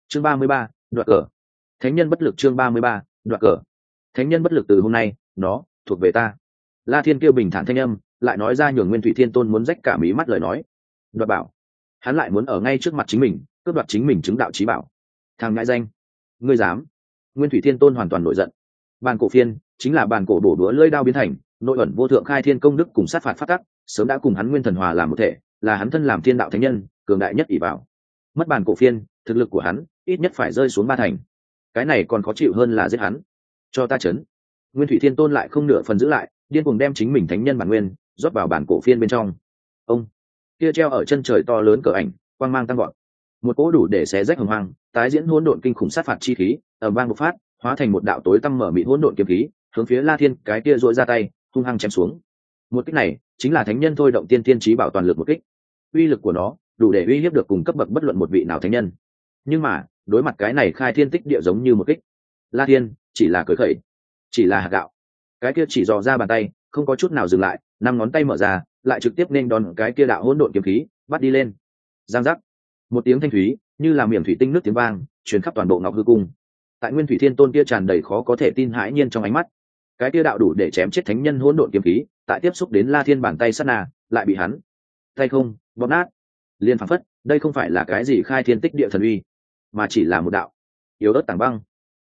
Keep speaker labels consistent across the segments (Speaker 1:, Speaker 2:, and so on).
Speaker 1: Chương 33, đoạt cờ. Thánh nhân bất lực. Chương 33, đoạt cờ. Thánh nhân bất lực. Từ hôm nay, nó thuộc về ta. La Thiên kêu bình thản thanh âm, lại nói ra nhường Nguyên Thủy Thiên Tôn muốn rách cả mí mắt lời nói. Đoạt bảo. Hắn lại muốn ở ngay trước mặt chính mình, cướp đoạt chính mình chứng đạo chí bảo. Thằng ngãi danh, ngươi dám? Nguyên Thủy Thiên Tôn hoàn toàn nổi giận. Bàn cổ phiên chính là bàn cổ bổ đũa lưỡi đao biến thành, nội ẩn vô thượng khai thiên công đức cùng sát phạt phát tắc, sớm đã cùng hắn nguyên thần hòa làm một thể, là hắn thân làm thiên đạo thánh nhân, cường đại nhất ỷ vào. Mất bàn cổ phiên, thực lực của hắn ít nhất phải rơi xuống 3 thành. Cái này còn khó chịu hơn là giết hắn. Cho ta chấn. Nguyên Thủy Thiên Tôn lại không nửa phần giữ lại, điên cuồng đem chính mình thánh nhân bản nguyên rót vào bản cổ phiên bên trong. Ông kia treo ở chân trời to lớn cờ ảnh, quang mang tăng gọn. Một cỗ đủ để xé rách hồng hoang, tái diễn hỗn độn kinh khủng sát phạt chi khí, ầm vang bộc phát, hóa thành một đạo tối tăm mở mịt hỗn độn kiếm khí, hướng phía La Thiên cái kia duỗi ra tay, hung hăng chém xuống. Một kích này chính là thánh nhân thôi động tiên tiên chí bảo toàn lực một kích. Uy lực của nó đủ để uy hiếp được cùng cấp bậc bất luận một vị nào thánh nhân. Nhưng mà, đối mặt cái này khai thiên tích địa giống như một kích, La Thiên chỉ là cười khẩy, chỉ là hạt gạo. Cái kia chỉ dò ra bàn tay, không có chút nào dừng lại, 5 ngón tay mở ra, lại trực tiếp nên đón cái kia đạo hỗn độn kiếm khí, bắt đi lên. Giang giác. Một tiếng thanh thúy, như là miệng thủy tinh nước tiếng vang, truyền khắp toàn bộ Ngọc Hư Cung. Tại Nguyên Thủy Thiên Tôn kia tràn đầy khó có thể tin hãi nhiên trong ánh mắt, cái kia đạo đủ để chém chết thánh nhân hỗn độn kiếm khí, tại tiếp xúc đến La Thiên bàn tay sát na, lại bị hắn tay không bóp nát. Liên phảng phất, đây không phải là cái gì khai thiên tích địa thần uy, mà chỉ là một đạo yếu ớt tảng băng.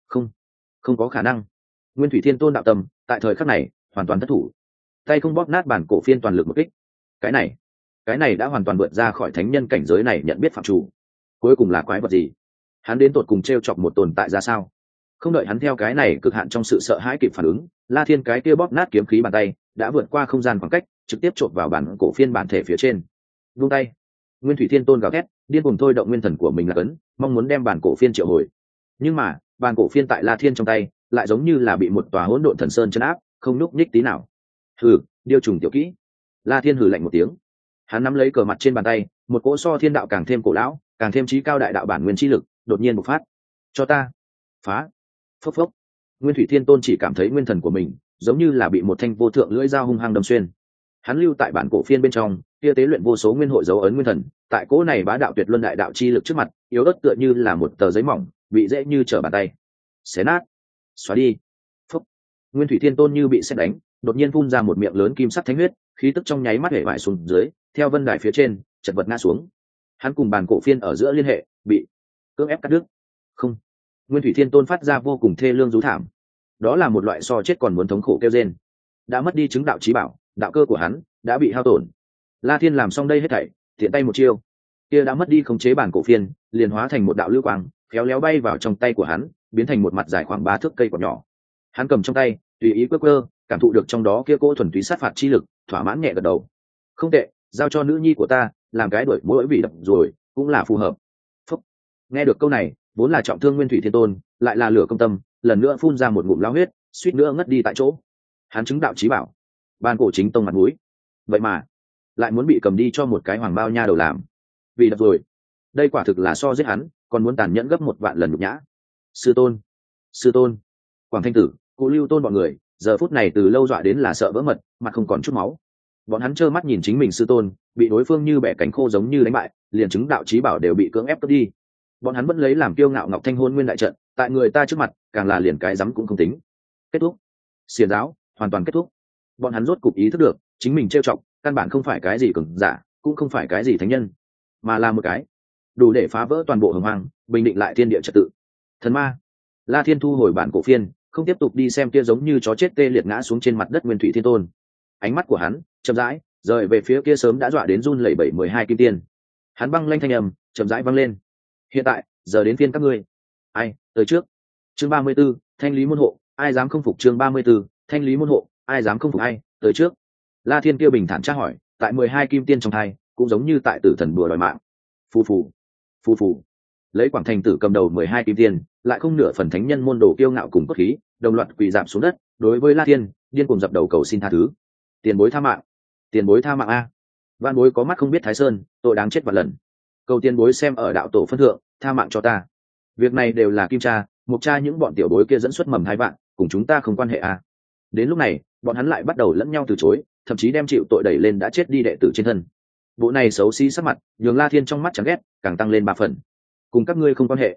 Speaker 1: Không có khả năng. Nguyên Thủy Thiên Tôn đạo tâm, tại thời khắc này, hoàn toàn thất thủ. Tay không bóp nát bản cổ phiên toàn lực một kích. Cái này đã hoàn toàn vượt ra khỏi thánh nhân cảnh giới này nhận biết phạm chủ. Cuối cùng là quái vật gì? Hắn đến tột cùng trêu chọc một tồn tại ra sao? Không đợi hắn theo cái này cực hạn trong sự sợ hãi kịp phản ứng, La Thiên cái kia bóp nát kiếm khí bàn tay đã vượt qua không gian khoảng cách, trực tiếp chộp vào bản cổ phiên bản thể phía trên. Vung tay. Nguyên Thủy Thiên Tôn gào thét, điên cuồng thôi động nguyên thần của mình là cấn, mong muốn đem bản cổ phiên triệu hồi. Nhưng mà, bản cổ phiên tại La Thiên trong tay, lại giống như là bị một tòa hỗn độn thần sơn trấn áp, không nhúc nhích tí nào. Hừ, điêu trùng tiểu kỹ. La Thiên hừ lạnh một tiếng. Hắn nắm lấy cờ mặt trên bàn tay, một cỗ so thiên đạo càng thêm cổ lão, càng thêm trí cao đại đạo bản nguyên chi lực, đột nhiên bộc phát. Cho ta phá. Phốc phốc. Nguyên Thủy Thiên Tôn chỉ cảm thấy nguyên thần của mình giống như là bị một thanh vô thượng lưỡi dao hung hăng đâm xuyên. Hắn lưu tại bản cổ phiên bên trong, kia tế luyện vô số nguyên hội dấu ấn nguyên thần, tại cỗ này bá đạo tuyệt luân đại đạo chi lực trước mặt, yếu ớt tựa như là một tờ giấy mỏng, bị dễ như trở bàn tay xé nát. Xóa đi. Phốc. Nguyên Thủy Thiên Tôn như bị sét đánh, đột nhiên phun ra một miệng lớn kim sắc thánh huyết, khí tức trong nháy mắt hể vải xuống dưới, theo vân đài phía trên chật vật ngã xuống. Hắn cùng bàn cổ phiên ở giữa liên hệ bị cưỡng ép cắt đứt. Không. Nguyên Thủy Thiên Tôn phát ra vô cùng thê lương rú thảm. Đó là một loại so chết còn muốn thống khổ kêu rên. Đã mất đi chứng đạo chí bảo, đạo cơ của hắn đã bị hao tổn. La Thiên làm xong đây hết thảy, tiện tay một chiêu, kia đã mất đi khống chế bản cổ phiên, liền hóa thành một đạo lưu quang, khéo léo bay vào trong tay của hắn, biến thành một mặt dài khoảng 3 thước cây cỏ nhỏ. Hắn cầm trong tay, tùy ý quơ quơ, cảm thụ được trong đó kia cỗ thuần túy sát phạt chi lực, thỏa mãn nhẹ gật đầu. Không tệ, giao cho nữ nhi của ta, làm cái đuổi mỗi vị đập rồi, cũng là phù hợp. Phúc. Nghe được câu này, vốn là trọng thương Nguyên Thủy Thiên Tôn, lại là lửa công tâm, lần nữa phun ra một ngụm lao huyết, suýt nữa ngất đi tại chỗ. Hắn chứng đạo chí bảo, ban cổ chính tông mặt mũi, vậy mà lại muốn bị cầm đi cho một cái hoàng bao nha đầu làm, vì đập rồi. Đây quả thực là so giết hắn, còn muốn tàn nhẫn gấp 1 vạn lần nhục nhã. Sư tôn, Quảng Thanh Tử, Cụ Lưu Tôn bọn người, giờ phút này từ lâu dọa đến là sợ vỡ mật, mặt không còn chút máu. Bọn hắn trơ mắt nhìn chính mình sư tôn bị đối phương như bẻ cánh khô giống như đánh bại, liền chứng đạo chí bảo đều bị cưỡng ép cướp đi. Bọn hắn vẫn lấy làm kiêu ngạo Ngọc Thanh Hôn Nguyên đại trận, tại người ta trước mặt, càng là liền cái dám cũng không tính. Kết thúc. Xiển giáo hoàn toàn kết thúc. Bọn hắn rốt cục ý thức được, chính mình trêu chọc, căn bản không phải cái gì cường giả, cũng không phải cái gì thánh nhân, mà là một cái đủ để phá vỡ toàn bộ hồng hoang, bình định lại thiên địa trật tự. Thần ma. La Thiên thu hồi bản cổ phiên, không tiếp tục đi xem kia giống như chó chết tê liệt ngã xuống trên mặt đất Nguyên Thủy Thiên Tôn. Ánh mắt của hắn chậm rãi rời về phía kia sớm đã dọa đến run lẩy bẩy 12 kim tiên. Hắn băng lanh thanh âm chậm rãi vang lên. Hiện tại, giờ đến phiên các ngươi. Ai, tới trước. Chương 34, thanh lý môn hộ, ai dám không phục. Chương 34, thanh lý môn hộ, ai dám không phục. Ai, tới trước. La Thiên kia bình thản tra hỏi, tại 12 kim tiên trong thai, cũng giống như tại tử thần bùa đòi mạng. Phù phù. Lấy Quảng Thành Tử cầm đầu 12 kim tiên, lại không nửa phần thánh nhân môn đồ kiêu ngạo cùng cốt khí, đồng loạt quỳ rạp xuống đất, đối với La Thiên, điên cuồng dập đầu cầu xin tha thứ. Tiền bối tha mạng a. Vạn bối có mắt không biết Thái Sơn, tội đáng chết vạn lần. Cầu tiền bối xem ở đạo tổ phân thượng, tha mạng cho ta. Việc này đều là Kim Cha, Mục Cha những bọn tiểu bối kia dẫn xuất mầm 2 vạn, cùng chúng ta không quan hệ a. Đến lúc này, bọn hắn lại bắt đầu lẫn nhau từ chối, thậm chí đem chịu tội đẩy lên đã chết đi đệ tử trên thân. Bộ này xấu xí sắc mặt, nhường La Thiên trong mắt chán ghét càng tăng lên 3 phần. Cùng các ngươi không quan hệ.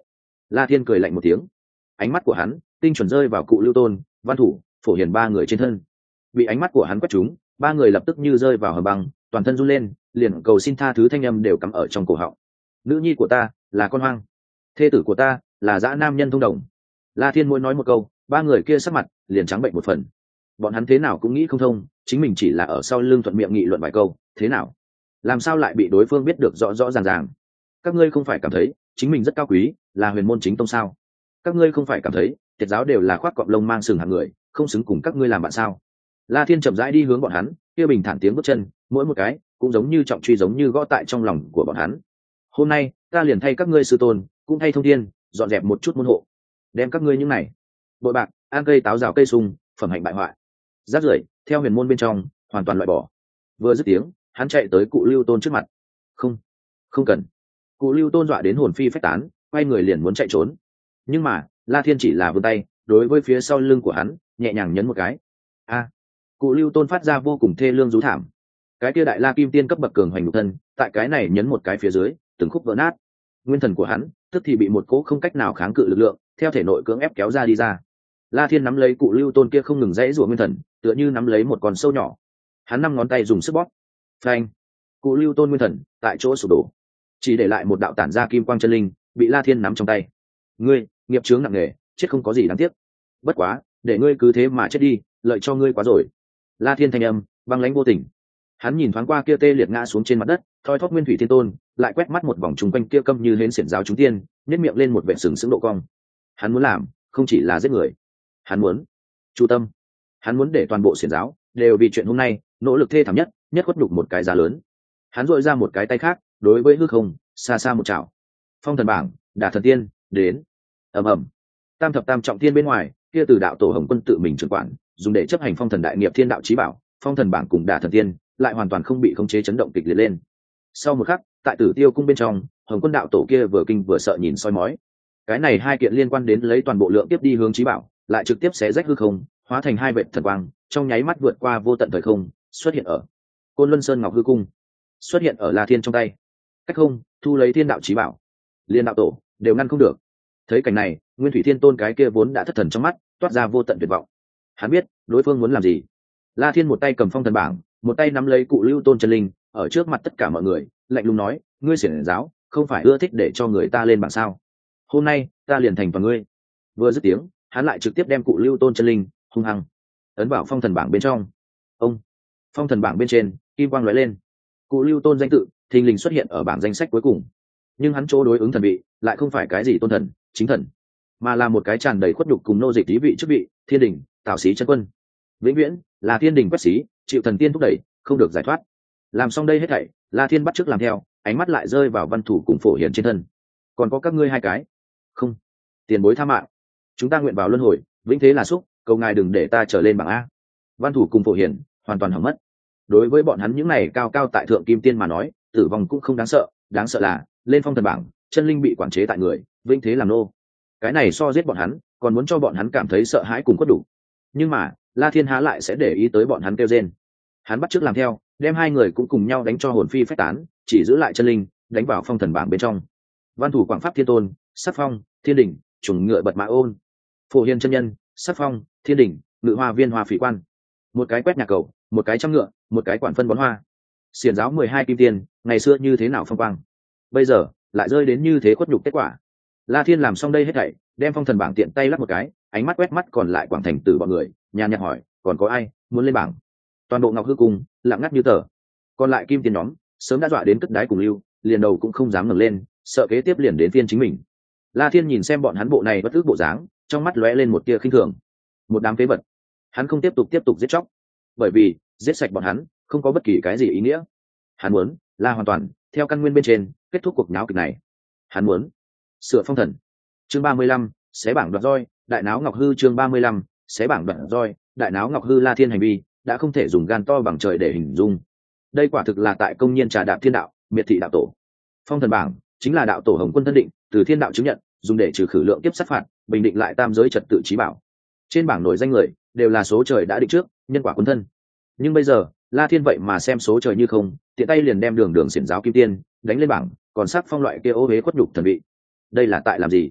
Speaker 1: La Thiên cười lạnh một tiếng, ánh mắt của hắn tinh chuẩn rơi vào cụ Lưu Tôn, Văn Thủ, Phổ Hiền ba người trên thân. Bị ánh mắt của hắn quét trúng, ba người lập tức như rơi vào hầm băng, toàn thân run lên, liền cầu xin tha thứ thanh âm đều cắm ở trong cổ họng. Nữ nhi của ta là con hoang, thê tử của ta là dã nam nhân thông đồng. La Thiên mỗi nói một câu, ba người kia sắc mặt liền trắng bệnh một phần. Bọn hắn thế nào cũng nghĩ không thông, chính mình chỉ là ở sau lưng thuận miệng nghị luận vài câu, thế nào, làm sao lại bị đối phương biết được rõ rõ ràng ràng? Các ngươi không phải cảm thấy chính mình rất cao quý, là huyền môn chính tông sao? Các ngươi không phải cảm thấy tiệt giáo đều là khoác cọp lông mang sừng hạng người, không xứng cùng các ngươi làm bạn sao? La Thiên chậm rãi đi hướng bọn hắn, kia bình thản tiếng bước chân, mỗi một cái cũng giống như trọng truy, giống như gõ tại trong lòng của bọn hắn. Hôm nay ta liền thay các ngươi sư tôn, cũng thay thông thiên, dọn dẹp một chút môn hộ, đem các ngươi những này bội bạc, ăn cây táo rào cây sung, phẩm hạnh bại hoại, rác rưởi theo huyền môn bên trong hoàn toàn loại bỏ. Vừa dứt tiếng, hắn chạy tới cụ Lưu Tôn trước mặt. Không, không cần. Cụ Lưu Tôn dọa đến hồn phi phách tán, quay người liền muốn chạy trốn. Nhưng mà La Thiên chỉ là vươn tay đối với phía sau lưng của hắn nhẹ nhàng nhấn một cái. A! Cụ Lưu Tôn phát ra vô cùng thê lương rú thảm. Cái kia đại la kim tiên cấp bậc cường hoành nhục thân, tại cái này nhấn một cái phía dưới, từng khúc vỡ nát. Nguyên thần của hắn tức thì bị một cỗ không cách nào kháng cự lực lượng theo thể nội cưỡng ép kéo ra đi ra. La Thiên nắm lấy cụ Lưu Tôn kia không ngừng dãy rủa nguyên thần, tựa như nắm lấy một con sâu nhỏ. Hắn năm ngón tay dùng sức bóp. Phanh! Cụ Lưu Tôn nguyên thần tại chỗ sụp đổ, chỉ để lại một đạo tản ra kim quang chân linh bị La Thiên nắm trong tay. Ngươi nghiệp chướng nặng nề, chết không có gì đáng tiếc. Bất quá, để ngươi cứ thế mà chết đi, lợi cho ngươi quá rồi. La Thiên thanh âm băng lãnh vô tình. Hắn nhìn thoáng qua kia tê liệt ngã xuống trên mặt đất thoi thóp nguyên thủy thiên tôn, lại quét mắt một vòng chung quanh kia câm như hến xiển giáo chúng tiên, nhếch miệng lên một vẻ sừng sững độ cong. Hắn muốn làm không chỉ là giết người, hắn muốn chu tâm, hắn muốn để toàn bộ xiển giáo đều vì chuyện hôm nay nỗ lực thê thảm nhất, nhất khuất nhục một cái giá lớn. Hắn dội ra một cái tay khác đối với hư không xa xa một chảo. Phong thần bảng, Đả thần tiên đến. Ầm ầm. Tam thập tam trọng thiên bên ngoài, kia từ đạo tổ Hồng Quân tự mình trưởng quản, dùng để chấp hành phong thần đại nghiệp thiên đạo chí bảo, phong thần bảng cùng Đả thần tiên lại hoàn toàn không bị khống chế chấn động kịch liệt lên. Sau một khắc, tại Tử Tiêu cung bên trong, Hồng Quân đạo tổ kia vừa kinh vừa sợ nhìn soi mói. Cái này hai kiện liên quan đến lấy toàn bộ lượng tiếp đi hướng chí bảo, lại trực tiếp xé rách hư không, hóa thành hai vệt thần quang, trong nháy mắt vượt qua vô tận thời không, xuất hiện ở Côn Luân Sơn Ngọc hư cung, xuất hiện ở La Thiên trong tay. Cách không, thu lấy thiên đạo chí bảo, liên đạo tổ đều ngăn không được. Thấy cảnh này, Nguyên Thủy Thiên Tôn cái kia vốn đã thất thần trong mắt, toát ra vô tận tuyệt vọng. Hắn biết đối phương muốn làm gì. La Thiên một tay cầm phong thần bảng, một tay nắm lấy cụ Lưu Tôn chân linh, ở trước mặt tất cả mọi người, lạnh lùng nói: ngươi xiển giáo không phải ưa thích để cho người ta lên bảng sao? Hôm nay ta liền thành toàn ngươi. Vừa dứt tiếng, hắn lại trực tiếp đem cụ Lưu Tôn chân linh hung hăng ấn vào phong thần bảng bên trong. Ông, phong thần bảng bên trên kim quang lóe lên, cụ Lưu Tôn danh tự thình lình xuất hiện ở bảng danh sách cuối cùng. Nhưng hắn chỗ đối ứng thần vị lại không phải cái gì tôn thần, chính thần, mà là một cái tràn đầy khuất nhục cùng nô dịch tí vị chức vị, thiên đình tảo xí chân quân. Vĩnh viễn là thiên đình quét xí, chịu thần tiên thúc đẩy, không được giải thoát. Làm xong đây hết thảy, La Thiên bắt chước làm theo, ánh mắt lại rơi vào Văn Thủ cùng Phổ Hiền trên thân. Còn có các ngươi hai cái, không, tiền bối tha mạng, chúng ta nguyện vào luân hồi, vĩnh thế là xúc, cầu ngài đừng để ta trở lên bảng A. Văn Thủ cùng Phổ Hiền hoàn toàn hỏng mất. Đối với bọn hắn những này cao cao tại thượng kim tiên mà nói, tử vong cũng không đáng sợ là lên phong thần bảng, chân linh bị quản chế tại người, vĩnh thế làm nô. Cái này so giết bọn hắn còn muốn cho bọn hắn cảm thấy sợ hãi cùng khuất đủ. Nhưng mà La Thiên há lại sẽ để ý tới bọn hắn kêu rên. Hắn bắt chước làm theo, đem hai người cũng cùng nhau đánh cho hồn phi phách tán, chỉ giữ lại chân linh đánh vào phong thần bảng bên trong. Văn Thủ Quảng Pháp Thiên Tôn, Sắc Phong Thiên Đỉnh, Trùng Ngựa Bật Mã Ôn, Phổ Hiền chân nhân, Sắc Phong Thiên Đỉnh, Ngự Hoa Viên Hoa Phỉ Quan. Một cái quét nhà cầu, một cái trăm ngựa, một cái quản phân bón hoa. Xiển giáo 12 kim tiên, ngày xưa như thế nào phong quang, bây giờ lại rơi đến như thế khuất nhục kết quả. La Thiên làm xong đây hết thảy, đem phong thần bảng tiện tay lắp một cái, ánh mắt quét mắt còn lại quảng thành tử bọn người, nhàn nhạt hỏi: còn có ai muốn lên bảng? Toàn bộ Ngọc hư cung lặng ngắt như tờ. Còn lại kim tiền nhóm sớm đã dọa đến cất đáy cùng lưu, liền đầu cũng không dám ngẩng lên, sợ kế tiếp liền đến phiên chính mình. La Thiên nhìn xem bọn hắn bộ này bất ước bộ dáng, trong mắt lóe lên một tia khinh thường. Một đám phế vật. Hắn không tiếp tục giết chóc, bởi vì giết sạch bọn hắn không có bất kỳ cái gì ý nghĩa. Hắn muốn là hoàn toàn theo căn nguyên bên trên kết thúc cuộc náo kịch này. Hắn muốn sửa phong thần. Chương 35, xé bảng đoạt roi, đại náo Ngọc hư. Chương 35, xé bảng đoạt roi, đại náo Ngọc hư. La Thiên hành vi đã không thể dùng gan to bằng trời để hình dung. Đây quả thực là tại công nhiên trà đạp thiên đạo, miệt thị đạo tổ. Phong thần bảng chính là đạo tổ Hồng Quân thân định, từ thiên đạo chứng nhận, dùng để trừ khử lượng tiếp sát phạt, bình định lại tam giới trật tự chí bảo. Trên bảng nổi danh người đều là số trời đã định trước, nhân quả quân thân. Nhưng bây giờ La Thiên vậy mà xem số trời như không, tiện tay liền đem đường xiển giáo kim tiên đánh lên bảng, còn sắc phong loại kia ô hế khuất nhục thần vị. Đây là tại làm gì?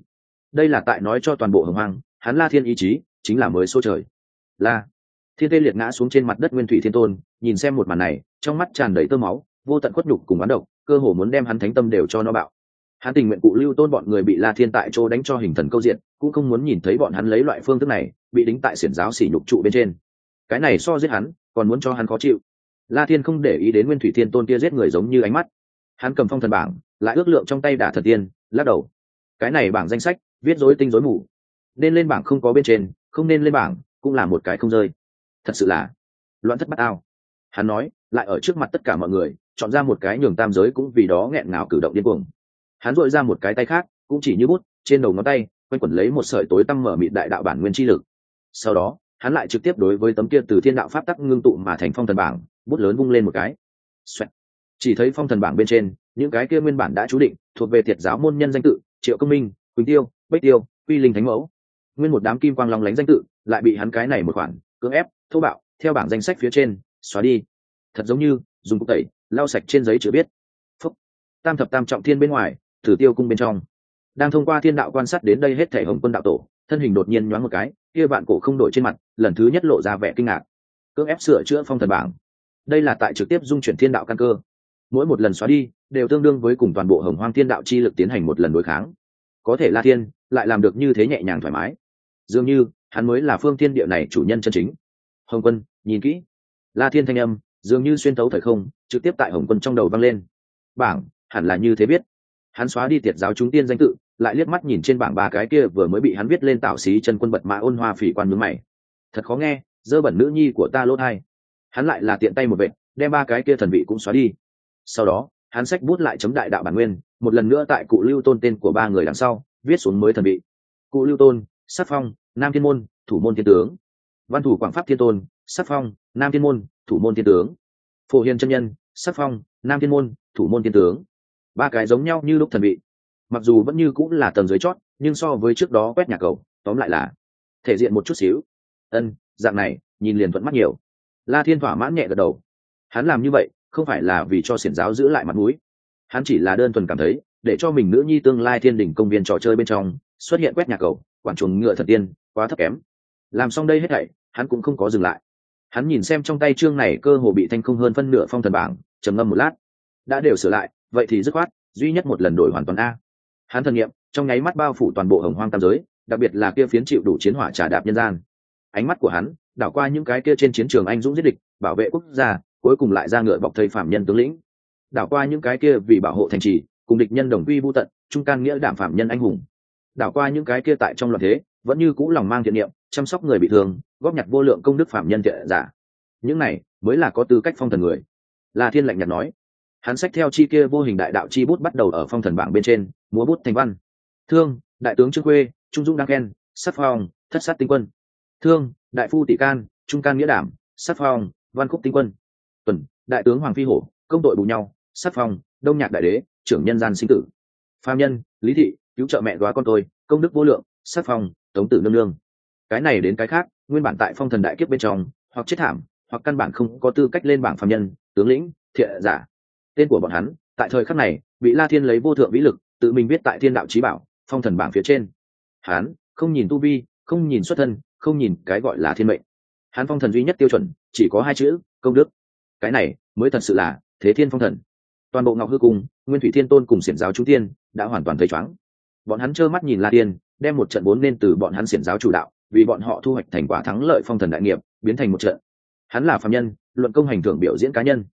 Speaker 1: đây là tại nói cho toàn bộ hồng hoang, hắn La Thiên ý chí chính là mới số trời. La Thiên tê liệt ngã xuống trên mặt đất Nguyên Thủy Thiên Tôn, nhìn xem một màn này, trong mắt tràn đầy tơ máu, vô tận khuất nhục cùng oán độc, cơ hồ muốn đem hắn thánh tâm đều cho nó bạo. Hắn tình nguyện Cụ Lưu Tôn bọn người bị La Thiên tại chỗ đánh cho hình thần câu diện, cũng không muốn nhìn thấy bọn hắn lấy loại phương thức này bị đính tại xiển giáo sỉ nhục trụ bên trên. Cái này so giết hắn, còn muốn cho hắn khó chịu. La Thiên không để ý đến Nguyên Thủy Thiên Tôn kia giết người giống như ánh mắt. Hắn cầm phong thần bảng, lại ước lượng trong tay đả thần tiên, lắc đầu. Cái này bảng danh sách, viết rối tinh rối mù. Nên lên bảng không có bên trên, không nên lên bảng, cũng là một cái không rơi. Thật sự là loạn thất bát ao. Hắn nói, lại ở trước mặt tất cả mọi người, chọn ra một cái nhường tam giới cũng vì đó nghẹn ngào cử động điên cuồng. Hắn dội ra một cái tay khác, cũng chỉ như bút, trên đầu ngón tay quanh quẩn lấy một sợi tối tăm mở mịt đại đạo bản nguyên chi lực. Sau đó, hắn lại trực tiếp đối với tấm kia từ thiên đạo pháp tắc ngưng tụ mà thành phong thần bảng, bút lớn vung lên một cái. Xoẹt. Chỉ thấy phong thần bảng bên trên, những cái kia nguyên bản đã chú định thuộc về Tiệt giáo môn nhân danh tự, Triệu Công Minh, Quỳnh Tiêu, Bách Tiêu, Quy Linh Thánh Mẫu, nguyên một đám kim quang long lánh danh tự, lại bị hắn cái này một khoản cưỡng ép, thô bạo, theo bảng danh sách phía trên xóa đi. Thật giống như dùng cục tẩy lau sạch trên giấy chữ viết. Phúc. Tam thập tam trọng thiên bên ngoài, Tử Tiêu cung bên trong, đang thông qua thiên đạo quan sát đến đây hết thảy Hồng Quân đạo tổ, thân hình đột nhiên nhoáng một cái, kia vạn cổ không đổi trên mặt, lần thứ nhất lộ ra vẻ kinh ngạc. Cưỡng ép sửa chữa phong thần bảng, đây là tại trực tiếp dung chuyển thiên đạo căn cơ. Mỗi một lần xóa đi, đều tương đương với cùng toàn bộ Hồng Hoang thiên đạo chi lực tiến hành một lần đối kháng. Có thể La Thiên lại làm được như thế nhẹ nhàng thoải mái, dường như hắn mới là phương thiên địa này chủ nhân chân chính. Hồng Quân, nhìn kỹ. La Thiên thanh âm dường như xuyên thấu thời không, trực tiếp tại Hồng Quân trong đầu vang lên. Bảng hẳn là như thế biết. Hắn xóa đi Tiệt giáo chúng tiên danh tự, lại liếc mắt nhìn trên bảng ba cái kia vừa mới bị hắn viết lên tạo xí chân quân bật mã ôn hoa phỉ quan nhướng mày. Thật khó nghe, dơ bẩn nữ nhi của ta lỗ hai. Hắn lại là tiện tay một vệt, đem ba cái kia thần vị cũng xóa đi. Sau đó, hắn xách bút lại chấm đại đạo bản nguyên, một lần nữa tại Cụ Lưu Tôn tên của ba người đằng sau, viết xuống mới thần vị. Cụ Lưu Tôn, Sắc Phong, Nam Thiên Môn, Thủ Môn Thiên Tướng. Văn Thủ Quảng Pháp Thiên Tôn, Sắc Phong, Nam Thiên Môn, Thủ Môn Thiên Tướng. Phổ Hiền chân nhân, Sắc Phong, Nam Thiên Môn, Thủ Môn Thiên Tướng. Ba cái giống nhau như lúc thần vị, mặc dù vẫn như cũng là tầng dưới chót, nhưng so với trước đó quét nhà cầu, tóm lại là thể diện một chút xíu. Dạng này nhìn liền thuận mắt nhiều. La Thiên thỏa mãn nhẹ gật đầu. Hắn làm như vậy không phải là vì cho xiển giáo giữ lại mặt mũi, hắn chỉ là đơn thuần cảm thấy để cho mình nữ nhi tương lai thiên đỉnh công viên trò chơi bên trong xuất hiện quét nhà cầu, quản chuồng ngựa thần tiên quá thấp kém. Làm xong đây hết thảy, hắn cũng không có dừng lại. Hắn nhìn xem trong tay chương này cơ hồ bị thanh không hơn phân nửa phong thần bảng, trầm ngâm một lát. Đã đều sửa lại, vậy thì dứt khoát duy nhất một lần đổi hoàn toàn a. Hắn thần nghiệm trong nháy mắt bao phủ toàn bộ Hồng Hoang tam giới, đặc biệt là kia phiến chịu đủ chiến hỏa trà đạp nhân gian. Ánh mắt của hắn đảo qua những cái kia trên chiến trường anh dũng giết địch, bảo vệ quốc gia, cuối cùng lại ra ngựa bọc thây phạm nhân tướng lĩnh. Đảo qua những cái kia vì bảo hộ thành trì, cùng địch nhân đồng quy vu tận, trung can nghĩa đảm phạm nhân anh hùng. Đảo qua những cái kia tại trong loạn thế vẫn như cũ lòng mang thiện niệm, chăm sóc người bị thương, góp nhặt vô lượng công đức phạm nhân thiện giả. Những này mới là có tư cách phong thần người. La Thiên lạnh nhạt nói. Hắn xách theo chi kia vô hình đại đạo chi bút bắt đầu ở phong thần bảng bên trên múa bút thành văn. Thương, đại tướng Trương Khuê, Trung Dũng Đăng Khen, Sắc Phong, Thất Sát Tinh Quân. Thương, đại phu Tỷ Can, Trung Can Nghĩa Đảm, Sắc Phong, Văn Khúc Tinh Quân. Tuần, đại tướng Hoàng Phi Hổ, công tội bù nhau, Sắc Phong, Đông Nhạc Đại Đế, trưởng nhân gian sinh tử. Phàm nhân, Lý Thị, cứu trợ mẹ góa con tôi, công đức vô lượng, Sắc Phong, Tống Tử Nương Nương. Cái này đến cái khác, nguyên bản tại phong thần đại kiếp bên trong, hoặc chết thảm, hoặc căn bản không có tư cách lên bảng phàm nhân, tướng lĩnh, thiện giả. Tên của bọn hắn tại thời khắc này bị La Thiên lấy vô thượng vĩ lực tự mình viết tại thiên đạo chí bảo phong thần bảng phía trên. Hắn không nhìn tu vi, không nhìn xuất thân, không nhìn cái gọi là thiên mệnh. Hắn phong thần duy nhất tiêu chuẩn chỉ có hai chữ: công đức. Cái này mới thật sự là thế thiên phong thần. Toàn bộ Ngọc Hư Cung, Nguyên Thủy Thiên Tôn cùng xiển giáo chúng tiên đã hoàn toàn thấy chóng. Bọn hắn trơ mắt nhìn La Thiên đem một trận vốn nên từ bọn hắn xiển giáo chủ đạo, vì bọn họ thu hoạch thành quả thắng lợi phong thần đại nghiệp, biến thành một trận hắn là phàm nhân luận công hành thưởng biểu diễn cá nhân.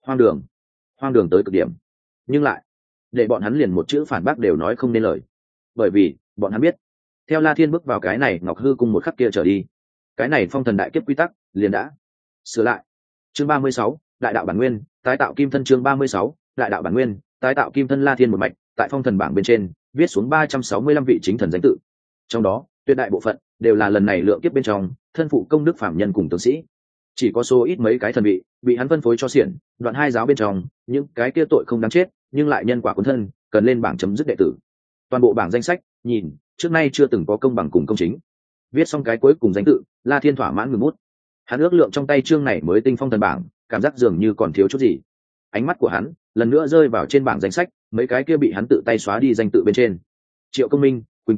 Speaker 1: Hoang đường tới cực điểm, nhưng lại để bọn hắn liền một chữ phản bác đều nói không nên lời, bởi vì bọn hắn biết theo La Thiên bước vào cái này Ngọc Hư Cung một khắc kia trở đi, cái này phong thần đại kiếp quy tắc liền đã sửa lại. Chương 36, đại đạo bản nguyên tái tạo kim thân. Chương 36, đại đạo bản nguyên tái tạo kim thân. La Thiên một mạch tại phong thần bảng bên trên viết xuống 365 vị chính thần danh tự, trong đó tuyệt đại bộ phận đều là lần này lượng kiếp bên trong thân phụ công đức phạm nhân cùng tướng sĩ. Chỉ có số ít mấy cái thần vị bị hắn phân phối cho xiển đoạn hai giáo bên trong những cái kia tội không đáng chết nhưng lại nhân quả cuốn thân, cần lên bảng chấm dứt đệ tử. Toàn bộ bảng danh sách nhìn trước nay chưa từng có công bằng cùng công chính. Viết xong cái cuối cùng danh tự, La Thiên thỏa mãn ngừng bút. Hắn ước lượng trong tay chương này mới tinh phong thần bảng, cảm giác dường như còn thiếu chút gì. Ánh mắt của hắn lần nữa rơi vào trên bảng danh sách mấy cái kia bị hắn tự tay xóa đi danh tự bên trên: Triệu Công Minh, Quỳnh Tiêu,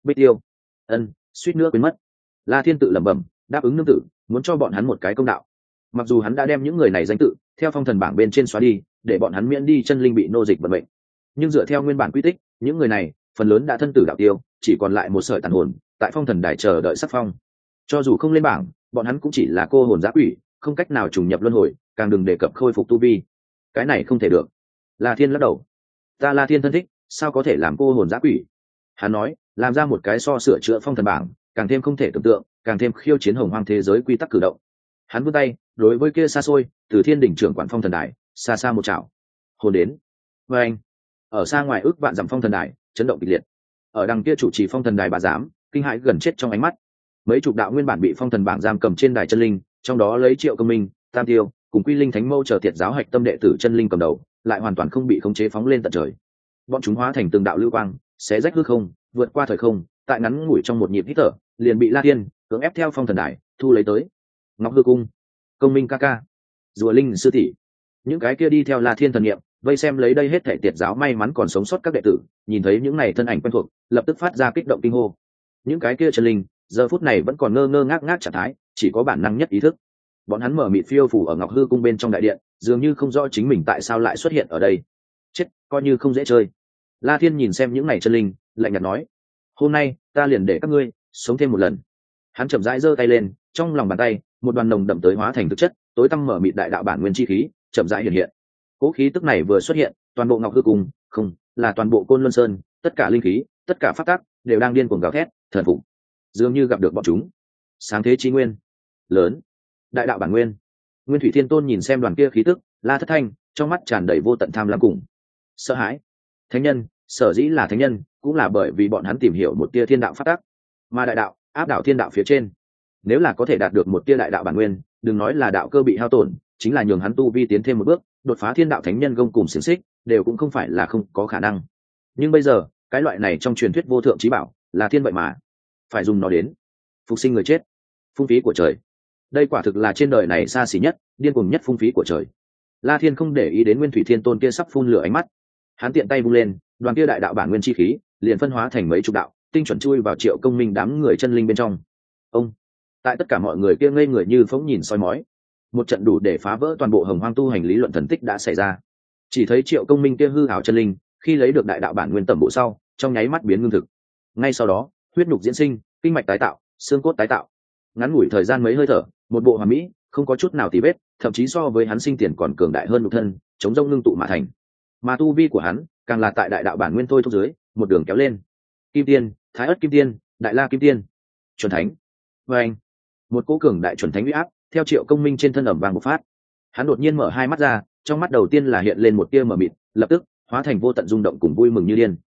Speaker 1: Bích tiêu. Ân, suýt nữa quên mất. La Thiên tự lẩm bẩm, đáp ứng nương tử, muốn cho bọn hắn một cái công đạo. Mặc dù hắn đã đem những người này danh tự theo phong thần bảng bên trên xóa đi, để bọn hắn miễn đi chân linh bị nô dịch vận mệnh, nhưng dựa theo nguyên bản quy tích, những người này phần lớn đã thân tử đạo tiêu, chỉ còn lại một sợi tàn hồn tại phong thần đài chờ đợi sắc phong. Cho dù không lên bảng, bọn hắn cũng chỉ là cô hồn dã quỷ, không cách nào trùng nhập luân hồi, càng đừng đề cập khôi phục tu vi. Cái này không thể được. La Thiên lắc đầu, ta La Thiên thân thích sao có thể làm cô hồn dã quỷ. Hắn nói, làm ra một cái so sửa chữa phong thần bảng càng thêm không thể tưởng tượng, càng thêm khiêu chiến hồng hoang thế giới quy tắc cử động. Hắn vươn tay đối với kia xa xôi từ thiên đỉnh trưởng quản phong thần đài xa xa một chảo, hồn đến. Và anh, ở xa ngoài ước vạn dặm phong thần đài chấn động kịch liệt. Ở đằng kia chủ trì phong thần đài bà giám kinh hãi gần chết trong ánh mắt. Mấy chục đạo nguyên bản bị phong thần bảng giam cầm trên đài chân linh, trong đó lấy Triệu Công Minh, Tam Tiêu cùng Quy Linh Thánh Mâu chờ thiệt giáo hạch tâm đệ tử chân linh cầm đầu, lại hoàn toàn không bị khống chế phóng lên tận trời. Bọn chúng hóa thành từng đạo lưu quang, xé rách hư không, vượt qua thời không, tại ngắn ngủi trong một nhịp hít thở, liền bị La Thiên cưỡng ép theo phong thần đài thu lấy tới. Ngọc Hư Cung, Công Minh ca ca, Rùa Linh sư tỷ, những cái kia đi theo La Thiên thần niệm, vây xem lấy đây hết thảy tiệt giáo may mắn còn sống sót các đệ tử, nhìn thấy những này thân ảnh quen thuộc, lập tức phát ra kích động kinh hô. Những cái kia chân linh, giờ phút này vẫn còn ngơ ngơ ngác ngác trạng thái, chỉ có bản năng nhất ý thức. Bọn hắn mở mịt phiêu phù ở Ngọc Hư Cung bên trong đại điện, dường như không rõ chính mình tại sao lại xuất hiện ở đây. Chết, coi như không dễ chơi. La Thiên nhìn xem những này chân linh, lạnh nhạt nói: "Hôm nay, ta liền để các ngươi sống thêm một lần." Hắn chậm rãi giơ tay lên, trong lòng bàn tay, một đoàn nồng đậm tới hóa thành thực chất, tối tăm mở mịt đại đạo bản nguyên chi khí, chậm rãi hiện hiện. Cố khí tức này vừa xuất hiện, toàn bộ Ngọc Hư Cung, không, là toàn bộ Côn Luân Sơn, tất cả linh khí, tất cả pháp tắc đều đang điên cuồng gào thét, thần phục. Dường như gặp được bọn chúng. Sáng thế chí nguyên, lớn, đại đạo bản nguyên. Nguyên Thủy Thiên Tôn nhìn xem đoàn kia khí tức, La thất thanh, trong mắt tràn đầy vô tận tham lam cùng sợ hãi. Thánh nhân, sở dĩ là thánh nhân, cũng là bởi vì bọn hắn tìm hiểu một tia thiên đạo pháp tắc, mà đại đạo áp đảo thiên đạo phía trên. Nếu là có thể đạt được một tia đại đạo bản nguyên, đừng nói là đạo cơ bị hao tổn, chính là nhường hắn tu vi tiến thêm một bước, đột phá thiên đạo thánh nhân gông cùng xiềng xích, đều cũng không phải là không có khả năng. Nhưng bây giờ, cái loại này trong truyền thuyết vô thượng chí bảo, là thiên vậy mà phải dùng nó đến phục sinh người chết, phung phí của trời. Đây quả thực là trên đời này xa xỉ nhất, điên cuồng nhất phung phí của trời. La Thiên không để ý đến Nguyên Thủy Thiên Tôn kia sắp phun lửa ánh mắt, hắn tiện tay vung lên, đoàn kia đại đạo bản nguyên chi khí liền phân hóa thành mấy chục đạo, tinh chuẩn chui vào Triệu Công Minh đám người chân linh bên trong. Ông, tại tất cả mọi người kia ngây người như phóng nhìn soi mói, một trận đủ để phá vỡ toàn bộ hồng hoang tu hành lý luận thần tích đã xảy ra. Chỉ thấy Triệu Công Minh kia hư ảo chân linh, khi lấy được đại đạo bản nguyên tầm bộ sau, trong nháy mắt biến ngưng thực. Ngay sau đó, huyết nhục diễn sinh, kinh mạch tái tạo, xương cốt tái tạo. Ngắn ngủi thời gian mấy hơi thở, một bộ hoàn mỹ, không có chút nào tì vết, thậm chí so với hắn sinh tiền còn cường đại hơn nhục thân, chống rông ngưng tụ mà thành. Mà tu vi của hắn, càng là tại đại đạo bản nguyên thôi thúc dưới, một đường kéo lên. Kim tiên, Thái Ức Kim tiên, Đại La Kim tiên, chuẩn thánh. Và anh, một cỗ cường đại chuẩn thánh uy áp theo Triệu Công Minh trên thân ẩm vàng một phát. Hắn đột nhiên mở hai mắt ra, trong mắt đầu tiên là hiện lên một tia mờ mịt, lập tức hóa thành vô tận rung động cùng vui mừng như điên.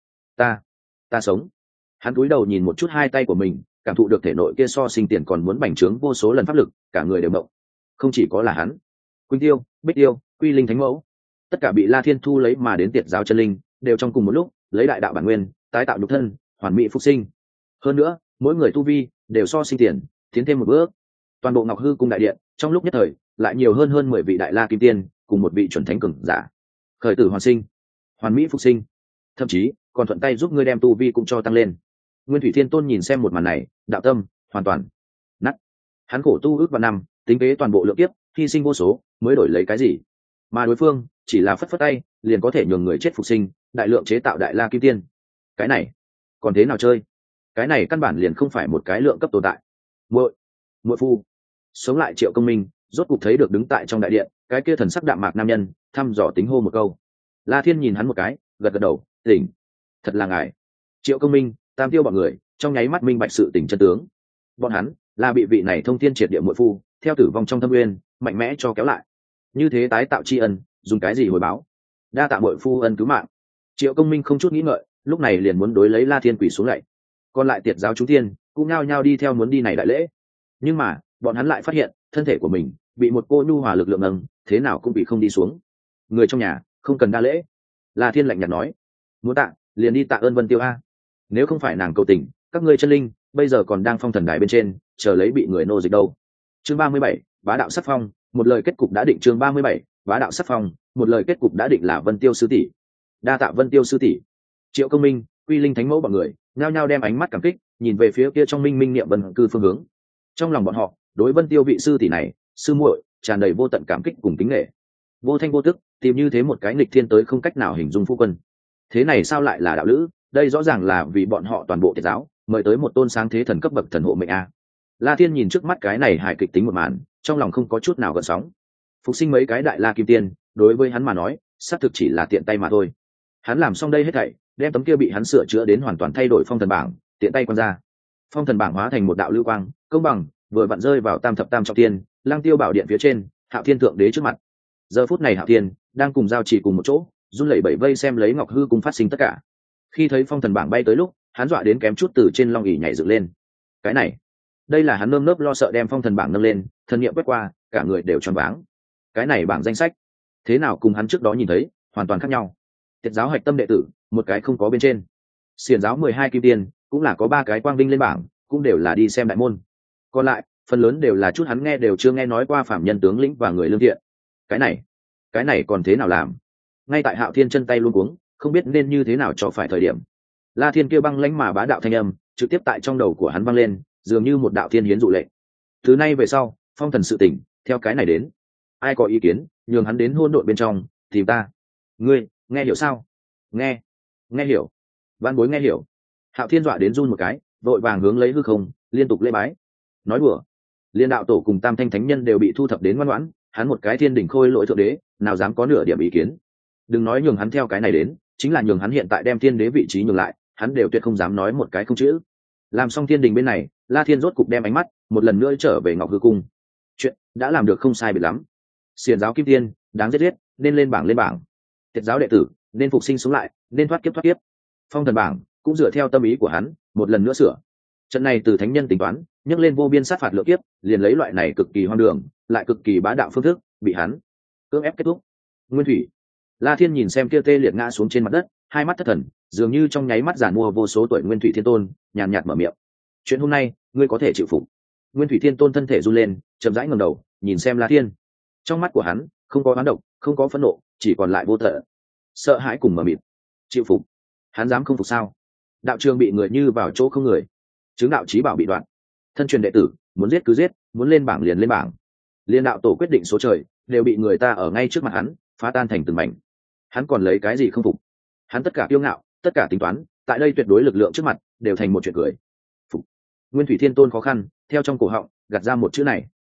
Speaker 1: Ta sống. Hắn cúi đầu nhìn một chút hai tay của mình, cảm thụ được thể nội kia so sinh tiền còn muốn bành trướng vô số lần pháp lực, cả người đều mộng. Không chỉ có là hắn, Quỳnh Tiêu, Bích Tiêu, Quy Linh Thánh Mẫu, tất cả bị La Thiên thu lấy mà đến tiệt giáo chân linh, đều trong cùng một lúc lấy đại đạo bản nguyên tái tạo nhục thân, hoàn mỹ phục sinh. Hơn nữa, mỗi người tu vi đều so sinh tiền tiến thêm một bước. Toàn bộ Ngọc Hư Cung đại điện trong lúc nhất thời lại nhiều hơn 10 vị đại la kim tiên cùng một vị chuẩn thánh cường giả, khởi tử hoàn sinh, hoàn mỹ phục sinh, thậm chí còn thuận tay giúp ngươi đem tu vi cũng cho tăng lên. Nguyên Thủy Thiên Tôn nhìn xem một màn này, đạo tâm hoàn toàn nát. Hắn khổ tu ước vạn năm, tính kế toàn bộ lượng kiếp, hy sinh vô số, mới đổi lấy cái gì? Mà đối phương chỉ là phất phất tay, liền có thể nhường người chết phục sinh, đại lượng chế tạo đại la kim tiên. Cái này còn thế nào chơi? Cái này căn bản liền không phải một cái lượng cấp tồn tại. Muội phu. Sống lại Triệu Công Minh, rốt cục thấy được đứng tại trong đại điện, cái kia thần sắc đạm mạc nam nhân, thăm dò tính hô một câu. La Thiên nhìn hắn một cái, gật gật đầu, tỉnh. Thật là ngài. Triệu Công Minh, Tam Tiêu bọn người, trong nháy mắt minh bạch sự tình chân tướng. Bọn hắn là bị vị này thông thiên triệt địa muội phu, theo tử vong trong thâm uyên, mạnh mẽ cho kéo lại. Như thế tái tạo tri ân, dùng cái gì hồi báo? Đa tạ muội phu ân cứu mạng. Triệu Công Minh không chút nghĩ ngợi, lúc này liền muốn đối lấy La Thiên quỳ xuống lạy. Còn lại tiệt giáo chúng tiên cũng nhao nhao đi theo muốn đi này đại lễ. Nhưng mà bọn hắn lại phát hiện thân thể của mình bị một cô nhu hòa lực lượng nâng, thế nào cũng bị không đi xuống. Người trong nhà không cần đa lễ. La Thiên lạnh nhạt nói, muốn tạ liền đi tạ ơn Vân Tiêu a. Nếu không phải nàng cầu tình, các ngươi chân linh bây giờ còn đang phong thần đài bên trên chờ lấy bị người nô dịch đâu. Chương 37, bá đạo sắc phong, một lời kết cục đã định. Chương 37, bá đạo sắc phong, một lời kết cục đã định là Vân Tiêu sư tỷ. Đa tạ Vân Tiêu sư tỷ. Triệu Công Minh, Quy Linh Thánh Mẫu bọn người nhao nhao đem ánh mắt cảm kích nhìn về phía kia trong minh minh niệm vân cư phương hướng. Trong lòng bọn họ đối Vân Tiêu vị sư tỷ này, sư muội tràn đầy vô tận cảm kích cùng kính nể. Vô thanh vô tức tìm như thế một cái nghịch thiên tới không cách nào hình dung phu quân, thế này sao lại là đạo lữ? Đây rõ ràng là vì bọn họ toàn bộ Tiệt giáo mời tới một tôn sáng thế thần cấp bậc thần hộ mệnh a. La Thiên nhìn trước mắt cái này hài kịch tính một màn, trong lòng không có chút nào gợn sóng. Phục sinh mấy cái đại la kim tiên đối với hắn mà nói xác thực chỉ là tiện tay mà thôi. Hắn làm xong đây hết thảy, đem tấm kia bị hắn sửa chữa đến hoàn toàn thay đổi phong thần bảng tiện tay quăng ra. Phong thần bảng hóa thành một đạo lưu quang công bằng vừa vặn rơi vào tam thập tam trọng thiên Lang Tiêu bảo điện phía trên Hạo Thiên thượng đế trước mặt. Giờ phút này Hạo Thiên đang cùng giao chỉ cùng một chỗ run lẩy bẩy vây xem lấy Ngọc Hư cùng phát sinh tất cả. Khi thấy phong thần bảng bay tới lúc, hắn dọa đến kém chút từ trên long ỷ nhảy dựng lên. Cái này, đây là hắn nơm nớp lo sợ đem phong thần bảng nâng lên, thần niệm quét qua, cả người đều choáng váng. Cái này bảng danh sách, thế nào cùng hắn trước đó nhìn thấy hoàn toàn khác nhau. Tiệt giáo hạch tâm đệ tử, một cái không có bên trên. Xiển giáo 12 kim tiên, cũng là có 3 cái quang vinh lên bảng, cũng đều là đi xem đại môn. Còn lại, phần lớn đều là chút hắn nghe đều chưa nghe nói qua phạm nhân tướng lĩnh và người lương thiện. Cái này còn thế nào làm? Ngay tại Hạo Thiên chân tay luống cuống, không biết nên như thế nào cho phải thời điểm. La Thiên kia băng lãnh mà bá đạo thanh âm trực tiếp tại trong đầu của hắn vang lên, dường như một đạo thiên hiến dụ lệnh. Từ nay về sau, phong thần sự tình, theo cái này đến. Ai có ý kiến, nhường hắn đến hôn độn bên trong, tìm ta. Ngươi, nghe hiểu sao? Nghe hiểu. Vạn bối nghe hiểu. Hạo Thiên dọa đến run một cái, vội vàng hướng lấy hư không, liên tục lễ bái. Nói đùa, liên đạo tổ cùng tam thanh thánh nhân đều bị thu thập đến ngoan ngoãn, hắn một cái thiên đỉnh khôi lỗi thượng đế, nào dám có nửa điểm ý kiến. Đừng nói nhường hắn theo cái này đến, chính là nhường hắn hiện tại đem thiên đế vị trí nhường lại, hắn đều tuyệt không dám nói một cái không chữ. Làm xong thiên đình bên này, La Thiên rốt cục đem ánh mắt một lần nữa trở về Ngọc Hư cung. Chuyện đã làm được không sai biệt lắm. Xiển giáo kim tiên đáng giết, nên lên bảng. Tiệt giáo đệ tử nên phục sinh sống lại, nên thoát kiếp. Phong thần bảng cũng dựa theo tâm ý của hắn, một lần nữa sửa. Trận này từ thánh nhân tính toán, nhấc lên vô biên sát phạt lượng kiếp, liền lấy loại này cực kỳ hoang đường, lại cực kỳ bá đạo phương thức, bị hắn cưỡng ép kết thúc. Nguyên thủy. La Thiên nhìn xem kia tê liệt ngã xuống trên mặt đất, hai mắt thất thần, dường như trong nháy mắt giản mua vô số tuổi Nguyên Thủy Thiên Tôn, nhàn nhạt mở miệng. Chuyện hôm nay, ngươi có thể chịu phục. Nguyên Thủy Thiên Tôn thân thể run lên, chậm rãi ngẩng đầu, nhìn xem La Thiên. Trong mắt của hắn, không có oán độc, không có phẫn nộ, chỉ còn lại vô tận sợ hãi cùng mở mịt. Chịu phục? Hắn dám không phục sao? Đạo trường bị người như vào chỗ không người, chứng đạo chí bảo bị đoạn. Thân truyền đệ tử, muốn giết cứ giết, muốn lên bảng liền lên bảng. Liên đạo tổ quyết định số trời, đều bị người ta ở ngay trước mặt hắn phá tan thành từng mảnh. Hắn còn lấy cái gì không phục? Hắn tất cả kiêu ngạo, tất cả tính toán, tại đây tuyệt đối lực lượng trước mặt đều thành một chuyện cười. Phục. Nguyên Thủy Thiên Tôn khó khăn theo trong cổ họng gạt ra một chữ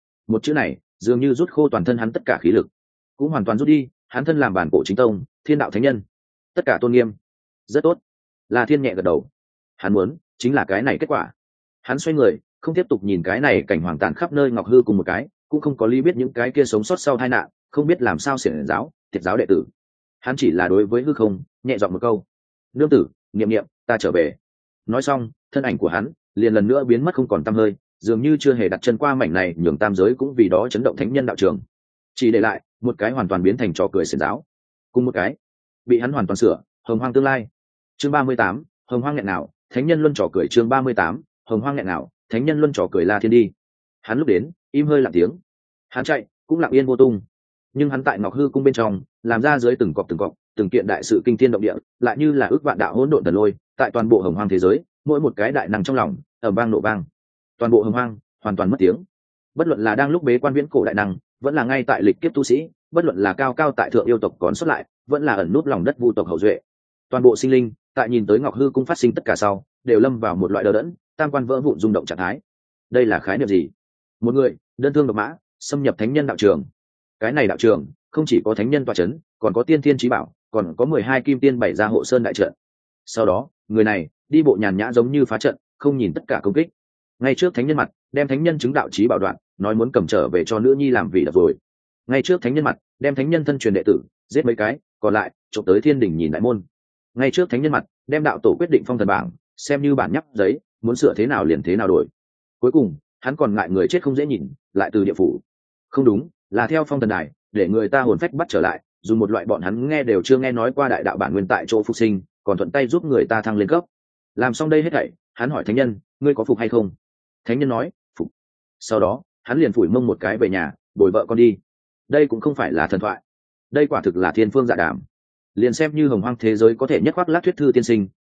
Speaker 1: này dường như rút khô toàn thân hắn tất cả khí lực, cũng hoàn toàn rút đi hắn thân làm bản cổ chính tông thiên đạo thánh nhân tất cả tôn nghiêm. Rất tốt. La Thiên nhẹ gật đầu. Hắn muốn chính là cái này kết quả. Hắn xoay người, không tiếp tục nhìn cái này cảnh hoàng tàn khắp nơi Ngọc Hư cùng một cái, cũng không có lý biết những cái kia sống sót sau tai nạn, không biết làm sao xiển giáo Tiệt giáo đệ tử. Hắn chỉ là đối với hư không nhẹ giọng một câu: nương tử, niệm, ta trở về. Nói xong, thân ảnh của hắn liền lần nữa biến mất không còn tăm hơi, dường như chưa hề đặt chân qua mảnh này, nhường tam giới cũng vì đó chấn động thánh nhân đạo trường, chỉ để lại một cái hoàn toàn biến thành trò cười xiển giáo, cùng một cái bị hắn hoàn toàn sửa hồng hoang tương lai. Chương 38, hồng hoang nghẹn nào, thánh nhân luân trò cười. Chương 38, hồng hoang nghẹn nào, thánh nhân luân trò cười. La Thiên đi. Hắn lúc đến im hơi lặng tiếng, hắn chạy cũng lặng yên vô tung, nhưng hắn tại Ngọc Hư cung bên trong làm ra dưới từng cọp từng kiện đại sự kinh thiên động địa, lại như là ước vạn đạo hỗn độn thần lôi, tại toàn bộ hồng hoang thế giới, mỗi một cái đại năng trong lòng ầm vang nổ vang, toàn bộ hồng hoang hoàn toàn mất tiếng. Bất luận là đang lúc bế quan viễn cổ đại năng, vẫn là ngay tại lịch kiếp tu sĩ, bất luận là cao cao tại thượng yêu tộc còn xuất lại, vẫn là ẩn nút lòng đất vu tộc hậu duệ, toàn bộ sinh linh tại nhìn tới Ngọc Hư cung phát sinh tất cả sau, đều lâm vào một loại đờ đẫn, tam quan vỡ vụn rung động trạng thái. Đây là khái niệm gì? Một người đơn thương độc mã xâm nhập thánh nhân đạo trường. Cái này đạo trường không chỉ có thánh nhân tọa chấn, còn có tiên thiên chí bảo, còn có 12 kim tiên bày ra hộ sơn đại trận. Sau đó, người này đi bộ nhàn nhã giống như phá trận, không nhìn tất cả công kích. Ngay trước thánh nhân mặt, đem thánh nhân chứng đạo chí bảo đoạn, nói muốn cầm trở về cho nữ nhi làm vị đập rồi. Ngay trước thánh nhân mặt, đem thánh nhân thân truyền đệ tử giết mấy cái, còn lại trộm tới thiên đỉnh nhìn đại môn. Ngay trước thánh nhân mặt, đem đạo tổ quyết định phong thần bảng xem như bản nháp giấy, muốn sửa thế nào liền thế nào đổi. Cuối cùng, hắn còn ngại người chết không dễ nhìn, lại từ địa phủ. Không đúng, là theo phong thần đài, để người ta hồn phách bắt trở lại, dùng một loại bọn hắn nghe đều chưa nghe nói qua đại đạo bản nguyên tại chỗ phục sinh, còn thuận tay giúp người ta thăng lên cấp. Làm xong đây hết thảy, hắn hỏi thánh nhân, ngươi có phục hay không? Thánh nhân nói, phục. Sau đó, hắn liền phủi mông một cái về nhà, bồi vợ con đi. Đây cũng không phải là thần thoại, đây quả thực là thiên phương dạ đàm. Liền xem như hồng hoang thế giới có thể nhất khoác lác thuyết thư tiên sinh,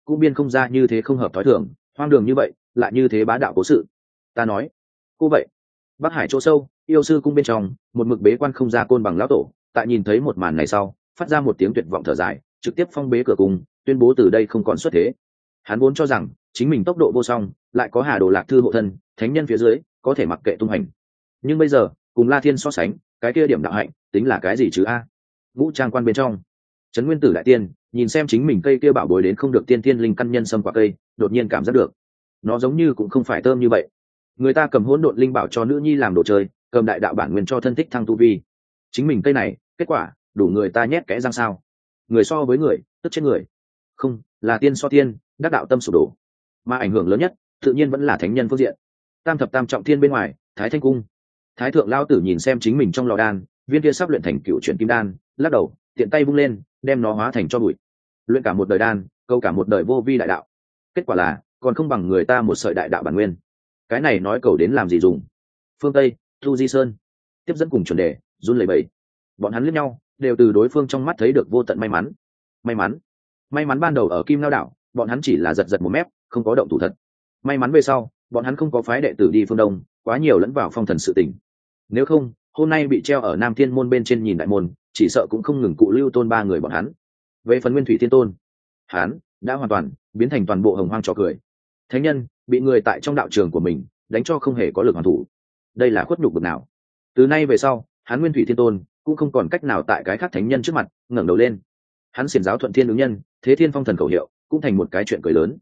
Speaker 1: cũng biên không ra như thế không hợp thói thường, hoang đường như vậy, lại như thế bá đạo cố sự. Ta nói, cô vậy. Bắc Hải chỗ sâu, yêu sư cung bên trong, một mực bế quan không ra côn bằng lão tổ, tại nhìn thấy một màn này sau, phát ra một tiếng tuyệt vọng thở dài, trực tiếp phong bế cửa cung, tuyên bố từ đây không còn xuất thế. Hắn vốn cho rằng chính mình tốc độ vô song, lại có Hà Đồ Lạc Thư hộ thân, thánh nhân phía dưới, có thể mặc kệ tung hành. Nhưng bây giờ, cùng La Thiên so sánh, cái kia điểm đạo hạnh, tính là cái gì chứ a? Vũ trang quan bên trong, Trấn Nguyên Tử đại tiên, nhìn xem chính mình cây kia bảo bối đến không được tiên thiên linh căn nhân sâm quả cây, đột nhiên cảm giác được, nó giống như cũng không phải thơm như vậy. Người ta cầm hỗn độn linh bảo cho nữ nhi làm đồ chơi, cầm đại đạo bản nguyên cho thân thích thăng tu vi. Chính mình cây này, kết quả, đủ người ta nhét kẽ răng sao? Người so với người, tức chết người. Không, là tiên so tiên, đắc đạo tâm sụp đổ. Mà ảnh hưởng lớn nhất, tự nhiên vẫn là thánh nhân phương diện. Tam thập tam trọng thiên bên ngoài, Thái Thanh cung. Thái thượng lao tử nhìn xem chính mình trong lò đan, viên kia sắp luyện thành cựu chuyển kim đan, lắc đầu, tiện tay vung lên, đem nó hóa thành cho bụi. Luyện cả một đời đan, câu cả một đời vô vi đại đạo. Kết quả là, còn không bằng người ta một sợi đại đạo bản nguyên. Cái này nói cầu đến làm gì dùng? Phương Tây, Thu Di Sơn, tiếp dẫn cùng chuẩn đề, run lẩy bẩy. Bọn hắn liếc nhau, đều từ đối phương trong mắt thấy được vô tận may mắn. May mắn ban đầu ở Kim Lao đảo, bọn hắn chỉ là giật giật một mép, không có động thủ thật. May mắn về sau, bọn hắn không có phái đệ tử đi phương Đông, quá nhiều lẫn vào phong thần sự tình. Nếu không, hôm nay bị treo ở Nam Thiên môn bên trên nhìn đại môn, chỉ sợ cũng không ngừng cụ Lưu Tôn ba người bọn hắn. Về phần Nguyên Thủy Thiên Tôn, hắn đã hoàn toàn biến thành toàn bộ hồng hoang trò cười. Thánh nhân bị người tại trong đạo trường của mình đánh cho không hề có lực hoàn thủ. Đây là khuất nhục bực nào? Từ nay về sau, hắn Nguyên Thủy Thiên Tôn cũng không còn cách nào tại cái khác thánh nhân trước mặt ngẩng đầu lên. Hắn xiển giáo thuận thiên ứng nhân, thế thiên phong thần khẩu hiệu cũng thành một cái chuyện cười lớn.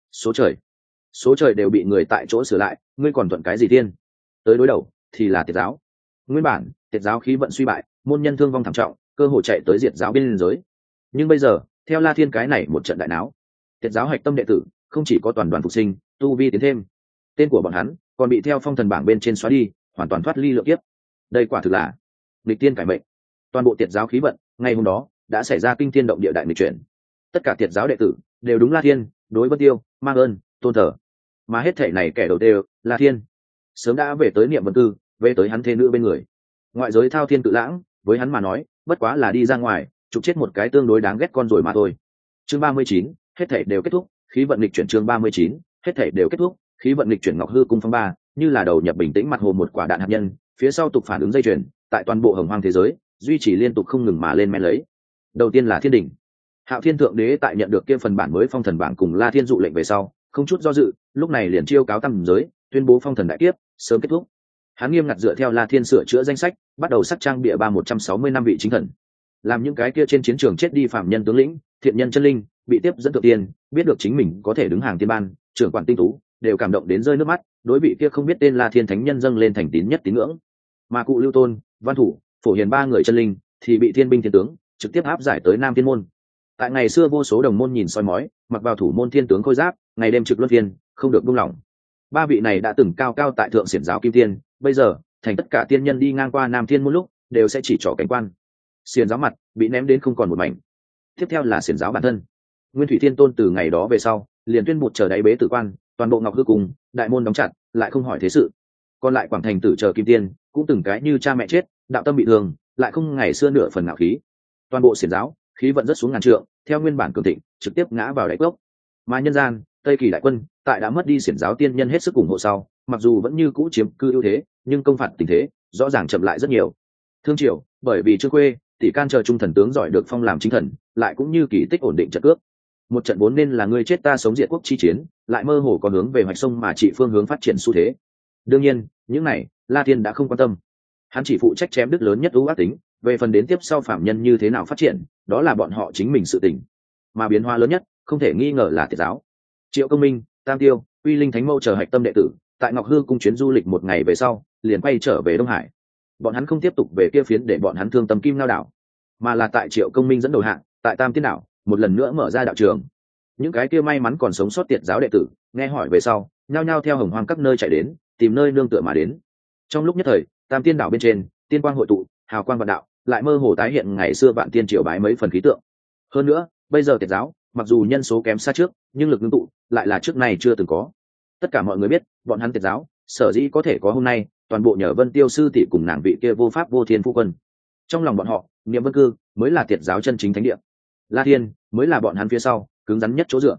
Speaker 1: Số trời đều bị người tại chỗ sửa lại, ngươi còn thuận cái gì thiên? Tới đối đầu thì là tiệt giáo. Nguyên bản tiệt giáo khí vận suy bại, môn nhân thương vong thảm trọng, cơ hội chạy tới diệt giáo biên giới. Nhưng bây giờ, theo La Thiên cái này một trận đại náo, tiệt giáo hạch tâm đệ tử không chỉ có toàn đoàn phục sinh, tu vi tiến thêm, tên của bọn hắn còn bị theo phong thần bảng bên trên xóa đi, hoàn toàn thoát ly lượng kiếp. Đây quả thực là nghịch tiên cải mệnh. Toàn bộ tiệt giáo khí vận ngày hôm đó đã xảy ra kinh thiên động địa đại nghịch chuyển. Tất cả tiệt giáo đệ tử đều đúng La Thiên, đối Vân Tiêu mang ơn tôn thờ, mà hết thảy này kẻ đầu đều La Thiên sớm đã về tới niệm vân cư, về tới hắn thê nữ bên người. Ngoại giới thao thiên tự lãng, với hắn mà nói bất quá là đi ra ngoài trục chết một cái tương đối đáng ghét con rồi mà thôi. Chương 39, hết thảy đều kết thúc, khí vận nghịch chuyển. Chương 39, hết thảy đều kết thúc, khí vận nghịch chuyển. Ngọc Hư cung phong ba như là đầu nhập bình tĩnh mặt hồ một quả đạn hạt nhân, phía sau tục phản ứng dây chuyền tại toàn bộ hồng hoang thế giới duy trì liên tục không ngừng mà lên men lấy. Đầu tiên là thiên đình. Hạo Thiên thượng đế tại nhận được kia phần bản mới phong thần bảng cùng La Thiên dụ lệnh về sau, không chút do dự, lúc này liền chiêu cáo tam giới, tuyên bố phong thần đại kiếp sớm kết thúc. Hắn nghiêm ngặt dựa theo La Thiên sửa chữa danh sách, bắt đầu sắc trang bịa 160 năm vị chính thần. Làm những cái kia trên chiến trường chết đi phạm nhân tướng lĩnh, thiện nhân chân linh, bị tiếp dẫn thượng tiên, biết được chính mình có thể đứng hàng tiên ban, trưởng quản tinh tú, đều cảm động đến rơi nước mắt, đối vị kia không biết tên La Thiên thánh nhân dâng lên thành tín nhất tín ngưỡng. Mà cụ Lưu Tôn, Văn Thủ, Phổ Hiền ba người chân linh thì bị thiên binh thiên tướng trực tiếp áp giải tới Nam Thiên môn. Tại ngày xưa vô số đồng môn nhìn soi mói, mặc vào thủ môn thiên tướng khôi giáp, ngày đêm trực luân phiên, không được buông lỏng. Ba vị này đã từng cao cao tại thượng xiển giáo kim tiên, bây giờ thành tất cả tiên nhân đi ngang qua Nam Thiên môn lúc đều sẽ chỉ trỏ cảnh quan. Xiển giáo mặt bị ném đến không còn một mảnh. Tiếp theo là xiển giáo bản thân. Nguyên Thủy Thiên Tôn từ ngày đó về sau liền tuyên bố chờ đáy bế tử quan, toàn bộ Ngọc Hư cung đại môn đóng chặt, lại không hỏi thế sự. Còn lại Quảng Thành Tử chờ kim tiên cũng từng cái như cha mẹ chết, đạo tâm bị thương, lại không ngày xưa nửa phần ngạo khí. Toàn bộ xiển giáo khí vận rất xuống ngàn trượng, theo nguyên bản cường thịnh trực tiếp ngã vào đáy cốc. Mà nhân gian Tây Kỳ đại quân tại đã mất đi xiển giáo tiên nhân hết sức ủng hộ sau, mặc dù vẫn như cũ chiếm cư ưu thế, nhưng công phạt tình thế rõ ràng chậm lại rất nhiều. Thương Triều bởi vì Trương Quê, Tỷ Can chờ trung thần tướng giỏi được phong làm chính thần, lại cũng như kỳ tích ổn định trận cước. Một trận vốn nên là ngươi chết ta sống diệt quốc chi chiến, lại mơ hồ có hướng về hoạch sông mà trị phương hướng phát triển xu thế. Đương nhiên, những này La Thiên đã không quan tâm. Hắn chỉ phụ trách chém đứt lớn nhất ưu ác tính, về phần đến tiếp sau phạm nhân như thế nào phát triển, đó là bọn họ chính mình sự tình. Mà biến hóa lớn nhất không thể nghi ngờ là tiệt giáo. Triệu Công Minh, Tam Tiêu, Uy Linh Thánh Mâu chờ hạch tâm đệ tử, tại Ngọc Hư cung chuyến du lịch một ngày về sau, liền quay trở về Đông Hải. Bọn hắn không tiếp tục về kia phiến để bọn hắn thương tâm Kim Lao đảo, mà là tại Triệu Công Minh dẫn đầu hạng, tại Tam Tiên đảo, một lần nữa mở ra đạo trường. Những cái kia may mắn còn sống sót tiệt giáo đệ tử, nghe hỏi về sau, nhao nhao theo hồng hoang các nơi chạy đến, tìm nơi nương tựa mà đến. Trong lúc nhất thời, Tam Tiên đảo bên trên, tiên quang hội tụ, hào quang vạn đạo, lại mơ hồ tái hiện ngày xưa vạn tiên triều bái mấy phần khí tượng. Hơn nữa, bây giờ tiệt giáo, mặc dù nhân số kém xa trước, nhưng lực ngưng tụ lại là trước này chưa từng có. Tất cả mọi người biết, bọn hắn tiệt giáo sở dĩ có thể có hôm nay, toàn bộ nhờ Vân Tiêu sư tỷ cùng nàng vị kia vô pháp vô thiên phu quân. Trong lòng bọn họ, niệm vân cư mới là tiệt giáo chân chính thánh địa, La Thiên mới là bọn hắn phía sau cứng rắn nhất chỗ dựa.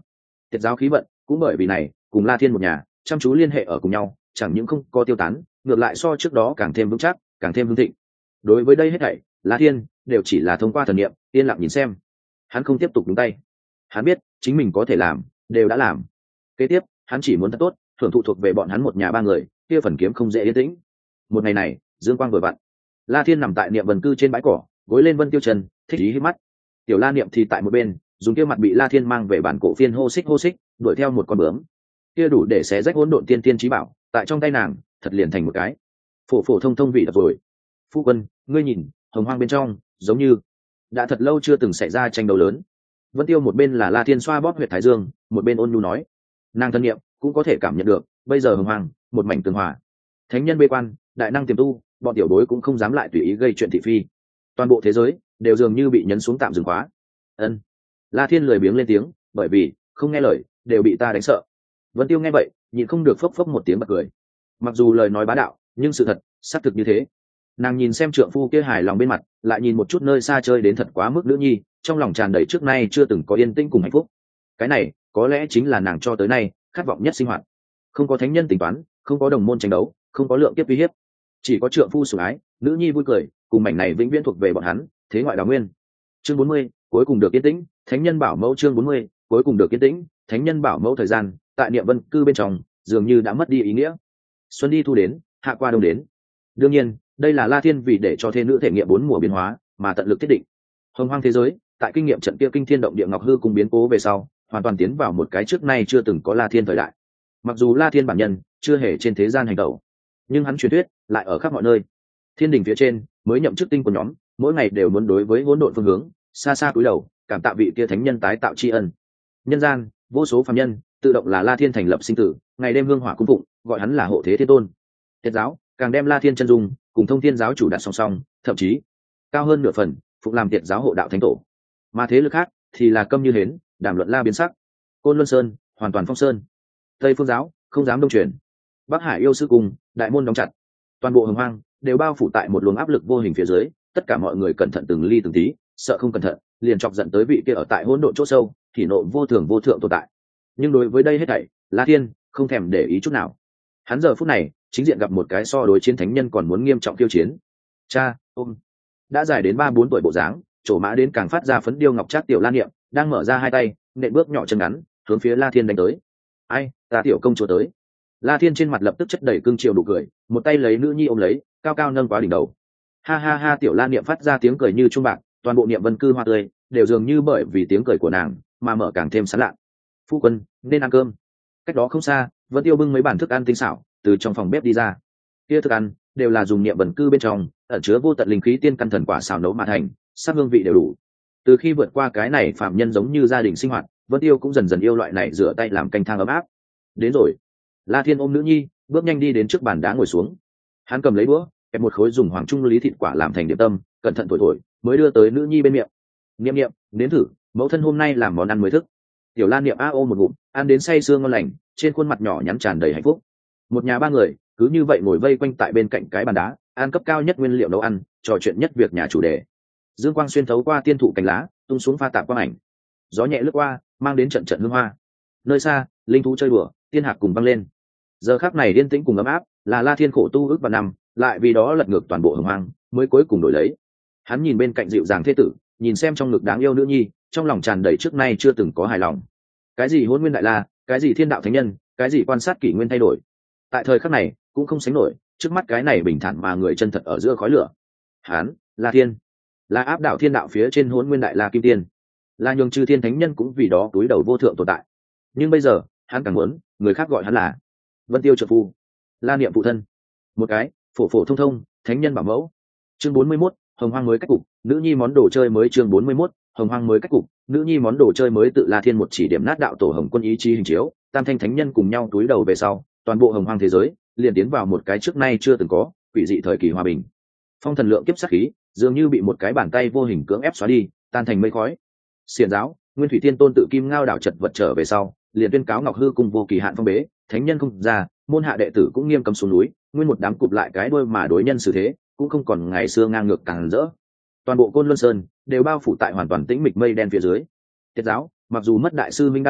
Speaker 1: Tiệt giáo khí vận cũng bởi vì này cùng La Thiên một nhà chăm chú liên hệ ở cùng nhau, chẳng những không có tiêu tán, ngược lại so trước đó càng thêm vững chắc, càng thêm hưng thịnh. Đối với đây hết thảy, La Thiên đều chỉ là thông qua thần niệm yên lặng nhìn xem. Hắn không tiếp tục nhúng tay. Hắn biết chính mình có thể làm đều đã làm. Kế tiếp hắn chỉ muốn thật tốt thưởng thụ thuộc về bọn hắn một nhà ba người kia phần kiếm không dễ yên tĩnh. Một ngày này dương quang vừa vặn, La Thiên nằm tại niệm vần cư trên bãi cỏ, gối lên Vân Tiêu Trần, thích ý hít mắt. Tiểu La Niệm thì tại một bên dùng kia mặt bị La Thiên mang về bản cổ phiên hô xích đuổi theo một con bướm, kia đủ để xé rách hỗn độn tiên tiên chí bảo tại trong tay nàng thật liền thành một cái phổ phổ thông thông vị đập rồi. Phu quân, ngươi nhìn hồng hoang bên trong giống như đã thật lâu chưa từng xảy ra tranh đấu lớn. Vân Tiêu một bên là La Thiên xoa bóp huyệt thái dương, một bên ôn nhu nói, nàng thân niệm cũng có thể cảm nhận được bây giờ hồng hoang một mảnh tường hòa. Thánh nhân bê quan, đại năng tiềm tu, bọn tiểu bối cũng không dám lại tùy ý gây chuyện thị phi. Toàn bộ thế giới đều dường như bị nhấn xuống tạm dừng khóa. Ân. La Thiên lười biếng lên tiếng, bởi vì không nghe lời đều bị ta đánh sợ. Vân Tiêu nghe vậy nhịn không được phốc phốc một tiếng bật cười. Mặc dù lời nói bá đạo nhưng sự thật xác thực như thế. Nàng nhìn xem trượng phu kia hài lòng bên mặt, lại nhìn một chút nơi xa chơi đến thật quá mức nữ nhi, trong lòng tràn đầy trước nay chưa từng có yên tĩnh cùng hạnh phúc. Cái này có lẽ chính là nàng cho tới nay khát vọng nhất sinh hoạt. Không có thánh nhân tính toán, không có đồng môn tranh đấu, không có lượng kiếp uy hiếp, chỉ có trượng phu sủng ái, nữ nhi vui cười, cùng mảnh này vĩnh viễn thuộc về bọn hắn, thế ngoại đào nguyên. Chương 40, cuối cùng được yên tĩnh, thánh nhân bảo mẫu. Chương 40, cuối cùng được yên tĩnh, thánh nhân bảo mẫu. Thời gian tại niệm vân cư bên trong dường như đã mất đi ý nghĩa. Xuân đi thu đến, hạ qua đông đến. Đương nhiên đây là La Thiên vì để cho thê nữ thể nghiệm bốn mùa biến hóa mà tận lực thiết định. Hồng hoang thế giới tại kinh nghiệm trận kia kinh thiên động địa ngọc hư cùng biến cố về sau hoàn toàn tiến vào một cái trước nay chưa từng có La Thiên thời đại. Mặc dù La Thiên bản nhân chưa hề trên thế gian hành động, nhưng hắn truyền thuyết lại ở khắp mọi nơi. Thiên đình phía trên mới nhậm chức tinh của nhóm, mỗi ngày đều muốn đối với hỗn độn phương hướng xa xa cúi đầu cảm tạ vị kia thánh nhân tái tạo tri ân. Nhân gian vô số phàm nhân tự động là La Thiên thành lập sinh tử, ngày đêm hương hỏa cung phụng, gọi hắn là hộ thế thiên tôn. Tiệt giáo càng đem La Thiên chân dung cùng thông thiên giáo chủ đặt song song, thậm chí cao hơn nửa phần phục làm tiệt giáo hộ đạo thánh tổ. Mà thế lực khác thì là câm như hến, đàm luận la biến sắc. Côn Luân Sơn hoàn toàn phong sơn, Tây Phương giáo không dám đông truyền, Bắc Hải yêu sư cùng đại môn đóng chặt, toàn bộ hồng hoang đều bao phủ tại một luồng áp lực vô hình phía dưới. Tất cả mọi người cẩn thận từng ly từng tí, sợ không cẩn thận liền chọc giận tới vị kia ở tại hỗn độn chỗ sâu thì nộ vô thường vô thượng tồn tại. Nhưng đối với đây hết thảy, La Thiên không thèm để ý chút nào. Hắn giờ phút này chính diện gặp một cái so đối chiến thánh nhân còn muốn nghiêm trọng tiêu chiến. Cha ôm đã dài đến 3-4 tuổi bộ dáng, trổ mã đến càng phát ra phấn điêu ngọc trác tiểu La Niệm đang mở ra hai tay, nện bước nhỏ chân ngắn hướng phía La Thiên đánh tới. Ai, ta tiểu công chúa tới. La Thiên trên mặt lập tức chất đầy cương triều đủ cười, một tay lấy nữ nhi ôm lấy, cao cao nâng quá đỉnh đầu. Ha ha ha, tiểu La Niệm phát ra tiếng cười như trung bạc, toàn bộ niệm vân cư hoa tươi đều dường như bởi vì tiếng cười của nàng mà mở càng thêm sán lạ. Phu quân nên ăn cơm. Cách đó không xa, Vân Tiêu bưng mấy bản thức ăn tinh xảo từ trong phòng bếp đi ra. Kia thức ăn đều là dùng niệm vân cư bên trong ẩn chứa vô tận linh khí tiên căn thần quả xào nấu mà thành, sắc hương vị đều đủ. Từ khi vượt qua cái này phạm nhân giống như gia đình sinh hoạt, Vân Tiêu cũng dần dần yêu loại này rửa tay làm canh thang ấm áp. Đến rồi. La Thiên ôm nữ nhi bước nhanh đi đến trước bàn đá ngồi xuống. Hắn cầm lấy đũa kẹp một khối dùng hoàng trung lý thịt quả làm thành điểm tâm, cẩn thận thổi thổi mới đưa tới nữ nhi bên miệng. Niệm niệm nếm thử, mẫu thân hôm nay làm món ăn mới thức. Tiểu Lan Niệm a ô một ngụm ăn đến say sưa ngon lành, trên khuôn mặt nhỏ nhắn tràn đầy hạnh phúc. Một nhà ba người cứ như vậy ngồi vây quanh tại bên cạnh cái bàn đá, ăn cấp cao nhất nguyên liệu nấu ăn, trò chuyện nhất việc nhà chủ đề. Dương quang xuyên thấu qua tiên thụ cành lá tung xuống pha tạp quang ảnh, gió nhẹ lướt qua mang đến trận trận hương hoa. Nơi xa linh thú chơi đùa, tiên hạc cùng văng lên. Giờ khắc này yên tĩnh cùng ấm áp là La Thiên khổ tu ước và năm lại vì đó lật ngược toàn bộ hồng hoang mới cuối cùng đổi lấy. Hắn nhìn bên cạnh dịu dàng thế tử, nhìn xem trong ngực đáng yêu nữ nhi, trong lòng tràn đầy trước nay chưa từng có hài lòng. Cái gì hôn nguyên đại la, cái gì thiên đạo thánh nhân, cái gì quan sát kỷ nguyên thay đổi, tại thời khắc này cũng không sánh nổi trước mắt cái này bình thản mà người chân thật ở giữa khói lửa. Hắn La Thiên là áp đảo thiên đạo phía trên hôn nguyên đại la kim tiên, là nhường chư thiên thánh nhân cũng vì đó túi đầu vô thượng tồn tại. Nhưng bây giờ hắn càng muốn người khác gọi hắn là Vân Tiêu trợ phu, La Niệm phụ thân, một cái phổ phổ thông thông thánh nhân bảo mẫu. Chương 41, hồng hoang mới cách cục, nữ nhi món đồ chơi mới. Chương 41, hồng hoang mới cách cục, nữ nhi món đồ chơi mới. Tự La Thiên một chỉ điểm nát đạo tổ hồng quân ý chí hình chiếu, tam thanh thánh nhân cùng nhau túi đầu về sau, toàn bộ hồng hoang thế giới liền tiến vào một cái trước nay chưa từng có quỷ dị thời kỳ hòa bình. Phong thần lượng kiếp sát khí dường như bị một cái bàn tay vô hình cưỡng ép xóa đi, tan thành mây khói. Xiển giáo Nguyên Thủy Thiên Tôn tự kim ngao đảo chật vật trở về sau, liền tuyên cáo ngọc hư cùng vô kỳ hạn phong bế, thánh nhân không ra, môn hạ đệ tử cũng nghiêm cấm xuống núi, nguyên một đám cụp lại cái đuôi mà đối nhân xử thế, cũng không còn ngày xưa ngang ngược càng rỡ. Toàn bộ Côn Luân Sơn đều bao phủ tại hoàn toàn tĩnh mịch mây đen phía dưới. Tiệt giáo mặc dù mất đại sư minh đa bảo,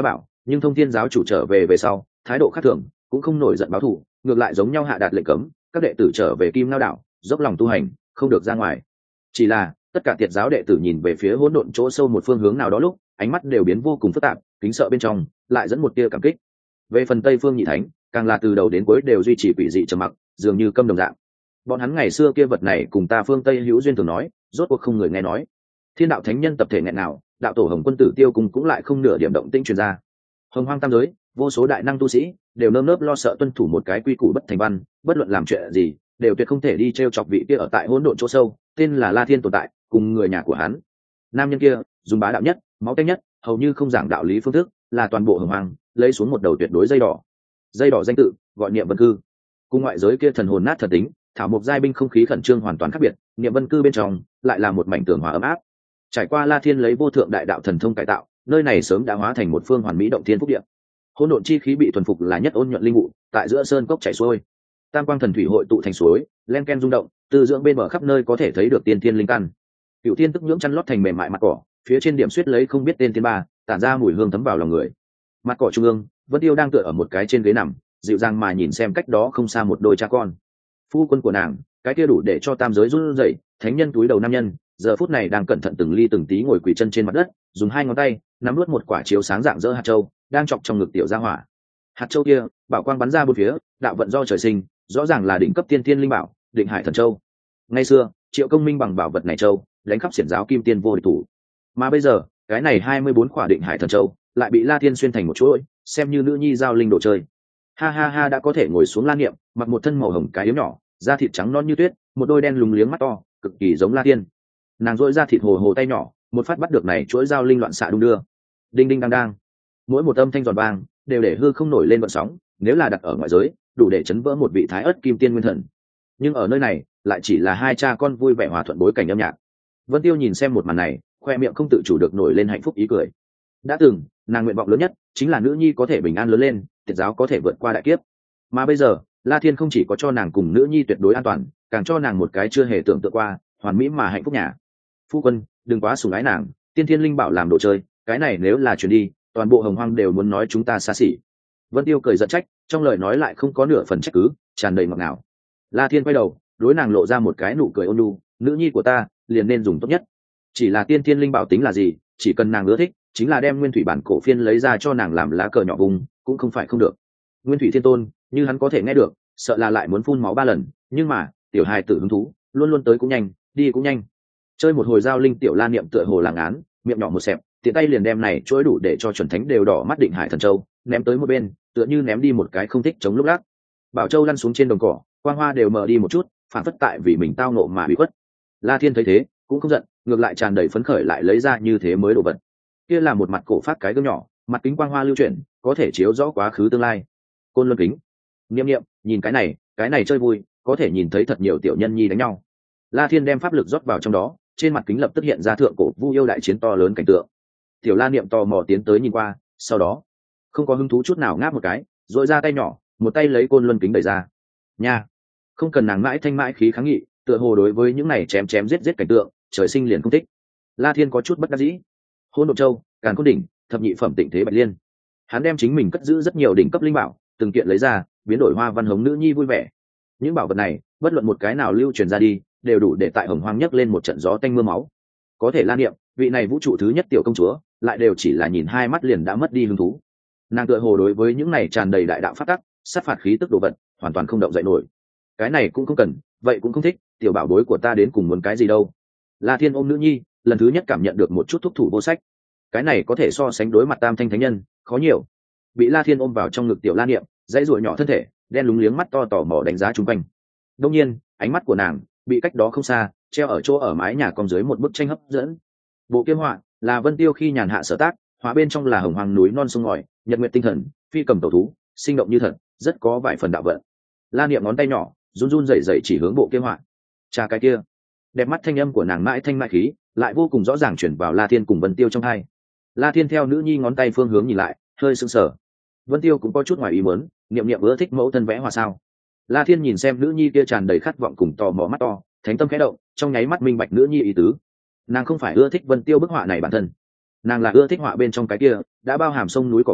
Speaker 1: Nhưng thông thiên giáo chủ trở về sau thái độ khác thường, cũng không nổi giận báo thù, ngược lại giống nhau hạ đạt lệnh cấm các đệ tử trở về Kim Ngao đảo dốc lòng tu hành, không được ra ngoài. Chỉ là tất cả tiệt giáo đệ tử nhìn về phía hỗn độn chỗ sâu một phương hướng nào đó lúc, ánh mắt đều biến vô cùng phức tạp, kính sợ bên trong lại dẫn một tia cảm kích. Về phần Tây Phương Nhị Thánh, càng là từ đầu đến cuối đều duy trì quỷ dị trầm mặc, dường như câm đồng dạng. Bọn hắn ngày xưa kia vật này cùng ta phương Tây hữu duyên thường nói, rốt cuộc không người nghe nói. Thiên đạo thánh nhân tập thể nghẹn nào, đạo tổ Hồng Quân Tử Tiêu cùng cũng lại không nửa điểm động tĩnh truyền ra. Hồng Hoang tam giới, vô số đại năng tu sĩ đều nơm nớp lo sợ tuân thủ một cái quy củ bất thành văn, bất luận làm chuyện gì đều tuyệt không thể đi trêu chọc vị kia ở tại hỗn độn chỗ sâu, tên là La Thiên tồn tại, cùng người nhà của hắn. Nam nhân kia dùng bá đạo nhất, máu tanh nhất, hầu như không giảng đạo lý phương thức, là toàn bộ Hồng Hoang lấy xuống một đầu tuyệt đối dây đỏ. Dây đỏ danh tự gọi Niệm Vân Cư. Cùng ngoại giới kia thần hồn nát thần tính, thảo mộc giai binh không khí khẩn trương hoàn toàn khác biệt, Niệm Vân Cư bên trong lại là một mảnh tường hòa ấm áp. Trải qua La Thiên lấy vô thượng đại đạo thần thông cải tạo, nơi này sớm đã hóa thành một phương hoàn mỹ động thiên phúc địa. Hỗn độn chi khí bị thuần phục là nhất ôn nhuận linh vụ, tại giữa sơn cốc chảy xuôi. Tam quang thần thủy hội tụ thành suối, len ken rung động, từ dưỡng bên bờ khắp nơi có thể thấy được tiên thiên linh căn. Cựu tiên tức nhưỡng chăn lót thành mềm mại mặt cỏ, phía trên điểm suýt lấy không biết tên tiên ba, tản ra mùi hương thấm vào lòng người. Mặt cỏ trung ương, Vân Tiêu đang tựa ở một cái trên ghế nằm, dịu dàng mà nhìn xem cách đó không xa một đôi cha con. Phu quân của nàng, cái kia đủ để cho tam giới run rẩy, thánh nhân túi đầu nam nhân, giờ phút này đang cẩn thận từng ly từng tí ngồi quỳ chân trên mặt đất, dùng hai ngón tay nắm nuốt một quả chiếu sáng dạng dỡ hạt châu, đang chọc trong ngực tiểu gia hỏa. Hạt châu kia bảo quang bắn ra bốn phía, đạo vận do trời sinh, rõ ràng là đỉnh cấp tiên thiên linh bảo, Định Hải Thần Châu. Ngày xưa Triệu Công Minh bằng bảo vật này châu đánh khắp xiển giáo kim tiên vô địch thủ, mà bây giờ cái này 24 quả Định Hải Thần Châu lại bị La Thiên xuyên thành một chuỗi, xem như nữ nhi giao linh đồ chơi. Ha ha ha, đã có thể ngồi xuống La Niệm, mặc một thân màu hồng cái yếm nhỏ, da thịt trắng non như tuyết, một đôi đen lùng liếng mắt to, cực kỳ giống La Thiên. Nàng dội ra thịt hồ hồ tay nhỏ, một phát bắt được này chuỗi giao linh loạn xạ đung đưa, đinh đinh đang đang, mỗi một âm thanh giòn vang đều để hư không nổi lên vận sóng, nếu là đặt ở ngoại giới đủ để chấn vỡ một vị thái ớt kim tiên nguyên thần, nhưng ở nơi này lại chỉ là hai cha con vui vẻ hòa thuận bối cảnh âm nhạc. Vân Tiêu nhìn xem một màn này, khoe miệng không tự chủ được nổi lên hạnh phúc ý cười. Đã từng nàng nguyện vọng lớn nhất chính là nữ nhi có thể bình an lớn lên, tiệt giáo có thể vượt qua đại kiếp, mà bây giờ La Thiên không chỉ có cho nàng cùng nữ nhi tuyệt đối an toàn, càng cho nàng một cái chưa hề tưởng tượng qua hoàn mỹ mà hạnh phúc nhà. Phu quân đừng quá sủng ái nàng, tiên thiên linh bảo làm đồ chơi, cái này nếu là truyền đi, toàn bộ Hồng Hoang đều muốn nói chúng ta xa xỉ. Vân Tiêu cười giận trách, trong lời nói lại không có nửa phần trách cứ, tràn đầy ngọt ngào. La Thiên quay đầu đối nàng lộ ra một cái nụ cười ôn nhu, nữ nhi của ta liền nên dùng tốt nhất. Chỉ là tiên thiên linh bảo tính là gì, chỉ cần nàng ưa thích, chính là đem nguyên thủy bản cổ phiên lấy ra cho nàng làm lá cờ nhỏ vùng, cũng không phải không được. Nguyên thủy thiên tôn như hắn có thể nghe được, sợ là lại muốn phun máu 3 lần, nhưng mà tiểu hài tử hứng thú luôn luôn tới cũng nhanh, đi cũng nhanh. Chơi một hồi giao linh, tiểu La Niệm tựa hồ làng án, miệng nhỏ một xẹp, tiện tay liền đem này chuỗi đủ để cho chuẩn thánh đều đỏ mắt Định Hải Thần Châu ném tới một bên, tựa như ném đi một cái không thích chống lúc lắc. Bảo châu lăn xuống trên đồng cỏ, quang hoa đều mờ đi một chút, phản phất tại vì mình tao nộ mà bị khuất. La Thiên thấy thế cũng không giận, ngược lại tràn đầy phấn khởi, lại lấy ra như thế mới đồ vật. Kia là một mặt cổ phát cái gương nhỏ, mặt kính quang hoa lưu chuyển, có thể chiếu rõ quá khứ tương lai. Côn Luân kính. Niệm nhìn cái này chơi vui, có thể nhìn thấy thật nhiều tiểu nhân nhi đánh nhau. La Thiên đem pháp lực rót vào trong đó, trên mặt kính lập tức hiện ra thượng cổ Vu yêu đại chiến to lớn cảnh tượng. Tiểu La Niệm tò mò tiến tới nhìn qua, sau đó không có hứng thú chút nào ngáp một cái, rồi ra tay nhỏ, một tay lấy Côn Luân kính đẩy ra. Nha, không cần nàng mãi thanh mãi khí kháng nghị, tựa hồ đối với những này chém chém giết giết cảnh tượng, trời sinh liền không thích. La Thiên có chút bất đắc dĩ. Hỗn Độn Châu, Càn Khôn đỉnh, thập nhị phẩm Tịnh Thế Bạch Liên. Hắn đem chính mình cất giữ rất nhiều đỉnh cấp linh bảo, từng kiện lấy ra, biến đổi hoa văn hống nữ nhi vui vẻ. Những bảo vật này, bất luận một cái nào lưu truyền ra đi, đều đủ để tại Hồng Hoang nhấc lên một trận gió tanh mưa máu. Có thể La Niệm, vị này vũ trụ thứ nhất tiểu công chúa, lại đều chỉ là nhìn hai mắt liền đã mất đi hứng thú. Nàng tựa hồ đối với những này tràn đầy đại đạo pháp tắc, sát phạt khí tức đồ vật, hoàn toàn không động dậy nổi. Cái này cũng không cần, vậy cũng không thích, tiểu bảo bối của ta đến cùng muốn cái gì đâu. La Thiên ôm nữ nhi, lần thứ nhất cảm nhận được một chút thúc thủ vô sách. Cái này có thể so sánh đối mặt tam thanh thánh nhân, khó nhiều. Bị La Thiên ôm vào trong ngực tiểu La Niệm, dãy ruồi nhỏ thân thể, đen lúng liếng mắt to tò mò đánh giá chung quanh. Đông nhiên, ánh mắt của nàng bị cách đó không xa, treo ở chỗ ở mái nhà cong dưới một bức tranh hấp dẫn. Bộ kiếm họa là Vân Tiêu khi nhàn hạ sở tác, họa bên trong là hồng hoàng núi non sông ngòi, nhật nguyệt tinh thần, phi cầm tẩu thú, sinh động như thật, rất có vài phần đạo vận. La Niệm ngón tay nhỏ run run rẩy rẩy chỉ hướng bộ kiếm họa. Cha cái kia, đẹp mắt thanh âm của nàng mãi thanh mãi khí, lại vô cùng rõ ràng chuyển vào La Thiên cùng Vân Tiêu trong tai. La Thiên theo nữ nhi ngón tay phương hướng nhìn lại, hơi sững sờ. Vân Tiêu cũng có chút ngoài ý muốn, Niệm ưa thích mẫu thân vẽ họa sao? La Thiên nhìn xem nữ nhi kia tràn đầy khát vọng cùng tò mò mắt to, thánh tâm khẽ động, trong nháy mắt minh bạch nữ nhi ý tứ. Nàng không phải ưa thích Vân Tiêu bức họa này bản thân, nàng là ưa thích họa bên trong cái kia đã bao hàm sông núi cỏ cây,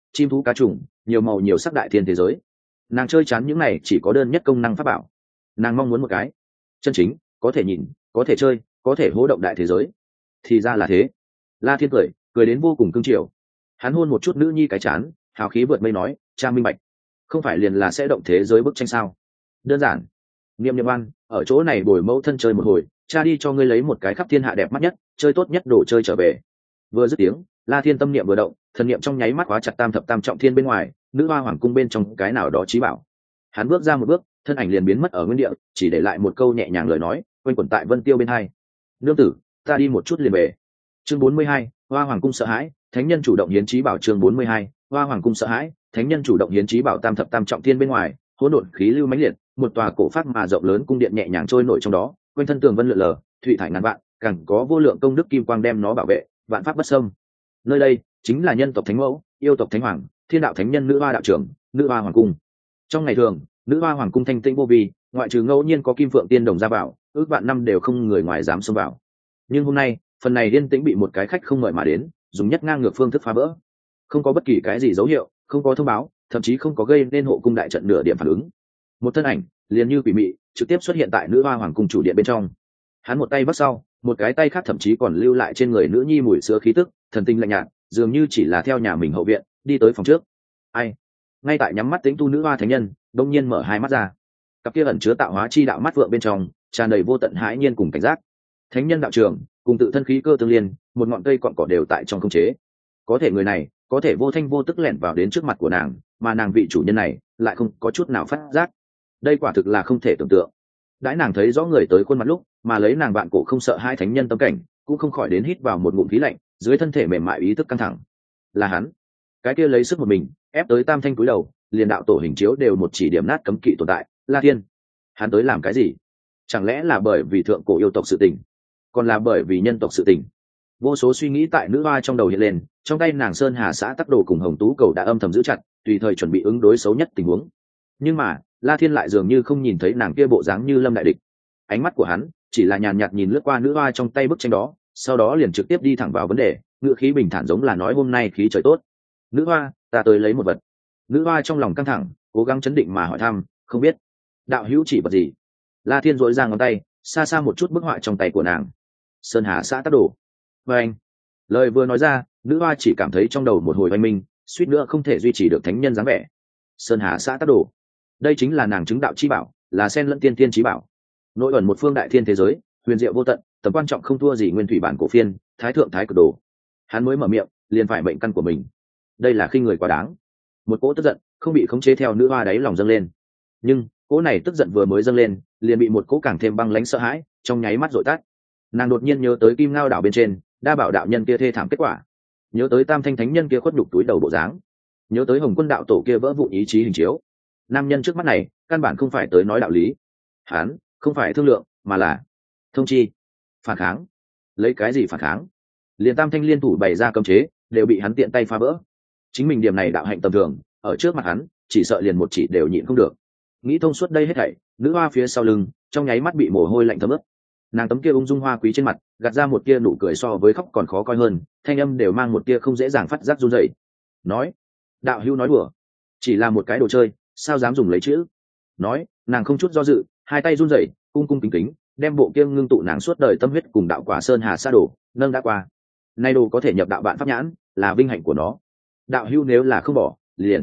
Speaker 1: chim thú cá trùng, nhiều màu nhiều sắc đại thiên thế giới. Nàng chơi chán những này chỉ có đơn nhất công năng pháp bảo. Nàng mong muốn một cái chân chính có thể nhìn, có thể chơi, có thể hô động đại thế giới. Thì ra là thế. La Thiên cười đến vô cùng cưng chiều. Hắn hôn một chút nữ nhi cái chán, hào khí vượt mây nói, cha minh bạch, không phải liền là sẽ động thế giới bức tranh sao? Đơn giản. Niệm Niệm Oan, ở chỗ này bồi mẫu thân chơi một hồi, cha đi cho ngươi lấy một cái khắp thiên hạ đẹp mắt nhất, chơi tốt nhất đồ chơi trở về. Vừa dứt tiếng, La Thiên tâm niệm vừa động, thần niệm trong nháy mắt khóa chặt tam thập tam trọng thiên bên ngoài, nữ hoa hoàng cung bên trong cái nào đó trí bảo. Hắn bước ra một bước, thân ảnh liền biến mất ở nguyên địa, chỉ để lại một câu nhẹ nhàng lời nói, quanh quẩn tại Vân Tiêu bên hai. Nương tử, ta đi một chút liền về. Chương 42, Hoa Hoàng cung sợ hãi, thánh nhân chủ động hiến trí bảo. Chương 42, Hoa Hoàng cung sợ hãi, thánh nhân chủ động hiến trí bảo. Tam thập tam trọng thiên bên ngoài, hỗn độn khí lưu mãnh liệt, một tòa cổ phát mà rộng lớn cung điện nhẹ nhàng trôi nổi trong đó, quanh thân tường vân lượn lờ, thủy thải ngàn vạn, càng có vô lượng công đức kim quang đem nó bảo vệ, vạn pháp bất xâm. Nơi đây chính là nhân tộc thánh mẫu, yêu tộc thánh hoàng, thiên đạo thánh nhân nữ hoa đạo trưởng, nữ hoa hoàng cung. Trong ngày thường, nữ hoa hoàng cung thanh tĩnh vô vi, ngoại trừ ngẫu nhiên có kim phượng tiên đồng ra vào, ước vạn năm đều không người ngoài dám xông vào. Nhưng hôm nay, phần này yên tĩnh bị một cái khách không mời mà đến, dùng nhất ngang ngược phương thức phá vỡ. Không có bất kỳ cái gì dấu hiệu, không có thông báo, thậm chí không có gây nên hộ cung đại trận nửa điểm phản ứng. Một thân ảnh liền như quỷ mị trực tiếp xuất hiện tại nữ hoa hoàng cung chủ điện bên trong. Hắn một tay vắt sau, một cái tay khác thậm chí còn lưu lại trên người nữ nhi mùi sữa khí tức, thần tinh lạnh nhạt, dường như chỉ là theo nhà mình hậu viện đi tới phòng trước. Ai? Ngay tại nhắm mắt tĩnh tu nữ hoa thánh nhân đông nhiên mở hai mắt ra, cặp kia ẩn chứa tạo hóa chi đạo mắt vượng bên trong tràn đầy vô tận hãi nhiên cùng cảnh giác. Thánh nhân đạo trường cùng tự thân khí cơ tương liên, một ngọn cây cọn cỏ đều tại trong khống chế. Có thể người này có thể vô thanh vô tức lẻn vào đến trước mặt của nàng, mà nàng vị chủ nhân này lại không có chút nào phát giác. Đây quả thực là không thể tưởng tượng. Đãi nàng thấy rõ người tới khuôn mặt lúc, mà lấy nàng bạn cổ không sợ hai thánh nhân tâm cảnh, cũng không khỏi đến hít vào một ngụm khí lạnh, dưới thân thể mềm mại ý thức căng thẳng. Là hắn, cái kia lấy sức một mình ép tới tam thanh cúi đầu, liền đạo tổ hình chiếu đều một chỉ điểm nát cấm kỵ tồn tại, La Thiên. Hắn tới làm cái gì? Chẳng lẽ là bởi vì thượng cổ yêu tộc sự tình, còn là bởi vì nhân tộc sự tình? Vô số suy nghĩ tại nữ hoa trong đầu hiện lên, trong tay nàng sơn hà xã tắc đồ cùng hồng tú cầu đã âm thầm giữ chặt, tùy thời chuẩn bị ứng đối xấu nhất tình huống. Nhưng mà La Thiên lại dường như không nhìn thấy nàng kia bộ dáng như lâm đại địch. Ánh mắt của hắn chỉ là nhàn nhạt nhìn lướt qua nữ hoa trong tay bức tranh đó, sau đó liền trực tiếp đi thẳng vào vấn đề, ngữ khí bình thản giống là nói hôm nay khí trời tốt. Nữ hoa, ta tới lấy một vật. Nữ hoa trong lòng căng thẳng, cố gắng chấn định mà hỏi thăm, không biết đạo hữu chỉ vật gì? La Thiên dội ra ngón tay, xa xa một chút bức họa trong tay của nàng. Sơn hà xã tắc đồ. Và anh, lời vừa nói ra, nữ hoa chỉ cảm thấy trong đầu một hồi oanh minh, suýt nữa không thể duy trì được thánh nhân dáng vẻ. Sơn hà xã tắc đồ, đây chính là nàng chứng đạo chi bảo, là sen lẫn tiên tiên chí bảo, nội ẩn một phương đại thiên thế giới, huyền diệu vô tận, tầm quan trọng không thua gì nguyên thủy bản cổ phiên, thái thượng thái cực đồ. Hắn mới mở miệng liền phải mệnh căn của mình. Đây là khi người quá đáng. Một cỗ tức giận không bị khống chế theo nữ hoa đáy lòng dâng lên, nhưng cỗ này tức giận vừa mới dâng lên liền bị một cỗ càng thêm băng lãnh sợ hãi trong nháy mắt dội tắt. Nàng đột nhiên nhớ tới Kim Ngao đảo bên trên đa bảo đạo nhân kia thê thảm kết quả, nhớ tới tam thanh thánh nhân kia khuất nhục túi đầu bộ dáng, nhớ tới Hồng Quân đạo tổ kia vỡ vụn ý chí hình chiếu. Nam nhân trước mắt này căn bản không phải tới nói đạo lý, hắn không phải thương lượng mà là thông chi, phản kháng. Lấy cái gì phản kháng? Liền tam thanh liên thủ bày ra cấm chế đều bị hắn tiện tay phá vỡ. Chính mình điểm này đạo hạnh tầm thường, ở trước mặt hắn chỉ sợ liền một chỉ đều nhịn không được. Nghĩ thông suốt đây hết thảy, nữ hoa phía sau lưng trong nháy mắt bị mồ hôi lạnh thấm ướt. Nàng tấm kia ung dung hoa quý trên mặt gạt ra một tia nụ cười so với khóc còn khó coi hơn, thanh âm đều mang một tia không dễ dàng phát giác run rẩy. Nói, đạo hữu nói đùa, chỉ là một cái đồ chơi, sao dám dùng lấy chữ? Nói, nàng không chút do dự, hai tay run rẩy, cung cung kính kính, đem bộ kia ngưng tụ nàng suốt đời tâm huyết cùng đạo quả sơn hà sa đồ nâng đã qua. Nay đồ có thể nhập đạo bạn pháp nhãn, là vinh hạnh của nó. Đạo hữu nếu là không bỏ,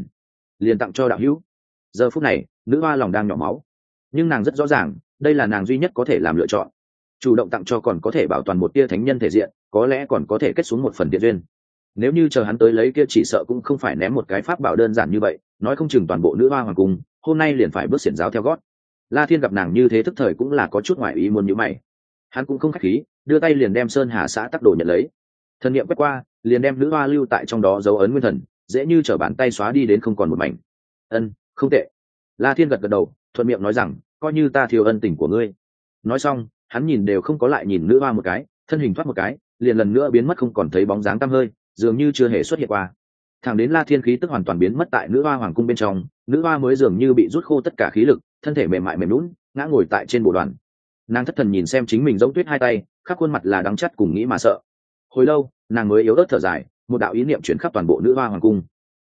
Speaker 1: liền tặng cho đạo hữu. Giờ phút này, nữ hoa lòng đang nhỏ máu, nhưng nàng rất rõ ràng, đây là nàng duy nhất có thể làm lựa chọn. Chủ động tặng cho còn có thể bảo toàn một tia thánh nhân thể diện, có lẽ còn có thể kết xuống một phần thiện duyên. Nếu như chờ hắn tới lấy kia chỉ sợ cũng không phải ném một cái pháp bảo đơn giản như vậy, nói không chừng toàn bộ nữ hoa hoàng cung hôm nay liền phải bước xiển giáo theo gót. La Thiên gặp nàng như thế thức thời cũng là có chút ngoại ý muốn như mày. Hắn cũng không khách khí, đưa tay liền đem sơn hà xã tắc đồ nhận lấy. Thần niệm quét qua, liền đem nữ hoa lưu tại trong đó dấu ấn nguyên thần, dễ như trở bàn tay xóa đi đến không còn một mảnh. Ân, không tệ. La Thiên gật gật đầu, thuận miệng nói rằng, coi như ta thiếu ân tình của ngươi. Nói xong, hắn nhìn đều không có lại nhìn nữ hoa một cái, thân hình thoát một cái, liền lần nữa biến mất không còn thấy bóng dáng tăm hơi, dường như chưa hề xuất hiện qua. Thẳng đến La Thiên khí tức hoàn toàn biến mất tại nữ hoa hoàng cung bên trong, nữ hoa mới dường như bị rút khô tất cả khí lực, thân thể mềm mại mềm nhũn, ngã ngồi tại trên bộ đoàn. Nàng thất thần nhìn xem chính mình giống tuyết hai tay, khắp khuôn mặt là đắng chắt cùng nghĩ mà sợ. Hồi lâu, nàng mới yếu ớt thở dài, một đạo ý niệm chuyển khắp toàn bộ nữ hoa hoàng cung.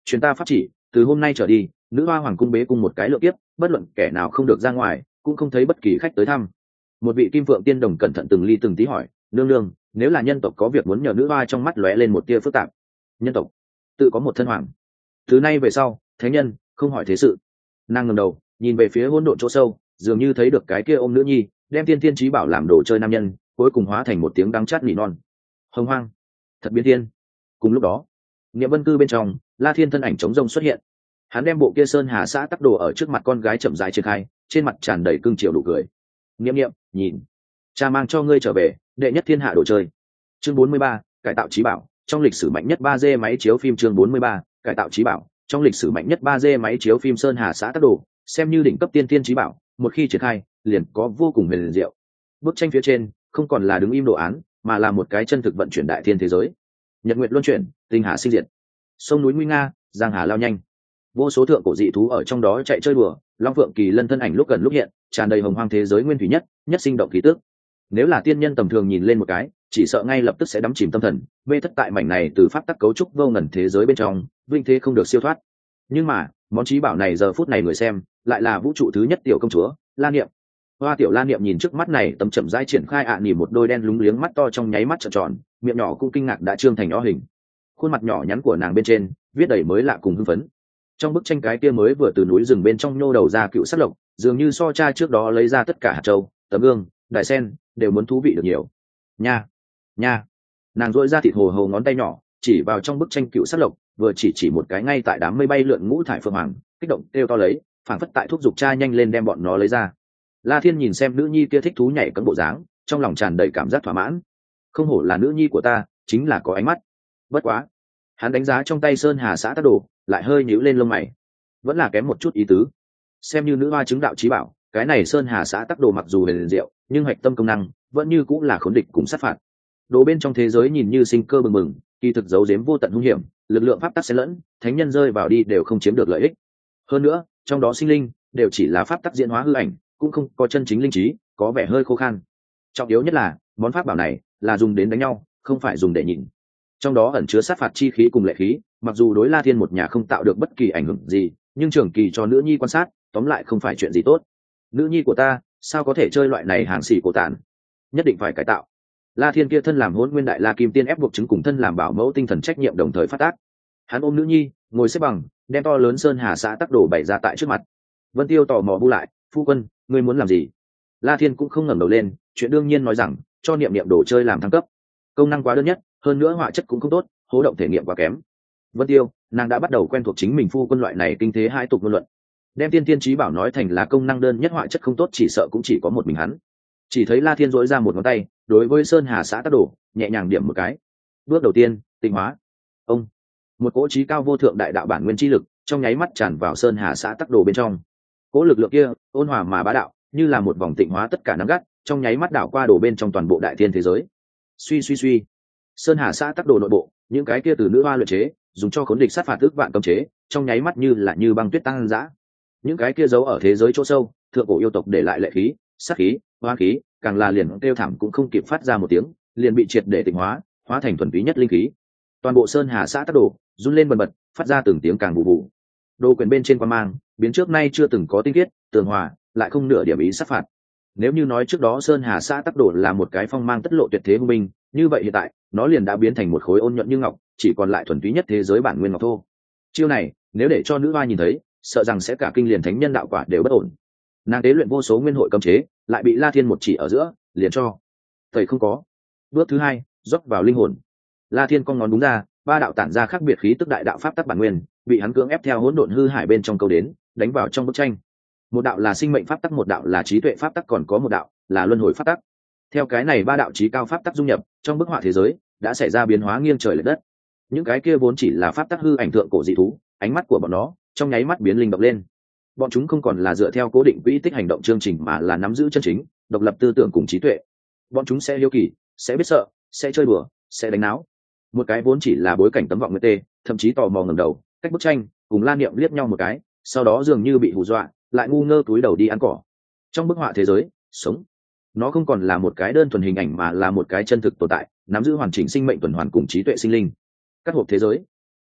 Speaker 1: Truyền ta pháp chỉ, từ hôm nay trở đi, nữ hoa hoàng cung bế cung một cái lượng kiếp, bất luận kẻ nào không được ra ngoài, cũng không thấy bất kỳ khách tới thăm. Một vị kim phượng tiên đồng cẩn thận từng ly từng tí hỏi, nương nương, nếu là nhân tộc có việc muốn nhờ nữ hoa, trong mắt lóe lên một tia phức tạp. Nhân tộc tự có một thân hoàng, từ nay về sau thánh nhân không hỏi thế sự. Nàng ngẩng đầu nhìn về phía hỗn độn chỗ sâu, dường như thấy được cái kia ôm nữ nhi đem tiên tiên trí bảo làm đồ chơi nam nhân, cuối cùng hóa thành một tiếng đắng chát nỉ non. Hồng hoang thật biến thiên. Cùng lúc đó, Niệm Vân Cư bên trong, La Thiên thân ảnh trống rông xuất hiện. Hắn đem bộ kia sơn hà xã tắc đồ ở trước mặt con gái chậm rãi triển khai, trên mặt tràn đầy cương triều đủ cười. Niệm niệm, nhìn, cha mang cho ngươi trở về đệ nhất thiên hạ đồ chơi. Chương 43, cải tạo trí bảo, trong lịch sử mạnh nhất 3D máy chiếu phim. Chương 43, cải tạo trí bảo, trong lịch sử mạnh nhất 3D máy chiếu phim sơn hà xã tắc đồ, xem như đỉnh cấp tiên tiên trí bảo, một khi triển khai, liền có vô cùng huyền diệu. Bức tranh phía trên không còn là đứng im đồ án, mà là một cái chân thực vận chuyển đại thiên thế giới. Nhật nguyệt luân chuyển, tinh hà sinh diệt, sông núi nguy nga, giang hà lao nhanh, vô số thượng cổ dị thú ở trong đó chạy chơi đùa, long phượng kỳ lân thân ảnh lúc gần lúc hiện, tràn đầy hồng hoang thế giới nguyên thủy nhất sinh động khí tức. Nếu là tiên nhân tầm thường nhìn lên một cái, chỉ sợ ngay lập tức sẽ đắm chìm tâm thần, mê thất tại mảnh này từ pháp tắc cấu trúc vô ngần thế giới bên trong, vinh thế không được siêu thoát. Nhưng mà món trí bảo này giờ phút này người xem lại là vũ trụ thứ nhất tiểu công chúa La Niệm. Hoa tiểu La Niệm nhìn trước mắt này tấm chậm rãi triển khai nỉ một đôi đen lúng liếng mắt to trong nháy mắt trợn tròn, miệng nhỏ cũng kinh ngạc đã trương thành nhỏ hình. Khuôn mặt nhỏ nhắn của nàng bên trên viết đầy mới lạ cùng hưng phấn. Trong bức tranh cái kia mới vừa từ núi rừng bên trong nhô đầu ra cựu sát lộc, dường như so cha trước đó lấy ra tất cả hạt châu, tấm gương, đại sen đều muốn thú vị được nhiều. Nha, nha. Nàng dội ra thịt hồ hồ ngón tay nhỏ chỉ vào trong bức tranh cựu sát lộc, vừa chỉ một cái ngay tại đám mây bay lượn ngũ thải phượng hoàng, kích động kêu to lấy, phảng phất tại thúc giục cha nhanh lên đem bọn nó lấy ra. La Thiên nhìn xem nữ nhi kia thích thú nhảy cẫng bộ dáng, trong lòng tràn đầy cảm giác thỏa mãn. Không hổ là nữ nhi của ta, chính là có ánh mắt. Bất quá, hắn đánh giá trong tay sơn hà xã tác đồ, lại hơi nhíu lên lông mày, vẫn là kém một chút ý tứ. Xem như nữ hoa chứng đạo trí bảo, cái này sơn hà xã tác đồ mặc dù huyền diệu, nhưng hạch tâm công năng vẫn như cũng là khốn địch cùng sát phạt. Đồ bên trong thế giới nhìn như sinh cơ bừng bừng, kỳ thực giấu giếm vô tận hung hiểm, lực lượng pháp tắc xen lẫn, thánh nhân rơi vào đi đều không chiếm được lợi ích. Hơn nữa, trong đó sinh linh đều chỉ là pháp tắc diễn hóa hư ảnh, cũng không có chân chính linh trí, có vẻ hơi khô khan. Trọng yếu nhất là món pháp bảo này là dùng đến đánh nhau, không phải dùng để nhìn. Trong đó ẩn chứa sát phạt chi khí cùng lệ khí, mặc dù đối La Thiên một nhà không tạo được bất kỳ ảnh hưởng gì, nhưng trường kỳ cho nữ nhi quan sát, tóm lại không phải chuyện gì tốt. Nữ nhi của ta sao có thể chơi loại này hàng xỉ cổ tản, nhất định phải cải tạo. La Thiên kia thân làm Hỗn Nguyên Đại La Kim Tiên ép buộc chứng cùng thân làm bảo mẫu tinh thần trách nhiệm đồng thời phát tác. Hắn ôm nữ nhi, ngồi xếp bằng, đem to lớn sơn hà xã tác đổ bày ra tại trước mặt. Vân Tiêu tò mò bu lại, phu quân, ngươi muốn làm gì? La Thiên cũng không ngẩng đầu lên, chuyện đương nhiên nói rằng, cho niệm niệm đồ chơi làm thăng cấp. Công năng quá đơn nhất, hơn nữa họa chất cũng không tốt, hố động thể nghiệm quá kém. Vân Tiêu, nàng đã bắt đầu quen thuộc chính mình phu quân loại này kinh thế hai tục ngôn luận. Đem tiên tiên trí bảo nói thành là công năng đơn nhất họa chất không tốt, chỉ sợ cũng chỉ có một mình hắn. Chỉ thấy La Thiên dỗi ra một ngón tay, đối với sơn hà xã tác đổ nhẹ nhàng điểm một cái. Bước đầu tiên, tịnh hóa. Ông, một cỗ trí cao vô thượng đại đạo bản nguyên chi lực trong nháy mắt tràn vào sơn hà xã tác đồ bên trong. Cỗ lực lượng kia ôn hòa mà bá đạo, như là một vòng tịnh hóa tất cả nắm gắt, trong nháy mắt đảo qua đồ bên trong toàn bộ đại thiên thế giới. Suy suy suy, sơn hà xã tác đồ nội bộ, những cái kia từ nữ hoa luyện chế, dùng cho khốn địch sát phạt ước vạn cấm chế, trong nháy mắt như là như băng tuyết tăng dã. Những cái kia giấu ở thế giới chỗ sâu, thượng cổ yêu tộc để lại lệ khí, sát khí, hoa khí, càng là liền kêu thảm cũng không kịp phát ra một tiếng, liền bị triệt để tịnh hóa, hóa thành thuần túy nhất linh khí. Toàn bộ sơn hà xã tác đồ run lên bần bật, phát ra từng tiếng càng vụ vụ. Đồ quyển bên trên quan mang biến trước nay chưa từng có tinh khiết, tường hòa, lại không nửa điểm ý sát phạt. Nếu như nói trước đó sơn hà xã tác đồ là một cái phong mang tất lộ tuyệt thế hung binh, như vậy hiện tại nó liền đã biến thành một khối ôn nhuận như ngọc, chỉ còn lại thuần túy nhất thế giới bản nguyên ngọc thô. Chiêu này nếu để cho nữ hoa nhìn thấy, sợ rằng sẽ cả kinh liền thánh nhân đạo quả đều bất ổn. Nàng tế luyện vô số nguyên hội cấm chế, lại bị La Thiên một chỉ ở giữa liền cho thầy không có. Bước thứ hai, rót vào linh hồn. La Thiên cong ngón đúng ra, ba đạo tản ra khác biệt khí tức đại đạo pháp tắc bản nguyên bị hắn cưỡng ép theo hỗn độn hư hải bên trong câu đến, đánh vào trong bức tranh. Một đạo là sinh mệnh pháp tắc, một đạo là trí tuệ pháp tắc, còn có một đạo là luân hồi pháp tắc. Theo cái này ba đạo trí cao pháp tắc dung nhập trong bức họa thế giới, đã xảy ra biến hóa nghiêng trời lệch đất. Những cái kia vốn chỉ là pháp tắc hư ảnh thượng cổ dị thú, ánh mắt của bọn nó trong nháy mắt biến linh động lên. Bọn chúng không còn là dựa theo cố định quỹ tích hành động chương trình, mà là nắm giữ chân chính độc lập tư tưởng cùng trí tuệ. Bọn chúng sẽ hiếu kỳ, sẽ biết sợ, sẽ chơi đùa, sẽ đánh náo. Một cái vốn chỉ là bối cảnh tấm vọng người tê, thậm chí tò mò ngẩng đầu cách bức tranh cùng La Niệm liếc nhau một cái, sau đó dường như bị hù dọa, lại ngu ngơ túi đầu đi ăn cỏ. Trong bức họa thế giới sống, nó không còn là một cái đơn thuần hình ảnh, mà là một cái chân thực tồn tại, nắm giữ hoàn chỉnh sinh mệnh tuần hoàn cùng trí tuệ sinh linh. Các hộp thế giới,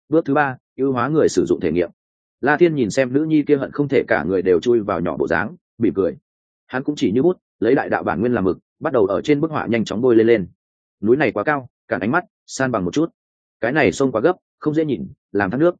Speaker 1: Bước thứ ba, ưu hóa người sử dụng thể nghiệm. La Thiên nhìn xem nữ nhi kia hận không thể cả người đều chui vào nhỏ bộ dáng, mỉm cười. Hắn cũng chỉ như bút, lấy đại đạo bản nguyên làm mực, bắt đầu ở trên bức họa nhanh chóng bôi lên. Núi này quá cao, cản ánh mắt, san bằng một chút. Cái này sông quá gấp, không dễ nhìn, làm thác nước.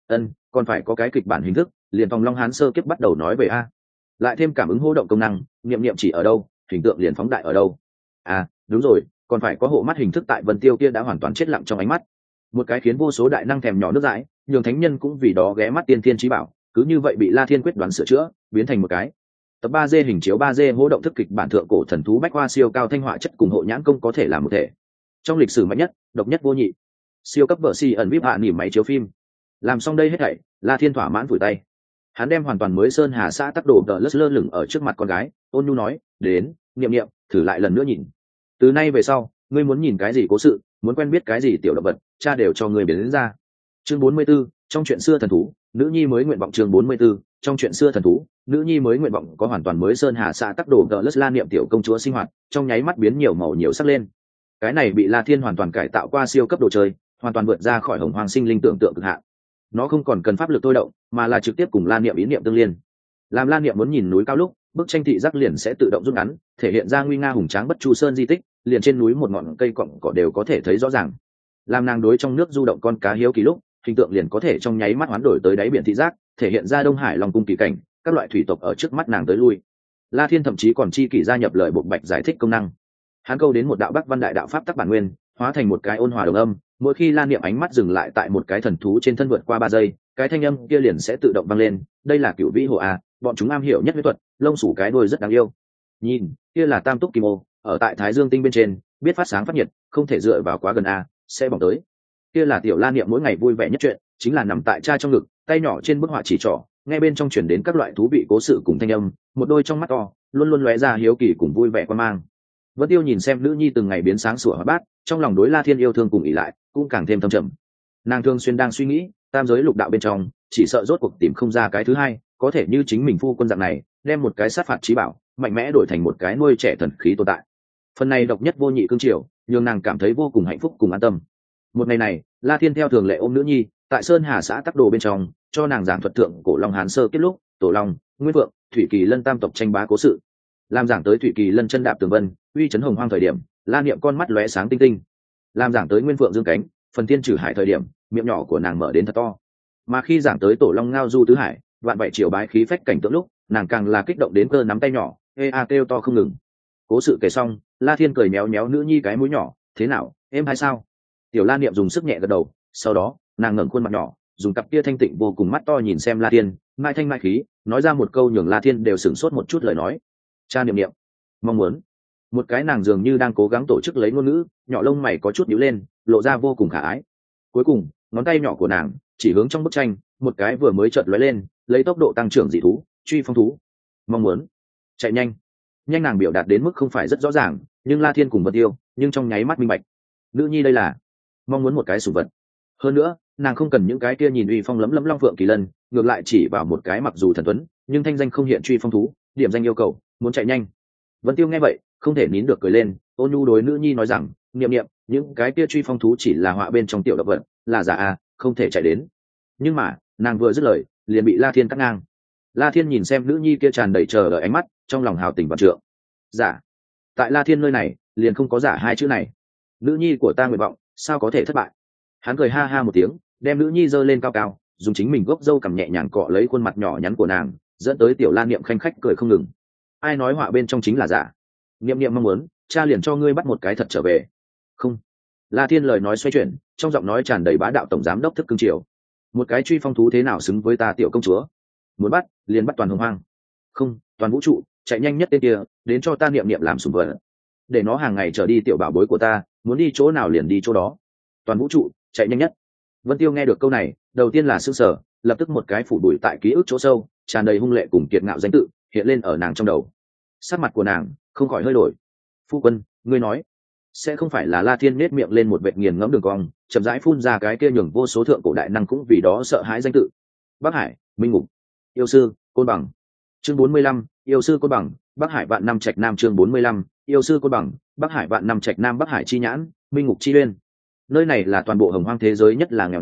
Speaker 1: Còn phải có cái kịch bản hình thức, liền Tòng Long Hán sơ kiếp bắt đầu nói về a. Lại thêm cảm ứng hô động công năng, niệm niệm chỉ ở đâu, hình tượng liền phóng đại ở đâu. À, đúng rồi, còn phải có hộ mắt hình thức tại Vân Tiêu kia đã hoàn toàn chết lặng trong ánh mắt. Một cái khiến vô số đại năng thèm nhỏ nước dãi, nhường thánh nhân cũng vì đó ghé mắt tiên thiên trí bảo, cứ như vậy bị La Thiên quyết đoán sửa chữa, biến thành một cái tập 3D hình chiếu 3D hô động thức kịch bản thượng cổ thần thú bách hoa siêu cao thanh họa chất cùng hộ nhãn công có thể làm một thể. Trong lịch sử mạnh nhất, độc nhất vô nhị. Siêu cấp vợ si ẩn vip hạ nỉm máy chiếu phim. Làm xong đây hết thảy, La Thiên thỏa mãn vùi tay. Hắn đem hoàn toàn mới sơn hà xã tắc đồ đỡ lơ lửng ở trước mặt con gái, ôn nhu nói, đến, niệm niệm, thử lại lần nữa nhìn. Từ nay về sau, ngươi muốn nhìn cái gì cố sự, muốn quen biết cái gì tiểu động vật, cha đều cho ngươi biến đến ra. Chương 44, trong chuyện xưa thần thú, nữ nhi mới nguyện vọng. Chương 44, trong chuyện xưa thần thú, nữ nhi mới nguyện vọng. Có hoàn toàn mới sơn hà xã tắc đồ đỡ lơ la niệm tiểu công chúa sinh hoạt, trong nháy mắt biến nhiều màu nhiều sắc lên. Cái này bị La Thiên hoàn toàn cải tạo qua siêu cấp đồ chơi, hoàn toàn vượt ra khỏi hồng hoàng sinh linh tưởng tượng cực hạn. Nó không còn cần pháp lực tôi động, mà là trực tiếp cùng La Niệm ý niệm tương liên. Làm La Niệm muốn nhìn núi cao lúc, bức tranh thị giác liền sẽ tự động rút ngắn, thể hiện ra nguy nga hùng tráng bất chu sơn di tích, liền trên núi một ngọn cây cọng cỏ đều có thể thấy rõ ràng. Làm nàng đối trong nước du động con cá hiếu kỳ lúc, hình tượng liền có thể trong nháy mắt hoán đổi tới đáy biển thị giác, thể hiện ra Đông Hải Long cung kỳ cảnh, các loại thủy tộc ở trước mắt nàng tới lui. La Thiên thậm chí còn chi kỷ gia nhập lời bộ bạch giải thích công năng. Hắn câu đến một đạo Bắc Văn đại đạo pháp tắc bản nguyên, hóa thành một cái ôn hòa đồng âm, mỗi khi La Niệm ánh mắt dừng lại tại một cái thần thú trên thân vượt qua 3 giây, cái thanh âm kia liền sẽ tự động vang lên. Đây là cửu vĩ hồ a, bọn chúng am hiểu nhất huyết thuật, lông sủ cái đuôi rất đáng yêu. Nhìn, kia là Tam Túc Kim Ô, ở tại Thái Dương tinh bên trên, biết phát sáng phát nhiệt, không thể dựa vào quá gần a, sẽ bỏng tới. Kia là tiểu La Niệm mỗi ngày vui vẻ nhất chuyện, chính là nằm tại cha trong ngực, tay nhỏ trên bức họa chỉ trỏ, nghe bên trong truyền đến các loại thú vị cố sự cùng thanh âm, một đôi trong mắt to luôn luôn lóe ra hiếu kỳ cùng vui vẻ quan mang. Vân Tiêu nhìn xem nữ nhi từng ngày biến sáng sủa hóa bát, trong lòng đối La Thiên yêu thương cùng ỷ lại cũng càng thêm thâm trầm. Nàng thường xuyên đang suy nghĩ, tam giới lục đạo bên trong, chỉ sợ rốt cuộc tìm không ra cái thứ hai, có thể như chính mình phu quân dạng này, đem một cái sát phạt chí bảo, mạnh mẽ đổi thành một cái nuôi trẻ thần khí tồn tại. Phần này độc nhất vô nhị cương triều, nhường nàng cảm thấy vô cùng hạnh phúc cùng an tâm. Một ngày này, La Thiên theo thường lệ ôm nữ nhi, tại Sơn Hà xã Tắc Đồ bên trong, cho nàng giảng thuật thượng cổ Long Hán sơ kiếp lúc, Tổ Long, Nguyên Vượng, Thủy Kỳ Lân tam tộc tranh bá cố sự. Làm giảng tới Thủy Kỳ Lân chân đạp tường vân, uy chấn hồng hoang thời điểm, La Niệm con mắt lóe sáng tinh tinh. Làm giảng tới Nguyên Vượng dương cánh, phần thiên trừ hải thời điểm, miệng nhỏ của nàng mở đến thật to. Mà khi giảng tới Tổ Long ngao du tứ hải, vạn bảy triệu bái khí phách cảnh tượng lúc, nàng càng là kích động đến cơ nắm tay nhỏ, kêu to không ngừng. Cố sự kể xong, La Thiên cười méo méo nữ nhi cái mũi nhỏ, thế nào, em hay sao? Tiểu La Niệm dùng sức nhẹ gật đầu, sau đó nàng ngẩng khuôn mặt nhỏ, dùng cặp kia thanh tịnh vô cùng mắt to nhìn xem La Thiên, mai thanh mai khí, nói ra một câu nhường La Thiên đều sửng sốt một chút lời nói. Cha Niệm Niệm, mong muốn. Một cái nàng dường như đang cố gắng tổ chức lấy ngôn ngữ, nhỏ lông mày có chút nhíu lên, lộ ra vô cùng khả ái. Cuối cùng, ngón tay nhỏ của nàng chỉ hướng trong bức tranh, một cái vừa mới chợt lóe lên, lấy tốc độ tăng trưởng dị thú, truy phong thú. Mong muốn, chạy nhanh. Nhanh nàng biểu đạt đến mức không phải rất rõ ràng, nhưng La Thiên cùng Vân Tiêu, nhưng trong nháy mắt minh bạch. Nữ nhi đây là mong muốn một cái sủng vật. Hơn nữa, nàng không cần những cái kia nhìn uy phong lấm lấm long phượng kỳ lân, ngược lại chỉ vào một cái mặc dù thần tuấn, nhưng thanh danh không hiện truy phong thú, điểm danh yêu cầu, muốn chạy nhanh. Vân Tiêu nghe vậy, không thể nín được cười lên, ôn nhu đối nữ nhi nói rằng, Niệm Niệm, những cái kia truy phong thú chỉ là họa bên trong tiểu động vật, là giả a, không thể chạy đến. Nhưng mà, nàng vừa dứt lời, liền bị La Thiên cắt ngang. La Thiên nhìn xem nữ nhi kia tràn đầy chờ đợi ánh mắt, trong lòng hào tình vạn trượng. Giả? Tại La Thiên nơi này, liền không có giả hai chữ này. Nữ nhi của ta nguyện vọng, sao có thể thất bại? Hắn cười ha ha một tiếng, đem nữ nhi giơ lên cao cao, dùng chính mình gốc râu cầm nhẹ nhàng cọ lấy khuôn mặt nhỏ nhắn của nàng, dẫn tới tiểu La Niệm khanh khách cười không ngừng. Ai nói họa bên trong chính là giả? Niệm Niệm mong muốn, cha liền cho ngươi bắt một cái thật trở về. Không. La Thiên lời nói xoay chuyển, trong giọng nói tràn đầy bá đạo tổng giám đốc thức cương triều. Một cái truy phong thú thế nào xứng với ta tiểu công chúa? Muốn bắt, liền bắt toàn hồng hoang. Không, toàn vũ trụ, chạy nhanh nhất tên kia, đến cho ta Niệm Niệm làm sủng vật. Để nó hàng ngày trở đi tiểu bảo bối của ta, muốn đi chỗ nào liền đi chỗ đó. Toàn vũ trụ, chạy nhanh nhất. Vân Tiêu nghe được câu này, đầu tiên là sững sờ, lập tức một cái phủ đuổi tại ký ức chỗ sâu, tràn đầy hung lệ cùng kiệt ngạo danh tự hiện lên ở nàng trong đầu. Sắc mặt của nàng không khỏi hơi đổi. Phu quân, ngươi nói sẽ không phải là La Thiên nết miệng lên một vệt nghiền ngẫm đường cong, chậm rãi phun ra cái kia nhường vô số thượng cổ đại năng cũng vì đó sợ hãi danh tự. Bắc Hải, Minh Ngục, yêu sư, Côn Bằng. Chương 45, yêu sư Côn Bằng, Bắc Hải vạn năm trạch nam. Chương 45, yêu sư Côn Bằng, Bắc Hải vạn năm trạch nam. Bắc Hải chi nhãn, Minh Ngục chi uyên. Nơi này là toàn bộ hồng hoang thế giới nhất là nghèo nàn,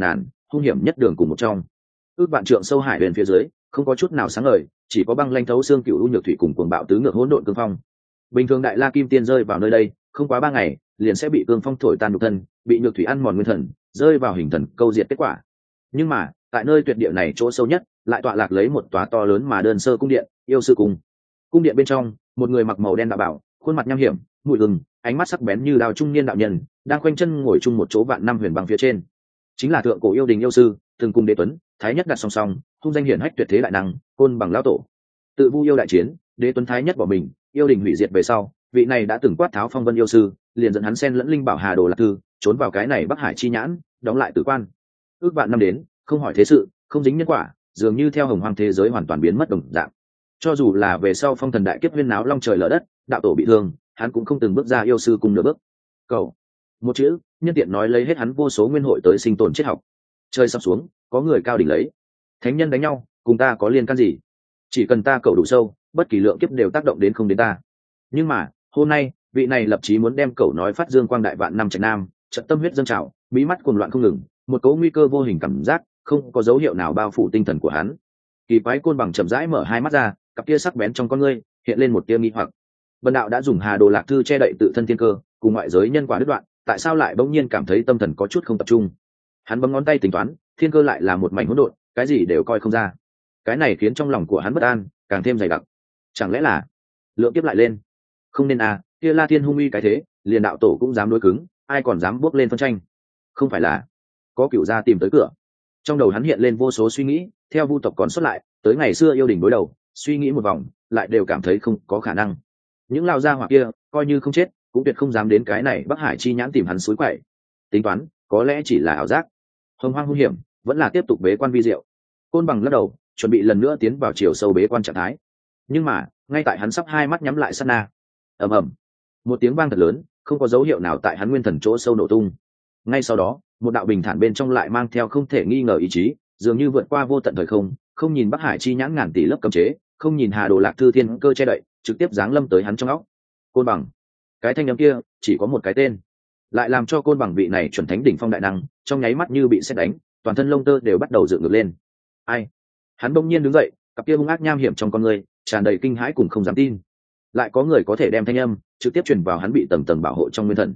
Speaker 1: hung hiểm nhất đường cùng một trong. Ước vạn trượng sâu hải huyền phía dưới không có chút nào sáng ngời, chỉ có băng lanh thấu xương cựu u nhược thủy cùng cuồng bạo tứ ngược hỗn độn cương phong. Bình thường đại la kim tiên rơi vào nơi đây không quá 3 ngày liền sẽ bị cương phong thổi tan nhục thân, bị nhược thủy ăn mòn nguyên thần, rơi vào hình thần câu diệt kết quả. Nhưng mà tại nơi tuyệt địa này chỗ sâu nhất lại tọa lạc lấy một tòa to lớn mà đơn sơ cung điện, yêu sư cung. Cung điện bên trong một người mặc màu đen đạo bảo, khuôn mặt nham hiểm, mũi gừng, ánh mắt sắc bén như đao trung niên đạo nhân đang khoanh chân ngồi chung một chỗ vạn năm huyền băng phía trên. Chính là thượng cổ yêu đình yêu sư, từng cùng Đế Tuấn, Thái Nhất đặt song song, hung danh hiển hách tuyệt thế đại năng, Côn Bằng lão tổ. Tự vu yêu đại chiến, Đế Tuấn Thái Nhất bỏ mình, yêu đình hủy diệt về sau, vị này đã từng quát tháo phong vân yêu sư, liền dẫn hắn xen lẫn linh bảo Hà Đồ Lạc Thư, trốn vào cái này Bắc Hải chi nhãn, đóng lại tử quan. Ước vạn năm đến, không hỏi thế sự, không dính nhân quả, dường như theo hồng hoang thế giới hoàn toàn biến mất đồng dạng. Cho dù là về sau phong thần đại kiếp huyên náo long trời lở đất, đạo tổ bị thương, hắn cũng không từng bước ra yêu sư cùng nửa bước. Cầu, một chữ, nhân tiện nói lấy hết hắn vô số nguyên hội tới sinh tồn triết học. Trời sắp xuống, có người cao đỉnh lấy. Thánh nhân đánh nhau, cùng ta có liên can gì? Chỉ cần ta cầu đủ sâu, bất kỳ lượng kiếp đều tác động đến không đến ta. Nhưng mà, hôm nay, vị này lập chí muốn đem cầu nói phát dương quang đại vạn năm trạch nam, trận tâm huyết dâng trào, mí mắt cuồng loạn không ngừng, một cỗ nguy cơ vô hình cảm giác, không có dấu hiệu nào bao phủ tinh thần của hắn. Kỳ quái Côn Bằng chậm rãi mở hai mắt ra, cặp kia sắc bén trong con ngươi hiện lên một tia nghi hoặc. Vân đạo đã dùng Hà Đồ Lạc Thư che đậy tự thân thiên cơ, cùng ngoại giới nhân quả đứt đoạn, tại sao lại bỗng nhiên cảm thấy tâm thần có chút không tập trung? Hắn bấm ngón tay tính toán, thiên cơ lại là một mảnh hỗn độn, cái gì đều coi không ra. Cái này khiến trong lòng của hắn bất an càng thêm dày đặc. Chẳng lẽ là lượng kiếp lại lên? Không nên à, kia La Thiên hung uy cái thế, liền đạo tổ cũng dám đối cứng, ai còn dám bước lên phân tranh? Không phải là có cửu gia tìm tới cửa? Trong đầu hắn hiện lên vô số suy nghĩ, theo vu tộc còn xuất lại, tới ngày xưa yêu đình đối đầu, suy nghĩ một vòng, lại đều cảm thấy không có khả năng. Những lao gia hỏa kia, coi như không chết, cũng tuyệt không dám đến cái này Bắc Hải chi nhãn tìm hắn suối quậy. Tính toán, có lẽ chỉ là ảo giác. Hồng hoang hung hiểm, vẫn là tiếp tục bế quan vi diệu. Côn Bằng lắc đầu, chuẩn bị lần nữa tiến vào chiều sâu bế quan trạng thái. Nhưng mà, ngay tại hắn sắp hai mắt nhắm lại sát na, ầm ầm, một tiếng vang thật lớn, không có dấu hiệu nào tại hắn nguyên thần chỗ sâu nổ tung. Ngay sau đó, một đạo bình thản bên trong lại mang theo không thể nghi ngờ ý chí, dường như vượt qua vô tận thời không, không nhìn Bắc Hải chi nhãn ngàn tỷ lớp cấm chế, không nhìn Hà Đồ Lạc Thư thiên cơ che đậy, trực tiếp giáng lâm tới hắn trong óc. Côn Bằng, cái thanh âm kia chỉ có một cái tên, lại làm cho Côn Bằng vị này chuẩn thánh đỉnh phong đại năng trong nháy mắt như bị sét đánh, toàn thân lông tơ đều bắt đầu dựng ngược lên. Ai? Hắn bỗng nhiên đứng dậy, cặp kia hung ác nham hiểm trong con người tràn đầy kinh hãi cùng không dám tin. Lại có người có thể đem thanh âm trực tiếp truyền vào hắn bị tầng tầng bảo hộ trong nguyên thần.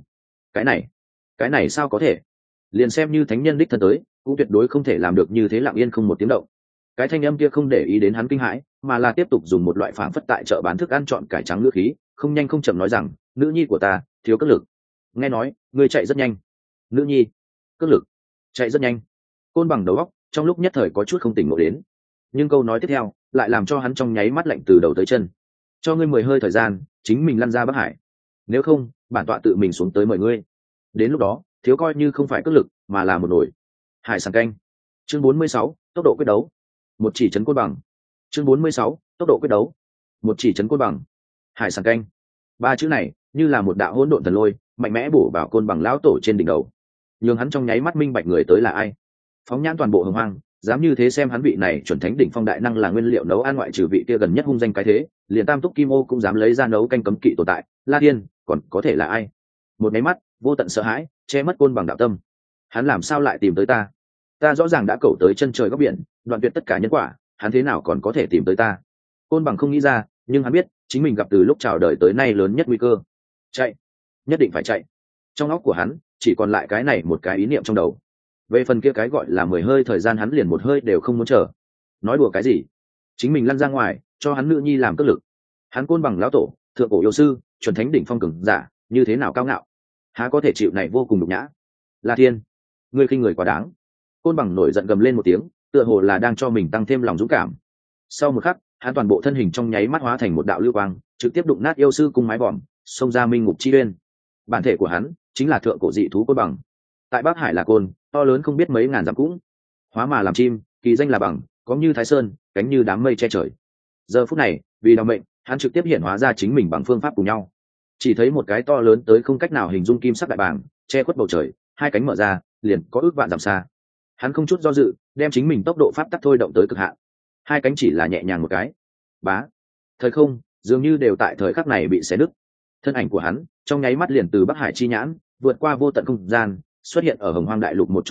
Speaker 1: Cái này sao có thể? Liền xem như thánh nhân đích thân tới, cũng tuyệt đối không thể làm được như thế lặng yên không một tiếng động. Cái thanh âm kia không để ý đến hắn kinh hãi, mà là tiếp tục dùng một loại phảng phất tại chợ bán thức ăn chọn cải trắng ngữ khí, không nhanh không chậm nói rằng, nữ nhi của ta thiếu cất lực. Nghe nói ngươi chạy rất nhanh. Nữ nhi cất lực, chạy rất nhanh. Côn Bằng đầu óc trong lúc nhất thời có chút không tỉnh ngộ đến, nhưng câu nói tiếp theo lại làm cho hắn trong nháy mắt lạnh từ đầu tới chân. Cho ngươi 10 hơi thời gian, chính mình lăn ra Bắc Hải, nếu không bản tọa tự mình xuống tới mời ngươi. Đến lúc đó thiếu coi như không phải cất lực mà là một nồi hải sản canh. Chương 46, tốc độ quyết đấu. Một chỉ trấn Côn Bằng. Chương 46, tốc độ quyết đấu. Một chỉ trấn Côn Bằng. Hải sản canh. Ba chữ này như là một đạo hỗn độn thần lôi, mạnh mẽ bổ vào Côn Bằng lão tổ trên đỉnh đầu, nhưng hắn trong nháy mắt minh bạch người tới là ai. Phóng nhãn toàn bộ hồng hoang, dám như thế xem hắn vị này chuẩn thánh đỉnh phong đại năng là nguyên liệu nấu ăn, ngoại trừ vị kia gần nhất hung danh cái thế, liền Tam Túc Kim Ô cũng dám lấy ra nấu canh cấm kỵ tồn tại, La Thiên, còn có thể là ai? Một máy mắt, vô tận sợ hãi che mất Côn Bằng đạo tâm. Hắn làm sao lại tìm tới ta? Ta rõ ràng đã cầu tới chân trời góc biển, đoạn tuyệt tất cả nhân quả, hắn thế nào còn có thể tìm tới ta? Côn Bằng không nghĩ ra, nhưng hắn biết chính mình gặp từ lúc chào đời tới nay lớn nhất nguy cơ. Chạy, nhất định phải chạy. Trong óc của hắn chỉ còn lại cái này một cái ý niệm trong đầu. Về phần kia cái gọi là 10 hơi thời gian, hắn liền một hơi đều không muốn chờ. Nói đùa cái gì? Chính mình lăn ra ngoài, cho hắn nữ nhi làm cất lực. Hắn Côn Bằng lão tổ, thượng cổ yêu sư, chuẩn thánh đỉnh phong cường giả, như thế nào cao ngạo, há có thể chịu này vô cùng nhục nhã. La Thiên, ngươi khinh người quá đáng. Côn Bằng nổi giận gầm lên một tiếng, tựa hồ là đang cho mình tăng thêm lòng dũng cảm. Sau một khắc, hắn toàn bộ thân hình trong nháy mắt hóa thành một đạo lưu quang, trực tiếp đụng nát yêu sư cung mái vòm, xông ra minh ngục chi uyên. Bản thể của hắn chính là thượng cổ dị thú Côn Bằng. Tại Bắc Hải là côn, to lớn không biết mấy ngàn dặm cũng. Hóa mà làm chim, kỳ danh là bằng, có như Thái Sơn, cánh như đám mây che trời. Giờ phút này, vì đào mệnh, hắn trực tiếp hiện hóa ra chính mình bằng phương pháp cùng nhau. Chỉ thấy một cái to lớn tới không cách nào hình dung kim sắc đại bàng, che khuất bầu trời, hai cánh mở ra, liền có ước vạn dặm xa. Hắn không chút do dự, đem chính mình tốc độ pháp tắc thôi động tới cực hạn. Hai cánh chỉ là nhẹ nhàng một cái, bá, thời không dường như đều tại thời khắc này bị xé nứt. Thân ảnh của hắn trong nháy mắt liền từ Bắc Hải chi nhãn vượt qua vô tận không gian, xuất hiện ở Hồng Hoang đại lục một chỗ khác,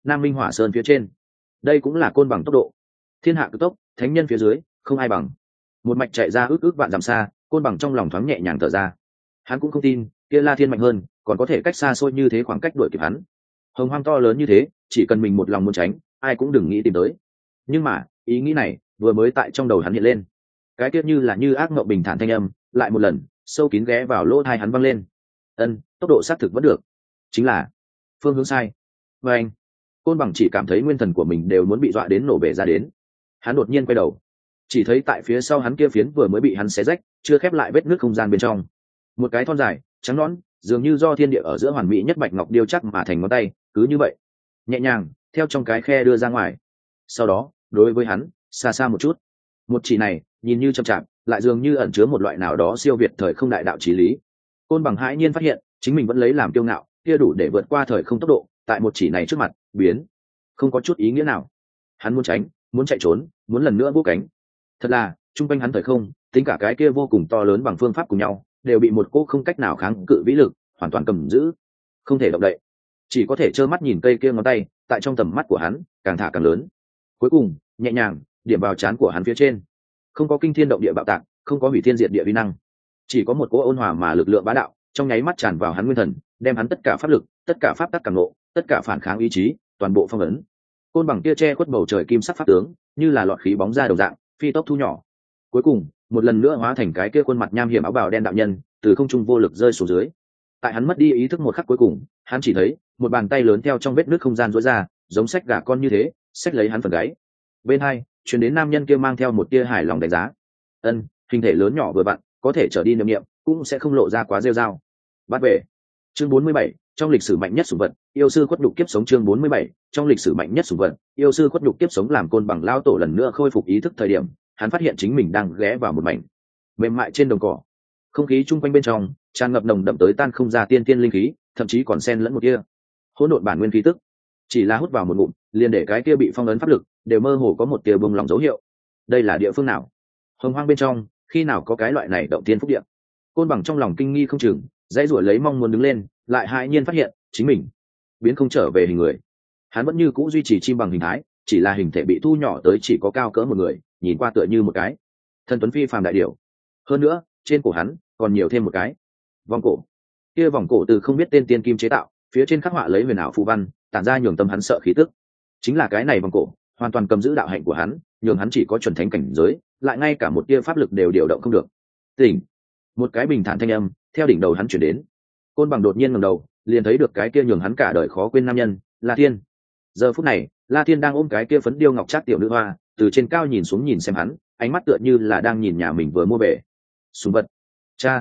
Speaker 1: Nam Minh Hỏa Sơn phía trên. Đây cũng là côn bằng tốc độ. Thiên hạ cực tốc, thánh nhân phía dưới, không ai bằng. Một mạch chạy ra ước vạn dặm xa, côn bằng trong lòng thoáng nhẹ nhàng thở ra. Hắn cũng không tin kia La Thiên mạnh hơn, còn có thể cách xa xôi như thế khoảng cách đuổi kịp hắn. Hồng hoang to lớn như thế, chỉ cần mình một lòng muốn tránh, ai cũng đừng nghĩ tìm tới. Nhưng mà ý nghĩ này vừa mới tại trong đầu hắn hiện lên, cái tiết như ác mộng bình thản thanh âm lại một lần sâu kín ghé vào lỗ tai hắn văng lên. Tốc độ xác thực vẫn được, chính là phương hướng sai. Và anh côn bằng chỉ cảm thấy nguyên thần của mình đều muốn bị dọa đến nổ bể ra đến. Hắn đột nhiên quay đầu, chỉ thấy tại phía sau hắn kia phiến vừa mới bị hắn xé rách chưa khép lại vết nước không gian bên trong, một cái thon dài trắng nõn dường như do thiên địa ở giữa hoàn mỹ nhất bạch ngọc điêu chắc mà thành ngón tay cứ như vậy nhẹ nhàng theo trong cái khe đưa ra ngoài. Sau đó đối với hắn xa xa một chút, một chỉ này nhìn như chậm chạp lại dường như ẩn chứa một loại nào đó siêu việt thời không đại đạo chí lý. Côn bằng hãi nhiên phát hiện chính mình vẫn lấy làm kiêu ngạo kia đủ để vượt qua thời không tốc độ, tại một chỉ này trước mặt biến không có chút ý nghĩa nào. Hắn muốn tránh, muốn chạy trốn, muốn lần nữa vỗ cánh, thật là trung quanh hắn thời không tính cả cái kia vô cùng to lớn bằng phương pháp cùng nhau đều bị một cô không cách nào kháng cự vĩ lực hoàn toàn cầm giữ, không thể động đậy, chỉ có thể trơ mắt nhìn cây kia ngón tay tại trong tầm mắt của hắn càng thả càng lớn, cuối cùng nhẹ nhàng điểm vào trán của hắn phía trên. Không có kinh thiên động địa bạo tạc, không có hủy thiên diệt địa vi năng, chỉ có một cỗ ôn hòa mà lực lượng bá đạo trong nháy mắt tràn vào hắn nguyên thần, đem hắn tất cả pháp lực, tất cả pháp tắc cảm nộ, tất cả phản kháng ý chí toàn bộ phong ấn. Côn bằng kia che khuất bầu trời kim sắc pháp tướng như là lọt khí bóng ra đồng dạng phi tốc thu nhỏ, cuối cùng một lần nữa hóa thành cái kia khuôn mặt nham hiểm áo bào đen đạo nhân từ không trung vô lực rơi xuống dưới. Tại hắn mất đi ý thức một khắc cuối cùng, hắn chỉ thấy một bàn tay lớn theo trong vết nước không gian rối ra, giống xách gà con như thế xách lấy hắn phần gáy. Bên hai truyền đến nam nhân kia mang theo một tia hài lòng đánh giá. Hình thể lớn nhỏ vừa vặn, có thể trở đi niệm niệm cũng sẽ không lộ ra quá rêu rao. Bắt về. Chương 47, trong lịch sử mạnh nhất sủng vật, yêu sư khuất nhục kiếp sống. Chương 47, trong lịch sử mạnh nhất sủng vật, yêu sư khuất nhục kiếp sống. Làm côn bằng lao tổ lần nữa khôi phục ý thức thời điểm, hắn phát hiện chính mình đang ghé vào một mảnh mềm mại trên đồng cỏ. Không khí chung quanh bên trong tràn ngập nồng đậm tới tan không ra tiên tiên linh khí, thậm chí còn xen lẫn một kia hỗn độn bản nguyên khí tức. Chỉ là hút vào một ngụm, liền để cái kia bị phong ấn pháp lực đều mơ hồ có một tia bùng lòng dấu hiệu. Đây là địa phương nào? Hồng hoang bên trong khi nào có cái loại này động tiên phúc địa? Côn bằng trong lòng kinh nghi không chừng, dãy ruổi lấy mong muốn đứng lên, lại hãi nhiên phát hiện chính mình biến không trở về hình người. Hắn vẫn như cũ duy trì chim bằng hình thái, chỉ là hình thể bị thu nhỏ tới chỉ có cao cỡ một người, nhìn qua tựa như một cái thân tuấn phi phàm đại điểu. Hơn nữa trên cổ hắn còn nhiều thêm một cái vòng cổ. Kia vòng cổ từ không biết tên tiên kim chế tạo, phía trên khắc họa lấy huyền ảo phù văn, tản ra nhường tâm hắn sợ khí tức. Chính là cái này vòng cổ hoàn toàn cầm giữ đạo hạnh của hắn, nhường hắn chỉ có chuẩn thánh cảnh giới, lại ngay cả một tia pháp lực đều điều động không được. Tỉnh. Một cái bình thản thanh âm theo đỉnh đầu hắn chuyển đến. Côn bằng đột nhiên ngẩng đầu, liền thấy được cái kia nhường hắn cả đời khó quên nam nhân, La Thiên. Giờ phút này, La Thiên đang ôm cái kia phấn điêu ngọc trác tiểu nữ hoa, từ trên cao nhìn xuống nhìn xem hắn, ánh mắt tựa như là đang nhìn nhà mình vừa mua về súng vật. Cha,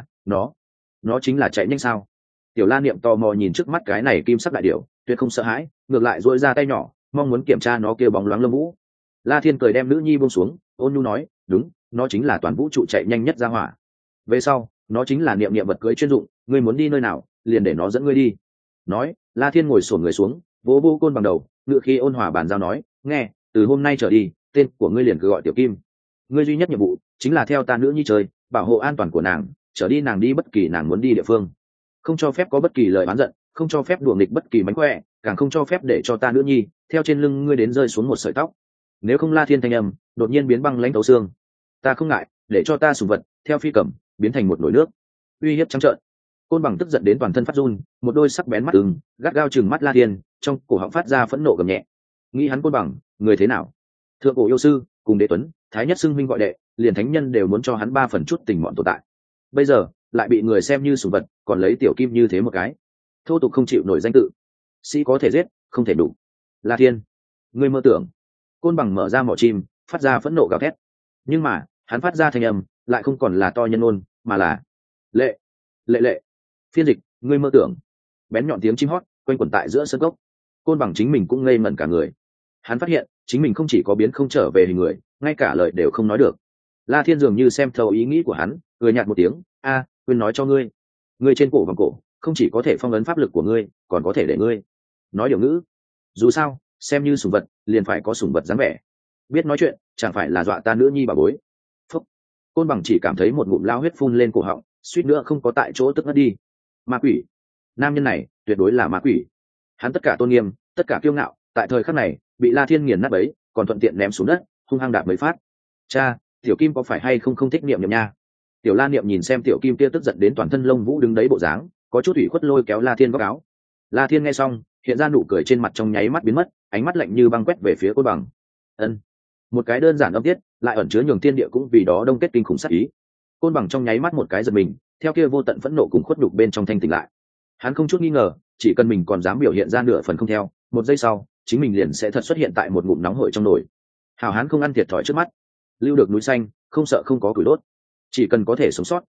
Speaker 1: nó chính là chạy nhanh sao? Tiểu La Niệm tò mò nhìn trước mắt cái này kim sắc đại điểu, tuyệt không sợ hãi, ngược lại duỗi ra tay nhỏ, mong muốn kiểm tra nó kia bóng loáng lông vũ. La Thiên cười đem nữ nhi buông xuống, ôn nhu nói, đúng, nó chính là toàn vũ trụ chạy nhanh nhất ra hỏa. Về sau, nó chính là niệm niệm vật cưới chuyên dụng, ngươi muốn đi nơi nào, liền để nó dẫn ngươi đi. Nói, La Thiên ngồi xổm người xuống, vỗ vỗ côn bằng đầu, ngựa khi ôn hòa bàn giao nói, nghe, từ hôm nay trở đi, tên của ngươi liền cứ gọi Tiểu Kim. Ngươi duy nhất nhiệm vụ chính là theo ta nữ nhi chơi, bảo hộ an toàn của nàng, trở đi nàng đi bất kỳ nàng muốn đi địa phương, không cho phép có bất kỳ lời oán giận, không cho phép đùa nghịch bất kỳ mánh khỏe, càng không cho phép để cho ta nữ nhi theo trên lưng ngươi đến rơi xuống một sợi tóc. Nếu không, La Thiên thanh âm đột nhiên biến băng lãnh thấu xương. Ta không ngại để cho ta sủng vật theo phi cầm biến thành một nồi nước, uy hiếp trắng trợn. Côn bằng tức giận đến toàn thân phát run, một đôi sắc bén mắt gắt gao chừng mắt La Thiên, trong cổ họng phát ra phẫn nộ gầm nhẹ. Nghĩ hắn Côn bằng người thế nào? Thượng cổ yêu sư cùng Đế Tuấn, thái nhất xưng huynh gọi đệ, liền thánh nhân đều muốn cho hắn 3 phần chút tình mọn tồn tại. Bây giờ lại bị người xem như sủng vật, còn lấy Tiểu Kim như thế một cái thô tục không chịu nổi danh tự. Sĩ có thể giết, không thể đủ. La Thiên, ngươi mơ tưởng. Côn bằng mở ra mỏ chim, phát ra phẫn nộ gào thét. Nhưng mà hắn phát ra thanh âm lại không còn là to nhân ôn, mà là lệ lệ lệ. Phiên dịch, ngươi mơ tưởng. Bén nhọn tiếng chim hót quanh quẩn tại giữa sân gốc. Côn bằng chính mình cũng ngây ngẩn cả người. Hắn phát hiện chính mình không chỉ có biến không trở về hình người, ngay cả lời đều không nói được. La Thiên dường như xem thấu ý nghĩ của hắn, cười nhạt một tiếng, quên nói cho ngươi, ngươi trên cổ vòng cổ không chỉ có thể phong ấn pháp lực của ngươi, còn có thể để ngươi nói điều ngữ. Dù sao xem như sủng vật liền phải có sủng vật dáng vẻ, biết nói chuyện chẳng phải là dọa ta nữ nhi bà bối. Phúc. Côn bằng chỉ cảm thấy một ngụm lao huyết phun lên cổ họng, suýt nữa không có tại chỗ tức ngất đi. Ma quỷ, nam nhân này tuyệt đối là ma quỷ. Hắn tất cả tôn nghiêm, tất cả kiêu ngạo, tại thời khắc này bị La Thiên nghiền nát bấy, còn thuận tiện ném xuống đất, hung hăng đạp mấy phát. Cha, tiểu kim có phải hay không thích niệm niệm nha? Tiểu La Niệm nhìn xem tiểu kim kia tức giận đến toàn thân lông vũ đứng đấy bộ dáng, có chút ủy khuất lôi kéo La Thiên góc áo. La Thiên nghe xong, hiện ra nụ cười trên mặt trong nháy mắt biến mất, ánh mắt lạnh như băng quét về phía Côn Bằng. Ân, một cái đơn giản âm tiết, lại ẩn chứa nhường thiên địa cũng vì đó đông kết kinh khủng sát ý. Côn Bằng trong nháy mắt một cái giật mình, theo kia vô tận phẫn nộ cùng khuất nhục bên trong thanh tỉnh lại. Hắn không chút nghi ngờ, chỉ cần mình còn dám biểu hiện ra nửa phần không theo, một giây sau, chính mình liền sẽ thật xuất hiện tại một ngụm nóng hổi trong nồi. Hảo hán không ăn thiệt thòi trước mắt, lưu được núi xanh, không sợ không có củi đốt. Chỉ cần có thể sống sót,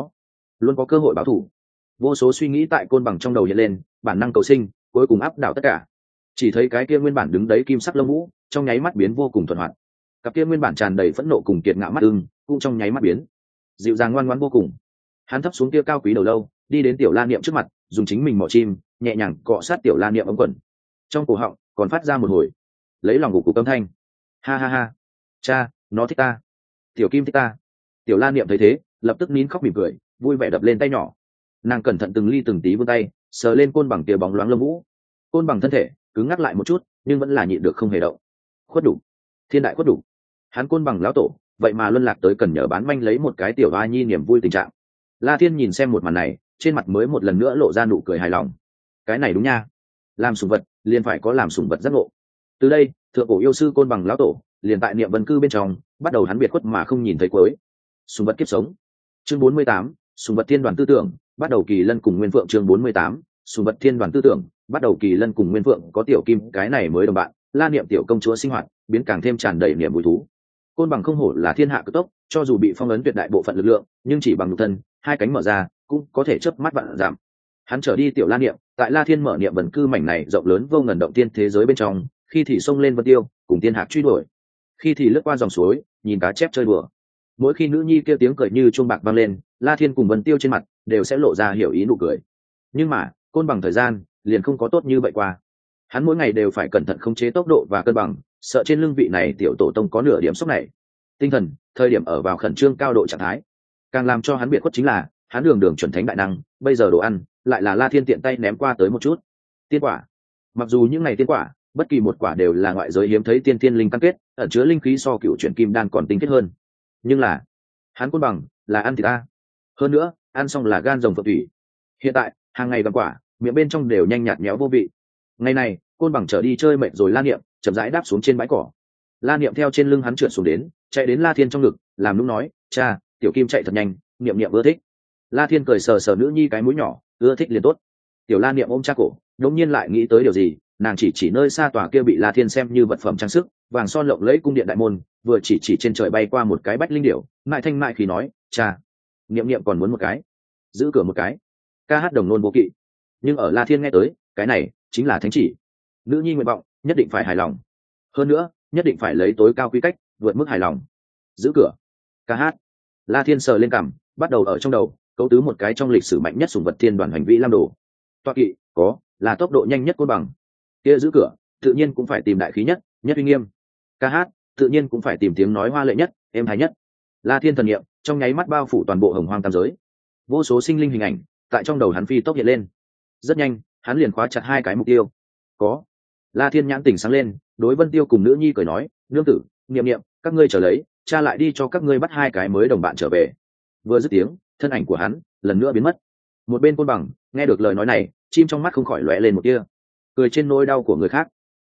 Speaker 1: luôn có cơ hội báo thù. Vô số suy nghĩ tại Côn Bằng trong đầu hiện lên, bản năng cầu sinh, cuối cùng áp đảo tất cả. Chỉ thấy cái kia nguyên bản đứng đấy kim sắc lông vũ, trong nháy mắt biến vô cùng thuận hoạt. Cặp kia nguyên bản tràn đầy phẫn nộ cùng kiệt ngạo mắt ưng, cũng trong nháy mắt biến dịu dàng ngoan ngoãn vô cùng. Hắn thấp xuống kia cao quý đầu lâu, đi đến tiểu La Niệm trước mặt, dùng chính mình mỏ chim nhẹ nhàng cọ sát tiểu La Niệm ống quần. Trong cổ họng còn phát ra một hồi lấy lòng ngủ của âm thanh. Ha ha ha, cha, nó thích ta, tiểu kim thích ta. Tiểu La Niệm thấy thế, lập tức nín khóc mỉm cười, vui vẻ đập lên tay nhỏ. Nàng cẩn thận từng ly từng tí vươn tay, sờ lên Côn Bằng kia bóng loáng lông vũ. Côn Bằng thân thể cứng ngắc lại một chút, nhưng vẫn là nhịn được không hề động. Khuất đủ, thiên đại khuất đủ. Hắn Côn Bằng lão tổ, vậy mà luân lạc tới cần nhờ bán manh lấy một cái tiểu oa nhi niềm vui tình trạng. La Thiên nhìn xem một màn này, trên mặt mới một lần nữa lộ ra nụ cười hài lòng. Cái này đúng nha, làm sủng vật liền phải có làm sủng vật giác ngộ. Từ đây, thượng cổ yêu sư Côn Bằng lão tổ liền tại niệm vân cư bên trong, bắt đầu hắn biệt khuất mà không nhìn thấy cuối. Sủng vật kiếp sống. Chương 48, sủng vật thiên đoàn tư tưởng, bắt đầu Kỳ Lân cùng Nguyên Phượng. Chương 48, sủng vật thiên đoàn tư tưởng, bắt đầu Kỳ Lân cùng Nguyên Phượng. Có tiểu kim cái này mới đồng bạn, La Niệm tiểu công chúa sinh hoạt biến càng thêm tràn đầy niềm vui thú. Côn Bằng không hổ là thiên hạ cực tốc, cho dù bị phong ấn tuyệt đại bộ phận lực lượng, nhưng chỉ bằng nhục thân, hai cánh mở ra, cũng có thể chớp mắt vạn giảm. Hắn trở đi tiểu La Niệm, tại La Thiên mở niệm vần cư mảnh này rộng lớn vô ngần động tiên thế giới bên trong, khi thì xông lên vân tiêu, cùng tiên hạc truy đuổi, khi thì lướt qua dòng suối, nhìn cá chép chơi đùa. Mỗi khi nữ nhi kêu tiếng cười như chuông bạc vang lên, La Thiên cùng vân tiêu trên mặt đều sẽ lộ ra hiểu ý nụ cười. Nhưng mà, Côn Bằng thời gian liền không có tốt như vậy qua. Hắn mỗi ngày đều phải cẩn thận khống chế tốc độ và cân bằng, sợ trên lưng vị này tiểu tổ tông có nửa điểm sốc này. Tinh thần, thời điểm ở vào khẩn trương cao độ trạng thái. Càng làm cho hắn biệt khuất chính là, hắn đường chuẩn thánh đại năng, bây giờ đồ ăn lại là La Thiên tiện tay ném qua tới một chút. Tiên quả. Mặc dù những ngày tiên quả, bất kỳ một quả đều là ngoại giới hiếm thấy tiên tiên linh căn kết, ẩn chứa linh khí so cựu chuyển kim đan còn tinh kết hơn. Nhưng là, hắn Côn Bằng là ăn thịt ta. Hơn nữa, ăn xong là gan rồng phượng thủy. Hiện tại, hàng ngày bằng quả, miệng bên trong đều nhanh nhạt méo vô vị. Ngày này, Côn Bằng trở đi chơi mệt rồi La Niệm, chậm rãi đáp xuống trên bãi cỏ. La Niệm theo trên lưng hắn trượt xuống đến, chạy đến La Thiên trong ngực, làm lúc nói, cha, tiểu kim chạy thật nhanh, Niệm Niệm ưa thích. La Thiên cười sờ sờ nữ nhi cái mũi nhỏ, ưa thích liền tốt. Tiểu La Niệm ôm cha cổ, đống nhiên lại nghĩ tới điều gì, nàng chỉ nơi xa tòa kia bị La Thiên xem như vật phẩm trang sức, vàng son lộng lẫy cung điện đại môn, vừa chỉ trên trời bay qua một cái bách linh điểu, mại thanh mại khí nói, cha, Niệm Niệm còn muốn một cái, giữ cửa một cái. Ca hát đồng nôn vô kỵ. Nhưng ở La Thiên nghe tới, cái này chính là thánh chỉ. Nữ nhi nguyện vọng nhất định phải hài lòng, hơn nữa nhất định phải lấy tối cao quy cách vượt mức hài lòng. Giữ cửa, ca hát. La Thiên sờ lên cằm, bắt đầu ở trong đầu cấu tứ một cái trong lịch sử mạnh nhất sủng vật thiên đoàn hành vi lam đồ. Toa kỵ có là tốc độ nhanh nhất Côn Bằng, kia giữ cửa tự nhiên cũng phải tìm đại khí nhất uy nghiêm. Ca hát tự nhiên cũng phải tìm tiếng nói hoa lệ nhất, êm thái nhất. La Thiên thần niệm trong nháy mắt bao phủ toàn bộ hồng hoang tam giới, vô số sinh linh hình ảnh tại trong đầu hắn phi tốc hiện lên. Rất nhanh, hắn liền khóa chặt hai cái mục tiêu. Có. La Thiên nhãn tỉnh sáng lên, đối Vân Tiêu cùng nữ nhi cười nói, nương tử, Niệm Niệm, các ngươi trở lấy, cha lại đi cho các ngươi bắt hai cái mới đồng bạn trở về. Vừa dứt tiếng, thân ảnh của hắn lần nữa biến mất. Một bên Côn Bằng nghe được lời nói này, chim trong mắt không khỏi lóe lên một tia, cười trên nỗi đau của người khác.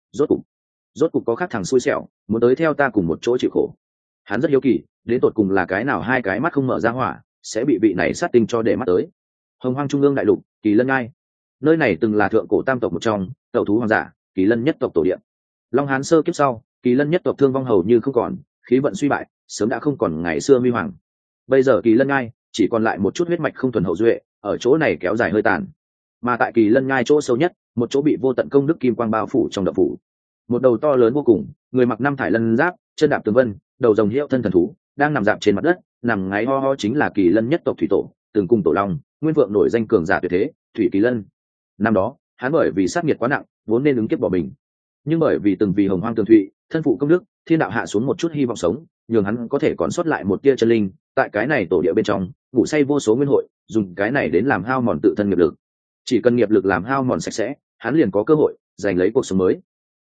Speaker 1: Rốt cục có khác thằng xui xẻo muốn tới theo ta cùng một chỗ chịu khổ. Hắn rất hiếu kỳ, đến tột cùng là cái nào hai cái mắt không mở ra hỏa sẽ bị vị này sát tinh cho để mắt tới. Hồng Hoang trung ương đại lục, Kỳ Lân Ngai, nơi này từng là thượng cổ tam tộc một trong, tẩu thú hoàng giả, Kỳ Lân nhất tộc tổ địa. Long Hán sơ kiếp sau, Kỳ Lân nhất tộc thương vong hầu như không còn, khí vận suy bại, sớm đã không còn ngày xưa huy hoàng. Bây giờ Kỳ Lân Ngai chỉ còn lại một chút huyết mạch không thuần hậu duệ, ở chỗ này kéo dài hơi tàn. Mà tại Kỳ Lân Ngai chỗ sâu nhất, một chỗ bị vô tận công đức kim quang bao phủ trong động phủ, một đầu to lớn vô cùng, người mặc năm thải lân giáp, chân đạp tường vân, đầu rồng hiệu thân thần thú, đang nằm dạp trên mặt đất, nằm ngáy ho ho chính là Kỳ Lân nhất tộc thủy tổ, từng cùng tổ long, Nguyên Vượng nổi danh cường giả tuyệt thế, Thủy Kỳ Lân. Năm đó, hắn bởi vì sát nghiệt quá nặng, vốn nên ứng kiếp bỏ mình, nhưng bởi vì từng vì hồng hoang tường thụy, thân phụ công đức, thiên đạo hạ xuống một chút hy vọng sống, nhường hắn có thể còn sót lại một tia chân linh, tại cái này tổ địa bên trong, ngủ say vô số nguyên hội, dùng cái này đến làm hao mòn tự thân nghiệp lực. Chỉ cần nghiệp lực làm hao mòn sạch sẽ, hắn liền có cơ hội giành lấy cuộc sống mới.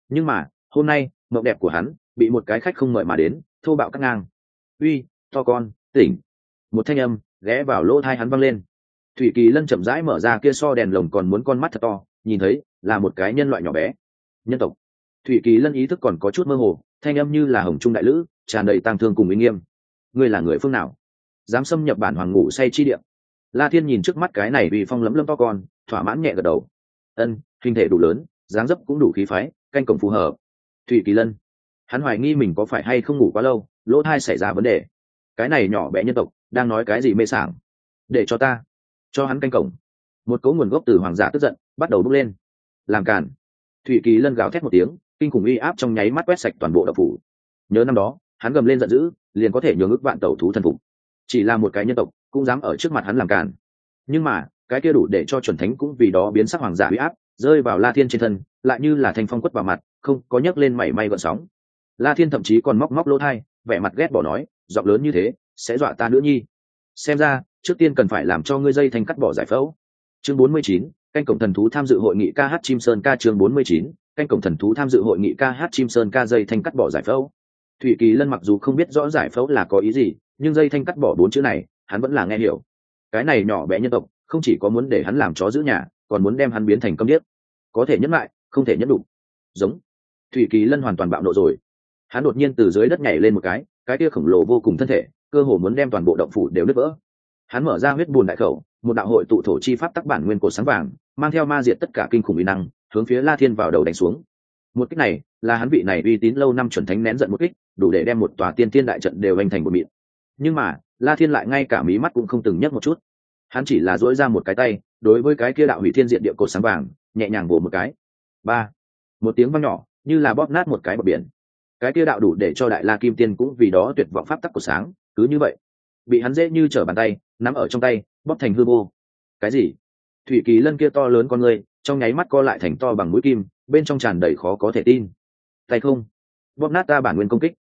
Speaker 1: Nhưng mà hôm nay mộng đẹp của hắn bị một cái khách không mời mà đến thô bạo cắt ngang. Uy, to con, tỉnh. Một thanh âm ghé vào lỗ tai hắn văng lên. Thủy Kỳ Lân chậm rãi mở ra kia so đèn lồng còn muốn con mắt thật to, nhìn thấy là một cái nhân loại nhỏ bé. Nhân tộc. Thủy Kỳ Lân ý thức còn có chút mơ hồ, thanh âm như là hồng trung đại lữ, tràn đầy tang thương cùng uy nghiêm. Ngươi là người phương nào, dám xâm nhập bản hoàng ngủ say chi địa? La Thiên nhìn trước mắt cái này uy phong lấm lấm to con, thỏa mãn nhẹ gật đầu. Ân, hình thể đủ lớn, dáng dấp cũng đủ khí phái, canh cổng phù hợp. Thủy Kỳ Lân, hắn hoài nghi mình có phải hay không ngủ quá lâu, lỗ tai xảy ra vấn đề. Cái này nhỏ bé nhân tộc đang nói cái gì mê sảng? Để cho ta cho hắn canh cổng. Một cấu nguồn gốc từ hoàng giả tức giận bắt đầu bốc lên. Làm cản. Thủy Kỳ Lân gào thét một tiếng, kinh khủng uy áp trong nháy mắt quét sạch toàn bộ đậu phủ. Nhớ năm đó hắn gầm lên giận dữ, liền có thể nhường ức vạn tẩu thú thần phục. Chỉ là một cái nhân tộc cũng dám ở trước mặt hắn làm cản. Nhưng mà cái kia đủ để cho chuẩn thánh cũng vì đó biến sắc hoàng giả uy áp rơi vào La Thiên trên thân, lại như là thanh phong quất vào mặt, không có nhấc lên mảy may gợn sóng. La Thiên thậm chí còn móc móc lỗ tai, vẻ mặt ghét bỏ nói, giọng lớn như thế sẽ dọa ta nữa nhi. Xem ra trước tiên cần phải làm cho ngươi dây thanh cắt bỏ giải phẫu. Chương 49, canh cổng thần thú tham dự hội nghị KH Chim Sơn ca. Chương 49, canh cổng thần thú tham dự hội nghị KH Chim Sơn ca. Dây thanh cắt bỏ giải phẫu. Thủy Kỳ Lân mặc dù không biết rõ giải phẫu là có ý gì, nhưng dây thanh cắt bỏ 4 chữ này hắn vẫn là nghe hiểu. Cái này nhỏ bé nhân tộc không chỉ có muốn để hắn làm chó giữ nhà, còn muốn đem hắn biến thành câm điếc. Có thể nhẫn lại, không thể nhẫn đủ. Giống. Thủy Kỳ Lân hoàn toàn bạo nộ rồi. Hắn đột nhiên từ dưới đất nhảy lên một cái kia khổng lồ vô cùng thân thể, cơ hồ muốn đem toàn bộ động phủ đều nứt vỡ. Hắn mở ra huyết bùn đại khẩu, một đạo hội tụ thổ chi pháp tắc bản nguyên cột sáng vàng, mang theo ma diệt tất cả kinh khủng uy năng, hướng phía La Thiên vào đầu đánh xuống. Một kích này là hắn vị này uy tín lâu năm chuẩn thánh nén giận một kích, đủ để đem một tòa tiên thiên đại trận đều hành thành một mịn. Nhưng mà La Thiên lại ngay cả mí mắt cũng không từng nhấc một chút. Hắn chỉ là duỗi ra một cái tay, đối với cái kia đạo hủy thiên diện địa cột sáng vàng, nhẹ nhàng vồ một cái. Ba, một tiếng vang nhỏ, như là bóp nát một cái bờ biển. Cái kia đạo đủ để cho đại La Kim Tiên cũng vì đó tuyệt vọng pháp tắc của sáng, cứ như vậy bị hắn dễ như trở bàn tay nắm ở trong tay, bóp thành hư vô. Cái gì? Thủy Kỳ Lân kia to lớn con người trong nháy mắt co lại thành to bằng mũi kim, bên trong tràn đầy khó có thể tin. Tay không bóp nát ta bản nguyên công kích.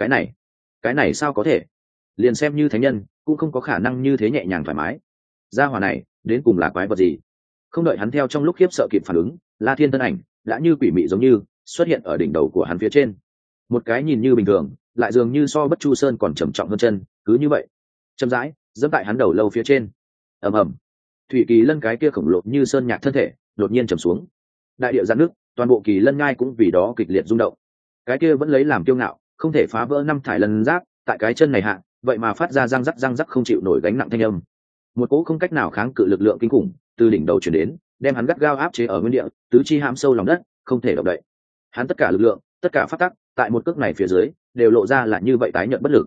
Speaker 1: Cái này sao có thể? Liền xem như thánh nhân cũng không có khả năng như thế nhẹ nhàng thoải mái. Gia hỏa này đến cùng là quái vật gì? Không đợi hắn theo trong lúc khiếp sợ kịp phản ứng, La Thiên thân ảnh đã như quỷ mị giống như xuất hiện ở đỉnh đầu của hắn phía trên. Một cái nhìn như bình thường, lại dường như so Bất Chu Sơn còn trầm trọng hơn chân, cứ như vậy chậm rãi dẫm tại hắn đầu lâu phía trên. Ầm ầm. Thủy Kỳ Lân cái kia khổng lồ như sơn nhạc thân thể đột nhiên trầm xuống. Đại địa giãn nước, toàn bộ Kỳ Lân ngai cũng vì đó kịch liệt rung động. Cái kia vẫn lấy làm kiêu ngạo, không thể phá vỡ năm thải lân giáp, tại cái chân này hạ, vậy mà phát ra răng rắc không chịu nổi gánh nặng thanh âm. Một cỗ không cách nào kháng cự lực lượng kinh khủng từ đỉnh đầu truyền đến, đem hắn gắt gao áp chế ở nguyên địa, tứ chi hãm sâu lòng đất, không thể động đậy. Hắn tất cả lực lượng, tất cả phát tắc, tại một cước này phía dưới, đều lộ ra là như vậy tái nhợt bất lực.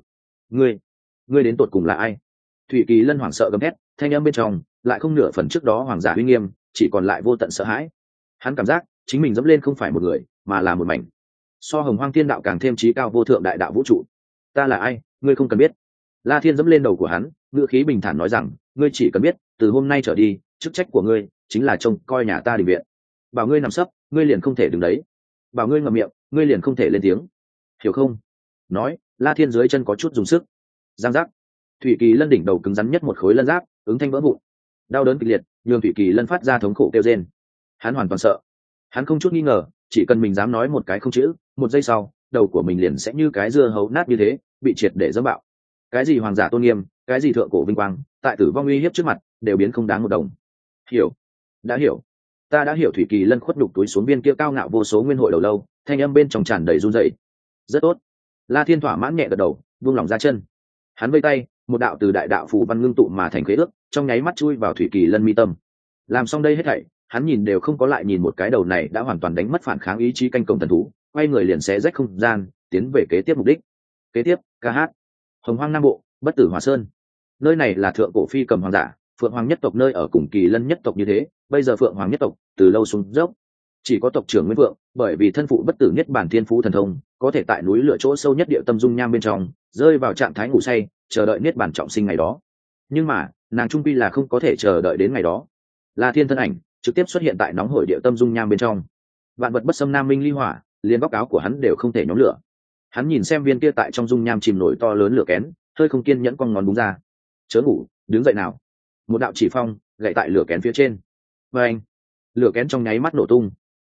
Speaker 1: Ngươi đến tột cùng là ai? Thủy Kỳ Lân hoảng sợ gầm thét, thanh âm bên trong lại không nửa phần trước đó hoàng giả uy nghiêm, chỉ còn lại vô tận sợ hãi. Hắn cảm giác chính mình dẫm lên không phải một người, mà là một mảnh so Hồng Hoang Thiên Đạo càng thêm trí cao vô thượng đại đạo vũ trụ. Ta là ai, ngươi không cần biết. La Thiên dẫm lên đầu của hắn, ngữ khí bình thản nói rằng, ngươi chỉ cần biết, từ hôm nay trở đi, chức trách của ngươi chính là trông coi nhà ta đình viện. Bảo ngươi nằm sấp, ngươi liền không thể đứng đấy. Bảo ngươi ngậm miệng, ngươi liền không thể lên tiếng. Hiểu không? Nói, La Thiên dưới chân có chút dùng sức. Giang giác. Thủy Kỳ Lân đỉnh đầu cứng rắn nhất một khối lân giáp, ứng thanh vỡ vụn. Đau đớn kịch liệt, nhường Thủy Kỳ Lân phát ra thống khổ kêu rên. Hắn hoàn toàn sợ. Hắn không chút nghi ngờ, chỉ cần mình dám nói một cái không chữ, một giây sau, đầu của mình liền sẽ như cái dưa hấu nát như thế, bị triệt để dẫm bạo. Cái gì hoàng giả tôn nghiêm, cái gì thượng cổ vinh quang, tại tử vong uy hiếp trước mặt, đều biến không đáng một đồng. Hiểu, đã hiểu. Ta đã hiểu. Thủy Kỳ Lân khuất đục túi xuống viên kia cao ngạo vô số nguyên hội đầu lâu, thanh âm bên trong tràn đầy run rẩy. Rất tốt. La Thiên thỏa mãn nhẹ gật đầu, buông lỏng ra chân. Hắn vây tay, một đạo từ đại đạo phù văn ngưng tụ mà thành khế ước, trong nháy mắt chui vào Thủy Kỳ Lân mi tâm. Làm xong đây hết thảy, hắn nhìn đều không có lại nhìn một cái đầu này đã hoàn toàn đánh mất phản kháng ý chí canh cổng thần thú, quay người liền xé rách không gian, tiến về kế tiếp mục đích. Kế tiếp, ca hát. Hồng Hoang Nam Bộ, Bất Tử Hỏa Sơn. Nơi này là thượng cổ phi cầm hoàng giả, Phượng Hoàng nhất tộc nơi ở cùng Kỳ Lân nhất tộc như thế, bây giờ Phượng Hoàng nhất tộc từ lâu xuống dốc. Chỉ có tộc trưởng Nguyên Vượng, bởi vì thân phụ bất tử nhất bản thiên phú thần thông, có thể tại núi lửa chỗ sâu nhất địa tâm dung nham bên trong, rơi vào trạng thái ngủ say, chờ đợi niết bản trọng sinh ngày đó. Nhưng mà, nàng trung quy là không có thể chờ đợi đến ngày đó. La Thiên thân ảnh trực tiếp xuất hiện tại nóng hổi địa tâm dung nham bên trong. Vạn vật bất xâm nam minh ly hỏa, liền góc áo của hắn đều không thể nhóm lửa. Hắn nhìn xem viên kia tại trong dung nham chìm nổi to lớn lửa kén, hơi không kiên nhẫn cong ngón búng ra. Chớ ngủ, đứng dậy nào. Một đạo chỉ phong gậy tại lửa kén phía trên. Và anh, lửa kén trong nháy mắt nổ tung.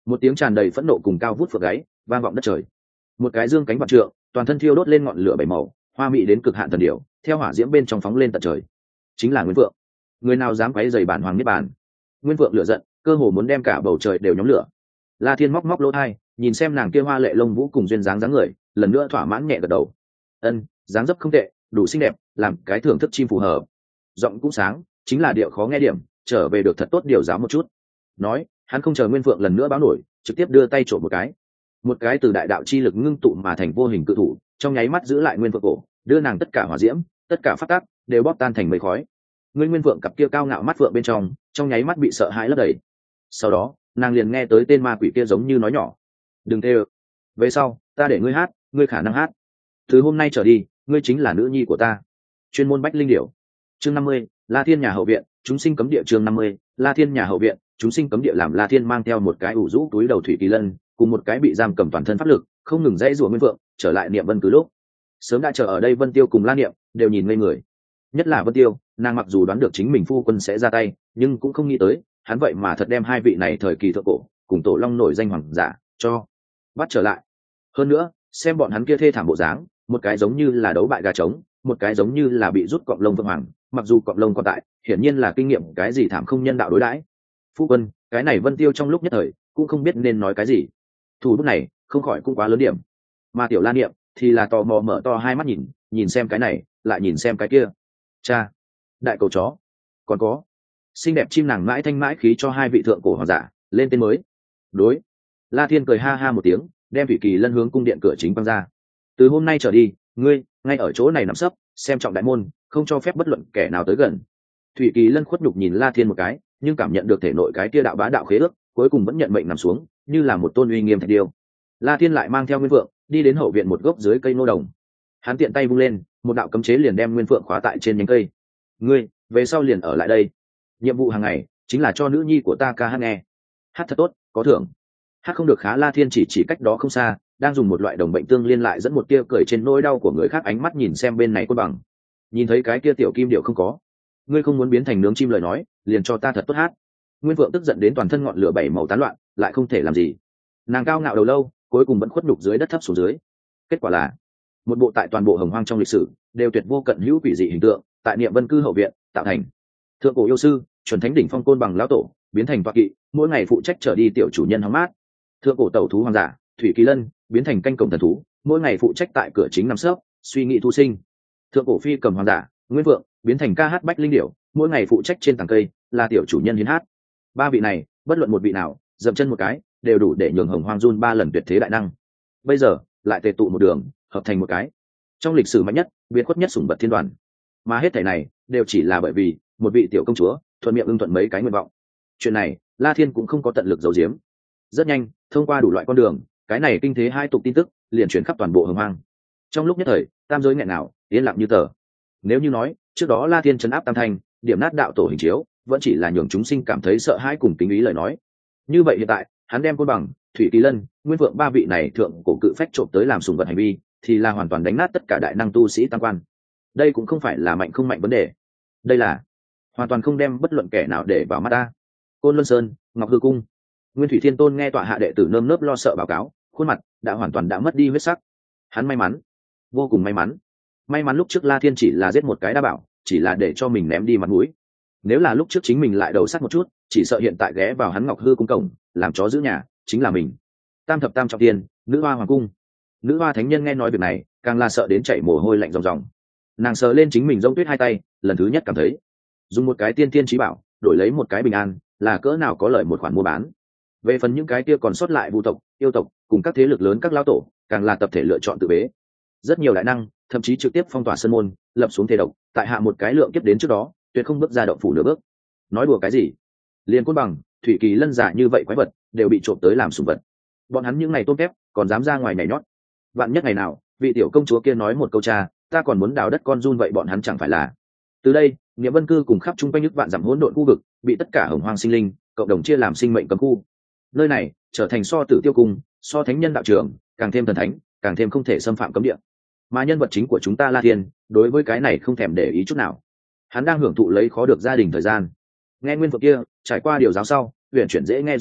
Speaker 1: Một tiếng tràn đầy phẫn nộ cùng cao vút phượng gáy vang vọng đất trời. Một cái dương cánh vạn trượng, toàn thân thiêu đốt lên ngọn lửa bảy màu, hoa mỹ đến cực hạn thần điểu, theo hỏa diễm bên trong phóng lên tận trời. Chính là Nguyên Vượng. Người nào dám quấy rầy bản hoàng niết bàn? Nguyên Vượng lửa giận, cơ hồ muốn đem cả bầu trời đều nhóm lửa. La Thiên móc móc lỗ tai, nhìn xem nàng kia hoa lệ lông vũ cùng duyên dáng người, lần nữa thỏa mãn nhẹ gật đầu. Ân, dáng dấp không tệ, đủ xinh đẹp, làm cái thưởng thức chim phù hợp. Giọng cũng sáng, chính là điệu khó nghe điểm, trở về được thật tốt điều giáo một chút. Nói, hắn không chờ Nguyên Vượng lần nữa báo nổi, trực tiếp đưa tay trộm một cái từ đại đạo chi lực ngưng tụ mà thành vô hình cự thủ, trong nháy mắt giữ lại Nguyên Vượng cổ, đưa nàng tất cả hỏa diễm, tất cả phát tác đều bóp tan thành mây khói. Nguyên Vượng cặp kia cao ngạo mắt vượng bên trong nháy mắt bị sợ hãi lấp đầy. Sau đó, nàng liền nghe tới tên ma quỷ kia giống như nói nhỏ: "Đừng thề, về sau ta để ngươi hát, ngươi khả năng hát. Từ hôm nay trở đi, ngươi chính là nữ nhi của ta." Chuyên môn bách linh điểu. Chương 50, La Thiên nhà hậu viện, chúng sinh cấm địa. Chương 50, La Thiên nhà hậu viện, chúng sinh cấm địa. Làm La Thiên mang theo một cái ủ rũ túi đầu thủy kỳ lân, cùng một cái bị giam cầm toàn thân pháp lực, không ngừng dãy rủa Nguyên Vượng, trở lại Niệm Vân cứ lúc. Sớm đã chờ ở đây Vân Tiêu cùng La Niệm đều nhìn ngây người. Nhất là Vân Tiêu, nàng mặc dù đoán được chính mình phu quân sẽ ra tay, nhưng cũng không nghĩ tới, hắn vậy mà thật đem hai vị này thời kỳ thượng cổ, cùng Tổ Long nổi danh hoàng giả cho bắt trở lại. Hơn nữa, xem bọn hắn kia thê thảm bộ dáng, một cái giống như là đấu bại gà trống, một cái giống như là bị rút cọng lông vương hoàng, mặc dù cọng lông còn tại, hiển nhiên là kinh nghiệm cái gì thảm không nhân đạo đối đãi. Phu quân, cái này Vân Tiêu trong lúc nhất thời cũng không biết nên nói cái gì. Thủ bút này không khỏi cũng quá lớn điểm. Mà Tiểu La Niệm thì là tò mò mở to hai mắt nhìn xem cái này, lại nhìn xem cái kia. Cha, đại cầu chó, còn có xinh đẹp chim nàng mãi thanh mãi khí cho hai vị thượng cổ hoàng giả lên tên mới. Đối. La Thiên cười ha ha một tiếng, đem thủy kỳ lân hướng cung điện cửa chính quăng ra. Từ hôm nay trở đi, ngươi ngay ở chỗ này nằm sấp, xem trọng đại môn, không cho phép bất luận kẻ nào tới gần. Thủy kỳ lân khuất nhục nhìn La Thiên một cái, nhưng cảm nhận được thể nội cái kia đạo bá đạo khế ước, cuối cùng vẫn nhận mệnh nằm xuống, như là một tôn uy nghiêm thạch điêu. La Thiên lại mang theo Nguyên Vượng đi đến hậu viện một gốc dưới cây ngô đồng. Hắn tiện tay vung lên, một đạo cấm chế liền đem Nguyên Vượng khóa tại trên nhánh cây. Ngươi về sau liền ở lại đây, nhiệm vụ hàng ngày chính là cho nữ nhi của ta ca hát nghe. Hát thật tốt, có thưởng. Hát không được khá. La Thiên chỉ cách đó không xa, đang dùng một loại đồng bệnh tương liên lại dẫn một tia cười trên nỗi đau của người khác ánh mắt nhìn xem bên này Côn Bằng. Nhìn thấy cái kia tiểu kim điệu không có, ngươi không muốn biến thành nướng chim lời nói, liền cho ta thật tốt hát. Nguyên Vượng tức giận đến toàn thân ngọn lửa bảy màu tán loạn, lại không thể làm gì. Nàng cao ngạo đầu lâu, cuối cùng vẫn khuất nhục dưới đất thấp xuống dưới. Kết quả là một bộ tại toàn bộ Hồng Hoang trong lịch sử đều tuyệt vô cận hữu quỷ dị hình tượng, tại Niệm Vân cư hậu viện tạo thành. Thượng cổ yêu sư, chuẩn thánh đỉnh phong Côn Bằng lão tổ, biến thành toạc kỵ, mỗi ngày phụ trách trở đi tiểu chủ nhân hóng mát. Thượng cổ tẩu thú hoàng giả, Thủy Kỳ Lân, biến thành canh cổng thần thú, mỗi ngày phụ trách tại cửa chính nằm sấp, suy nghĩ thu sinh. Thượng cổ phi cầm hoàng giả, Nguyên Vượng, biến thành ca hát bách linh điểu, mỗi ngày phụ trách trên tàng cây, là tiểu chủ nhân hiến hát. Ba vị này, bất luận một vị nào, dậm chân một cái, đều đủ để nhường Hồng Hoang run 3 lần tuyệt thế đại năng. Bây giờ, lại tề tụ một đường, hợp thành một cái. Trong lịch sử mạnh nhất, biệt khuất nhất sủng vật thiên đoàn. Mà hết thảy này, đều chỉ là bởi vì một vị tiểu công chúa thuận miệng ưng thuận mấy cái nguyện vọng. Chuyện này, La Thiên cũng không có tận lực giấu giếm. Rất nhanh, thông qua đủ loại con đường, cái này kinh thế hai tục tin tức liền truyền khắp toàn bộ Hồng Hoang. Trong lúc nhất thời, tam giới nghẹn nào, yên lặng như tờ. Nếu như nói, trước đó La Thiên trấn áp tam thanh, điểm nát đạo tổ hình chiếu, vẫn chỉ là nhường chúng sinh cảm thấy sợ hãi cùng kính ý lời nói. Như vậy hiện tại, hắn đem Côn Bằng, Thủy Kỳ Lân, Nguyên Vượng ba vị này thượng cổ cự phách trộm tới làm sùng vật hành vi, thì là hoàn toàn đánh nát tất cả đại năng tu sĩ tam quan. Đây cũng không phải là mạnh không mạnh vấn đề, đây là hoàn toàn không đem bất luận kẻ nào để vào mắt ta. Côn Luân Sơn, Ngọc Hư Cung. Nguyên Thủy Thiên Tôn nghe tọa hạ đệ tử nơm nớp lo sợ báo cáo, khuôn mặt đã hoàn toàn đã mất đi huyết sắc. Hắn may mắn, vô cùng may mắn. May mắn lúc trước La Thiên chỉ là giết một cái đa bảo, chỉ là để cho mình ném đi mặt mũi. Nếu là lúc trước chính mình lại đầu sắt một chút, chỉ sợ hiện tại ghé vào hắn Ngọc Hư Cung cổng, làm chó giữ nhà, chính là mình. Tam thập tam trọng tiên, nữ hoa hoàng cung. Nữ hoa thánh nhân nghe nói việc này, càng là sợ đến chảy mồ hôi lạnh ròng ròng. Nàng sờ lên chính mình rông tuyết hai tay, lần thứ nhất cảm thấy dùng một cái tiên tiên trí bảo đổi lấy một cái bình an là cỡ nào có lợi một khoản mua bán. Về phần những cái kia còn sót lại vu tộc, yêu tộc cùng các thế lực lớn các lão tổ, càng là tập thể lựa chọn tự bế. Rất nhiều đại năng thậm chí trực tiếp phong tỏa sơn môn, lập xuống thề độc, tại hạ một cái lượng kiếp đến trước đó tuyệt không bước ra động phủ nửa bước. Nói đùa cái gì? Liên Côn Bằng, Thủy Kỳ Lân giả như vậy quái vật đều bị trộm tới làm sủng vật. Bọn hắn những ngày tôm tép còn dám ra ngoài nhảy nhót. Vạn nhất ngày nào vị tiểu công chúa kia nói một câu cha, ta còn muốn đào đất con run, vậy bọn hắn chẳng phải là. Từ đây, Niệm Vân cư cùng khắp chung quanh nước vạn dặm hỗn độn khu vực bị tất cả Hồng Hoang sinh linh cộng đồng chia làm sinh mệnh cấm khu. Nơi này trở thành so tử tiêu cung, so thánh nhân đạo trường, càng thêm thần thánh, càng thêm không thể xâm phạm cấm địa. Mà nhân vật chính của chúng ta La Thiên, đối với cái này không thèm để ý chút nào. Hắn đang hưởng thụ lấy khó được gia đình thời gian. Nghe Nguyên Phượng kia trải qua điều giáo sau, huyền chuyển dễ nghe giọng hát,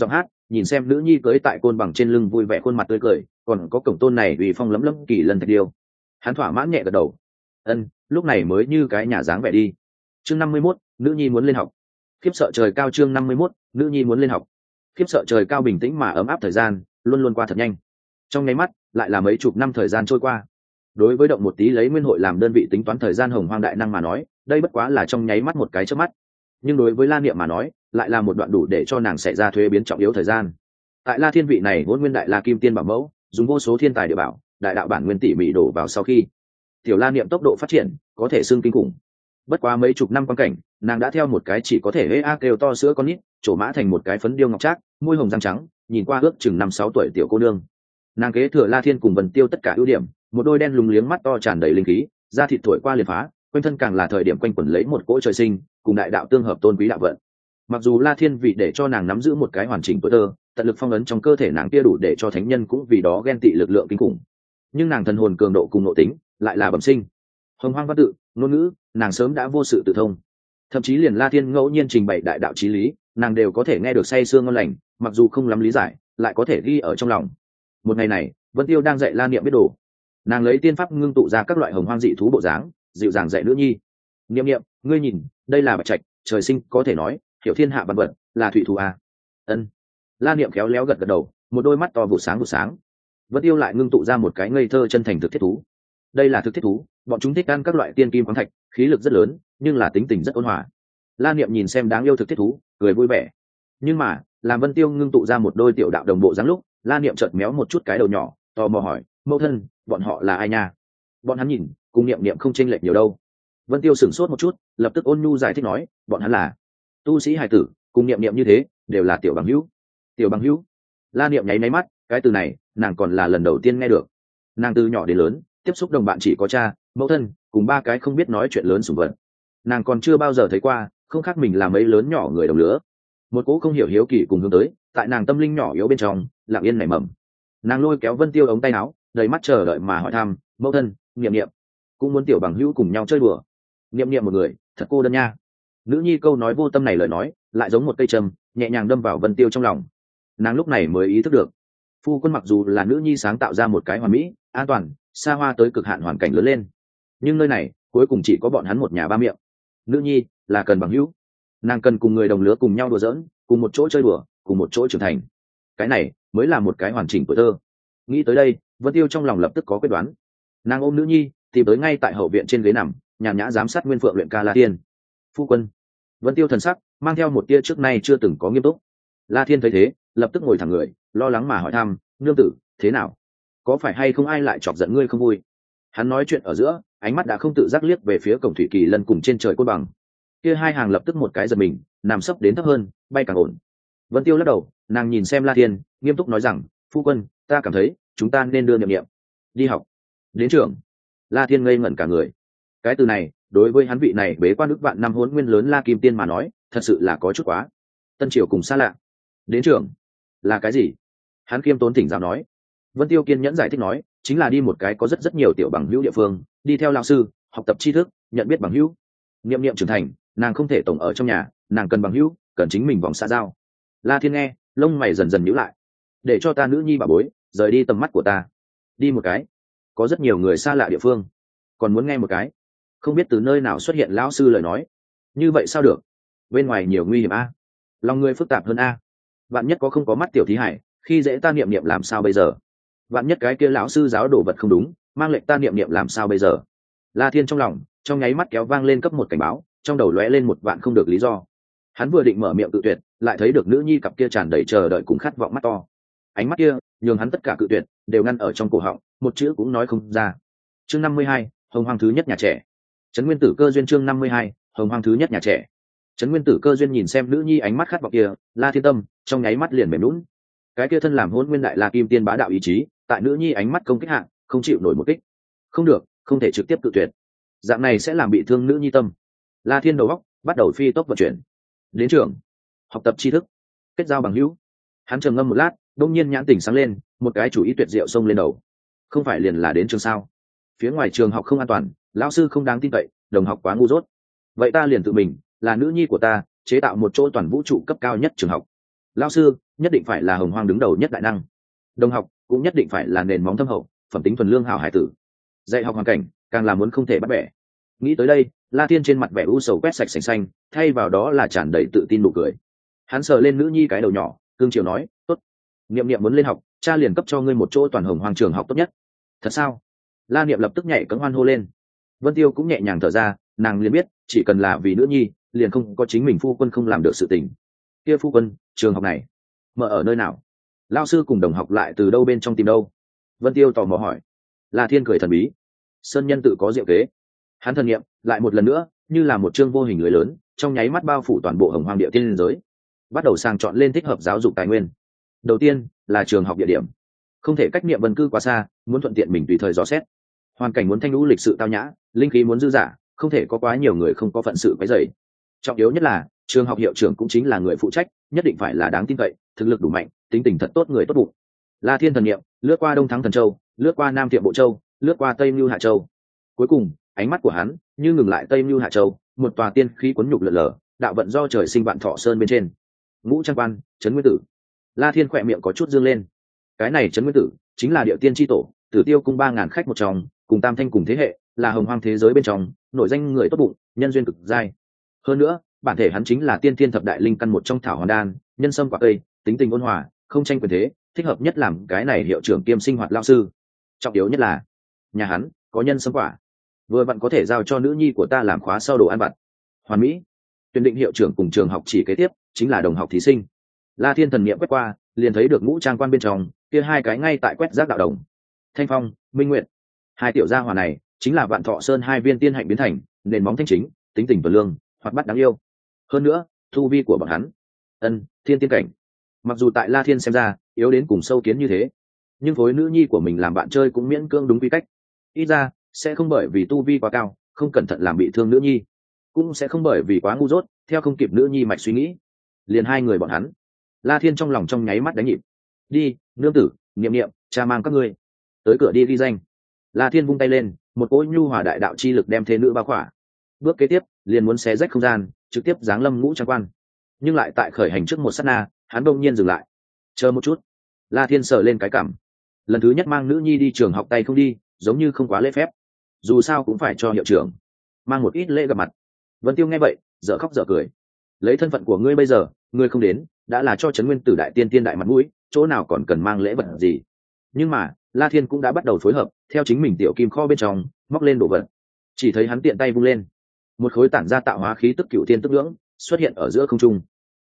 Speaker 1: nhìn xem nữ nhi cưỡi tại côn bằng trên lưng vui vẻ khuôn mặt tươi cười, còn có cổng tôn này vì phong lấm lấm kỳ lân thạch điêu. Hắn thỏa mãn nhẹ gật đầu. Ân, lúc này mới như cái nhà dáng vẻ đi. Chương 51, nữ nhi muốn lên học. Khiếp sợ trời cao. Chương 51, nữ nhi muốn lên học. Khiếp sợ trời cao. Bình tĩnh mà ấm áp thời gian luôn luôn qua thật nhanh. Trong nháy mắt lại là mấy chục năm thời gian trôi qua. Đối với động một tí lấy nguyên hội làm đơn vị tính toán thời gian hồng hoang đại năng mà nói, đây bất quá là trong nháy mắt một cái chớp mắt. Nhưng đối với La Niệm mà nói, lại là một đoạn đủ để cho nàng xảy ra thuế biến trọng yếu thời gian. Tại La Thiên vị này Hỗn Nguyên Đại La Kim Tiên bảo mẫu, dùng vô số thiên tài địa bảo, đại đạo bản nguyên tỉ mỉ đổ vào sau khi, tiểu La Niệm tốc độ phát triển có thể xưng kinh khủng. Bất quá mấy chục năm quan cảnh, nàng đã theo một cái chỉ có thể hễ a kêu to sữa con nít, trổ mã thành một cái phấn điêu ngọc trác, môi hồng răng trắng, nhìn qua ước chừng 5-6 tuổi tiểu cô nương. Nàng kế thừa La Thiên cùng Vân Tiêu tất cả ưu điểm, một đôi đen lúng liếng mắt to tràn đầy linh khí, da thịt thổi qua liền phá, quanh thân càng là thời điểm quanh quẩn lấy một cỗ trời sinh, cùng đại đạo tương hợp tôn quý đạo vận. Mặc dù La Thiên vì để cho nàng nắm giữ một cái hoàn chỉnh tuổi thơ, tận lực phong ấn trong cơ thể nàng kia đủ để cho thánh nhân cũng vì đó ghen tị lực lượng kinh khủng, nhưng nàng thần hồn cường độ cùng nội tính lại là bẩm sinh. Hồng hoang văn tự, ngôn ngữ, nàng sớm đã vô sự tự thông. Thậm chí liền La Thiên ngẫu nhiên trình bày đại đạo chí lý, nàng đều có thể nghe được say sưa ngon lành, mặc dù không lắm lý giải, lại có thể ghi ở trong lòng. Một ngày này, Vân Tiêu đang dạy La Niệm biết đồ. Nàng lấy tiên pháp ngưng tụ ra các loại hồng hoang dị thú bộ dáng, dịu dàng dạy nữ nhi. Niệm niệm, ngươi nhìn, đây là bạch trạch, trời sinh có thể nói, hiểu thiên hạ văn vật, là thủy thú à? Ân. La Niệm khéo léo gật gật đầu, một đôi mắt to vụ sáng vụ sáng. Vân Tiêu lại ngưng tụ ra một cái ngây thơ chân thành thực thiết thú. Đây là thực thiết thú, bọn chúng thích ăn các loại tiên kim khoáng thạch, khí lực rất lớn, nhưng là tính tình rất ôn hòa. La Niệm nhìn xem đáng yêu thực thiết thú, cười vui vẻ. Nhưng mà, làm Vân Tiêu ngưng tụ ra một đôi tiểu đạo đồng bộ dáng lúc, La Niệm chợt méo một chút cái đầu nhỏ, tò mò hỏi, mẫu thân, bọn họ là ai nha? Bọn hắn nhìn, cùng Niệm Niệm không chênh lệch nhiều đâu. Vân Tiêu sửng sốt một chút, lập tức ôn nhu giải thích nói, bọn hắn là tu sĩ hài tử, cùng Niệm Niệm như thế, đều là tiểu bằng hữu. Tiểu bằng hữu? La Niệm nháy mắt, cái từ này, nàng còn là lần đầu tiên nghe được. Nàng từ nhỏ đến lớn, tiếp xúc đồng bạn chỉ có cha, mẫu thân, cùng ba cái không biết nói chuyện lớn sủng vật. Nàng còn chưa bao giờ thấy qua, không khác mình là mấy lớn nhỏ người đồng lứa. Một cỗ không hiểu hiếu kỳ cùng hướng tới, tại nàng tâm linh nhỏ yếu bên trong, lặng yên nảy mầm. Nàng lôi kéo Vân Tiêu ống tay áo, đầy mắt chờ đợi mà hỏi thăm, mẫu thân, Niệm Niệm cũng muốn tiểu bằng hữu cùng nhau chơi đùa. Niệm Niệm một người, thật cô đơn nha. Nữ nhi câu nói vô tâm này lời nói, lại giống một cây châm, nhẹ nhàng đâm vào Vân Tiêu trong lòng. Nàng lúc này mới ý thức được, phu quân mặc dù là nữ nhi sáng tạo ra một cái hoàn mỹ, an toàn, xa hoa tới cực hạn hoàn cảnh lớn lên, nhưng nơi này cuối cùng chỉ có bọn hắn một nhà ba miệng. Nữ nhi là cần bằng hữu, nàng cần cùng người đồng lứa cùng nhau đùa giỡn, cùng một chỗ chơi đùa, cùng một chỗ trưởng thành. Cái này mới là một cái hoàn chỉnh của thơ. Nghĩ tới đây, Vân Tiêu trong lòng lập tức có quyết đoán. Nàng ôm nữ nhi tìm tới ngay tại hậu viện trên ghế nằm, nhàn nhã giám sát Nguyên Phượng luyện ca La Thiên. Phu quân. Vân Tiêu thần sắc mang theo một tia trước nay chưa từng có nghiêm túc. La Thiên thấy thế, lập tức ngồi thẳng người, lo lắng mà hỏi thăm, nương tử, thế nào? Có phải hay không ai lại chọc giận ngươi không vui? Hắn nói chuyện ở giữa, ánh mắt đã không tự giác liếc về phía cổng thủy kỳ lân cùng trên trời côn bằng. Kia hai hàng lập tức một cái giật mình, nằm sấp đến thấp hơn, bay càng ổn. Vân Tiêu lắc đầu, nàng nhìn xem La Thiên, nghiêm túc nói rằng, phu quân, ta cảm thấy chúng ta nên đưa Niệm Niệm đi học. Đến trường. La Thiên ngây ngẩn cả người. Cái từ này, đối với hắn vị này bế quan ức vạn năm Hỗn Nguyên lớn La Kim Tiên mà nói, thật sự là có chút quá. Tân triều cùng xa lạ. Đến trường là cái gì? Hắn khiêm tốn thỉnh giáo nói. Vân Tiêu kiên nhẫn giải thích nói, chính là đi một cái có rất nhiều tiểu bằng hữu địa phương, đi theo lão sư, học tập tri thức, nhận biết bằng hữu. Niệm Niệm trưởng thành, nàng không thể tổng ở trong nhà, nàng cần bằng hữu, cần chính mình vòng xã giao. La Thiên nghe, lông mày dần dần nhíu lại. Để cho ta nữ nhi bà bối rời đi tầm mắt của ta. Đi một cái có rất nhiều người xa lạ địa phương, còn muốn nghe một cái không biết từ nơi nào xuất hiện lão sư lời nói, như vậy sao được? Bên ngoài nhiều nguy hiểm a, lòng người phức tạp hơn a. Vạn nhất có không có mắt tiểu thí hải, khi dễ ta Niệm Niệm làm sao bây giờ? Vạn nhất cái kia lão sư giáo đồ vật không đúng, mang lệnh ta Niệm Niệm làm sao bây giờ? La Thiên trong lòng trong nháy mắt kéo vang lên cấp một cảnh báo, trong đầu lóe lên một vạn không được lý do. Hắn vừa định mở miệng cự tuyệt, lại thấy được nữ nhi cặp kia tràn đầy chờ đợi cùng khát vọng mắt to. Ánh mắt kia nhường hắn tất cả cự tuyệt đều ngăn ở trong cổ họng, một chữ cũng nói không ra. Chương 52, Hồng Hoang thứ nhất nhà trẻ. Trấn Nguyên Tử Cơ duyên. Chương 52, Hồng Hoang thứ nhất nhà trẻ. Trấn Nguyên Tử Cơ duyên nhìn xem nữ nhi ánh mắt khát vọng kia, La Thiên tâm trong nháy mắt liền mềm nhũn. Cái kia thân làm Hỗn Nguyên Đại La Kim Tiên bá đạo ý chí, tại nữ nhi ánh mắt công kích hạ, không chịu nổi một kích. Không được, không thể trực tiếp cự tuyệt. Dạng này sẽ làm bị thương nữ nhi tâm. La Thiên đầu óc bắt đầu phi tốc vận chuyển. Đến trường, học tập tri thức, kết giao bằng hữu. Hắn trầm ngâm một lát, đông nhiên nhãn tỉnh sáng lên, một cái chủ ý tuyệt diệu xông lên đầu. Không phải liền là đến trường sao? Phía ngoài trường học không an toàn, lão sư không đáng tin cậy, đồng học quá ngu dốt. Vậy ta liền tự mình là nữ nhi của ta, chế tạo một chỗ toàn vũ trụ cấp cao nhất trường học. Lão sư nhất định phải là hồng hoang đứng đầu nhất đại năng, đồng học cũng nhất định phải là nền móng thâm hậu, phẩm tính thuần lương hảo hải tử, dạy học hoàn cảnh càng là muốn không thể bắt bẻ. Nghĩ tới đây, La Thiên trên mặt vẻ u sầu quét sạch sành xanh, thay vào đó là tràn đầy tự tin nụ cười. Hắn sờ lên nữ nhi cái đầu nhỏ, cương chiều nói, tốt, niệm niệm muốn lên học, cha liền cấp cho ngươi một chỗ toàn hồng hoang trường học tốt nhất. Thật sao? La Niệm lập tức nhảy cẫng hoan hô lên. Vân Tiêu cũng nhẹ nhàng thở ra, nàng liền biết chỉ cần là vì nữ nhi, liền không có chính mình phu quân không làm được sự tình. Kia phu quân, trường học này mở ở nơi nào? Lão sư cùng đồng học lại từ đâu bên trong tìm đâu? Vân Tiêu tò mò hỏi. La Thiên cười thần bí, sơn nhân tự có diệu kế. Hắn thần niệm lại một lần nữa như là một chương vô hình lưới lớn, trong nháy mắt bao phủ toàn bộ hồng hoang địa tiên giới, bắt đầu sàng chọn lên thích hợp giáo dục tài nguyên. Đầu tiên là trường học địa điểm, không thể cách niệm vân cư quá xa, muốn thuận tiện mình tùy thời dò xét. Hoàn cảnh muốn thanh lũ lịch sự tao nhã, linh khí muốn dư dả, không thể có quá nhiều người không có phận sự quấy rầy. Trọng yếu nhất là trường học hiệu trưởng cũng chính là người phụ trách, nhất định phải là đáng tin cậy, thực lực đủ mạnh, tính tình thật tốt, người tốt bụng. La Thiên thần niệm lướt qua Đông Thắng Thần Châu, lướt qua Nam Tiệm Bộ Châu, lướt qua Tây Nưu Hạ Châu. Cuối cùng ánh mắt của hắn như ngừng lại Tây Nưu Hạ Châu, một tòa tiên khí cuốn nhục lở lở, đạo vận do trời sinh vạn thọ sơn bên trên. Ngũ Trang Quan, Trấn Nguyên Tử. La Thiên khỏe miệng có chút dương lên. Cái này Trấn Nguyên Tử chính là Điệu Tiên chi tổ, Tử Tiêu cung 3000 khách một trong, cùng Tam Thanh cùng thế hệ, là hồng hoang thế giới bên trong nổi danh người tốt bụng, nhân duyên cực giai. Hơn nữa, bản thể hắn chính là tiên thiên thập đại linh căn một trong thảo hoàn đan, nhân sâm quả cây, tính tình ôn hòa, không tranh quyền thế, thích hợp nhất làm cái này hiệu trưởng kiêm sinh hoạt lao sư. Trọng yếu nhất là nhà hắn có nhân sâm quả, vừa vặn có thể giao cho nữ nhi của ta làm khóa sau đồ ăn vặt. Hoàn mỹ. Tuyển định hiệu trưởng cùng trường học chỉ kế tiếp chính là đồng học thí sinh. La Thiên thần niệm quét qua, liền thấy được Ngũ Trang Quan bên trong kia hai cái ngay tại quét rác đạo đồng, Thanh Phong, Minh Nguyệt. Hai tiểu gia hỏa này chính là Vạn Thọ Sơn hai viên tiên hạnh biến thành, nền móng thanh chính, tính tình tuần lương, hoạt bát đáng yêu. Hơn nữa, thu vi của bọn hắn, thiên tiên cảnh. Mặc dù tại La Thiên xem ra yếu đến cùng sâu kiến như thế, nhưng phối nữ nhi của mình làm bạn chơi cũng miễn cưỡng đúng quy cách. Ít ra sẽ không bởi vì tu vi quá cao, không cẩn thận làm bị thương nữ nhi, cũng sẽ không bởi vì quá ngu dốt, theo không kịp nữ nhi mạch suy nghĩ. Liền hai người bọn hắn, La Thiên trong lòng trong nháy mắt đánh nhịp. Đi, nương tử, niệm niệm, cha mang các ngươi tới cửa đi ghi danh. La Thiên vung tay lên, một cỗ nhu hòa đại đạo chi lực đem thế nữ bao khỏa. Bước kế tiếp liền muốn xé rách không gian, trực tiếp giáng lâm Ngũ Trang Quan. Nhưng lại tại khởi hành trước một sát na, hắn đông nhiên dừng lại. Chờ một chút. La Thiên sờ lên cái cảm. Lần thứ nhất mang nữ nhi đi trường học tay không đi, giống như không quá lễ phép. Dù sao cũng phải cho hiệu trưởng mang một ít lễ gặp mặt. Vân Tiêu nghe vậy, dở khóc dở cười. Lấy thân phận của ngươi bây giờ, ngươi không đến, đã là cho Trấn Nguyên Tử đại tiên tiên đại mặt mũi, chỗ nào còn cần mang lễ vật gì. Nhưng mà La Thiên cũng đã bắt đầu phối hợp, theo chính mình tiểu kim kho bên trong móc lên đồ vật. Chỉ thấy hắn tiện tay vung lên, một khối tản ra tạo hóa khí tức cựu tiên tức ngưỡng xuất hiện ở giữa không trung.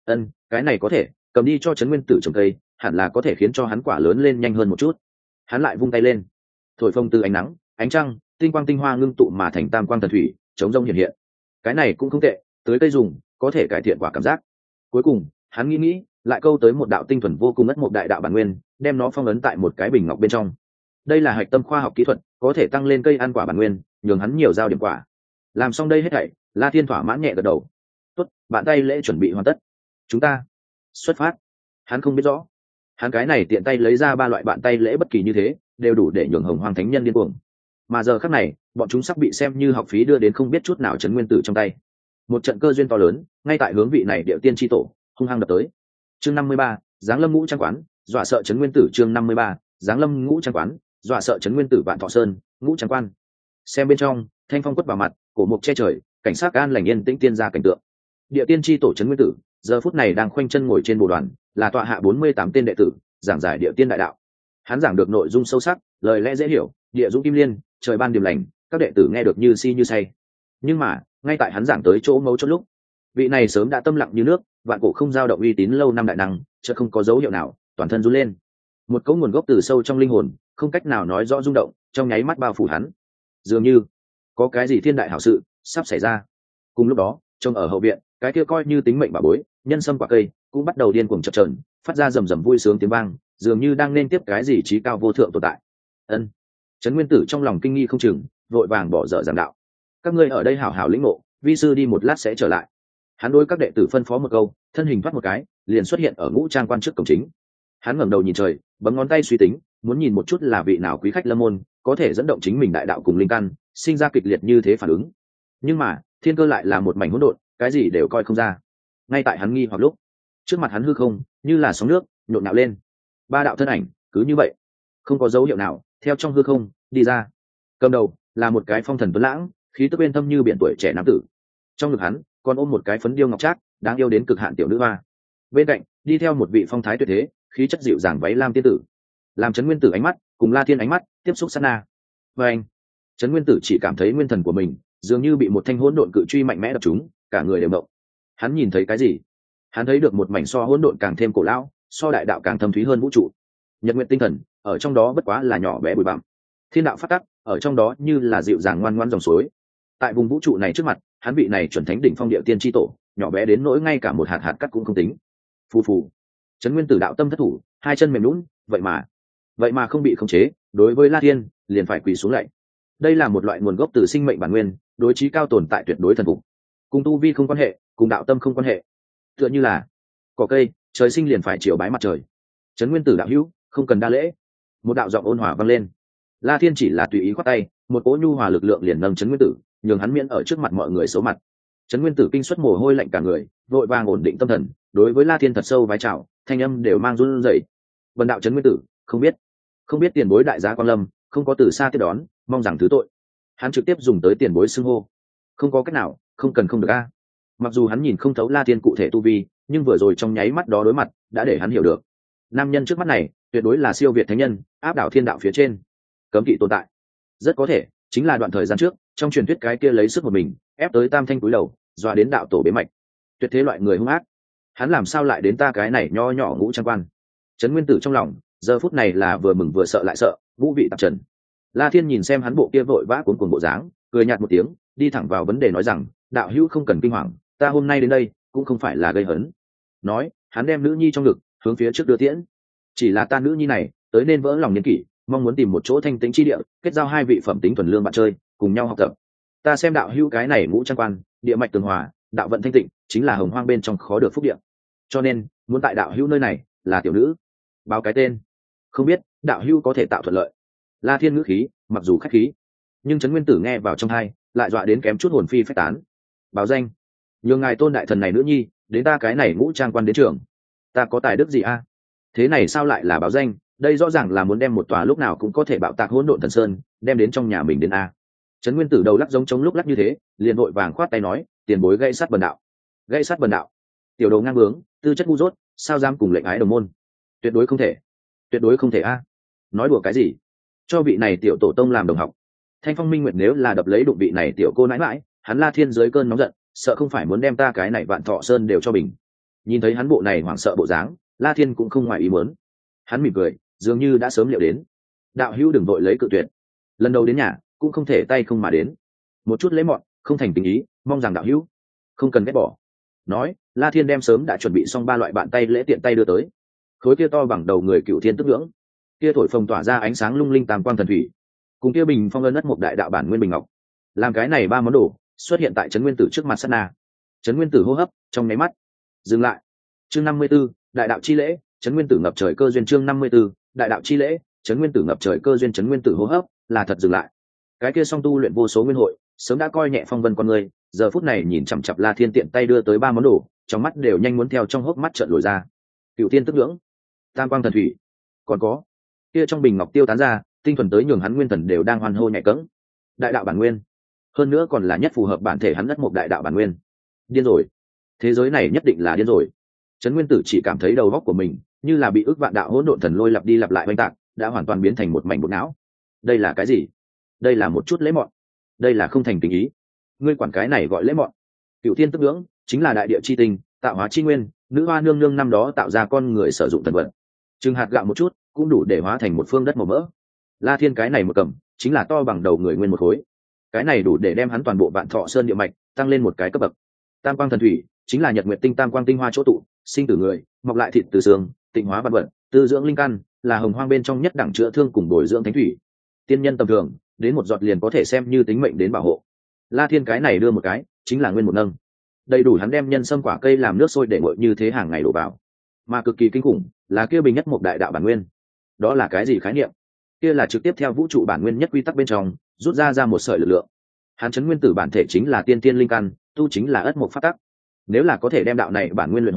Speaker 1: Cái này có thể cầm đi cho Trấn Nguyên Tử trồng cây, hẳn là có thể khiến cho hắn quả lớn lên nhanh hơn một chút. Hắn lại vung tay lên, thổi phồng từ ánh nắng, ánh trăng, tinh quang tinh hoa ngưng tụ mà thành tam quang thần thủy, chống rông hiện hiện. Cái này cũng không tệ, tới cây dùng có thể cải thiện quả cảm giác. Cuối cùng hắn nghĩ lại câu tới một đạo tinh thuần vô cùng ất một đại đạo bản nguyên, đem nó phong ấn tại một cái bình ngọc bên trong. Đây là hạch tâm khoa học kỹ thuật, có thể tăng lên cây ăn quả bản nguyên, nhường hắn nhiều giao điểm quả. Làm xong đây hết thảy, La Thiên thỏa mãn nhẹ gật đầu. Tốt, bạn tay lễ chuẩn bị hoàn tất, chúng ta xuất phát. Hắn không biết rõ, hắn cái này tiện tay lấy ra 3 loại bạn tay lễ bất kỳ như thế, đều đủ để nhường hồng hoang thánh nhân điên cuồng. Mà giờ khắc này, bọn chúng sắp bị xem như học phí đưa đến không biết chút nào Trấn Nguyên Tử trong tay. Một trận cơ duyên to lớn ngay tại hướng vị này Điệu Tiên chi tổ hung hăng đập tới. Chương 53, giáng lâm Ngũ Trang Quán, dọa sợ Trấn Nguyên Tử. Chương 53, giáng lâm Ngũ Trang Quán, dọa sợ Trấn Nguyên Tử. Vạn Thọ Sơn, Ngũ Trang Quan. Xem bên trong, thanh phong quất vào mặt, cổ mục che trời, cảnh sát an lành yên tĩnh tiên ra cảnh tượng. Điệu Tiên chi tổ Trấn Nguyên Tử giờ phút này đang khoanh chân ngồi trên bồ đoàn, là tọa hạ 48 tên đệ tử giảng giải Điệu Tiên đại đạo. Hắn giảng được nội dung sâu sắc, lời lẽ dễ hiểu, địa dũng kim liên, trời ban điềm lành, các đệ tử nghe được như si như say. Nhưng mà ngay tại hắn giảng tới chỗ mấu chốt lúc, vị này sớm đã tâm lặng như nước, vạn cổ không dao động uy tín lâu năm đại năng chợt không có dấu hiệu nào, toàn thân run lên. Một cấu nguồn gốc từ sâu trong linh hồn, không cách nào nói rõ rung động, trong nháy mắt bao phủ hắn. Dường như có cái gì thiên đại hảo sự sắp xảy ra. Cùng lúc đó, trông ở hậu viện, cái kia coi như tính mệnh bà bối, nhân sâm quả cây cũng bắt đầu điên cuồng chập chờn, phát ra rầm rầm vui sướng tiếng vang, dường như đang nên tiếp cái gì trí cao vô thượng tồn tại. Trấn Nguyên Tử trong lòng kinh nghi không chừng, vội vàng bỏ dở giảng đạo. Các ngươi ở đây hảo hảo lĩnh ngộ, vi sư đi một lát sẽ trở lại. Hắn đối các đệ tử phân phó một câu, thân hình thoát một cái, liền xuất hiện ở Ngũ Trang Quan trước cổng chính. Hắn ngẩng đầu nhìn trời, bấm ngón tay suy tính, muốn nhìn một chút là vị nào quý khách lâm môn có thể dẫn động chính mình đại đạo cùng linh căn, sinh ra kịch liệt như thế phản ứng. Nhưng mà thiên cơ lại là một mảnh hỗn độn, cái gì đều coi không ra. Ngay tại hắn nghi hoặc lúc, trước mặt hắn hư không như là sóng nước nhộn nhạo lên, ba đạo thân ảnh cứ như vậy không có dấu hiệu nào theo trong hư không đi ra. Cầm đầu là một cái phong thần tuấn lãng, khí tức bên thâm như biển tuổi trẻ nam tử, trong ngực hắn còn ôm một cái phấn điêu ngọc trác đáng yêu đến cực hạn tiểu nữ hoa, bên cạnh đi theo một vị phong thái tuyệt thế khí chất dịu dàng váy lam tiên tử. Làm Trấn Nguyên Tử ánh mắt cùng La Thiên ánh mắt tiếp xúc sát na, và anh Trấn Nguyên Tử chỉ cảm thấy nguyên thần của mình dường như bị một thanh hỗn độn cự truy mạnh mẽ đập trúng, cả người đều mộng. Hắn nhìn thấy cái gì? Hắn thấy được một mảnh so hỗn độn càng thêm cổ lão, so đại đạo càng thâm thúy hơn vũ trụ. Nhật nguyện tinh thần ở trong đó bất quá là nhỏ bé bụi bặm, thiên đạo phát tắc ở trong đó như là dịu dàng ngoan ngoãn dòng suối. Tại vùng vũ trụ này trước mặt, hắn vị này chuẩn thánh đỉnh phong địa tiên tri tổ nhỏ bé đến nỗi ngay cả một hạt cát cũng không tính. Phù phù. Trấn Nguyên Tử đạo tâm thất thủ, hai chân mềm lún, vậy mà không bị khống chế, đối với La Thiên liền phải quỳ xuống lạy. Đây là một loại nguồn gốc từ sinh mệnh bản nguyên, đối trí cao tồn tại tuyệt đối thần phục, cùng tu vi không quan hệ, cùng đạo tâm không quan hệ. Tựa như là cỏ cây trời sinh liền phải chiều bái mặt trời. Trấn Nguyên Tử đạo hữu, không cần đa lễ. Một đạo giọng ôn hòa vang lên. La Thiên chỉ là tùy ý khoát tay, một cỗ nhu hòa lực lượng liền nâng Trấn Nguyên Tử, nhường hắn miễn ở trước mặt mọi người xấu mặt. Trấn Nguyên Tử kinh suất mồ hôi lạnh cả người, vội vàng ổn định tâm thần, đối với La Thiên thật sâu vái chào, thanh âm đều mang run rẩy. Vân đạo Trấn Nguyên Tử, không biết tiền bối đại giá quan lâm, không có từ xa tiếp đón, mong rằng thứ tội. Hắn trực tiếp dùng tới tiền bối xưng hô. Không có cách nào, không cần không được a. Mặc dù hắn nhìn không thấu La Thiên cụ thể tu vi, nhưng vừa rồi trong nháy mắt đó đối mặt đã để hắn hiểu được, nam nhân trước mắt này tuyệt đối là siêu việt thánh nhân, áp đảo thiên đạo phía trên, cấm kỵ tồn tại. Rất có thể chính là đoạn thời gian trước trong truyền thuyết cái kia lấy sức một mình ép tới tam thanh cúi đầu, dọa đến đạo tổ bế mạch, tuyệt thế loại người hung ác. Hắn làm sao lại đến ta cái này nho nhỏ ngũ trang quan? Trấn Nguyên Tử trong lòng giờ phút này là vừa mừng vừa sợ lại sợ, vũ vị tạp trần. La Thiên nhìn xem hắn bộ kia vội vã cuống cuồng bộ dáng, cười nhạt một tiếng, đi thẳng vào vấn đề nói rằng, đạo hữu không cần kinh hoàng, ta hôm nay đến đây cũng không phải là gây hấn. Nói hắn đem nữ nhi trong ngực hướng phía trước đưa tiễn. Chỉ là ta nữ nhi này tới nên vỡ lòng niên kỷ, mong muốn tìm một chỗ thanh tĩnh chi địa, kết giao hai vị phẩm tính thuần lương bạn chơi, cùng nhau học tập. Ta xem đạo hữu cái này ngũ trang quan, địa mạch tường hòa, đạo vận thanh tịnh, chính là hồng hoang bên trong khó được phúc địa, cho nên muốn tại đạo hữu nơi này là tiểu nữ, báo cái tên, không biết đạo hữu có thể tạo thuận lợi. La Thiên ngữ khí mặc dù khách khí, nhưng Trấn Nguyên Tử nghe vào trong tai lại dọa đến kém chút hồn phi phách tán. Báo danh, nhường ngài tôn đại thần này nữ nhi đến ta cái này ngũ trang quan đến trường. Ta có tài đức gì a? Thế này sao lại là báo danh? Đây rõ ràng là muốn đem một tòa lúc nào cũng có thể bạo tạc hỗn độn thần sơn đem đến trong nhà mình đến a. Trấn Nguyên Tử đầu lắc giống chống lúc lắc như thế, liền vội vàng khoát tay nói, tiền bối gây sát bần đạo. Gây sát bần đạo? Tiểu đầu ngang bướng, tư chất ngu dốt, sao dám cùng lệnh ái đồng môn? Tuyệt đối không thể, tuyệt đối không thể a. Nói đùa cái gì? Cho vị này tiểu tổ tông làm đồng học. Thanh Phong Minh Nguyệt nếu là đập lấy đụng vị này tiểu cô nãi mãi, hắn La Thiên dưới cơn nóng giận, sợ không phải muốn đem ta cái này Vạn Thọ Sơn đều cho bình. Nhìn thấy hắn bộ này hoảng sợ bộ dáng, La Thiên cũng không ngoài ý muốn. Hắn mỉm cười, dường như đã sớm liệu đến. Đạo hữu đừng vội lấy cự tuyệt. Lần đầu đến nhà, cũng không thể tay không mà đến. Một chút lấy mọn, không thành tình ý, mong rằng đạo hữu không cần ghét bỏ. Nói, La Thiên đem sớm đã chuẩn bị xong ba loại bạn tay lễ tiện tay đưa tới. Khối kia to bằng đầu người Cựu Thiên Tức Ngưỡng, kia thổi phồng tỏa ra ánh sáng lung linh tam quang thần thủy, cùng kia bình phong ân đất một đại đạo bản nguyên bình ngọc. Làm cái này ba món đồ xuất hiện tại Trấn Nguyên Tử trước mặt sát na, Trấn Nguyên Tử hô hấp trong nháy mắt dừng lại. Chương 54, đại đạo chi lễ, Trấn Nguyên Tử ngập trời cơ duyên. Chương 54, đại đạo chi lễ, Trấn Nguyên Tử ngập trời cơ duyên. Trấn Nguyên Tử hô hấp là thật dừng lại. Cái kia song tu luyện vô số nguyên hội sớm đã coi nhẹ phong vân con người, giờ phút này nhìn chằm chặp La Thiên tiện tay đưa tới ba món đồ, trong mắt đều nhanh muốn theo trong hốc mắt trợn lồi ra. Cựu Thiên Tức Ngưỡng, tam quang thần thủy, còn có kia trong bình ngọc tiêu tán ra tinh thuần tới nhường hắn nguyên thần đều đang hoan hô nhẹ cẫng. Đại đạo bản nguyên, hơn nữa còn là nhất phù hợp bản thể hắn đất một đại đạo bản nguyên. Điên rồi, thế giới này nhất định là điên rồi. Trấn Nguyên Tử chỉ cảm thấy đầu óc của mình như là bị ức vạn đạo hỗn độn thần lôi lặp đi lặp lại oanh tạc, đã hoàn toàn biến thành một mảnh bột não. Đây là cái gì? Đây là một chút lễ mọn, đây là không thành tình ý. Ngươi quản cái này gọi lễ mọn? Cựu Thiên Tức Ngưỡng chính là đại địa chi tinh, tạo hóa chi nguyên, nữ hoa nương nương năm đó tạo ra con người sử dụng thần vật, chừng hạt gạo một chút cũng đủ để hóa thành một phương đất màu mỡ. La Thiên cái này một cầm chính là to bằng đầu người nguyên một khối, cái này đủ để đem hắn toàn bộ Vạn Thọ Sơn địa mạch tăng lên một cái cấp bậc. Tam quang thần thủy chính là nhật nguyệt tinh tam quang tinh hoa chỗ tụ, sinh tử người, mọc lại thịt từ xương, tịnh hóa văn vật, tư dưỡng linh căn, là hồng hoang bên trong nhất đẳng chữa thương cùng bồi dưỡng thánh thủy. Tiên nhân tầm thường đến một giọt liền có thể xem như tính mệnh đến bảo hộ. La Thiên cái này đưa một cái chính là nguyên một nâng, đầy đủ hắn đem nhân sâm quả cây làm nước sôi để nguội như thế hàng ngày đổ vào. Mà cực kỳ kinh khủng là kia bình nhất một đại đạo bản nguyên. Đó là cái gì khái niệm? Kia là trực tiếp theo vũ trụ bản nguyên nhất quy tắc bên trong rút ra một sợi lực lượng. Hắn Trấn Nguyên Tử bản thể chính là tiên tiên linh căn, tu chính là ất mộc pháp tắc. Nếu là có thể đem đạo này bản nguyên luyện hóa,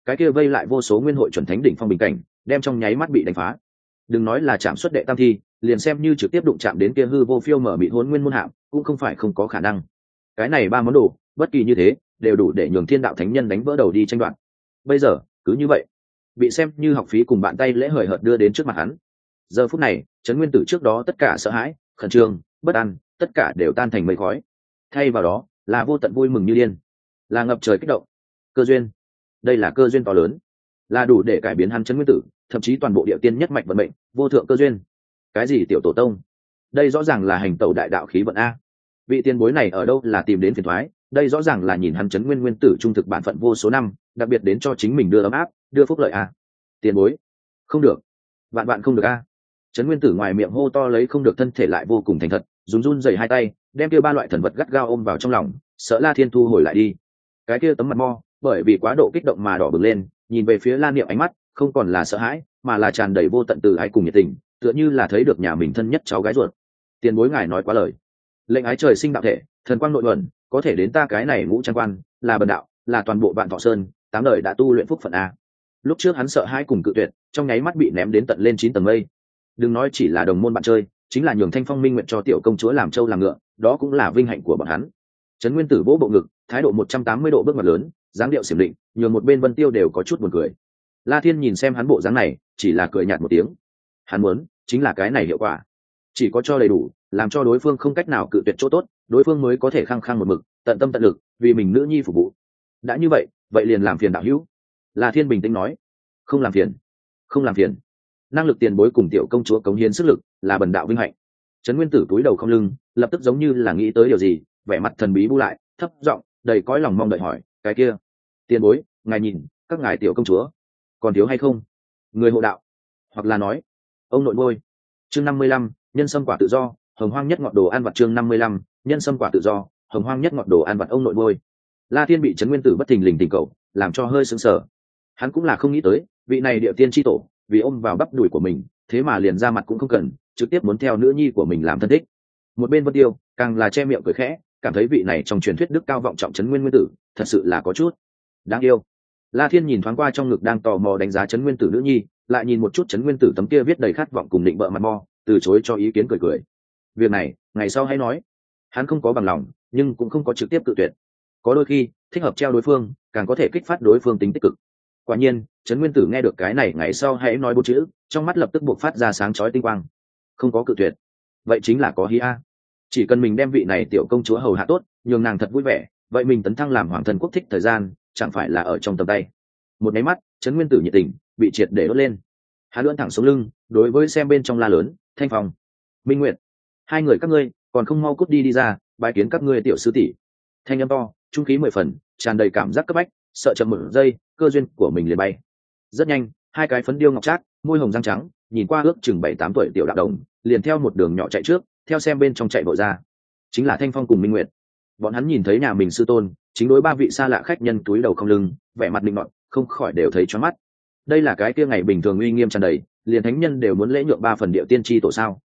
Speaker 1: cái kia vây lại vô số nguyên hội chuẩn thánh đỉnh phong bình cảnh đem trong nháy mắt bị đánh phá. Đừng nói là chạm xuất đệ tam thi, liền xem như trực tiếp đụng chạm đến kia hư vô phiêu mở bị hôn nguyên môn hạm cũng không phải không có khả năng. Cái này ba món đồ bất kỳ như thế đều đủ để nhường thiên đạo thánh nhân đánh vỡ đầu đi tranh đoạt. Bây giờ cứ như vậy bị xem như học phí cùng bạn tay lễ hời hợt đưa đến trước mặt hắn. Giờ phút này trấn nguyên tử trước đó tất cả sợ hãi, khẩn trương, bất an, tất cả đều tan thành mây khói. Thay vào đó là vô tận vui mừng như điên, là ngập trời kích động. Cơ duyên, đây là cơ duyên to lớn, là đủ để cải biến hắn trấn nguyên tử, thậm chí toàn bộ địa tiên nhất mạch vận mệnh, vô thượng cơ duyên. Cái gì tiểu tổ tông, đây rõ ràng là hành tẩu đại đạo khí vận a. Vị tiền bối này ở đâu là tìm đến phiền thoái, đây rõ ràng là nhìn hắn trấn nguyên nguyên tử trung thực bản phận vô số năm, đặc biệt đến cho chính mình đưa ấm áp, đưa phúc lợi a. Tiền bối, không được, vạn vạn không được a. Trấn nguyên tử ngoài miệng hô to lấy không được, thân thể lại vô cùng thành thật, run run dày hai tay đem kia ba loại thần vật gắt gao ôm vào trong lòng, sợ La Thiên thu hồi lại đi. Cái kia tấm mặt mo bởi vì quá độ kích động mà đỏ bừng lên, nhìn về phía La Niệm ánh mắt không còn là sợ hãi mà là tràn đầy vô tận từ ái cùng nhiệt tình, tựa như là thấy được nhà mình thân nhất cháu gái ruột. Tiền bối ngài nói quá lời, lệnh ái trời sinh đạo thể, thần quang nội ẩn, có thể đến ta cái này ngũ trang quan là bần đạo, là toàn bộ vạn thọ sơn 8 đời đã tu luyện phúc phận a. Lúc trước hắn sợ hãi cùng cự tuyệt, trong nháy mắt bị ném đến tận lên 9 tầng mây. Đừng nói chỉ là đồng môn bạn chơi, chính là nhường Thanh Phong Minh nguyện cho tiểu công chúa làm trâu làm ngựa, đó cũng là vinh hạnh của bọn hắn. Trấn Nguyên Tử vỗ bộ ngực, thái độ 180 độ bước ngoặt lớn, dáng điệu xiểm định, nhường một bên Vân Tiêu đều có chút buồn cười. La Thiên nhìn xem hắn bộ dáng này, chỉ là cười nhạt một tiếng. Hắn muốn chính là cái này hiệu quả, chỉ có cho đầy đủ, làm cho đối phương không cách nào cự tuyệt chỗ tốt, đối phương mới có thể khăng khăng một mực, tận tâm tận lực vì mình nữ nhi phục vụ. Đã như vậy, vậy liền làm phiền đạo hữu. La Thiên bình tĩnh nói. Không làm phiền, không làm phiền. Năng lực tiền bối cùng tiểu công chúa cống hiến sức lực là bần đạo vinh hạnh. Trấn Nguyên Tử cúi đầu không lưng, lập tức giống như là nghĩ tới điều gì, vẻ mặt thần bí bu lại, thấp giọng đầy cõi lòng mong đợi hỏi, cái kia tiền bối, ngài nhìn các ngài tiểu công chúa còn thiếu hay không người hộ đạo, hoặc là nói ông nội ngôi. Chương 55, nhân sâm quả tự do, hồng hoang nhất ngọt đồ ăn vặt. Chương 55, nhân sâm quả tự do, hồng hoang nhất ngọt đồ ăn vặt. Ông nội ngôi. La Thiên bị Trấn Nguyên Tử bất thình lình tình cầu làm cho hơi sững sờ. Hắn cũng là không nghĩ tới vị này địa tiên chi tổ vì ôm vào bắp đùi của mình, thế mà liền ra mặt cũng không cần, trực tiếp muốn theo nữ nhi của mình làm thân thích. Một bên Vân Tiêu càng là che miệng cười khẽ, cảm thấy vị này trong truyền thuyết đức cao vọng trọng Trấn Nguyên Nguyên Tử thật sự là có chút đáng yêu. La Thiên nhìn thoáng qua trong ngực đang tò mò đánh giá Trấn Nguyên Tử nữ nhi, lại nhìn một chút Trấn Nguyên Tử tấm kia viết đầy khát vọng cùng định bợ mặt mo, từ chối cho ý kiến, cười cười. Việc này ngày sau hãy nói. Hắn không có bằng lòng, nhưng cũng không có trực tiếp cự tuyệt. Có đôi khi thích hợp treo đối phương càng có thể kích phát đối phương tính tích cực. Quả nhiên Trấn Nguyên Tử nghe được cái này ngày sau hãy nói 4 chữ, trong mắt lập tức buộc phát ra sáng chói tinh quang. Không có cự tuyệt, vậy chính là có hí a. Chỉ cần mình đem vị này tiểu công chúa hầu hạ tốt, nhường nàng thật vui vẻ, vậy mình tấn thăng làm hoàng thần quốc thích thời gian chẳng phải là ở trong tầm tay. Một máy mắt Trấn Nguyên Tử nhiệt tình bị triệt để đốt lên. Hắn lưỡn thẳng xuống lưng, đối với xem bên trong la lớn, Thanh Phong, Minh Nguyệt, hai người các ngươi còn không mau cút đi đi ra, bái kiến các ngươi tiểu sư tỷ. Thanh âm to, trung khí 10 phần, tràn đầy cảm giác cấp bách, sợ chậm một giây cơ duyên của mình liền bay. Rất nhanh hai cái phấn điêu ngọc trác, môi hồng răng trắng, nhìn qua ước chừng 7-8 tuổi tiểu đạo đồng liền theo một đường nhỏ chạy trước, theo xem bên trong chạy vội ra. Chính là Thanh Phong cùng Minh Nguyệt. Bọn hắn nhìn thấy nhà mình sư tôn chính đối 3 vị xa lạ khách nhân túi đầu không lưng, vẻ mặt định nọt, không khỏi đều thấy choáng mắt. Đây là cái kia ngày bình thường uy nghiêm tràn đầy, liền thánh nhân đều muốn lễ nhượng 3 phần điệu tiên tri tổ sao?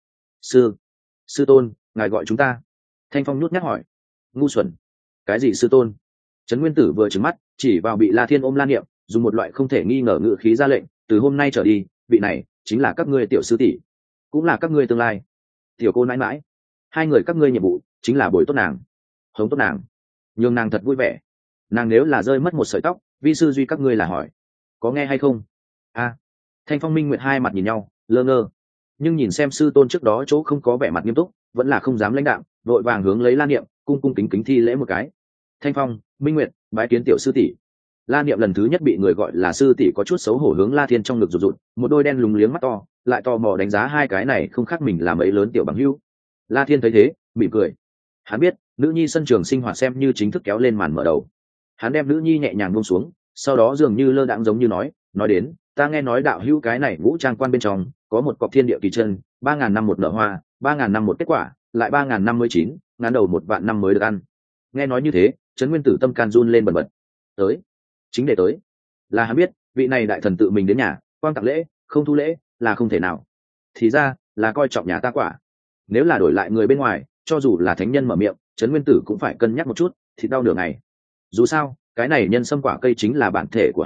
Speaker 1: Sư tôn, ngài gọi chúng ta. Thanh Phong nhút nhát hỏi. Ngu xuẩn, cái gì sư tôn? Trấn Nguyên Tử vừa trừng mắt chỉ vào bị La Thiên ôm La Niệm, dùng một loại không thể nghi ngờ ngữ khí ra lệnh, từ hôm nay trở đi vị này chính là các ngươi tiểu sư tỷ, cũng là các ngươi tương lai tiểu cô nãi mãi. Hai người các ngươi nhiệm vụ chính là bồi tốt nàng, hống tốt nàng, nhường nàng thật vui vẻ. Nàng nếu là rơi mất một sợi tóc, vi sư duy các ngươi là hỏi, có nghe hay không? Thanh Phong Minh Nguyệt hai mặt nhìn nhau lơ ngơ, nhưng nhìn xem sư tôn trước đó chỗ không có vẻ mặt nghiêm túc, vẫn là không dám lãnh đạm, vội vàng hướng lấy La Niệm cung cung kính kính thi lễ một cái. Thanh Phong, Minh Nguyệt, bái kiến tiểu sư tỷ. La Niệm lần thứ nhất bị người gọi là sư tỷ có chút xấu hổ, hướng La Thiên trong ngực rụt rụt, một đôi đen lúng liếng mắt to, lại tò mò đánh giá hai cái này không khác mình là mấy lớn tiểu bằng hữu. La Thiên thấy thế mỉm cười. Hắn biết nữ nhi sân trường sinh hoạt xem như chính thức kéo lên màn mở đầu. Hắn đem nữ nhi nhẹ nhàng buông xuống, sau đó dường như lơ đãng giống như nói đến, ta nghe nói đạo hữu cái này ngũ trang quan bên trong có một cọc thiên địa kỳ chân, 3000 năm một nở hoa, 3000 năm một kết quả, lại 3000 năm mới chín, ngắn đầu 1 vạn năm mới được ăn. Nghe nói như thế Trấn Nguyên Tử tâm can run lên bần bật. Tới, chính để tới. Là hắn biết vị này đại thần tự mình đến nhà quang tặng lễ, không thu lễ là không thể nào. Thì ra là coi trọng nhà ta quả. Nếu là đổi lại người bên ngoài, cho dù là thánh nhân mở miệng, Trấn Nguyên Tử cũng phải cân nhắc một chút, thì đau nửa ngày. Dù sao cái này nhân sâm quả cây chính là bản thể của hắn,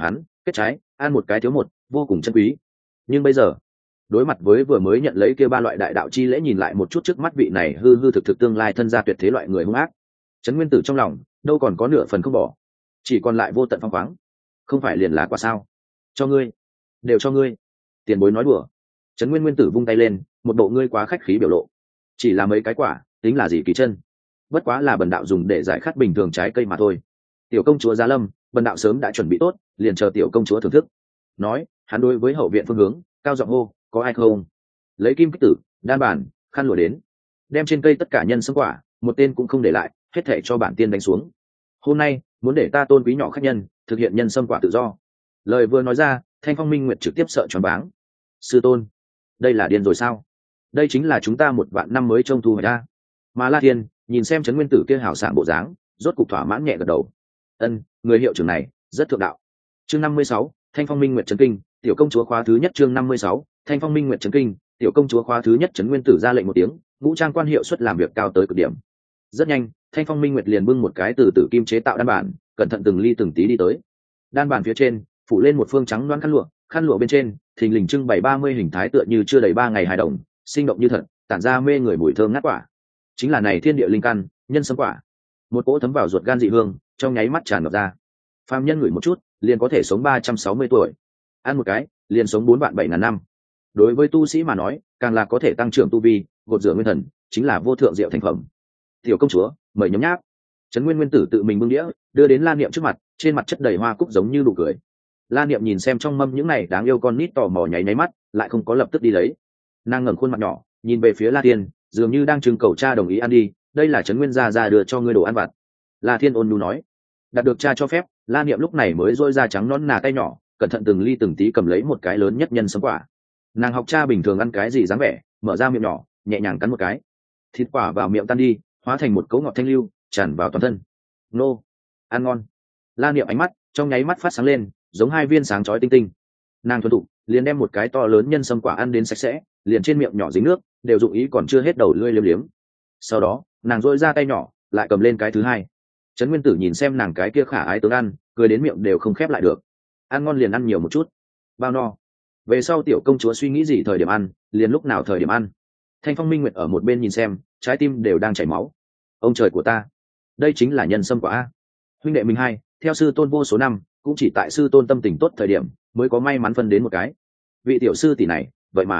Speaker 1: kết trái ăn một cái thiếu một, vô cùng chân quý. Nhưng bây giờ đối mặt với vừa mới nhận lấy kia ba loại đại đạo chi lễ, nhìn lại một chút trước mắt vị này hư hư thực thực tương lai thân gia tuyệt thế loại người hung ác, Trấn Nguyên Tử trong lòng đâu còn có nửa phần không bỏ, chỉ còn lại vô tận phong khoáng. Không phải liền là quả sao? Cho ngươi, đều cho ngươi. Tiền bối nói đùa. Trấn Nguyên Tử vung tay lên, một bộ ngươi quá khách khí biểu lộ. Chỉ là mấy cái quả, tính là gì kỳ chân? Bất quá là bần đạo dùng để giải khát bình thường trái cây mà thôi. Tiểu công chúa Giá Lâm, bần đạo sớm đã chuẩn bị tốt, liền chờ tiểu công chúa thưởng thức. Nói, hắn đối với hậu viện phương hướng cao giọng hô, có ai không? Lấy kim kích tử, đan bàn, khăn lụa đến, đem trên cây tất cả nhân sâm quả, một tên cũng không để lại, hết thảy cho bản tiên đánh xuống. Hôm nay muốn để ta tôn quý nhỏ khách nhân, thực hiện nhân sâm quả tự do. Lời vừa nói ra, Thanh Phong Minh Nguyệt trực tiếp sợ choáng váng. Sư tôn, đây là điên rồi sao? Đây chính là chúng ta 1.000 năm mới trông thu hoạch ra. Mà La Thiên nhìn xem Trấn Nguyên Tử kia hào sảng bộ dáng, rốt cục thỏa mãn nhẹ gật đầu. Ân, người hiệu trưởng này rất thượng đạo. Chương 56, Thanh Phong Minh Nguyệt chấn kinh, tiểu công chúa khóa thứ nhất. Chương 56, Thanh Phong Minh Nguyệt chấn kinh, tiểu công chúa khóa thứ nhất. Trấn Nguyên Tử ra lệnh một tiếng, ngũ trang quan hiệu suất làm việc cao tới cực điểm. Rất nhanh, Thanh Phong Minh Nguyệt liền bưng một cái từ tử kim chế tạo đan bản, cẩn thận từng ly từng tí đi tới. Đan bản phía trên phủ lên một phương trắng loáng khăn lụa bên trên thình lình trưng bày 30 hình thái tựa như chưa đầy 3 ngày hài đồng, sinh động như thật, tản ra mê người mùi thơm ngát quả. Chính là này thiên địa linh căn, nhân sâm quả. Một cỗ thấm vào ruột gan dị hương, trong nháy mắt tràn ngập ra. Phàm nhân ngửi một chút, liền có thể sống 360 tuổi. Ăn một cái, liền sống 4.700 năm. Đối với tu sĩ mà nói, càng là có thể tăng trưởng tu vi, gột rửa nguyên thần, chính là vô thượng diệu thành phẩm. Tiểu công chúa, mời nhấm nháp. Trấn Nguyên Tử tự mình bưng đĩa, đưa đến La Niệm trước mặt, trên mặt chất đầy hoa cúc giống như nụ cười. La Niệm nhìn xem trong mâm những này đáng yêu con nít tò mò nháy nháy mắt, lại không có lập tức đi lấy. Nàng ngẩng khuôn mặt nhỏ, nhìn về phía La Thiên, dường như đang trưng cầu cha đồng ý ăn đi, đây là Trấn Nguyên gia đưa cho ngươi đồ ăn vặt. La Thiên ôn nhu nói. Đạt được cha cho phép, La Niệm lúc này mới rôi ra trắng nõn nà tay nhỏ, cẩn thận từng ly từng tí cầm lấy một cái lớn nhất nhân sâm quả. Nàng học cha bình thường ăn cái gì dáng vẻ, mở ra miệng nhỏ, nhẹ nhàng cắn một cái. Thịt quả vào miệng tan đi, hóa thành một cấu ngọt thanh lưu, tràn vào toàn thân. Nô, ăn ngon. La Niệm ánh mắt trong nháy mắt phát sáng lên, giống hai viên sáng chói tinh tinh. Nàng thuần thục liền đem một cái to lớn nhân sâm quả ăn đến sạch sẽ, liền trên miệng nhỏ dính nước, đều dụng ý còn chưa hết đầu lưỡi liếm liếm. Sau đó, nàng dội ra tay nhỏ, lại cầm lên cái thứ hai. Trấn Nguyên Tử nhìn xem nàng cái kia khả ái tướng ăn, cười đến miệng đều không khép lại được. Ăn ngon liền ăn nhiều một chút, bao no. Về sau tiểu công chúa suy nghĩ gì thời điểm ăn, liền lúc nào thời điểm ăn. Thanh Phong Minh Nguyệt ở một bên nhìn xem, trái tim đều đang chảy máu. Ông trời của ta, đây chính là nhân sâm quả a. Huynh đệ mình hai, theo sư tôn vô số năm, cũng chỉ tại sư tôn tâm tình tốt thời điểm mới có may mắn phân đến một cái. Vị tiểu sư tỷ này,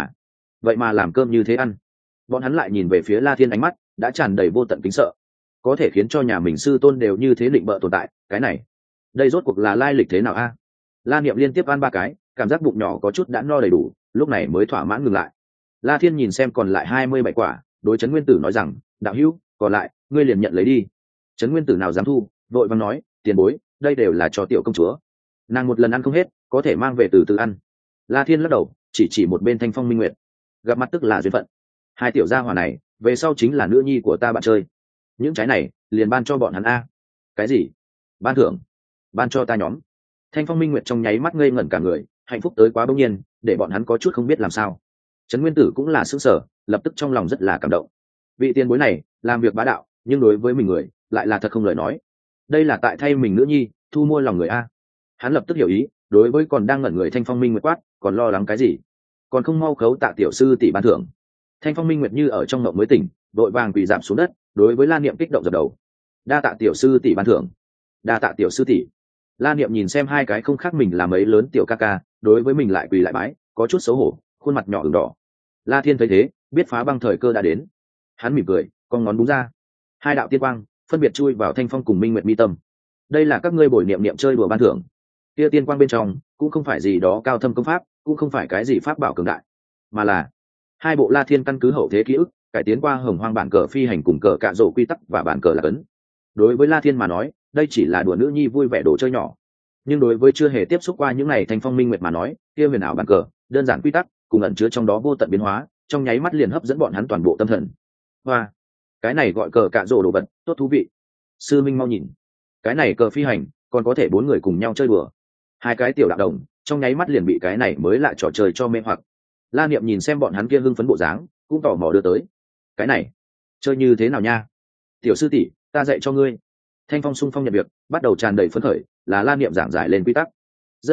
Speaker 1: vậy mà làm cơm như thế ăn. Bọn hắn lại nhìn về phía La Thiên, ánh mắt đã tràn đầy vô tận kính sợ. Có thể khiến cho nhà mình sư tôn đều như thế định bợ tồn tại, cái này, đây rốt cuộc là lai lịch thế nào a? La Niệm liên tiếp ăn 3 cái, cảm giác bụng nhỏ có chút đã no đầy đủ, lúc này mới thỏa mãn ngừng lại. La Thiên nhìn xem còn lại 27 quả, đối Trấn Nguyên Tử nói rằng, đạo hữu, còn lại ngươi liền nhận lấy đi. Trấn Nguyên Tử nào dám thu, vội vàng nói, tiền bối, đây đều là cho tiểu công chúa, nàng một lần ăn không hết, có thể mang về từ từ ăn. La Thiên lắc đầu, chỉ một bên Thanh Phong Minh Nguyệt. Gặp mặt tức là duyên phận, hai tiểu gia hỏa này về sau chính là nữ nhi của ta bạn chơi, những trái này liền ban cho bọn hắn a. Cái gì? Ban thưởng? Ban cho ta nhóm? Thanh Phong Minh Nguyệt trong nháy mắt ngây ngẩn cả người, hạnh phúc tới quá bỗng nhiên, để bọn hắn có chút không biết làm sao. Trấn Nguyên Tử cũng là sững sờ, lập tức trong lòng rất là cảm động. Vị tiền bối này làm việc bá đạo, nhưng đối với mình người lại là thật không lời nói. Đây là tại thay mình nữ nhi thu mua lòng người a. Hắn lập tức hiểu ý, đối với còn đang ngẩn người Thanh Phong Minh Nguyệt quát, còn lo lắng cái gì? Còn không mau khấu tạ tiểu sư tỷ ban thưởng. Thanh Phong Minh Nguyệt như ở trong ngộng mới tỉnh, đội vàng quỳ rạp xuống đất, đối với La Niệm kích động dập đầu. Đa tạ tiểu sư tỷ ban thưởng, đa tạ tiểu sư tỷ. La Niệm nhìn xem hai cái không khác mình là mấy lớn tiểu ca ca, đối với mình lại quỳ lại bái, có chút xấu hổ, khuôn mặt nhỏ ửng đỏ. La Thiên thấy thế, biết phá băng thời cơ đã đến. Hắn mỉm cười, con ngón búng ra, hai đạo tiên quang phân biệt chui vào Thanh Phong cùng Minh Nguyệt mi tâm. Đây là các ngươi bồi niệm niệm chơi đùa ban thưởng. Kia tiên quang bên trong cũng không phải gì đó cao thâm công pháp, cũng không phải cái gì pháp bảo cường đại, mà là hai bộ La Thiên căn cứ hậu thế ký ức cải tiến qua hồng hoang bản cờ phi hành cùng cờ cạ rổ quy tắc và bản cờ là cấn. Đối với La Thiên mà nói, đây chỉ là đùa nữ nhi vui vẻ đồ chơi nhỏ, nhưng đối với chưa hề tiếp xúc qua những này Thanh Phong Minh Nguyệt mà nói, kia huyền ảo bản cờ, đơn giản quy tắc cùng ẩn chứa trong đó vô tận biến hóa, trong nháy mắt liền hấp dẫn bọn hắn toàn bộ tâm thần. Hoa, cái này gọi cờ cạ rổ đồ vật, tốt thú vị. Sư Minh mau nhìn, cái này cờ phi hành còn có thể 4 người cùng nhau chơi đùa. Hai cái tiểu đạo đồng trong nháy mắt liền bị cái này mới lại trò chơi cho mê hoặc. La Niệm nhìn xem bọn hắn kia hưng phấn bộ dáng, cũng tò mò đưa tới. Cái này chơi như thế nào nha? Tiểu sư tỷ, ta dạy cho ngươi. Thanh Phong sung phong nhận việc, bắt đầu tràn đầy phấn khởi, là La Niệm giảng giải lên quy tắc. Rất nhanh,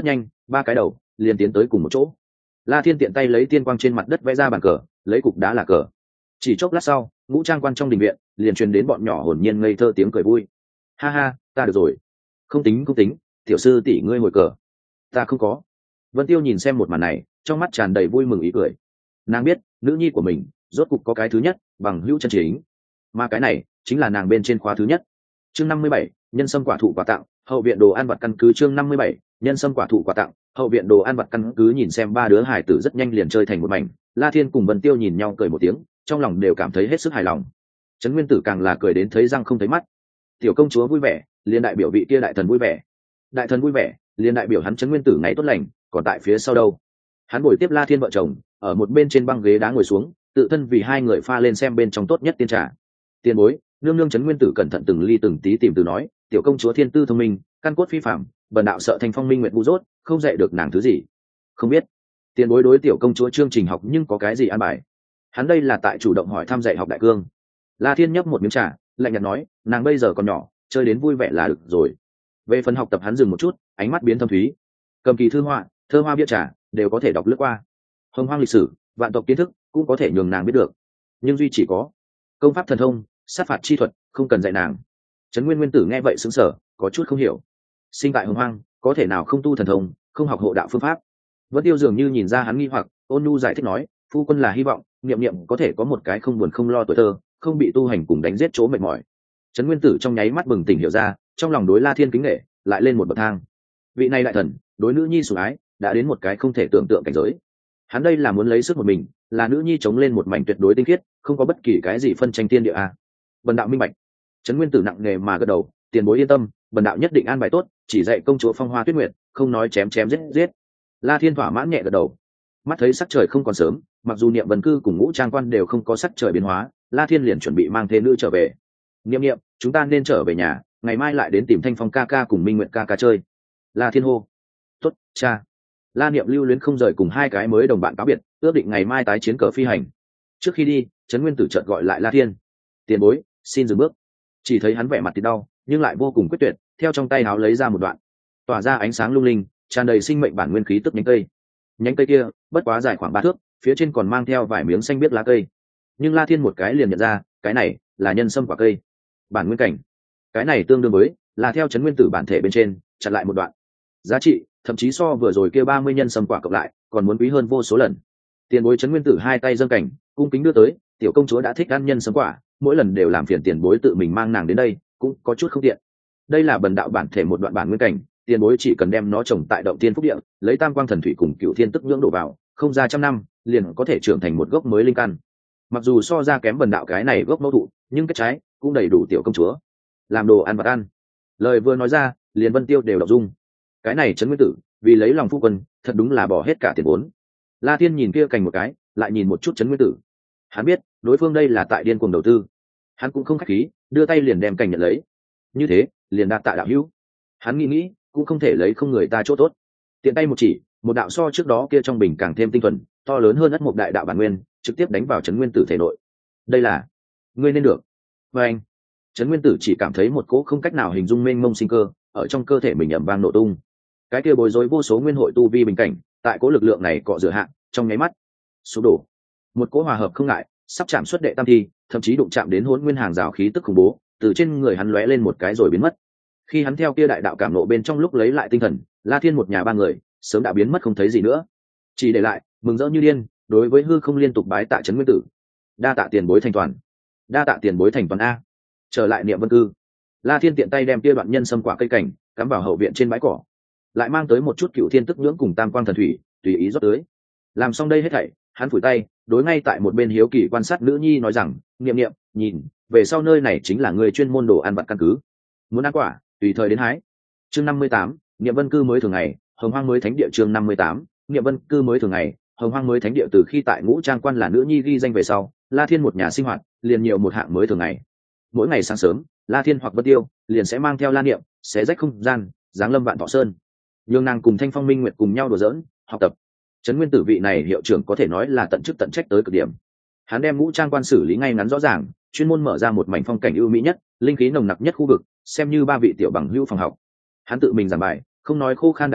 Speaker 1: ba cái đầu liền tiến tới cùng một chỗ. La Thiên tiện tay lấy tiên quang trên mặt đất vẽ ra bàn cờ, lấy cục đá là cờ. Chỉ chốc lát sau, ngũ trang quan trong đình viện liền truyền đến bọn nhỏ hồn nhiên ngây thơ tiếng cười vui. Ha ha, ta được rồi. Không tính, tiểu sư tỷ ngươi hồi cờ. Ta không có. Vân Tiêu nhìn xem một màn này, trong mắt tràn đầy vui mừng ý cười. Nàng biết nữ nhi của mình rốt cục có cái thứ nhất bằng hữu chân chính, mà cái này chính là nàng bên trên khóa thứ nhất. Chương 57, nhân sâm quả thụ quà tặng, hậu viện đồ ăn vặt căn cứ. Chương 57, nhân sâm quả thụ quà tặng, hậu viện đồ ăn vặt căn cứ. Nhìn xem ba đứa hải tử rất nhanh liền chơi thành một mảnh, La Thiên cùng Vân Tiêu nhìn nhau cười một tiếng, trong lòng đều cảm thấy hết sức hài lòng. Trấn Nguyên Tử càng là cười đến thấy răng không thấy mắt. Tiểu công chúa vui vẻ, liền đại biểu vị kia đại thần vui vẻ. Đại thần vui vẻ, liền đại biểu hắn Trấn Nguyên Tử ngày tốt lành, còn tại phía sau đâu. Hắn bồi tiếp La Thiên vợ chồng, ở một bên trên băng ghế đá ngồi xuống, tự thân vì hai người pha lên xem bên trong tốt nhất tiên trà. Tiền bối, nương nương. Trấn Nguyên Tử cẩn thận từng ly từng tí tìm từ nói, tiểu công chúa thiên tư thông minh, căn cốt phi phạm, bần đạo sợ thành phong minh nguyện ngu dốt, không dạy được nàng thứ gì. Không biết tiền bối đối tiểu công chúa chương trình học nhưng có cái gì an bài? Hắn đây là tại chủ động hỏi thăm dạy học đại cương. La Thiên nhấp một miếng trà, lạnh nhạt nói, nàng bây giờ còn nhỏ, chơi đến vui vẻ là được rồi. Về phần học tập hắn dừng một chút, ánh mắt biến thâm thúy. Cầm kỳ thư họa, thơ hoa bia trà đều có thể đọc lướt qua. Hồng hoang lịch sử, vạn tộc kiến thức cũng có thể nhường nàng biết được, nhưng duy chỉ có công pháp thần thông, sát phạt chi thuật không cần dạy nàng. Trấn Nguyên Nguyên Tử nghe vậy sững sờ, có chút không hiểu. Sinh tại hồng hoang, có thể nào không tu thần thông, không học hộ đạo phương pháp? Vân Tiêu dường như nhìn ra hắn nghi hoặc, ôn nhu giải thích nói, phu quân là hy vọng niệm niệm có thể có một cái không buồn không lo tuổi thơ, không bị tu hành cùng đánh giết chỗ mệt mỏi. Trấn Nguyên Tử trong nháy mắt bừng tỉnh hiểu ra, trong lòng đối La Thiên kính nể lại lên một bậc thang. Vị này đại thần đối nữ nhi sủng ái đã đến một cái không thể tưởng tượng cảnh giới. Hắn đây là muốn lấy sức một mình, là nữ nhi chống lên một mảnh tuyệt đối tinh khiết, không có bất kỳ cái gì phân tranh tiên địa a. Bần đạo minh bạch. Trấn Nguyên Tử nặng nề mà gật đầu, tiền bối yên tâm, bần đạo nhất định an bài tốt, chỉ dạy công chúa phong hoa tuyết nguyệt, không nói chém chém giết giết. La Thiên thỏa mãn nhẹ gật đầu. Mắt thấy sắc trời không còn sớm, mặc dù Niệm Vân Cư cùng Ngũ Trang Quan đều không có sắc trời biến hóa, La Thiên liền chuẩn bị mang thế nữ trở về. Niệm Niệm, chúng ta nên trở về nhà, ngày mai lại đến tìm Thanh Phong ca ca cùng Minh Nguyệt ca ca chơi. La Thiên hô. Tốt, cha. La Niệm lưu luyến không rời cùng hai cái mới đồng bạn cáo biệt, ước định ngày mai tái chiến cờ phi hành. Trước khi đi, Trấn Nguyên Tử chợt gọi lại La Thiên. Tiền bối, xin dừng bước. Chỉ thấy hắn vẻ mặt thì đau, nhưng lại vô cùng quyết tuyệt, theo trong tay áo lấy ra một đoạn, tỏa ra ánh sáng lung linh, tràn đầy sinh mệnh bản nguyên khí tức nhánh cây. Nhánh cây kia bất quá dài khoảng 3 thước, phía trên còn mang theo vài miếng xanh biếc lá cây. Nhưng La Thiên một cái liền nhận ra, cái này là nhân sâm quả cây, bản nguyên cảnh. Cái này tương đương với là theo Trấn Nguyên Tử bản thể bên trên chặt lại một đoạn, giá trị thậm chí so vừa rồi kia 30 nhân sâm quả cộng lại còn muốn quý hơn vô số lần. Tiền bối. Trấn Nguyên Tử hai tay dâng cảnh, cung kính đưa tới, tiểu công chúa đã thích ăn nhân sâm quả, mỗi lần đều làm phiền tiền bối tự mình mang nàng đến đây, cũng có chút không tiện. Đây là bần đạo bản thể một đoạn bản nguyên cảnh, tiền bối chỉ cần đem nó trồng tại động tiên phúc địa, lấy tam quang thần thủy cùng cựu thiên tức nhưỡng đổ vào, không ra trăm năm liền có thể trưởng thành một gốc mới linh căn. Mặc dù so ra kém bần đạo cái này gốc mẫu thụ, nhưng kết trái cũng đầy đủ tiểu công chúa làm đồ ăn vật ăn. Lời vừa nói ra, liền Vân Tiêu đều đọc dung. Cái này Trấn Nguyên Tử vì lấy lòng phu quân, thật đúng là bỏ hết cả tiền vốn. La Thiên nhìn kia cành một cái, lại nhìn một chút Trấn Nguyên Tử. Hắn biết đối phương đây là tại điên cuồng đầu tư, hắn cũng không khách khí, đưa tay liền đem cành nhận lấy. Như thế liền đạt tạ đạo hữu. Hắn nghĩ cũng không thể lấy không người ta chỗ tốt, tiện tay một chỉ, một đạo so trước đó kia trong bình càng thêm tinh thuần, to lớn hơn ất một đại đạo bản nguyên, trực tiếp đánh vào Trấn Nguyên Tử thể nội. Đây là ngươi nên được. Và anh, Trấn Nguyên Tử chỉ cảm thấy một cỗ không cách nào hình dung mênh mông sinh cơ ở trong cơ thể mình ầm vang nổ tung. Cái kia bối rối vô số nguyên hội tu vi bình cảnh, tại cỗ lực lượng này cọ rửa hạn, trong nháy mắt sụp đổ. Một cỗ hòa hợp không ngại, sắp chạm xuất đệ tam thi, thậm chí đụng chạm đến hỗn nguyên hàng rào khí tức khủng bố, từ trên người hắn lóe lên một cái rồi biến mất. Khi hắn theo kia đại đạo cảm nộ bên trong lúc lấy lại tinh thần, La Thiên một nhà ba người sớm đã biến mất không thấy gì nữa, chỉ để lại mừng rỡ như điên, đối với hư không liên tục bái tạ Trấn Nguyên Tử. Đa tạ tiền bối thành toàn, đa tạ tiền bối thành toàn a. Trở lại Niệm Vân Cư, La Thiên tiện tay đem kia đoạn nhân sâm quả cây cảnh cắm vào hậu viện trên bãi cỏ, lại mang tới một chút cựu thiên tức nhưỡng cùng tam quang thần thủy, tùy ý rót tới. Làm xong đây hết thảy, hắn phủi tay, đối ngay tại một bên hiếu kỳ quan sát nữ nhi nói rằng, Niệm Niệm, nhìn, về sau nơi này chính là người chuyên môn đồ ăn vặt căn cứ, muốn ăn quả tùy thời đến hái. Chương 58, Niệm Vân Cư mới thường ngày, Hồng Hoang mới thánh địa. Chương 58, Niệm Vân Cư mới thường ngày, Hồng Hoang mới thánh địa. Từ khi tại Ngũ Trang Quan là nữ nhi ghi danh về sau, La Thiên một nhà sinh hoạt liền nhiều một hạng mới thường ngày. Mỗi ngày sáng sớm, La Thiên hoặc Vân Tiêu liền sẽ mang theo La Niệm, xé rách không gian, giáng lâm Vạn Thọ Sơn, nhường nàng cùng Thanh Phong Minh Nguyệt cùng nhau đùa giỡn, học tập. Trấn Nguyên Tử vị này hiệu trưởng có thể nói là tận chức tận trách tới cực điểm. Hắn đem Ngũ Trang Quan xử lý ngay ngắn rõ ràng, chuyên môn mở ra một mảnh phong cảnh ưu mỹ nhất, linh khí nồng nặc nhất khu vực, xem như ba vị tiểu bằng hữu phòng học. Hắn tự mình giảng bài, không nói khô khan đại đạo,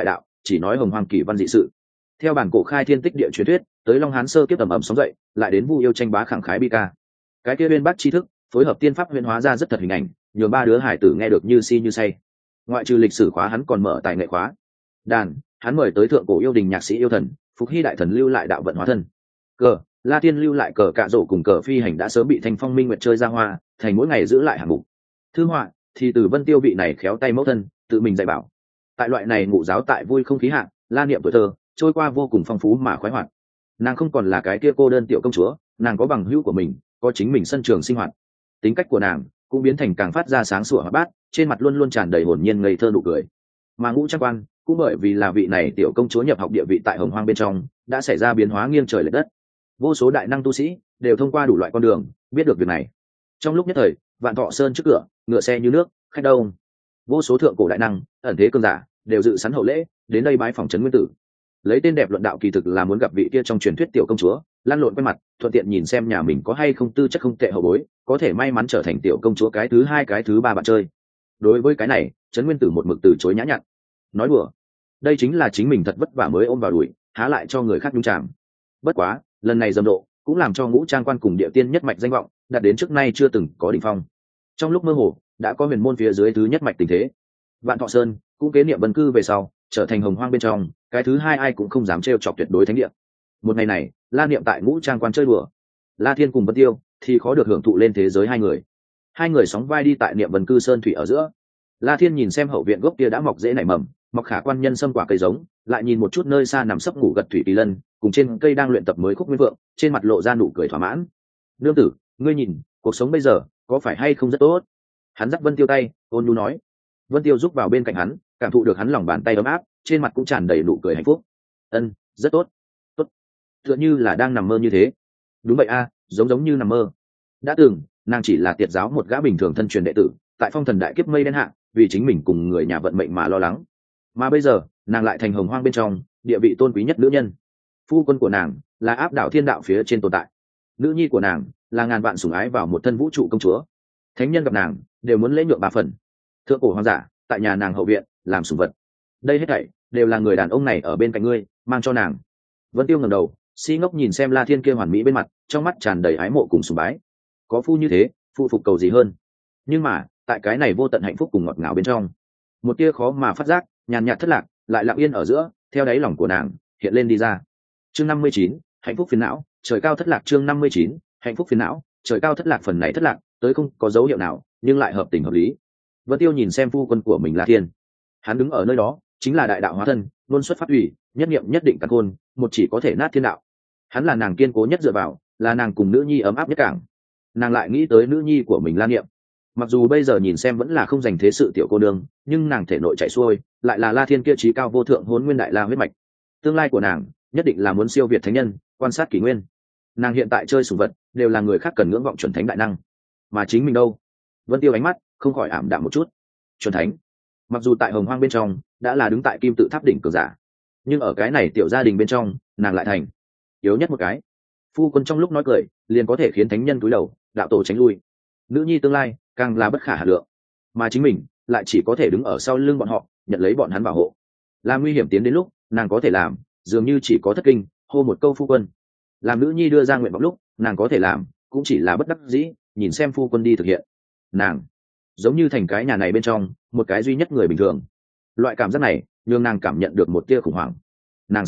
Speaker 1: chỉ nói hồng hoàng kỳ văn dị sự. Theo bản cổ khai thiên tích địa truyền thuyết, tới Long Hán sơ kiếp ầm ầm sóng dậy, lại đến Vu yêu tranh bá khẳng khái bi ca. Cái kia bên bắc tri thức, phối hợp tiên pháp huyễn hóa ra rất thật hình ảnh, nhường ba đứa hải tử nghe được như si như say. Ngoại trừ lịch sử khóa hắn còn mở tài nghệ khóa. Đàn, hắn mời tới thượng cổ yêu đình nhạc sĩ yêu thần, Phục Hy đại thần lưu lại đạo vận hóa thân. Cờ, La Tiên lưu lại cờ cạ rổ cùng cờ phi hành đã sớm bị Thanh Phong Minh Nguyệt chơi ra hoa, thành mỗi ngày giữ lại hạng mục. Thư họa thì từ Vân Tiêu vị này khéo tay mẫu thân, tự mình dạy bảo. Tại loại này ngụ giáo tại vui không khí hạng, La Niệm tuổi thơ trôi qua vô cùng phong phú mà khoái hoạt. Nàng không còn là cái kia cô đơn tiểu công chúa, nàng có bằng hữu của mình, có chính mình sân trường sinh hoạt. Tính cách của nàng cũng biến thành càng phát ra sáng sủa hoạt bát, trên mặt luôn luôn tràn đầy hồn nhiên ngây thơ nụ cười. Mà Ngũ Trang Quan cũng bởi vì là vị này tiểu công chúa nhập học địa vị tại Hồng Hoang bên trong đã xảy ra biến hóa nghiêng trời lệch đất. Vô số đại năng tu sĩ đều thông qua đủ loại con đường biết được việc này. Trong lúc nhất thời, Vạn Thọ Sơn trước cửa ngựa xe như nước, khách đông. Vô số thượng cổ đại năng ẩn thế cường giả đều dự sẵn hậu lễ đến đây bái phỏng trấn nguyên tử. Lấy tên đẹp luận đạo kỳ thực là muốn gặp vị kia trong truyền thuyết tiểu công chúa, lăn lộn quen mặt, thuận tiện nhìn xem nhà mình có hay không tư chất không tệ hậu bối, có thể may mắn trở thành tiểu công chúa cái thứ hai cái thứ ba bạn chơi. Đối với cái này, trấn nguyên tử một mực từ chối nhã nhặn. Nói đùa, đây chính là chính mình thật vất vả mới ôm vào đuổi, há lại cho người khác nhúng chàm. Bất quá, lần này rầm rộ cũng làm cho Ngũ Trang Quan cùng địa tiên nhất mạch danh vọng đạt đến trước nay chưa từng có đỉnh phong. Trong lúc mơ hồ đã có huyền môn phía dưới thứ nhất mạch tình thế. Vạn Thọ Sơn cũng kế niệm Vân Cư về sau trở thành Hồng Hoang bên trong cái thứ hai ai cũng không dám trêu chọc tuyệt đối thánh địa. Một ngày này, La Niệm tại Ngũ Trang Quan chơi đùa, La Thiên cùng Vân Tiêu thì khó được hưởng thụ lên thế giới hai người sóng vai đi tại niệm Vân Cư sơn thủy ở giữa. La Thiên nhìn xem hậu viện gốc kia đã mọc rễ nảy mầm, mọc khả quan nhân sâm quả cây giống, lại nhìn một chút nơi xa nằm sấp ngủ gật thủy kỳ lân cùng trên cây đang luyện tập mới khúc nguyên vượng, trên mặt lộ ra nụ cười thỏa mãn. Nương tử, ngươi nhìn cuộc sống bây giờ có phải hay không rất tốt? Hắn dắt Vân Tiêu tay, ôn nhu nói. Vân Tiêu giúp vào bên cạnh hắn, cảm thụ được hắn lòng bàn tay ấm áp, trên mặt cũng tràn đầy nụ cười hạnh phúc. Ân, rất tốt, tốt, tựa như là đang nằm mơ như thế. Đúng vậy a, giống như nằm mơ. Đã từng nàng chỉ là tiệt giáo một gã bình thường thân truyền đệ tử, tại phong thần đại kiếp mây đen hạ, vì chính mình cùng người nhà vận mệnh mà lo lắng. Mà bây giờ nàng lại thành Hồng Hoang bên trong địa vị tôn quý nhất nữ nhân. Phu quân của nàng là áp đảo thiên đạo phía trên tồn tại, nữ nhi của nàng là ngàn vạn sủng ái vào một thân vũ trụ công chúa. Thánh nhân gặp nàng đều muốn lễ nhượng 3 phần. Thượng cổ hoàng giả tại nhà nàng hậu viện làm sủng vật. Đây hết thảy đều là người đàn ông này ở bên cạnh ngươi mang cho nàng. Vân Tiêu ngẩng đầu, si ngốc nhìn xem La Thiên kia hoàn mỹ bên mặt, trong mắt tràn đầy ái mộ cùng sùng bái. Có phu như thế, phụ phục cầu gì hơn? Nhưng mà tại cái này vô tận hạnh phúc cùng ngọt ngào bên trong, một tia khó mà phát giác, nhàn nhạt thất lạc lại lặng yên ở giữa, theo đáy lòng của nàng hiện lên đi ra. Chương 59, hạnh phúc phiền não, trời cao thất lạc. Chương 59, hạnh phúc phiền não, trời cao thất lạc. Phần này thất lạc tới không có dấu hiệu nào, nhưng lại hợp tình hợp lý. Vân Tiêu nhìn xem phu quân của mình La Thiên, hắn đứng ở nơi đó chính là đại đạo hóa thân, luôn xuất phát ủy, nhất niệm nhất định càn khôn, một chỉ có thể nát thiên đạo. Hắn là nàng kiên cố nhất dựa vào, là nàng cùng nữ nhi ấm áp nhất cảng. Nàng lại nghĩ tới nữ nhi của mình La Niệm, mặc dù bây giờ nhìn xem vẫn là không dành thế sự tiểu cô đương, nhưng nàng thể nội chạy xuôi lại là La Thiên kia trí cao vô thượng hỗn nguyên đại la huyết mạch. Tương lai của nàng nhất định là muốn siêu việt thánh nhân, quan sát kỷ nguyên. Nàng hiện tại chơi sủng vật đều là người khác cần ngưỡng vọng chuẩn thánh đại năng, mà chính mình đâu? Vân Tiêu ánh mắt không khỏi ảm đạm một chút. Chuẩn thánh, mặc dù tại Hồng Hoang bên trong đã là đứng tại kim tự tháp đỉnh cường giả, nhưng ở cái này tiểu gia đình bên trong nàng lại thành yếu nhất một cái. Phu quân trong lúc nói cười liền có thể khiến thánh nhân cúi đầu, đạo tổ tránh lui. Nữ nhi tương lai càng là bất khả hà lượng, mà chính mình lại chỉ có thể đứng ở sau lưng bọn họ, nhận lấy bọn hắn bảo hộ. Làm nguy hiểm tiến đến lúc nàng có thể làm dường như chỉ có thất kinh hô một câu phu quân. Làm nữ nhi đưa ra nguyện vọng lúc nàng có thể làm cũng chỉ là bất đắc dĩ nhìn xem phu quân đi thực hiện. Nàng giống như thành cái nhà này bên trong một cái duy nhất người bình thường. Loại cảm giác này nhường nàng cảm nhận được một tia khủng hoảng. Nàng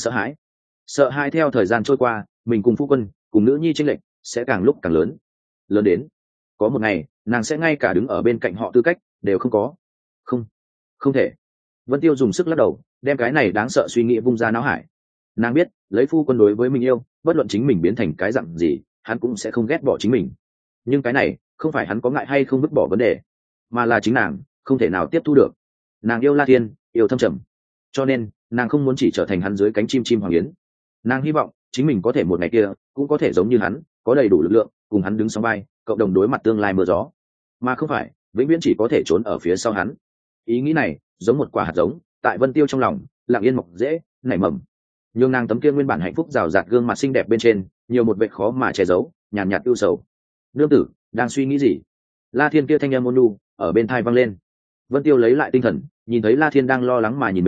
Speaker 1: sợ hãi theo thời gian trôi qua, mình cùng phu quân cùng nữ nhi chênh lệch sẽ càng lúc càng lớn đến có một ngày nàng sẽ ngay cả đứng ở bên cạnh họ tư cách đều không có. Không thể. Vân Tiêu dùng sức lắc đầu, đem cái này đáng sợ suy nghĩ vung ra não hải. Nàng biết lấy phu quân đối với mình yêu, bất luận chính mình biến thành cái dặn gì hắn cũng sẽ không ghét bỏ chính mình. Nhưng cái này không phải hắn có ngại hay không vứt bỏ vấn đề, mà là chính nàng không thể nào tiếp thu được. Nàng yêu La Thiên, yêu thâm trầm, cho nên nàng không muốn chỉ trở thành hắn dưới cánh chim hoàng yến. Nàng hy vọng chính mình có thể một ngày kia cũng có thể giống như hắn, có đầy đủ lực lượng cùng hắn đứng song vai, cộng đồng đối mặt tương lai mưa gió, mà không phải vĩnh viễn chỉ có thể trốn ở phía sau hắn. Ý nghĩ này giống một quả hạt giống tại Vân Tiêu trong lòng lặng yên mọc dễ nảy mầm, nhưng nàng tấm kia nguyên bản hạnh phúc rào rạt gương mặt xinh đẹp bên trên nhiều một vệt khó mà che giấu, nhàn nhạt ưu sầu. Nương tử đang suy nghĩ gì? La Thiên kia thanh âm ôn nhu ở bên tai vang lên. Vân Tiêu lấy lại tinh thần, nhìn thấy La Thiên đang lo lắng mà nhìn mình,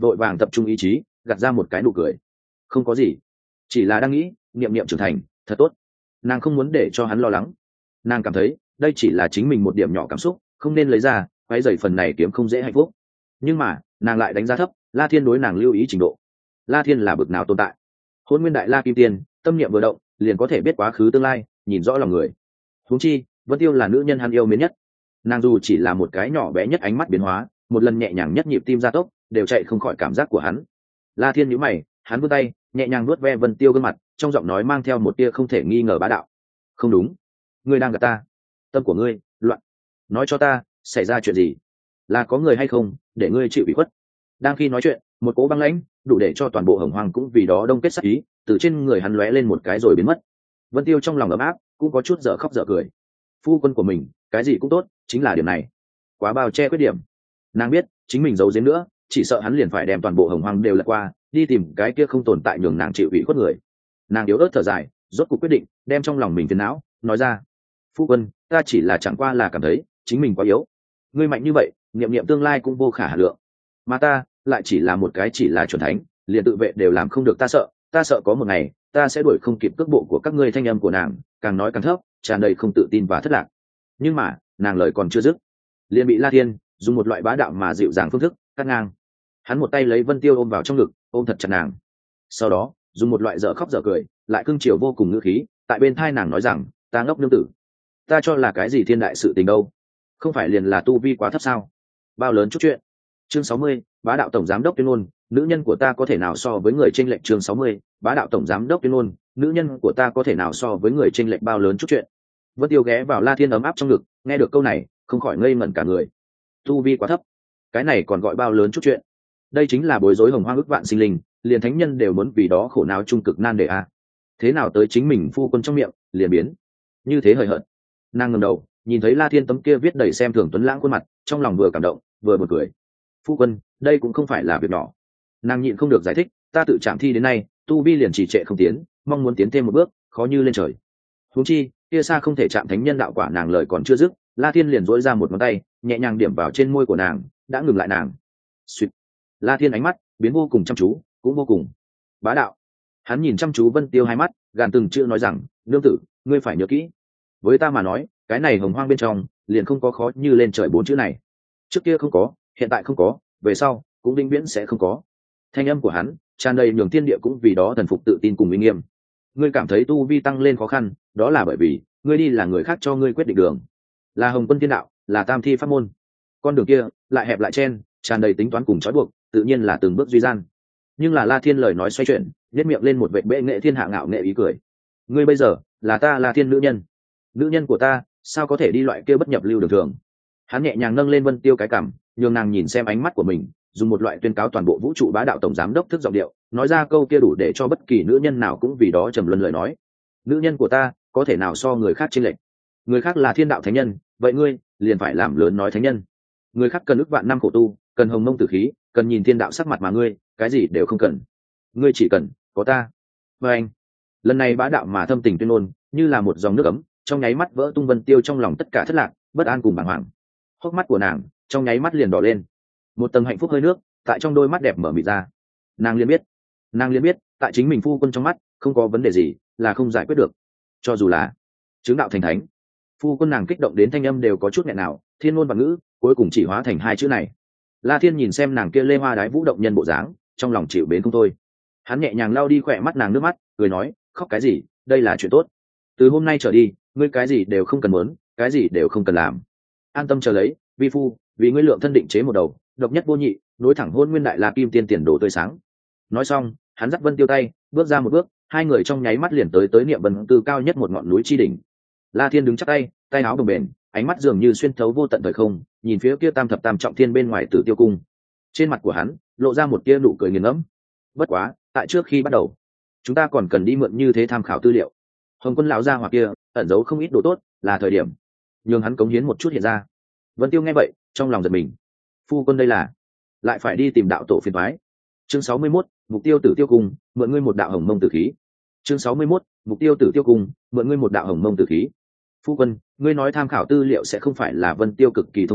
Speaker 1: vội vàng tập trung ý chí gạt ra một cái nụ cười. Không có gì, chỉ là đang nghĩ niệm niệm trưởng thành thật tốt. Nàng không muốn để cho hắn lo lắng. Nàng cảm thấy đây chỉ là chính mình một điểm nhỏ cảm xúc, không nên lấy ra quấy rầy phần này kiếm không dễ hạnh phúc. Nhưng mà nàng lại đánh giá thấp La Thiên đối nàng lưu ý trình độ. La Thiên là bậc nào tồn tại? Hôn nguyên đại La Kim Tiên, tâm niệm vừa động liền có thể biết quá khứ tương lai, nhìn rõ lòng người. Huống chi Vân Tiêu là nữ nhân hắn yêu mến nhất. Nàng dù chỉ là một cái nhỏ bé nhất ánh mắt biến hóa, một lần nhẹ nhàng nhất nhịp tim gia tốc đều chạy không khỏi cảm giác của hắn. La Thiên nhíu mày, hắn vươn tay nhẹ nhàng nuốt ve Vân Tiêu gương mặt, trong giọng nói mang theo một tia không thể nghi ngờ bá đạo. Không đúng, ngươi đang gạt ta. Tâm của ngươi loạn. Nói cho ta xảy ra chuyện gì, là có người hay không để ngươi chịu ủy khuất. Đang khi nói chuyện, một cỗ băng lãnh đủ để cho toàn bộ Hồng Hoang cũng vì đó đông kết sát ý từ trên người hắn lóe lên một cái rồi biến mất. Vân Tiêu trong lòng ấm áp, cũng có chút dở khóc dở cười. Phu quân của mình cái gì cũng tốt, chính là điểm này quá bao che khuyết điểm. Nàng biết chính mình giấu giếm nữa chỉ sợ hắn liền phải đem toàn bộ Hồng Hoang đều lật qua đi tìm cái kia không tồn tại nhường nàng chịu ủy khuất người. Nàng yếu ớt thở dài, rốt cuộc quyết định đem trong lòng mình phiền não nói ra. Phu quân, ta chỉ là chẳng qua là cảm thấy chính mình quá yếu. Ngươi mạnh như vậy, niệm niệm tương lai cũng vô khả hà lượng, mà ta lại chỉ là một cái chỉ là chuẩn thánh, liền tự vệ đều làm không được. Ta sợ có một ngày ta sẽ đuổi không kịp cước bộ của các ngươi. Thanh âm của nàng càng nói càng thấp, tràn đầy không tự tin và thất lạc. Nhưng mà nàng lời còn chưa dứt, liền bị La Thiên dùng một loại bá đạo mà dịu dàng phương thức cắt ngang. Hắn một tay lấy Vân Tiêu ôm vào trong ngực, ôm thật chặt nàng, sau đó dùng một loại dở khóc dở cười lại cưng chiều vô cùng ngữ khí tại bên thai nàng nói rằng, ta ngốc nương tử, ta cho là cái gì thiên đại sự tình đâu, không phải liền là tu vi quá thấp sao, bao lớn chút chuyện. Chương 60, bá đạo tổng giám đốc tuyên ngôn, nữ nhân của ta có thể nào so với người chênh lệch. Chương 60, bá đạo tổng giám đốc tuyên ngôn, nữ nhân của ta có thể nào so với người chênh lệch bao lớn chút chuyện. Vân Tiêu ghé vào La Thiên ấm áp trong ngực, nghe được câu này không khỏi ngây ngẩn cả người. Tu vi quá thấp, cái này còn gọi bao lớn chút chuyện? Đây chính là bối rối Hồng Hoang ức vạn sinh linh, liền thánh nhân đều muốn vì đó khổ não trung cực nan đề a. Thế nào tới chính mình phu quân trong miệng liền biến như thế hời hợt. Nàng ngẩng đầu nhìn thấy La Thiên tấm kia viết đầy xem thường tuấn lãng khuôn mặt, trong lòng vừa cảm động vừa buồn cười. Phu quân, đây cũng không phải là việc nhỏ. Nàng nhịn không được giải thích, ta tự chạm thi đến nay tu vi liền trì trệ không tiến, mong muốn tiến thêm một bước khó như lên trời. Huống chi kia xa không thể chạm thánh nhân đạo quả. Nàng lời còn chưa dứt, La Thiên liền dỗi ra một ngón tay nhẹ nhàng điểm vào trên môi của nàng, đã ngừng lại nàng. Sweet. La Thiên ánh mắt biến vô cùng chăm chú, cũng vô cùng bá đạo. Hắn nhìn chăm chú Vân Tiêu hai mắt, gàn từng chữ nói rằng, nương tử, ngươi phải nhớ kỹ, với ta mà nói cái này Hồng Hoang bên trong liền không có khó như lên trời bốn chữ này. Trước kia không có, hiện tại không có, về sau cũng vĩnh viễn sẽ không có. Thanh âm của hắn tràn đầy nhường thiên địa cũng vì đó thần phục tự tin cùng uy nghiêm. Ngươi cảm thấy tu vi tăng lên khó khăn, đó là bởi vì ngươi đi là người khác cho ngươi quyết định đường, là Hồng Quân Thiên Đạo, là Tam Thi Pháp Môn. Con đường kia lại hẹp lại chen, tràn đầy tính toán cùng trói buộc, tự nhiên là từng bước duy gian. Nhưng là La Thiên lời nói xoay chuyển, nhếch miệng lên một vệt bệ nghệ thiên hạ ngạo nghệ ý cười. Ngươi bây giờ là ta La Thiên nữ nhân, nữ nhân của ta sao có thể đi loại kia bất nhập lưu đường thường. Hắn nhẹ nhàng nâng lên Vân Tiêu cái cằm, nhường nàng nhìn xem ánh mắt của mình, dùng một loại tuyên cáo toàn bộ vũ trụ bá đạo tổng giám đốc thức giọng điệu nói ra câu kia đủ để cho bất kỳ nữ nhân nào cũng vì đó trầm luân lời nói. Nữ nhân của ta có thể nào so người khác chênh lệch? Người khác là thiên đạo thánh nhân, vậy ngươi liền phải làm lớn nói thánh nhân. Người khác cần ức vạn năm khổ tu, cần hồng mông tử khí, cần nhìn thiên đạo sắc mặt, mà ngươi cái gì đều không cần, ngươi chỉ cần có ta. Và anh lần này bá đạo mà thâm tình tuyên ngôn như là một dòng nước ấm, trong nháy mắt vỡ tung Vân Tiêu trong lòng tất cả thất lạc, bất an cùng bàng hoàng. Hốc mắt của nàng trong nháy mắt liền đỏ lên, một tầng hạnh phúc hơi nước tại trong đôi mắt đẹp mở mịt ra. Nàng liền biết tại chính mình phu quân trong mắt không có vấn đề gì là không giải quyết được, cho dù là chứng đạo thành thánh. Phu quân nàng kích động đến thanh âm đều có chút nghẹn nào, thiên ngôn và ngữ cuối cùng chỉ hóa thành hai chữ này. La Thiên nhìn xem nàng kia lê hoa đái vũ động nhân bộ dáng, trong lòng chịu bến không thôi. Hắn nhẹ nhàng lau đi khỏe mắt nàng nước mắt, cười nói, khóc cái gì, đây là chuyện tốt. Từ hôm nay trở đi ngươi cái gì đều không cần muốn, cái gì đều không cần làm, an tâm chờ lấy vi phu vì ngươi lượng thân định chế một đầu độc nhất vô nhị nối thẳng hôn nguyên đại La Kim Tiên tiền đồ tươi sáng. Nói xong hắn dắt Vân Tiêu tay bước ra một bước, hai người trong nháy mắt liền tới niệm vân cư cao nhất một ngọn núi chi đỉnh. La Thiên đứng chắc tay, tay áo đồng bền, ánh mắt dường như xuyên thấu vô tận thời không, nhìn phía kia tam thập tam trọng thiên bên ngoài Tử Tiêu cung. Trên mặt của hắn lộ ra một tia nụ cười nghiền ngẫm. Bất quá tại trước khi bắt đầu chúng ta còn cần đi mượn như thế tham khảo tư liệu. Hồng Quân lão gia hỏa kia ẩn giấu không ít đồ tốt, là thời điểm nhường hắn cống hiến một chút hiện ra. Vân Tiêu nghe vậy trong lòng giật mình, phu quân đây là lại phải đi tìm đạo tổ phiền toái. Chương 61, mục tiêu Tử Tiêu cung, mượn ngươi một đạo hồng mông tử khí. Chương 61, mục tiêu Tử Tiêu cung, mượn ngươi một đạo hồng mông tử khí. Phu quân, ngươi nói tham khảo tư liệu sẽ không phải là Vân Tiêu cực kỳ thông minh,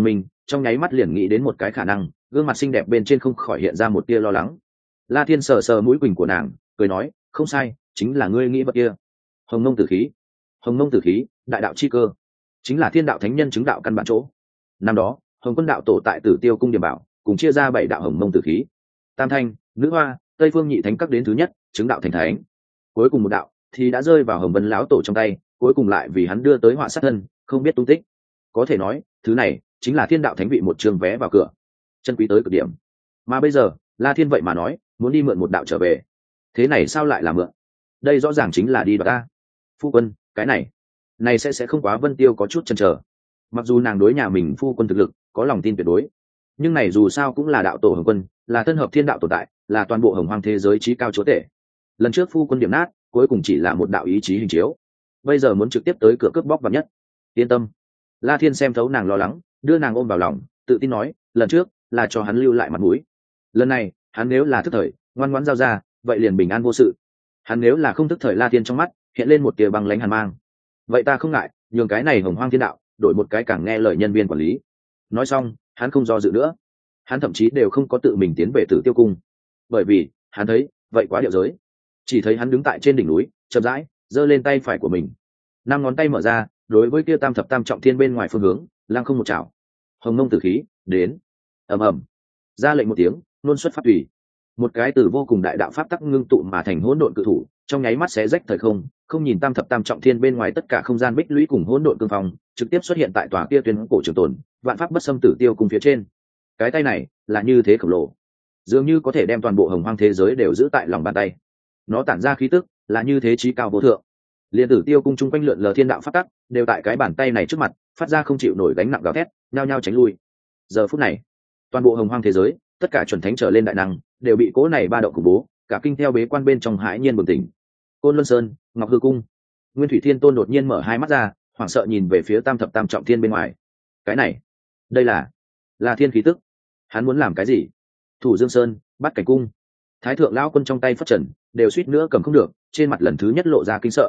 Speaker 1: trong nháy mắt liền nghĩ đến một cái khả năng, gương mặt xinh đẹp bên trên không khỏi hiện ra một tia lo lắng. La Thiên sờ sờ mũi quỳnh của nàng, cười nói, không sai, chính là ngươi nghĩ vật kia. Hồng Mông Tử Khí. Hồng Mông Tử Khí, đại đạo chi cơ, chính là thiên đạo thánh nhân chứng đạo căn bản chỗ. Năm đó, Hồng Quân đạo tổ tại Tử Tiêu cung điểm bảo, cùng chia ra 7 đạo Hồng Mông Tử Khí. Tam Thanh, Nữ Hoa, Tây Phương Nhị Thánh các đến thứ nhất, chứng đạo thành thánh. Cuối cùng một đạo thì đã rơi vào Hồng Vân lão tổ trong tay, cuối cùng lại vì hắn đưa tới họa sát thân, không biết tung tích. Có thể nói, thứ này chính là thiên đạo thánh vị một trường vé vào cửa, chân quý tới cực điểm. Mà bây giờ, La Thiên vậy mà nói, muốn đi mượn một đạo trở về. Thế này sao lại là mượn? Đây rõ ràng chính là đi đoạt ta. Phu quân, cái này sẽ không quá. Vân Tiêu có chút chần chờ. Mặc dù nàng đối nhà mình phu quân thực lực có lòng tin tuyệt đối, nhưng này dù sao cũng là đạo tổ Hồng Quân, là thân hợp thiên đạo tồn tại, là toàn bộ hồng hoang thế giới trí cao chúa tể. Lần trước phu quân điểm nát, cuối cùng chỉ là một đạo ý chí hình chiếu, bây giờ muốn trực tiếp tới cửa cướp bóc vào nhất. Yên tâm. La Thiên xem thấu nàng lo lắng, đưa nàng ôm vào lòng, tự tin nói, lần trước là cho hắn lưu lại mặt mũi, lần này hắn nếu là thức thời, ngoan ngoãn giao ra, vậy liền bình an vô sự. Hắn nếu là không thức thời, La Thiên trong mắt hiện lên một tia băng lãnh hàn mang. Vậy ta không ngại nhường cái này hồng hoang thiên đạo đổi một cái càng nghe lời nhân viên quản lý. Nói xong, hắn không do dự nữa, hắn thậm chí đều không có tự mình tiến về Tử Tiêu cung, bởi vì hắn thấy vậy quá điệu giới. Chỉ thấy hắn đứng tại trên đỉnh núi, chậm rãi giơ lên tay phải của mình, 5 ngón tay mở ra, đối với kia tam thập tam trọng thiên bên ngoài phương hướng lăng không một chảo. Hồng Mông Tử Khí đến. Ầm ầm. Ra lệnh một tiếng, luôn xuất pháp tùy, một cái từ vô cùng đại đạo pháp tắc ngưng tụ mà thành hỗn độn cự thủ, trong nháy mắt xé rách thời không, không nhìn tam thập tam trọng thiên bên ngoài tất cả không gian bích lũy cùng hỗn độn cương phong, trực tiếp xuất hiện tại tòa kia tuyên cổ trường tồn, vạn pháp bất xâm Tử Tiêu cung phía trên. Cái tay này là như thế khổng lồ, dường như có thể đem toàn bộ hồng hoang thế giới đều giữ tại lòng bàn tay. Nó tản ra khí tức là như thế chí cao vô thượng, liền Tử Tiêu cung chung quanh lượn lờ thiên đạo pháp tắc đều tại cái bàn tay này trước mặt phát ra không chịu nổi gánh nặng gào thét, nhao nhao tránh lui. Giờ phút này, toàn bộ hồng hoang thế giới, tất cả chuẩn thánh trở lên đại năng đều bị cố này ba động khủng bố cả kinh theo bế quan bên trong hãi nhiên bừng tỉnh. Côn Luân Sơn, Ngọc Hư cung, Nguyên Thủy Thiên Tôn đột nhiên mở hai mắt ra, hoảng sợ nhìn về phía tam thập tam trọng thiên bên ngoài. Cái này, đây là thiên khí tức. Hắn muốn làm cái gì? Thủ Dương Sơn, Bát Cảnh cung, Thái thượng lão quân trong tay phất trần đều suýt nữa cầm không được, trên mặt lần thứ nhất lộ ra kinh sợ.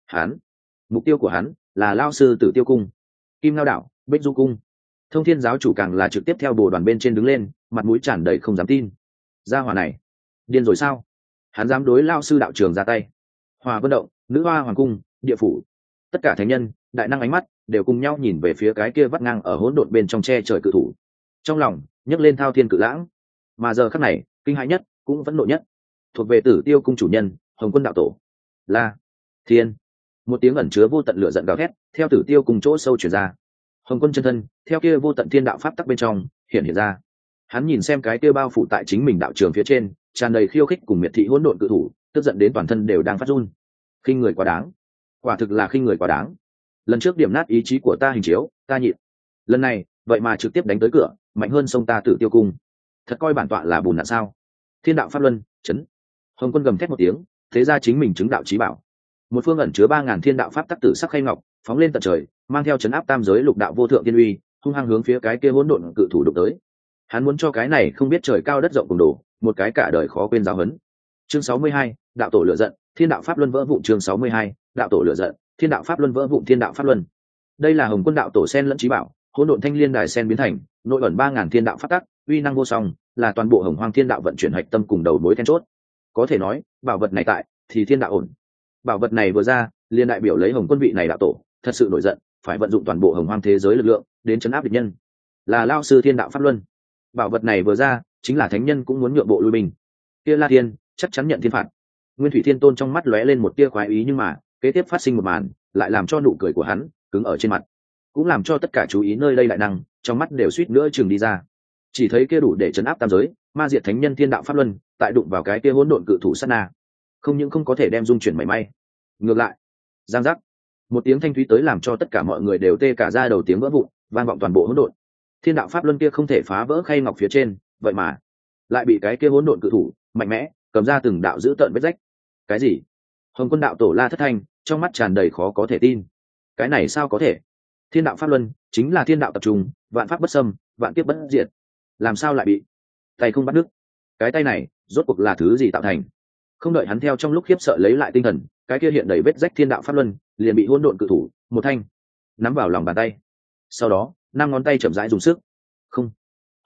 Speaker 1: Mục tiêu của hắn là Lao sư Tử Tiêu cung, Kim Ngao đảo, Bích Du cung. Thông Thiên giáo chủ càng là trực tiếp theo bồ đoàn bên trên đứng lên, mặt mũi tràn đầy không dám tin. Gia hỏa này điên rồi sao? Hắn dám đối Lao sư đạo trường ra tay? Hòa Vân động, Nữ Hoa hoàng cung, địa phủ, tất cả thánh nhân đại năng ánh mắt đều cùng nhau nhìn về phía cái kia vắt ngang ở hỗn độn bên trong che trời cự thủ, trong lòng nhấc lên thao thiên cự lãng. Mà giờ khắc này, kinh hãi nhất cũng vẫn nộ nhất thuộc về Tử Tiêu cung chủ nhân Hồng Quân đạo tổ. La Thiên. Một tiếng ẩn chứa vô tận lửa giận gào thét theo Tử Tiêu cung chỗ sâu truyền ra. Hồng Quân chân thân theo kia vô tận thiên đạo pháp tắc bên trong hiện ra. Hắn nhìn xem cái kia bao phủ tại chính mình đạo trường phía trên tràn đầy khiêu khích cùng miệt thị hỗn độn cự thủ, tức giận đến toàn thân đều đang phát run. Khinh người quá đáng, quả thực là khinh người quá đáng. Lần trước điểm nát ý chí của ta hình chiếu, ta nhịn, lần này vậy mà trực tiếp đánh tới cửa, mạnh hơn sông ta Tử Tiêu cung. Thật coi bản tọa là bùn nạn sao? Thiên đạo pháp luân chấn. Hồng Quân gầm thét một tiếng, thế ra chính mình chứng đạo chí bảo, một phương ẩn chứa 3000 thiên đạo pháp tắc tử sắc khay ngọc, phóng lên tận trời, mang theo chấn áp tam giới lục đạo vô thượng thiên uy, hung hăng hướng phía cái kia hỗn độn cự thủ đụng tới. Hắn muốn cho cái này không biết trời cao đất rộng cùng đổ, một cái cả đời khó quên giáo huấn. Chương 62, đạo tổ lửa giận, thiên đạo pháp luân vỡ vụn. Chương 62, đạo tổ lửa giận, thiên đạo pháp luân vỡ vụn. Thiên đạo pháp luân, đây là Hồng Quân đạo tổ sen lẫn chí bảo, hỗn độn thanh liên đài sen biến thành, nội ẩn 3000 thiên đạo pháp tắc, uy năng vô song, là toàn bộ hồng hoang thiên đạo vận chuyển hạch tâm cùng đầu mối then chốt. Có thể nói, bảo vật này tại thì thiên đạo ổn. Bảo vật này vừa ra, liên đại biểu lấy Hồng Quân vị này đạo tổ thật sự nổi giận, phải vận dụng toàn bộ hồng hoang thế giới lực lượng đến chấn áp địch nhân. Là Lao sư thiên đạo pháp luân. Bảo vật này vừa ra, chính là thánh nhân cũng muốn nhượng bộ lui mình. Kia La Thiên chắc chắn nhận thiên phạt. Nguyên Thủy Thiên Tôn trong mắt lóe lên một tia khoái ý, nhưng mà kế tiếp phát sinh một màn lại làm cho nụ cười của hắn cứng ở trên mặt, cũng làm cho tất cả chú ý nơi đây đại năng trong mắt đều suýt nữa chừng đi ra. Chỉ thấy kia đủ để chấn áp tam giới, ma diệt thánh nhân thiên đạo pháp luân, tại đụng vào cái kia hỗn độn cự thủ sát na, không những không có thể đem dung chuyển mảy may, ngược lại, giang giác, một tiếng thanh thúy tới làm cho tất cả mọi người đều tê cả da đầu, tiếng vỡ vụn vang vọng toàn bộ hỗn độn. Thiên đạo pháp luân kia không thể phá vỡ khay ngọc phía trên, vậy mà lại bị cái kia hỗn độn cự thủ mạnh mẽ cầm ra từng đạo dữ tợn vết rách. Cái gì? Hồng Quân đạo tổ La thất thanh, trong mắt tràn đầy khó có thể tin. Cái này sao có thể? Thiên đạo pháp luân chính là thiên đạo tập trung, vạn pháp bất xâm, vạn kiếp bất diệt, làm sao lại bị tay không bắt đứt? Cái tay này rốt cuộc là thứ gì tạo thành? Không đợi hắn theo trong lúc khiếp sợ lấy lại tinh thần, cái kia hiện đầy vết rách thiên đạo pháp luân liền bị hỗn độn cự thủ một thanh nắm vào lòng bàn tay. Sau đó 5 ngón tay chậm rãi dùng sức,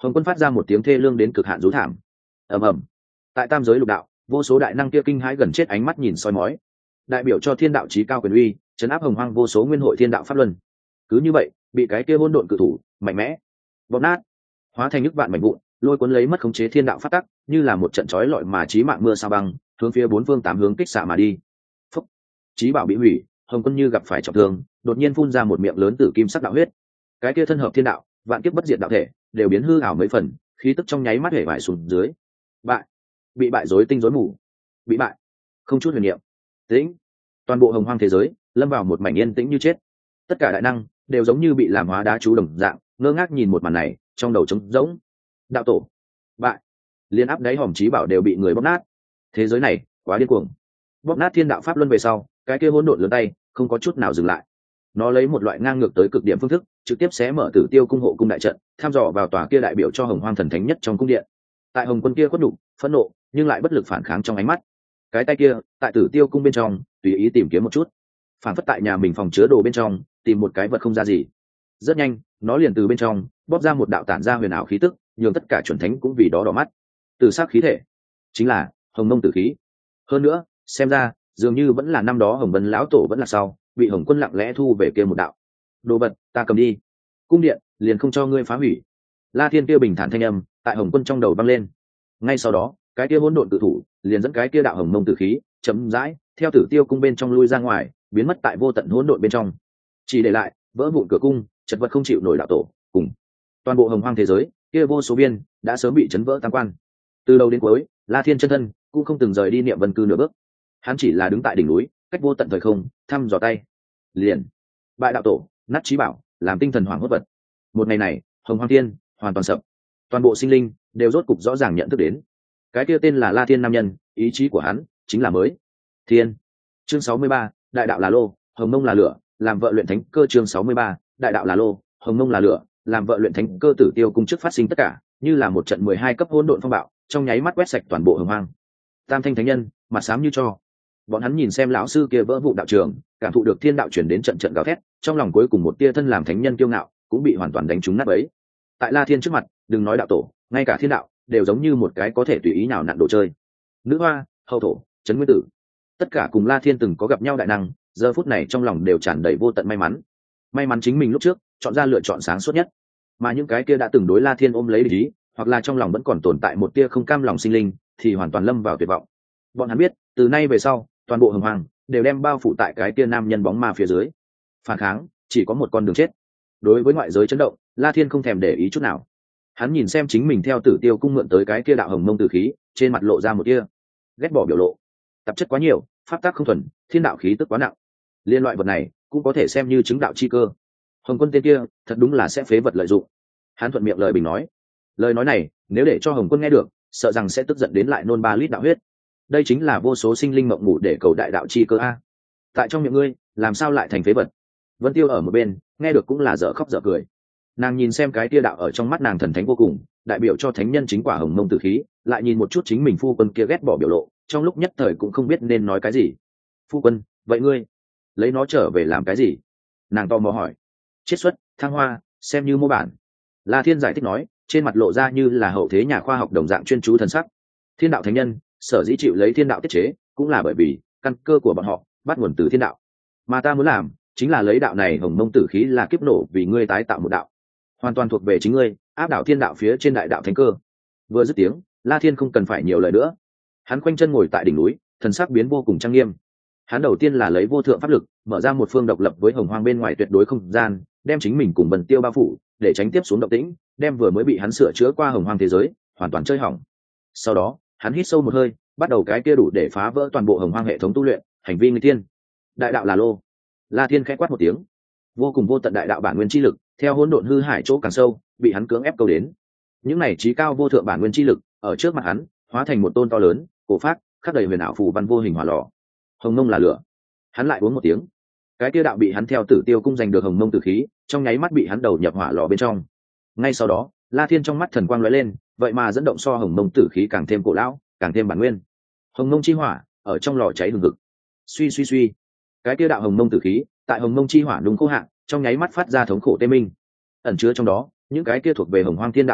Speaker 1: Hồng Quân phát ra một tiếng thê lương đến cực hạn rú thảm. Ầm ầm. Tại tam giới lục đạo, vô số đại năng kia kinh hãi gần chết ánh mắt nhìn soi mói. Đại biểu cho thiên đạo chí cao quyền uy, trấn áp hồng hoang vô số nguyên hội thiên đạo pháp luân. Cứ như vậy, bị cái kia hỗn độn cự thủ mạnh mẽ bóp nát, hóa thành nước vạn mảnh vụn, lôi cuốn lấy mất khống chế thiên đạo pháp tắc, như là một trận chói lọi mà chí mạng mưa sao băng, hướng phía bốn phương tám hướng kích xạ mà đi. Phúc. Chí bảo bị hủy, Hồng Quân như gặp phải trọng thương, đột nhiên phun ra một miệng lớn tử kim sắc đạo huyết. Cái kia thân hợp thiên đạo, vạn kiếp bất diệt đạo thể, đều biến hư ảo mấy phần, khí tức trong nháy mắt hể vải xuống dưới. Bại, bị bại rối tinh rối mù, bị bại, không chút huyền niệm. Tĩnh, toàn bộ hồng hoang thế giới lâm vào một mảnh yên tĩnh như chết. Tất cả đại năng đều giống như bị làm hóa đá chú đồng dạng, ngơ ngác nhìn một màn này, trong đầu trống rỗng. Đạo tổ bại, liên áp đáy hòm chí bảo đều bị người bóp nát. Thế giới này quá điên cuồng. Bóp nát thiên đạo pháp luân về sau, cái kia hỗn độn lớn tay không có chút nào dừng lại. Nó lấy một loại ngang ngược tới cực điểm phương thức, trực tiếp xé mở Tử Tiêu cung hộ cung đại trận, tham dò vào tòa kia đại biểu cho hồng hoang thần thánh nhất trong cung điện. Tại Hồng Quân kia khuất nhục, phẫn nộ, nhưng lại bất lực phản kháng trong ánh mắt. Cái tay kia tại Tử Tiêu cung bên trong tùy ý tìm kiếm một chút, phản phất tại nhà mình phòng chứa đồ bên trong tìm một cái vật không ra gì. Rất nhanh, nó liền từ bên trong bóp ra một đạo tản ra huyền ảo khí tức, nhường tất cả chuẩn thánh cũng vì đó đỏ mắt. Tử sắc khí thể, chính là hồng mông tử khí. Hơn nữa, xem ra dường như vẫn là năm đó Hồng Vân lão tổ vẫn là sau bị Hồng Quân lặng lẽ thu về kia một đạo đồ vật, ta cầm đi, cung điện liền không cho ngươi phá hủy. La Thiên kia bình thản thanh âm tại Hồng Quân trong đầu vang lên. Ngay sau đó, cái kia hỗn độn tự thủ liền dẫn cái kia đạo hồng mông tử khí chấm dãi theo Tử Tiêu cung bên trong lui ra ngoài, biến mất tại vô tận hỗn độn bên trong, chỉ để lại vỡ vụn cửa cung, chật vật không chịu nổi đạo tổ cùng toàn bộ hồng hoang thế giới kia vô số biên đã sớm bị chấn vỡ tam quan. Từ đầu đến cuối, La Thiên chân thân cũng không từng rời đi niệm vân cư nửa bước. Hắn chỉ là đứng tại đỉnh núi, cách vô tận thời không thăm dò tay, liền bại đạo tổ, nát chí bảo, làm tinh thần hoảng hốt vật. Một ngày này, hồng hoang thiên hoàn toàn sập, toàn bộ sinh linh đều rốt cục rõ ràng nhận thức đến cái kia tên là La Thiên nam nhân, ý chí của hắn chính là mới thiên. Chương 63, đại đạo là lô, hồng mông là lửa, làm vợ luyện thánh cơ. Chương 63, đại đạo là lô, hồng mông là lửa, làm vợ luyện thánh cơ. Tử Tiêu cung trước phát sinh tất cả như là một trận 12 cấp hỗn độn phong bạo, trong nháy mắt quét sạch toàn bộ hồng hoang. Tam thanh thánh nhân mặt xám như tro, bọn hắn nhìn xem lão sư kia vỡ vụ đạo trường, cảm thụ được thiên đạo chuyển đến trận trận gào thét, trong lòng cuối cùng một tia thân làm thánh nhân kiêu ngạo cũng bị hoàn toàn đánh trúng nát bấy. Tại La Thiên trước mặt, đừng nói đạo tổ, ngay cả thiên đạo đều giống như một cái có thể tùy ý nào nặn đồ chơi. Nữ hoa, hậu thổ, trấn nguyên tử, tất cả cùng La Thiên từng có gặp nhau đại năng, giờ phút này trong lòng đều tràn đầy vô tận may mắn. May mắn chính mình lúc trước chọn ra lựa chọn sáng suốt nhất, mà những cái kia đã từng đối La Thiên ôm lấy lý, hoặc là trong lòng vẫn còn tồn tại một tia không cam lòng sinh linh, thì hoàn toàn lâm vào tuyệt vọng. Bọn hắn biết, từ nay về sau, toàn bộ hồng hoang đều đem bao phủ tại cái tia nam nhân bóng ma phía dưới. Phản kháng chỉ có một con đường chết. Đối với ngoại giới chấn động, La Thiên không thèm để ý chút nào. Hắn nhìn xem chính mình theo Tử Tiêu cung mượn tới cái kia đạo hồng mông tử khí, trên mặt lộ ra một tia ghét bỏ biểu lộ. Tạp chất quá nhiều, pháp tác không thuần, thiên đạo khí tức quá nặng. Liên loại vật này cũng có thể xem như chứng đạo chi cơ. Hồng Quân tên kia thật đúng là sẽ phế vật lợi dụng. Hắn thuận miệng lời bình nói. Lời nói này nếu để cho Hồng Quân nghe được, sợ rằng sẽ tức giận đến lại nôn 3 lít đạo huyết. Đây chính là vô số sinh linh mộng ngủ để cầu đại đạo chi cơ a. Tại trong miệng ngươi làm sao lại thành phế vật? Vân Tiêu ở một bên nghe được cũng là dở khóc dở cười. Nàng nhìn xem cái tia đạo ở trong mắt nàng thần thánh vô cùng, đại biểu cho thánh nhân chính quả hồng mông tử khí, lại nhìn một chút chính mình phu quân kia ghét bỏ biểu lộ, trong lúc nhất thời cũng không biết nên nói cái gì. Phu quân, vậy ngươi lấy nó trở về làm cái gì? Nàng tò mò hỏi. Chiết xuất, thăng hoa, xem như mô bản. La Thiên giải thích nói, trên mặt lộ ra như là hậu thế nhà khoa học đồng dạng chuyên chú thần sắc. Thiên đạo thánh nhân sở dĩ chịu lấy thiên đạo tiết chế, cũng là bởi vì căn cơ của bọn họ bắt nguồn từ thiên đạo, mà ta muốn làm chính là lấy đạo này hồng mông tử khí là kiếp nổ, vì ngươi tái tạo một đạo hoàn toàn thuộc về chính ngươi, áp đảo thiên đạo phía trên đại đạo thánh cơ. Vừa dứt tiếng, La Thiên không cần phải nhiều lời nữa, hắn khoanh chân ngồi tại đỉnh núi, thần sắc biến vô cùng trang nghiêm. Hắn đầu tiên là lấy vô thượng pháp lực mở ra một phương độc lập với hồng hoang bên ngoài tuyệt đối không gian, đem chính mình cùng Vân Tiêu bao phủ, để tránh tiếp xuống động tĩnh, đem vừa mới bị hắn sửa chữa qua hồng hoang thế giới hoàn toàn chơi hỏng. Sau đó hắn hít sâu một hơi, bắt đầu cái kia đủ để phá vỡ toàn bộ hồng hoang hệ thống tu luyện, hành vi người tiên. Đại đạo là lô. La Thiên khẽ quát một tiếng, vô cùng vô tận đại đạo bản nguyên chi lực theo hỗn độn hư hải chỗ càng sâu bị hắn cưỡng ép câu đến. Những này trí cao vô thượng bản nguyên chi lực ở trước mặt hắn hóa thành một tôn to lớn cổ phát khắc đầy huyền ảo phù văn vô hình hỏa lò. Hồng mông là lửa. Hắn lại uống một tiếng, cái kia đạo bị hắn theo Tử Tiêu cung giành được hồng mông tử khí trong nháy mắt bị hắn đầu nhập hỏa lò bên trong. Ngay sau đó, La Thiên trong mắt thần quang lóe lên, vậy mà dẫn động so hồng mông tử khí càng thêm cổ lão, càng thêm bản nguyên. Hồng mông chi hỏa ở trong lò cháy hừng hực. Suy suy suy, cái kia đạo hồng mông tử khí tại hồng mông chi hỏa đúng khô hạn, trong nháy mắt phát ra thống khổ tê minh. Ẩn chứa trong đó những cái kia thuộc về hồng hoang thiên đạo phát tắc,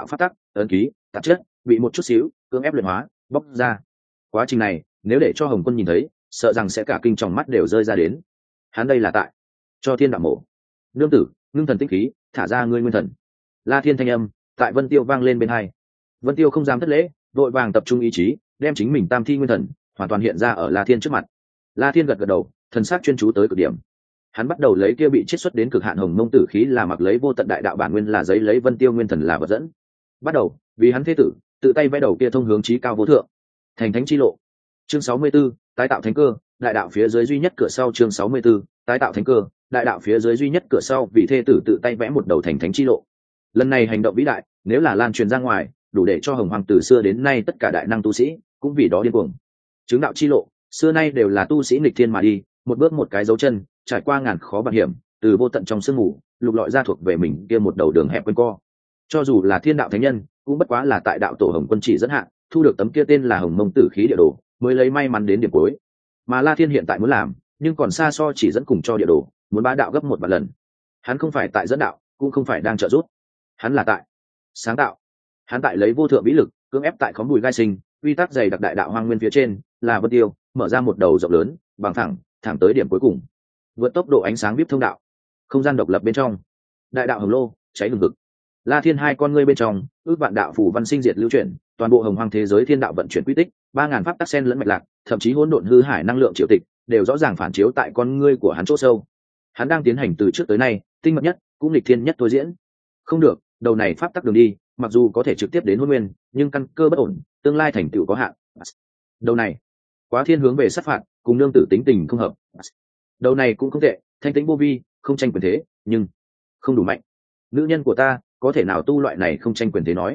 Speaker 1: ấn ký tạp chất bị một chút xíu cưỡng ép luyện hóa bóc ra. Quá trình này nếu để cho Hồng Quân nhìn thấy, sợ rằng sẽ cả kinh tròng mắt đều rơi ra đến. Hắn đây là tại cho thiên đạo mổ. Nương tử, ngưng thần tinh khí, thả ra ngươi nguyên thần. La Thiên thanh âm tại Vân Tiêu vang lên bên hai. Vân Tiêu không dám thất lễ, vội vàng tập trung ý chí, đem chính mình tam thi nguyên thần hoàn toàn hiện ra ở La Thiên trước mặt. La Thiên gật gật đầu, thần sắc chuyên chú tới cực điểm. Hắn bắt đầu lấy kia bị chiết xuất đến cực hạn hồng mông tử khí là mặc lấy vô tận đại đạo bản nguyên là giấy lấy Vân Tiêu nguyên thần là vật dẫn. Bắt đầu, vì hắn thế tử, tự tay vẽ đầu kia thông hướng chí cao vô thượng, thành thánh chi lộ. Chương 64, tái tạo thánh cơ, đại đạo phía dưới duy nhất cửa sau. Chương 64, tái tạo thánh cơ, đại đạo phía dưới duy nhất cửa sau, vì thê tử tự tay vẽ một đầu thành thánh chi lộ. Lần này hành động vĩ đại, nếu là lan truyền ra ngoài, đủ để cho Hồng Hoàng từ xưa đến nay tất cả đại năng tu sĩ cũng vì đó điên cuồng. Chứng đạo chi lộ, xưa nay đều là tu sĩ nghịch thiên mà đi, một bước một cái dấu chân, trải qua ngàn khó vạn hiểm, từ vô tận trong sương mù, lục lọi ra thuộc về mình kia một đầu đường hẹp quanh co. Cho dù là thiên đạo thánh nhân, cũng bất quá là tại đạo tổ Hồng Quân chỉ dẫn hạn, thu được tấm kia tên là Hồng Mông Tử khí địa đồ, mới lấy may mắn đến điểm cuối. Mà La Thiên hiện tại muốn làm, nhưng còn xa so chỉ dẫn cùng cho địa đồ, muốn bá đạo gấp một vạn lần. Hắn không phải tại dẫn đạo, cũng không phải đang trợ giúp, hắn là tại sáng tạo. Hắn tại lấy vô thượng vĩ lực, cưỡng ép tại khóm bùi gai sinh, quy tắc dày đặc đại đạo hoang nguyên phía trên, là Vân Tiêu, mở ra một đầu rộng lớn, bằng thẳng tới điểm cuối cùng. Vượt tốc độ ánh sáng vip thông đạo, không gian độc lập bên trong, đại đạo hồng lô cháy hừng hực. La Thiên hai con ngươi bên trong, ước vạn đạo phù văn sinh diệt lưu chuyển, toàn bộ hồng hoang thế giới thiên đạo vận chuyển quy tích, 3000 pháp tắc sen lẫn mạch lạc, thậm chí hỗn độn hư hải năng lượng triệu tịch, đều rõ ràng phản chiếu tại con ngươi của hắn chỗ sâu. Hắn đang tiến hành từ trước tới nay, tinh mật nhất, cũng nghịch thiên nhất thôi diễn. Không được, đầu này pháp tắc đường đi, mặc dù có thể trực tiếp đến hôn nguyên, nhưng căn cơ bất ổn, tương lai thành tựu có hạn. Đầu này, quá thiên hướng về sát phạt, cùng nương tử tính tình không hợp. Đầu này cũng không tệ, thanh tĩnh vô vi, không tranh quyền thế, nhưng không đủ mạnh. Nữ nhân của ta có thể nào tu loại này không tranh quyền thế nói.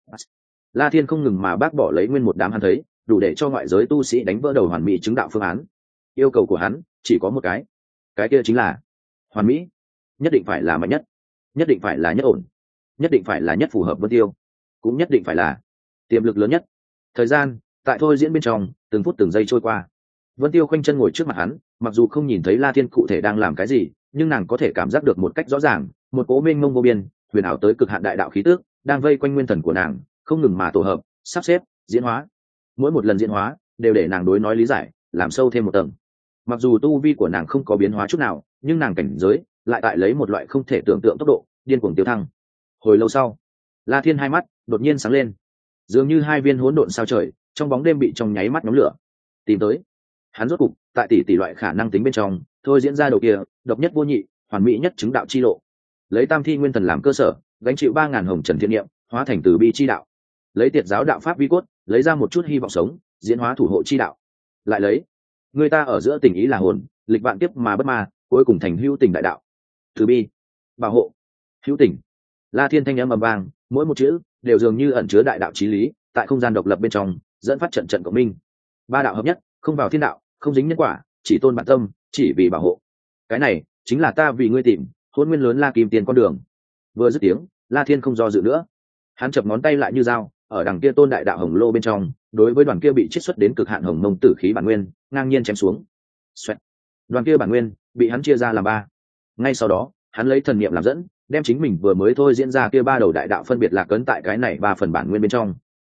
Speaker 1: La Thiên không ngừng mà bác bỏ lấy nguyên một đám hắn thấy, đủ để cho ngoại giới tu sĩ đánh vỡ đầu hoàn mỹ chứng đạo phương án. Yêu cầu của hắn chỉ có một cái kia chính là hoàn mỹ, nhất định phải là mạnh nhất, nhất định phải là nhất ổn, nhất định phải là nhất phù hợp Vân Tiêu, cũng nhất định phải là tiềm lực lớn nhất. Thời gian tại thôi diễn bên trong, từng phút từng giây trôi qua. Vân Tiêu khoanh chân ngồi trước mặt hắn, mặc dù không nhìn thấy La Thiên cụ thể đang làm cái gì, nhưng nàng có thể cảm giác được một cách rõ ràng, một cỗ mênh mông vô biên, huyền ảo tới cực hạn đại đạo khí tức đang vây quanh nguyên thần của nàng, không ngừng mà tổ hợp, sắp xếp, diễn hóa. Mỗi một lần diễn hóa đều để nàng đối nói lý giải, làm sâu thêm một tầng. Mặc dù tu vi của nàng không có biến hóa chút nào, nhưng nàng cảnh giới lại tại lấy một loại không thể tưởng tượng tốc độ điên cuồng tiêu thăng. Hồi lâu sau, La Thiên hai mắt đột nhiên sáng lên, dường như hai viên hỗn độn sao trời trong bóng đêm bị trong nháy mắt nhóm lửa. Tìm tới. Hắn rốt cục tại tỷ loại khả năng tính bên trong, thôi diễn ra đầu kia độc nhất vô nhị, hoàn mỹ nhất chứng đạo chi lộ. Lấy tam thi nguyên thần làm cơ sở, gánh chịu 3000 hồng trần thiên niệm, hóa thành từ bi chi đạo. Lấy tiệt giáo đạo pháp vi cốt, lấy ra một chút hy vọng sống, diễn hóa thủ hộ chi đạo. Lại lấy người ta ở giữa tình ý là hồn, lịch vạn tiếp mà bất ma, cuối cùng thành hữu tình đại đạo. Từ bi, bảo hộ, hữu tình. La Thiên thanh âm ầm vang, mỗi một chữ đều dường như ẩn chứa đại đạo chí lý, tại không gian độc lập bên trong, dẫn phát trận cộng minh. Ba đạo hợp nhất, không vào thiên đạo, không dính nhân quả, chỉ tôn bản tâm, chỉ vì bảo hộ. Cái này chính là ta vì ngươi tìm hôn nguyên lớn La Kim Tiền con đường. Vừa dứt tiếng, La Thiên không do dự nữa, hắn chập ngón tay lại như dao, ở đằng kia tôn đại đạo hồng lô bên trong, đối với đoàn kia bị chiết xuất đến cực hạn hồng mông tử khí bản nguyên, ngang nhiên chém xuống. Xoẹt. Đoàn kia bản nguyên bị hắn chia ra làm ba. Ngay sau đó, hắn lấy thần niệm làm dẫn, đem chính mình vừa mới thôi diễn ra kia ba đầu đại đạo phân biệt lạc ấn tại cái này ba phần bản nguyên bên trong.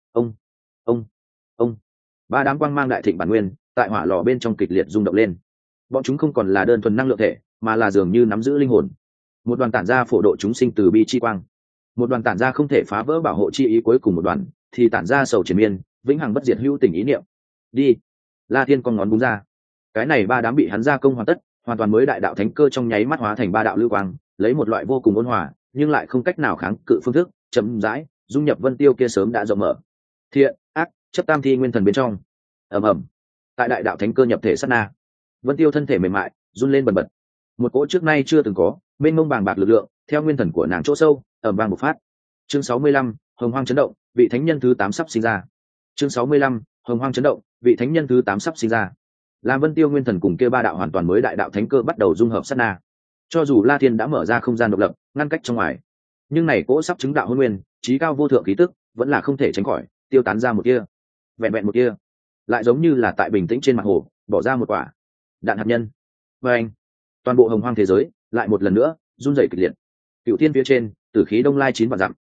Speaker 1: Ông, ba đám quang mang đại thịnh bản nguyên tại hỏa lò bên trong kịch liệt rung động lên. Bọn chúng không còn là đơn thuần năng lượng thể, mà là dường như nắm giữ linh hồn. Một đoàn tản ra phổ độ chúng sinh từ bi chi quang, một đoàn tản ra không thể phá vỡ bảo hộ chi ý, cuối cùng một đoàn thì tản ra sầu triền miên, vĩnh hằng bất diệt hữu tình ý niệm. Đi. La Thiên con ngón búng ra, cái này ba đám bị hắn gia công hoàn tất, hoàn toàn mới đại đạo thánh cơ trong nháy mắt hóa thành ba đạo lưu quang, lấy một loại vô cùng ôn hòa nhưng lại không cách nào kháng cự phương thức, chậm rãi dung nhập Vân Tiêu kia sớm đã rộng mở thiện ác chấp tam thi nguyên thần bên trong. Ầm ầm. Tại đại đạo thánh cơ nhập thể sát na, Vân Tiêu thân thể mềm mại run lên bần bật, một cỗ trước nay chưa từng có mênh mông bàng bạc lực lượng theo nguyên thần của nàng chỗ sâu ầm vang bộc phát. Chương 65, hồng hoang chấn động, vị thánh nhân thứ 8 sắp sinh ra. Chương 65, hồng hoang chấn động, vị thánh nhân thứ 8 sắp sinh ra. Làm Vân Tiêu nguyên thần cùng kia ba đạo hoàn toàn mới đại đạo thánh cơ bắt đầu dung hợp sát na, cho dù La Thiên đã mở ra không gian độc lập ngăn cách trong ngoài, nhưng này cỗ sắp chứng đạo hôn nguyên trí cao vô thượng khí tức vẫn là không thể tránh khỏi tiêu tán ra một kia, vẹn vẹn một kia, lại giống như là tại bình tĩnh trên mặt hồ bỏ ra một quả đạn hạt nhân. Và anh, toàn bộ hồng hoang thế giới lại một lần nữa run rẩy kịch liệt. Cựu thiên phía trên tử khí đông lai 9 vạn dặm,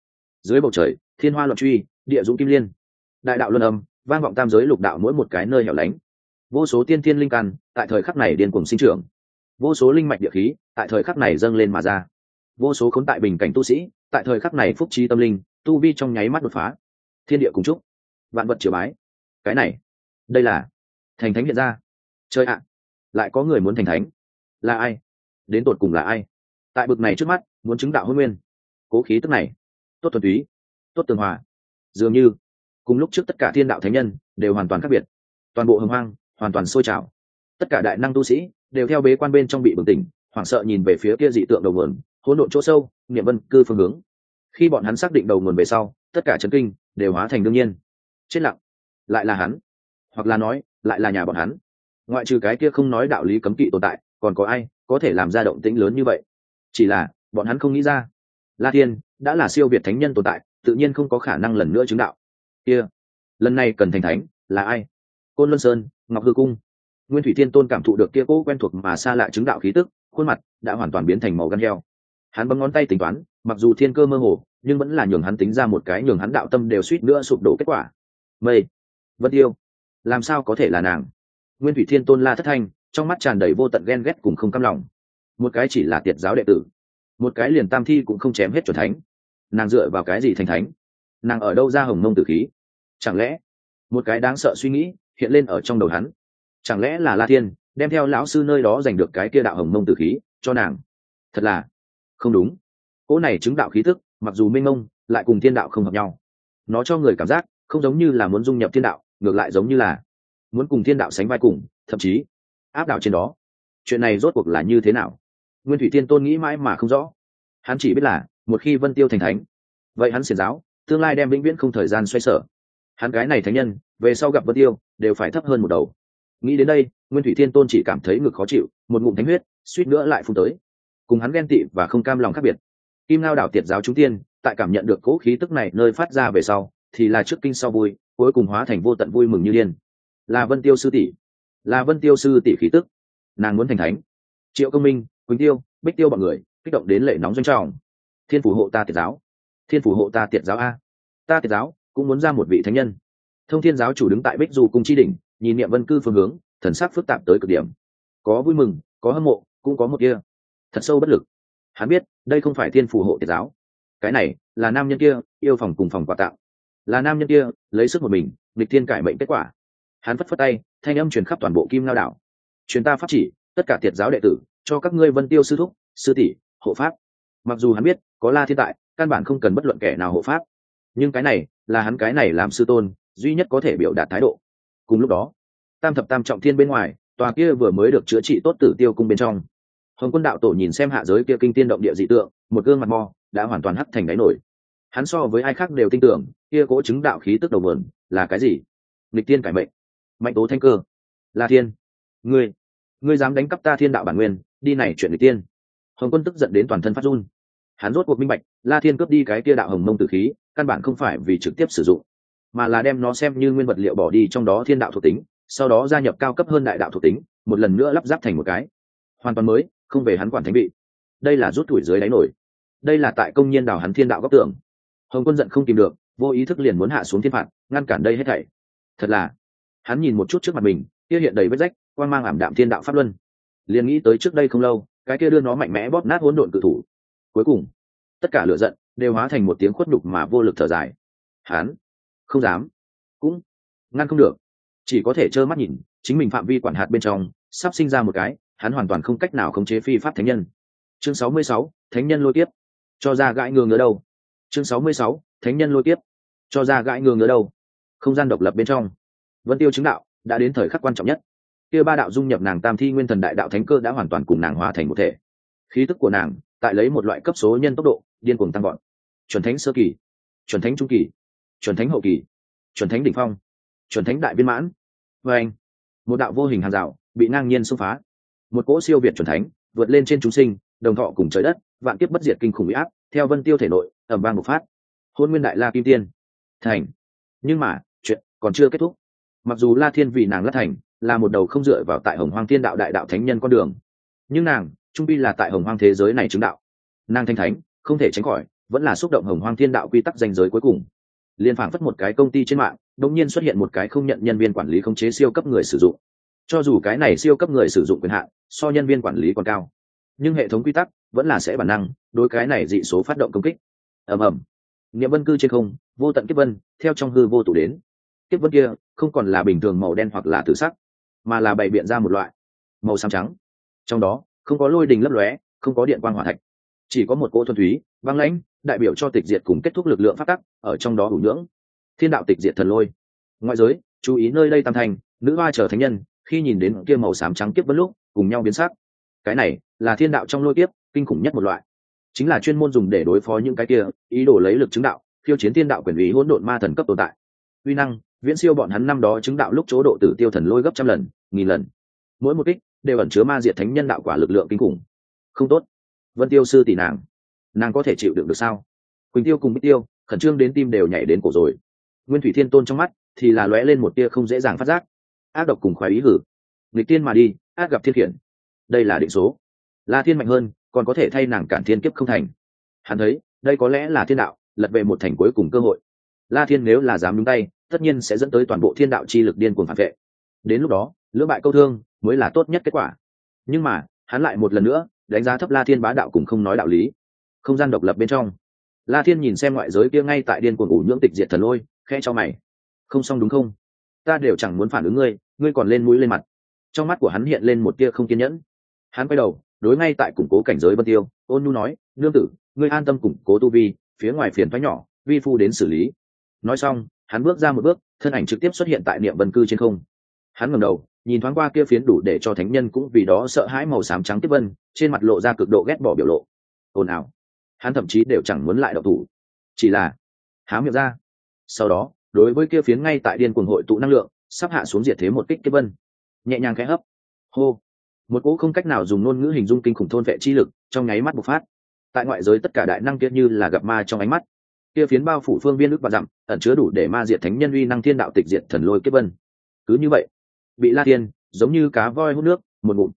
Speaker 1: Dưới bầu trời thiên hoa loạn truy, địa dũng kim liên, đại đạo luân âm vang vọng tam giới lục đạo mỗi một cái nơi hẻo lánh. Vô số tiên thiên linh căn tại thời khắc này điên cuồng sinh trưởng, vô số linh mạch địa khí tại thời khắc này dâng lên mà ra, vô số khốn tại bình cảnh tu sĩ tại thời khắc này phúc trí tâm linh, tu vi trong nháy mắt đột phá. Thiên địa cùng chúc, vạn vật triều bái. Cái này, đây là thành thánh hiện ra. Chơi ạ, lại có người muốn thành thánh. Là ai? Đến tột cùng là ai? Tại bực này trước mắt muốn chứng đạo hôn nguyên, cố khí tức này tốt thuần túy, tốt tường hòa, dường như cùng lúc trước tất cả thiên đạo thánh nhân đều hoàn toàn khác biệt. Toàn bộ hồng hoang hoàn toàn sôi trào, tất cả đại năng tu sĩ đều theo bế quan bên trong bị bừng tỉnh, hoảng sợ nhìn về phía kia dị tượng đầu nguồn, hỗn độn chỗ sâu, niệm vân cư phương hướng. Khi bọn hắn xác định đầu nguồn về sau, tất cả chấn kinh đều hóa thành đương nhiên. Chết lặng, lại là hắn, hoặc là nói lại là nhà bọn hắn. Ngoại trừ cái kia không nói đạo lý cấm kỵ tồn tại, còn có ai có thể làm ra động tĩnh lớn như vậy? Chỉ là bọn hắn không nghĩ ra, La Thiên đã là siêu việt thánh nhân tồn tại, tự nhiên không có khả năng lần nữa chứng đạo. Kia, lần này cần thành thánh là ai? Côn Luân Sơn, Ngọc Hư Cung. Nguyên Thủy Thiên Tôn cảm thụ được kia cố quen thuộc mà xa lạ chứng đạo khí tức, khuôn mặt đã hoàn toàn biến thành màu gan heo. Hắn bấm ngón tay tính toán, mặc dù thiên cơ mơ hồ, nhưng vẫn là nhường hắn tính ra một cái nhường hắn đạo tâm đều suýt nữa sụp đổ kết quả. Mây, Vân Tiêu, làm sao có thể là nàng? Nguyên Thủy Thiên Tôn la thất thanh, trong mắt tràn đầy vô tận ghen ghét cùng không cam lòng. Một cái chỉ là tiệt giáo đệ tử, một cái liền tam thi cũng không chém hết chuẩn thánh. Nàng dựa vào cái gì thành thánh? Nàng ở đâu ra hồng mông tử khí? Chẳng lẽ một cái đáng sợ suy nghĩ hiện lên ở trong đầu hắn? Chẳng lẽ là La Thiên đem theo lão sư nơi đó giành được cái kia đạo hồng mông tử khí cho nàng? Thật là không đúng. Cỗ này chứng đạo khí tức mặc dù mênh mông, lại cùng thiên đạo không hợp nhau. Nó cho người cảm giác không giống như là muốn dung nhập thiên đạo, ngược lại giống như là muốn cùng thiên đạo sánh vai cùng, thậm chí áp đảo trên đó. Chuyện này rốt cuộc là như thế nào? Nguyên Thủy Thiên Tôn nghĩ mãi mà không rõ. Hắn chỉ biết là một khi Vân Tiêu thành thánh, vậy hắn xiển giáo tương lai đem vĩnh viễn không thời gian xoay sở. Hắn cái này thánh nhân về sau gặp Vân Tiêu đều phải thấp hơn một đầu. Nghĩ đến đây, Nguyên Thủy Thiên Tôn chỉ cảm thấy ngực khó chịu, một ngụm thánh huyết suýt nữa lại phun tới. Cùng hắn ghen tị và không cam lòng khác biệt. Kim Ngao đảo tiệt giáo chúng tiên tại cảm nhận được cỗ khí tức này nơi phát ra về sau, thì là trước kinh sau vui, cuối cùng hóa thành vô tận vui mừng như điên. Là Vân Tiêu sư tỷ, là Vân Tiêu sư tỷ khí tức, nàng muốn thành thánh. Triệu Công Minh, Quỳnh Tiêu, Bích Tiêu bọn người kích động đến lệ nóng doanh trọng. Thiên phù hộ ta tiệt giáo, thiên phù hộ ta tiệt giáo a, ta tiệt giáo cũng muốn ra một vị thánh nhân. Thông Thiên giáo chủ đứng tại Bích Du cung chi đỉnh, nhìn niệm vân cư phương hướng, thần sắc phức tạp tới cực điểm. Có vui mừng, có hâm mộ, cũng có một kia thật sâu bất lực. Hắn biết đây không phải thiên phù hộ tiệt giáo, cái này là nam nhân kia yêu phòng cùng phòng quà tặng, là nam nhân kia lấy sức một mình nghịch thiên cải mệnh kết quả. Hắn phất phất tay, thanh âm truyền khắp toàn bộ Kim Ngao đảo. Truyền ta pháp chỉ, tất cả tiệt giáo đệ tử, cho các ngươi Vân Tiêu sư thúc, sư tỷ hộ pháp. Mặc dù hắn biết có La Thiên tại, căn bản không cần bất luận kẻ nào hộ pháp, nhưng cái này là hắn cái này làm sư tôn duy nhất có thể biểu đạt thái độ. Cùng lúc đó, Tam thập tam trọng thiên bên ngoài, tòa kia vừa mới được chữa trị tốt Tử Tiêu cung bên trong, Hồng Quân đạo tổ nhìn xem hạ giới kia kinh tiên động địa dị tượng, một gương mặt mo đã hoàn toàn hắt thành đáy nổi. Hắn so với ai khác đều tin tưởng kia cố chứng đạo khí tức đầu nguồn là cái gì? Nghịch tiên cải mệnh, mạnh tố thanh cơ. La Thiên, ngươi dám đánh cắp ta thiên đạo bản nguyên, đi này chuyện nghịch tiên. Hồng Quân tức giận đến toàn thân phát run. Hắn rốt cuộc minh bạch, La Thiên cướp đi cái kia đạo hồng mông tử khí, căn bản không phải vì trực tiếp sử dụng, mà là đem nó xem như nguyên vật liệu bỏ đi trong đó thiên đạo thuộc tính, sau đó gia nhập cao cấp hơn đại đạo thuộc tính, một lần nữa lắp ráp thành một cái hoàn toàn mới, không về hắn quản thánh vị. Đây là rút tuổi dưới đáy nổi, đây là tại công nhiên đào hắn thiên đạo góc tưởng. Hồng Quân giận không kìm được, vô ý thức liền muốn hạ xuống thiên phạt, ngăn cản đây hết thảy. Thật là, hắn nhìn một chút trước mặt mình, kia hiện đầy vết rách, quang mang ảm đạm thiên đạo pháp luân, liền nghĩ tới trước đây không lâu, cái kia đưa nó mạnh mẽ bóp nát hỗn độn cự thủ. Cuối cùng, tất cả lửa giận đều hóa thành một tiếng khuất nhục mà vô lực thở dài. Hắn không dám, cũng ngăn không được, chỉ có thể trơ mắt nhìn chính mình phạm vi quản hạt bên trong sắp sinh ra một cái hắn hoàn toàn không cách nào khống chế phi pháp thánh nhân. Chương 66, thánh nhân lôi kiếp, cho ra gãi ngường ở đâu. Chương 66, thánh nhân lôi kiếp, cho ra gãi ngường ở đâu. Không gian độc lập bên trong, Vân Tiêu chứng đạo đã đến thời khắc quan trọng nhất. Kia ba đạo dung nhập nàng tam thi nguyên thần đại đạo thánh cơ đã hoàn toàn cùng nàng hòa thành một thể. Khí tức của nàng tại lấy một loại cấp số nhân tốc độ điên cuồng tăng gọn. Chuẩn thánh sơ kỳ, chuẩn thánh trung kỳ, chuẩn thánh hậu kỳ, chuẩn thánh đỉnh phong, chuẩn thánh đại viên mãn. Và anh, một đạo vô hình hàng rào bị ngang nhiên xông phá. Một cỗ siêu việt chuẩn thánh vượt lên trên chúng sinh, đồng thọ cùng trời đất, vạn kiếp bất diệt kinh khủng uy áp theo Vân Tiêu thể nội ầm vang bộc phát. Hôn nguyên đại la kim tiên thành. Nhưng mà chuyện còn chưa kết thúc. Mặc dù La Thiên vì nàng lát thành là một đầu không dựa vào tại Hồng Hoang Thiên đạo đại đạo thánh nhân con đường, nhưng nàng trung pi là tại Hồng Hoang thế giới này chứng đạo. Nàng thanh thánh không thể tránh khỏi vẫn là xúc động hồng hoang thiên đạo quy tắc danh giới cuối cùng. Liên phảng phất một cái công ty trên mạng đột nhiên xuất hiện một cái không nhận nhân viên quản lý khống chế siêu cấp người sử dụng. Cho dù cái này siêu cấp người sử dụng quyền hạn so nhân viên quản lý còn cao, nhưng hệ thống quy tắc vẫn là sẽ bản năng đối cái này dị số phát động công kích. ầm ầm, niệm vân cư trên không, vô tận kiếp vân theo trong hư vô tụ đến. Kiếp vân kia không còn là bình thường màu đen hoặc là tử sắc, mà là bày biện ra một loại màu xám trắng. Trong đó không có lôi đình lấp lóe, không có điện quang hỏa thạch, chỉ có một cỗ thuần túy băng lãnh, đại biểu cho tịch diệt cùng kết thúc lực lượng phát tắc ở trong đó ủ nhưỡng. Thiên đạo tịch diệt thần lôi. Ngoại giới chú ý nơi đây tam thành nữ hoa chờ thánh nhân khi nhìn đến kia màu xám trắng kiếp vân lúc cùng nhau biến sắc. Cái này là thiên đạo trong lôi kiếp kinh khủng nhất một loại, chính là chuyên môn dùng để đối phó những cái kia ý đồ lấy lực chứng đạo khiêu chiến thiên đạo quyền ý hỗn độn ma thần cấp tồn tại. Uy năng viễn siêu bọn hắn năm đó chứng đạo lúc chỗ độ tử tiêu thần lôi gấp trăm lần, nghìn lần. Mỗi một kích đều ẩn chứa ma diệt thánh nhân đạo quả lực lượng kinh khủng. Không tốt, Vân Tiêu sư tỷ nàng có thể chịu đựng được sao? Quỳnh Tiêu cùng Bích Tiêu khẩn trương đến tim đều nhảy đến cổ rồi. Nguyên Thủy Thiên Tôn trong mắt thì là lóe lên một tia không dễ dàng phát giác. Ác độc cùng khoái ý hử, nghịch tiên mà đi, ác gặp thiên khiển. Đây là định số. La Thiên mạnh hơn, còn có thể thay nàng cản thiên kiếp không thành. Hắn thấy đây có lẽ là thiên đạo lật về một thành cuối cùng cơ hội. La Thiên nếu là dám nhúng tay, tất nhiên sẽ dẫn tới toàn bộ thiên đạo chi lực điên cuồng phản vệ. Đến lúc đó lưỡng bại câu thương mới là tốt nhất kết quả. Nhưng mà hắn lại một lần nữa đánh giá thấp La Thiên bá đạo cùng không nói đạo lý. Không gian độc lập bên trong, La Thiên nhìn xem ngoại giới kia ngay tại điên cuồng ủ nhưỡng tịch diệt thần lôi, khẽ cho mày. Không xong đúng không? Ta đều chẳng muốn phản ứng ngươi còn lên mũi lên mặt. Trong mắt của hắn hiện lên một tia không kiên nhẫn. Hắn quay đầu đối ngay tại củng cố cảnh giới Vân Tiêu, ôn nhu nói, nương tử, ngươi an tâm củng cố tu vi, phía ngoài phiền toái nhỏ vi phu đến xử lý. Nói xong hắn bước ra một bước, thân ảnh trực tiếp xuất hiện tại niệm vân cư trên không. Hắn ngẩng đầu nhìn thoáng qua kia phiến đủ để cho thánh nhân cũng vì đó sợ hãi màu xám trắng tiếp vân, trên mặt lộ ra cực độ ghét bỏ biểu lộ. Ồn ào, hắn thậm chí đều chẳng muốn lại động thủ, chỉ là há miệng ra. Sau đó đối với kia phiến ngay tại điên cuồng hội tụ năng lượng sắp hạ xuống diệt thế một kích kiếp vân, nhẹ nhàng khẽ hấp. Hô, một cỗ không cách nào dùng ngôn ngữ hình dung kinh khủng thôn vệ chi lực trong nháy mắt bộc phát. Tại ngoại giới tất cả đại năng kia như là gặp ma trong ánh mắt. Kia phiến bao phủ phương viên ức và dặm, ẩn chứa đủ để ma diệt thánh nhân uy năng thiên đạo tịch diệt thần lôi kiếp vân. Cứ như vậy, bị La Thiên giống như cá voi hút nước, một ngụm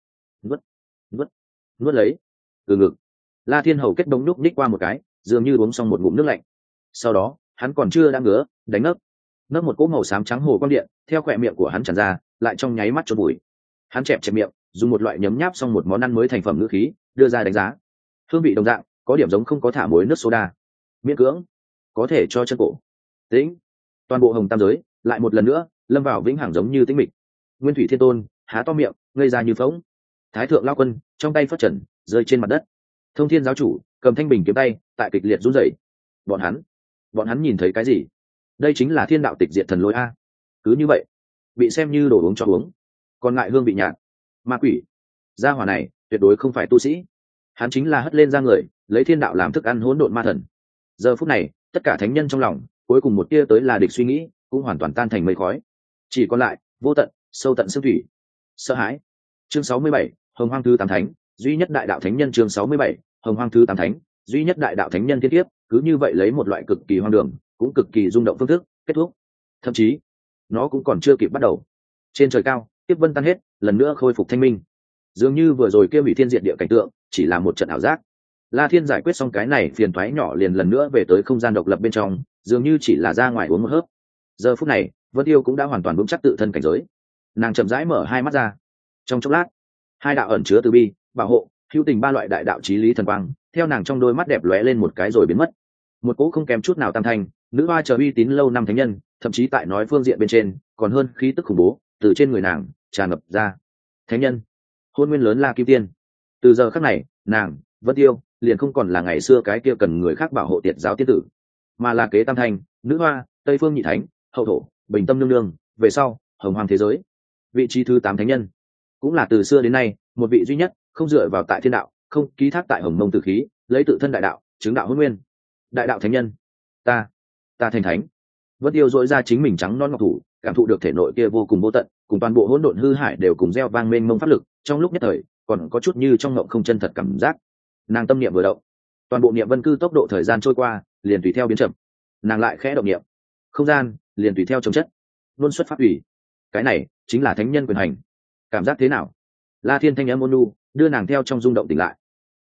Speaker 1: nuốt lấy. Từ ngực, La Thiên hầu kết đống nhúc ních qua một cái, dường như uống xong một ngụm nước lạnh. Sau đó hắn còn chưa đã ngứa, đánh nấc một cỗ màu xám trắng hồ quang điện theo khỏe miệng của hắn tràn ra, lại trong nháy mắt chôn bụi. Hắn chẹp miệng, dùng một loại nhấm nháp xong một món ăn mới thành phẩm ngữ khí đưa ra đánh giá. Hương vị đồng dạng, có điểm giống không có thả muối nước soda. Miễn cưỡng có thể cho chân cổ. Tĩnh. Toàn bộ hồng tam giới lại một lần nữa lâm vào vĩnh hằng giống như tĩnh mịch. Nguyên Thủy Thiên Tôn há to miệng, ngây ra như phỗng. Thái thượng lao quân trong tay phất trần rơi trên mặt đất. Thông Thiên giáo chủ cầm thanh bình kiếm tay tại kịch liệt run rẩy. Bọn hắn nhìn thấy cái gì? Đây chính là thiên đạo tịch diệt thần lôi a. Cứ như vậy bị xem như đồ uống cho uống, còn ngại hương vị nhạt. Ma quỷ gia hỏa này tuyệt đối không phải tu sĩ, hắn chính là hất lên ra người lấy thiên đạo làm thức ăn hỗn độn ma thần. Giờ phút này tất cả thánh nhân trong lòng cuối cùng một tia tới là địch suy nghĩ cũng hoàn toàn tan thành mây khói, chỉ còn lại vô tận sâu tận xương thủy sợ hãi. Chương 67, hồng hoang thứ 8 thánh duy nhất đại đạo thánh nhân. Chương 67, hồng hoang thứ 8 thánh duy nhất đại đạo thánh nhân. Thiên tiếp cứ như vậy lấy một loại cực kỳ hoang đường cũng cực kỳ rung động phương thức kết thúc, thậm chí nó cũng còn chưa kịp bắt đầu. Trên trời cao tiếp vân tan hết, lần nữa khôi phục thanh minh, dường như vừa rồi kia hủy thiên diệt địa cảnh tượng chỉ là một trận ảo giác. La Thiên giải quyết xong cái này phiền toái nhỏ liền lần nữa về tới không gian độc lập bên trong, dường như chỉ là ra ngoài uống một hớp. Giờ phút này Vân Tiêu cũng đã hoàn toàn vững chắc tự thân cảnh giới, nàng chậm rãi mở hai mắt ra. Trong chốc lát, hai đạo ẩn chứa từ bi, bảo hộ, hữu tình ba loại đại đạo chí lý thần quang theo nàng trong đôi mắt đẹp lóe lên một cái rồi biến mất. Một cỗ không kém chút nào tam thanh nữ hoa chờ uy tín lâu năm thánh nhân, thậm chí tại nói phương diện bên trên còn hơn khí tức khủng bố từ trên người nàng tràn ngập ra. Thánh nhân, hôn nguyên lớn La Kim Tiên. Từ giờ khắc này nàng Vân Tiêu liền không còn là ngày xưa cái kia cần người khác bảo hộ tiệt giáo tiên tử, mà là kế tam thanh nữ hoa tây phương nhị thánh hậu thổ bình tâm nương nương, về sau hồng hoàng thế giới vị trí thứ 8 thánh nhân, cũng là từ xưa đến nay một vị duy nhất không dựa vào tại thiên đạo, không ký thác tại hồng mông tử khí, lấy tự thân đại đạo chứng đạo hôn nguyên đại đạo thánh nhân. Ta thành thánh. Vân Tiêu dội ra chính mình trắng non ngọc thủ, cảm thụ được thể nội kia vô cùng vô tận cùng toàn bộ hỗn độn hư hải đều cùng gieo vang mênh mông pháp lực, trong lúc nhất thời còn có chút như trong ngộng không chân thật cảm giác. Nàng tâm niệm vừa động, toàn bộ niệm vân cư tốc độ thời gian trôi qua liền tùy theo biến chậm. Nàng lại khẽ động niệm, không gian liền tùy theo chống chất luôn xuất pháp ủy. Cái này chính là thánh nhân quyền hành. Cảm giác thế nào? La Thiên thanh âm ôn nhu đưa nàng theo trong rung động tỉnh lại.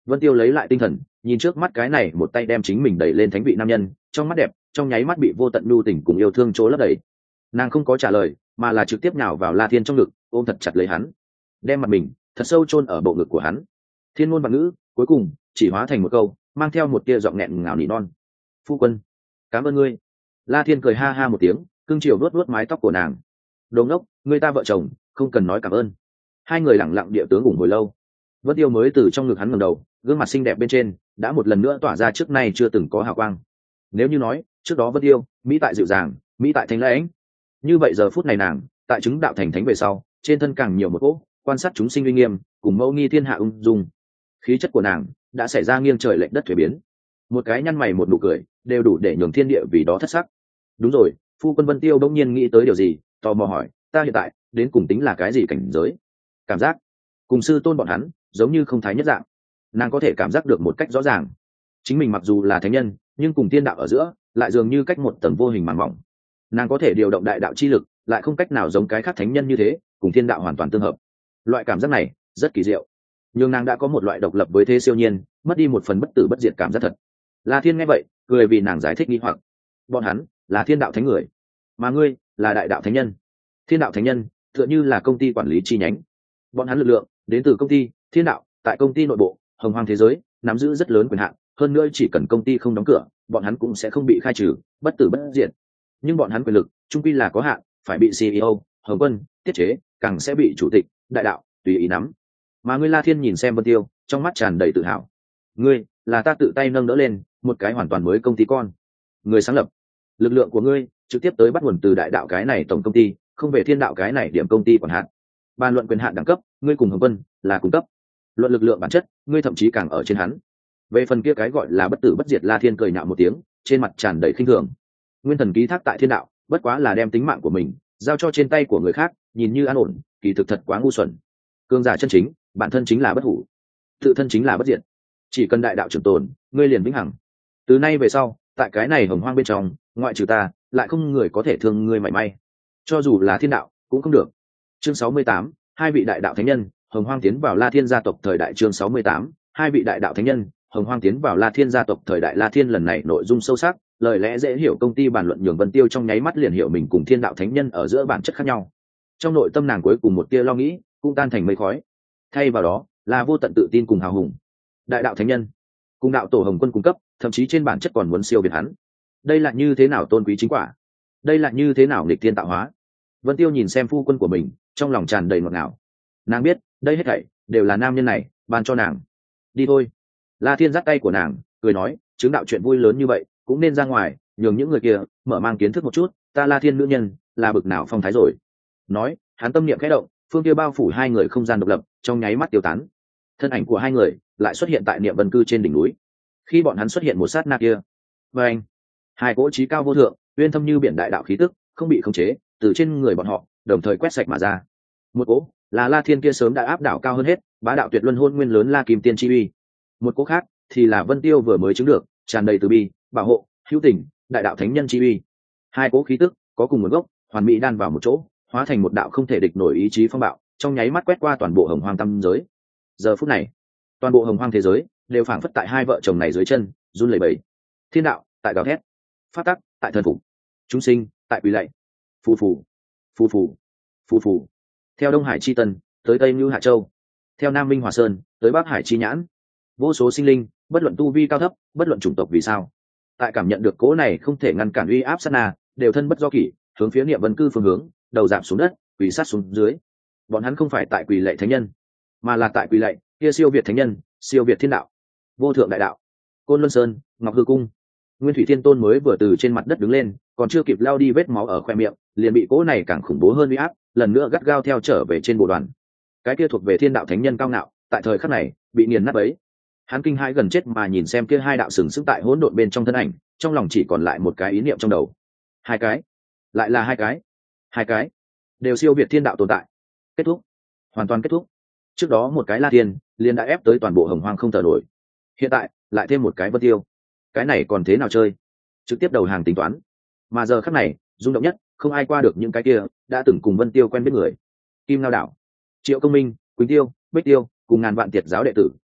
Speaker 1: Vân Tiêu lấy lại tinh thần, nhìn trước mắt cái này một tay đem chính mình đẩy lên thánh vị nam nhân, trong mắt đẹp trong nháy mắt bị vô tận nhu tình cùng yêu thương chỗ lấp đầy. Nàng không có trả lời, mà là trực tiếp nhào vào La Thiên trong ngực, ôm thật chặt lấy hắn, đem mặt mình thật sâu chôn ở bộ ngực của hắn. Thiên ngôn vạn ngữ cuối cùng chỉ hóa thành một câu, mang theo một tia giọng nghẹn ngào nỉ non: "Phu quân, cảm ơn ngươi." La Thiên cười ha ha một tiếng, cưng chiều vuốt vuốt mái tóc của nàng. "Đồ ngốc, người ta vợ chồng không cần nói cảm ơn." Hai người lặng lặng địa tướng ủng hồi lâu. Vân Tiêu mới từ trong ngực hắn ngẩng đầu, gương mặt xinh đẹp bên trên đã một lần nữa tỏa ra trước nay chưa từng có hào quang. Nếu như nói trước đó Vân Tiêu mỹ tại dịu dàng, mỹ tại thanh lãnh, như vậy giờ phút này nàng tại chứng đạo thành thánh về sau, trên thân càng nhiều một cỗ quan sát chúng sinh uy nghiêm cùng mẫu nghi thiên hạ ung dung. Khí chất của nàng đã xảy ra nghiêng trời lệch đất thuế biến, một cái nhăn mày một nụ cười đều đủ để nhường thiên địa vì đó thất sắc. Đúng rồi, phu quân. Vân Tiêu đông nhiên nghĩ tới điều gì, tò mò hỏi: "Ta hiện tại đến cùng tính là cái gì cảnh giới?" Cảm giác cùng sư tôn bọn hắn giống như không thái nhất dạng. Nàng có thể cảm giác được một cách rõ ràng, chính mình mặc dù là thánh nhân, nhưng cùng tiên đạo ở giữa lại dường như cách một tầng vô hình màng mỏng. Nàng có thể điều động đại đạo chi lực, lại không cách nào giống cái khác thánh nhân như thế cùng thiên đạo hoàn toàn tương hợp. Loại cảm giác này rất kỳ diệu, nhưng nàng đã có một loại độc lập với thế siêu nhiên, mất đi một phần bất tử bất diệt cảm giác thật. La Thiên nghe vậy cười vì nàng giải thích nghi hoặc: "Bọn hắn là thiên đạo thánh người, mà ngươi là đại đạo thánh nhân. Thiên đạo thánh nhân tựa như là công ty quản lý chi nhánh, bọn hắn lực lượng đến từ công ty thiên đạo, tại công ty nội bộ hồng hoang thế giới nắm giữ rất lớn quyền hạn, hơn nữa chỉ cần công ty không đóng cửa, bọn hắn cũng sẽ không bị khai trừ, bất tử bất diệt. Nhưng bọn hắn quyền lực trung quy là có hạn, phải bị CEO Hồng Quân tiết chế, càng sẽ bị chủ tịch đại đạo tùy ý nắm. Mà ngươi." La Thiên nhìn xem Vân Tiêu, trong mắt tràn đầy tự hào: "Ngươi là ta tự tay nâng đỡ lên một cái hoàn toàn mới công ty con, người sáng lập. Lực lượng của ngươi trực tiếp tới bắt nguồn từ đại đạo cái này tổng công ty, không về thiên đạo cái này điểm công ty quản hạn. Bàn luận quyền hạn đẳng cấp, ngươi cùng Hồng Quân là cung cấp. Luận lực lượng bản chất, ngươi thậm chí càng ở trên hắn. Về phần kia cái gọi là bất tử bất diệt." La Thiên cười nhạo một tiếng, trên mặt tràn đầy khinh thường: "Nguyên thần ký thác tại thiên đạo, bất quá là đem tính mạng của mình giao cho trên tay của người khác, nhìn như an ổn, kỳ thực thật quá ngu xuẩn. Cương giả chân chính bản thân chính là bất hủ, tự thân chính là bất diệt. Chỉ cần đại đạo trường tồn, ngươi liền vĩnh hằng. Từ nay về sau, tại cái này hồng hoang bên trong, ngoại trừ ta, lại không người có thể thương ngươi mảy may. Cho dù là thiên đạo cũng không được." Chương 68, hai vị đại đạo thánh nhân hồng hoang tiến vào La Thiên gia tộc thời đại. Chương 68, hai vị đại đạo thánh nhân hồng hoang tiến vào La Thiên gia tộc thời đại. La Thiên lần này nội dung sâu sắc, lời lẽ dễ hiểu, công ty bàn luận nhường Vân Tiêu trong nháy mắt liền hiểu mình cùng thiên đạo thánh nhân ở giữa bản chất khác nhau. Trong nội tâm nàng cuối cùng một tia lo nghĩ cũng tan thành mây khói, thay vào đó là vô tận tự tin cùng hào hùng. Đại đạo thánh nhân cùng đạo tổ Hồng Quân cung cấp, thậm chí trên bản chất còn muốn siêu việt hắn. Đây là như thế nào tôn quý chính quả, đây là như thế nào nghịch thiên tạo hóa. Vân Tiêu nhìn xem phu quân của mình, trong lòng tràn đầy ngọt ngào. Nàng biết đây hết thảy đều là nam nhân này ban cho nàng. "Đi thôi." La Thiên dắt tay của nàng cười nói: "Chứng đạo chuyện vui lớn như vậy cũng nên ra ngoài, nhường những người kia mở mang kiến thức một chút ta La Thiên nữ nhân là bực nào phong thái rồi." Nói, hắn tâm niệm khẽ động, phương kia bao phủ hai người không gian độc lập trong nháy mắt tiêu tán. Thân ảnh của hai người lại xuất hiện tại niệm vân cư trên đỉnh núi. Khi bọn hắn xuất hiện một sát na kia, và anh, hai cỗ trí cao vô thượng, uyên thâm như biển đại đạo khí tức không bị khống chế từ trên người bọn họ đồng thời quét sạch mà ra. Một cỗ là La Thiên kia sớm đã áp đảo cao hơn hết, bá đạo tuyệt luân hôn nguyên lớn La Kim Tiên chi uy. Một cỗ khác thì là Vân Tiêu vừa mới chứng được, tràn đầy từ bi, bảo hộ, hữu tình, đại đạo thánh nhân chi uy. Hai cỗ khí tức có cùng nguồn gốc, hoàn mỹ đan vào một chỗ, hóa thành một đạo không thể địch nổi ý chí phong bạo, trong nháy mắt quét qua toàn bộ hồng hoang tam giới. Giờ phút này, toàn bộ hồng hoang thế giới đều phảng phất tại hai vợ chồng này dưới chân run lẩy bẩy. Thiên đạo tại gào thét, pháp tắc tại thần phục, chúng sinh tại quỳ lạy. Phù phù, phù phù, phù phù. Theo Đông Hải chi tân tới Tây Như Hạ Châu, theo Nam Minh Hòa Sơn tới Bắc Hải chi nhãn, vô số sinh linh, bất luận tu vi cao thấp, bất luận chủng tộc vì sao, tại cảm nhận được cỗ này không thể ngăn cản uy áp sát na, đều thân bất do kỷ, hướng phía niệm vân cư phương hướng, đầu giảm xuống đất, quỳ sát xuống dưới. Bọn hắn không phải tại quỳ lạy thánh nhân, mà là tại quỳ lạy kia siêu việt thánh nhân, siêu việt thiên đạo, vô thượng đại đạo. Côn Luân Sơn, Ngọc Hư Cung, Nguyên Thủy Thiên Tôn mới vừa từ trên mặt đất đứng lên, còn chưa kịp lao đi vết máu ở khoe miệng, liền bị cỗ này càng khủng bố hơn uy áp lần nữa gắt gao theo trở về trên bộ đoàn. Cái kia thuộc về thiên đạo thánh nhân cao ngạo, tại thời khắc này bị nghiền nát ấy. Hắn kinh hãi gần chết mà nhìn xem kia hai đạo sừng sững tại hỗn độn bên trong thân ảnh, trong lòng chỉ còn lại một cái ý niệm trong đầu. Hai cái, lại là hai cái đều siêu việt thiên đạo tồn tại. Kết thúc, hoàn toàn kết thúc. Trước đó một cái La Thiên liền đã ép tới toàn bộ hồng hoang không thở nổi, hiện tại lại thêm một cái Vân Tiêu, cái này còn thế nào chơi? Trực tiếp đầu hàng tính toán. Mà giờ khắc này rung động nhất, không ai qua được những cái kia đã từng cùng Vân Tiêu quen biết người. Kim Lao Đạo, Triệu Công Minh, Quỳnh Tiêu, Bích Tiêu cùng ngàn vạn tiệt giáo đệ tử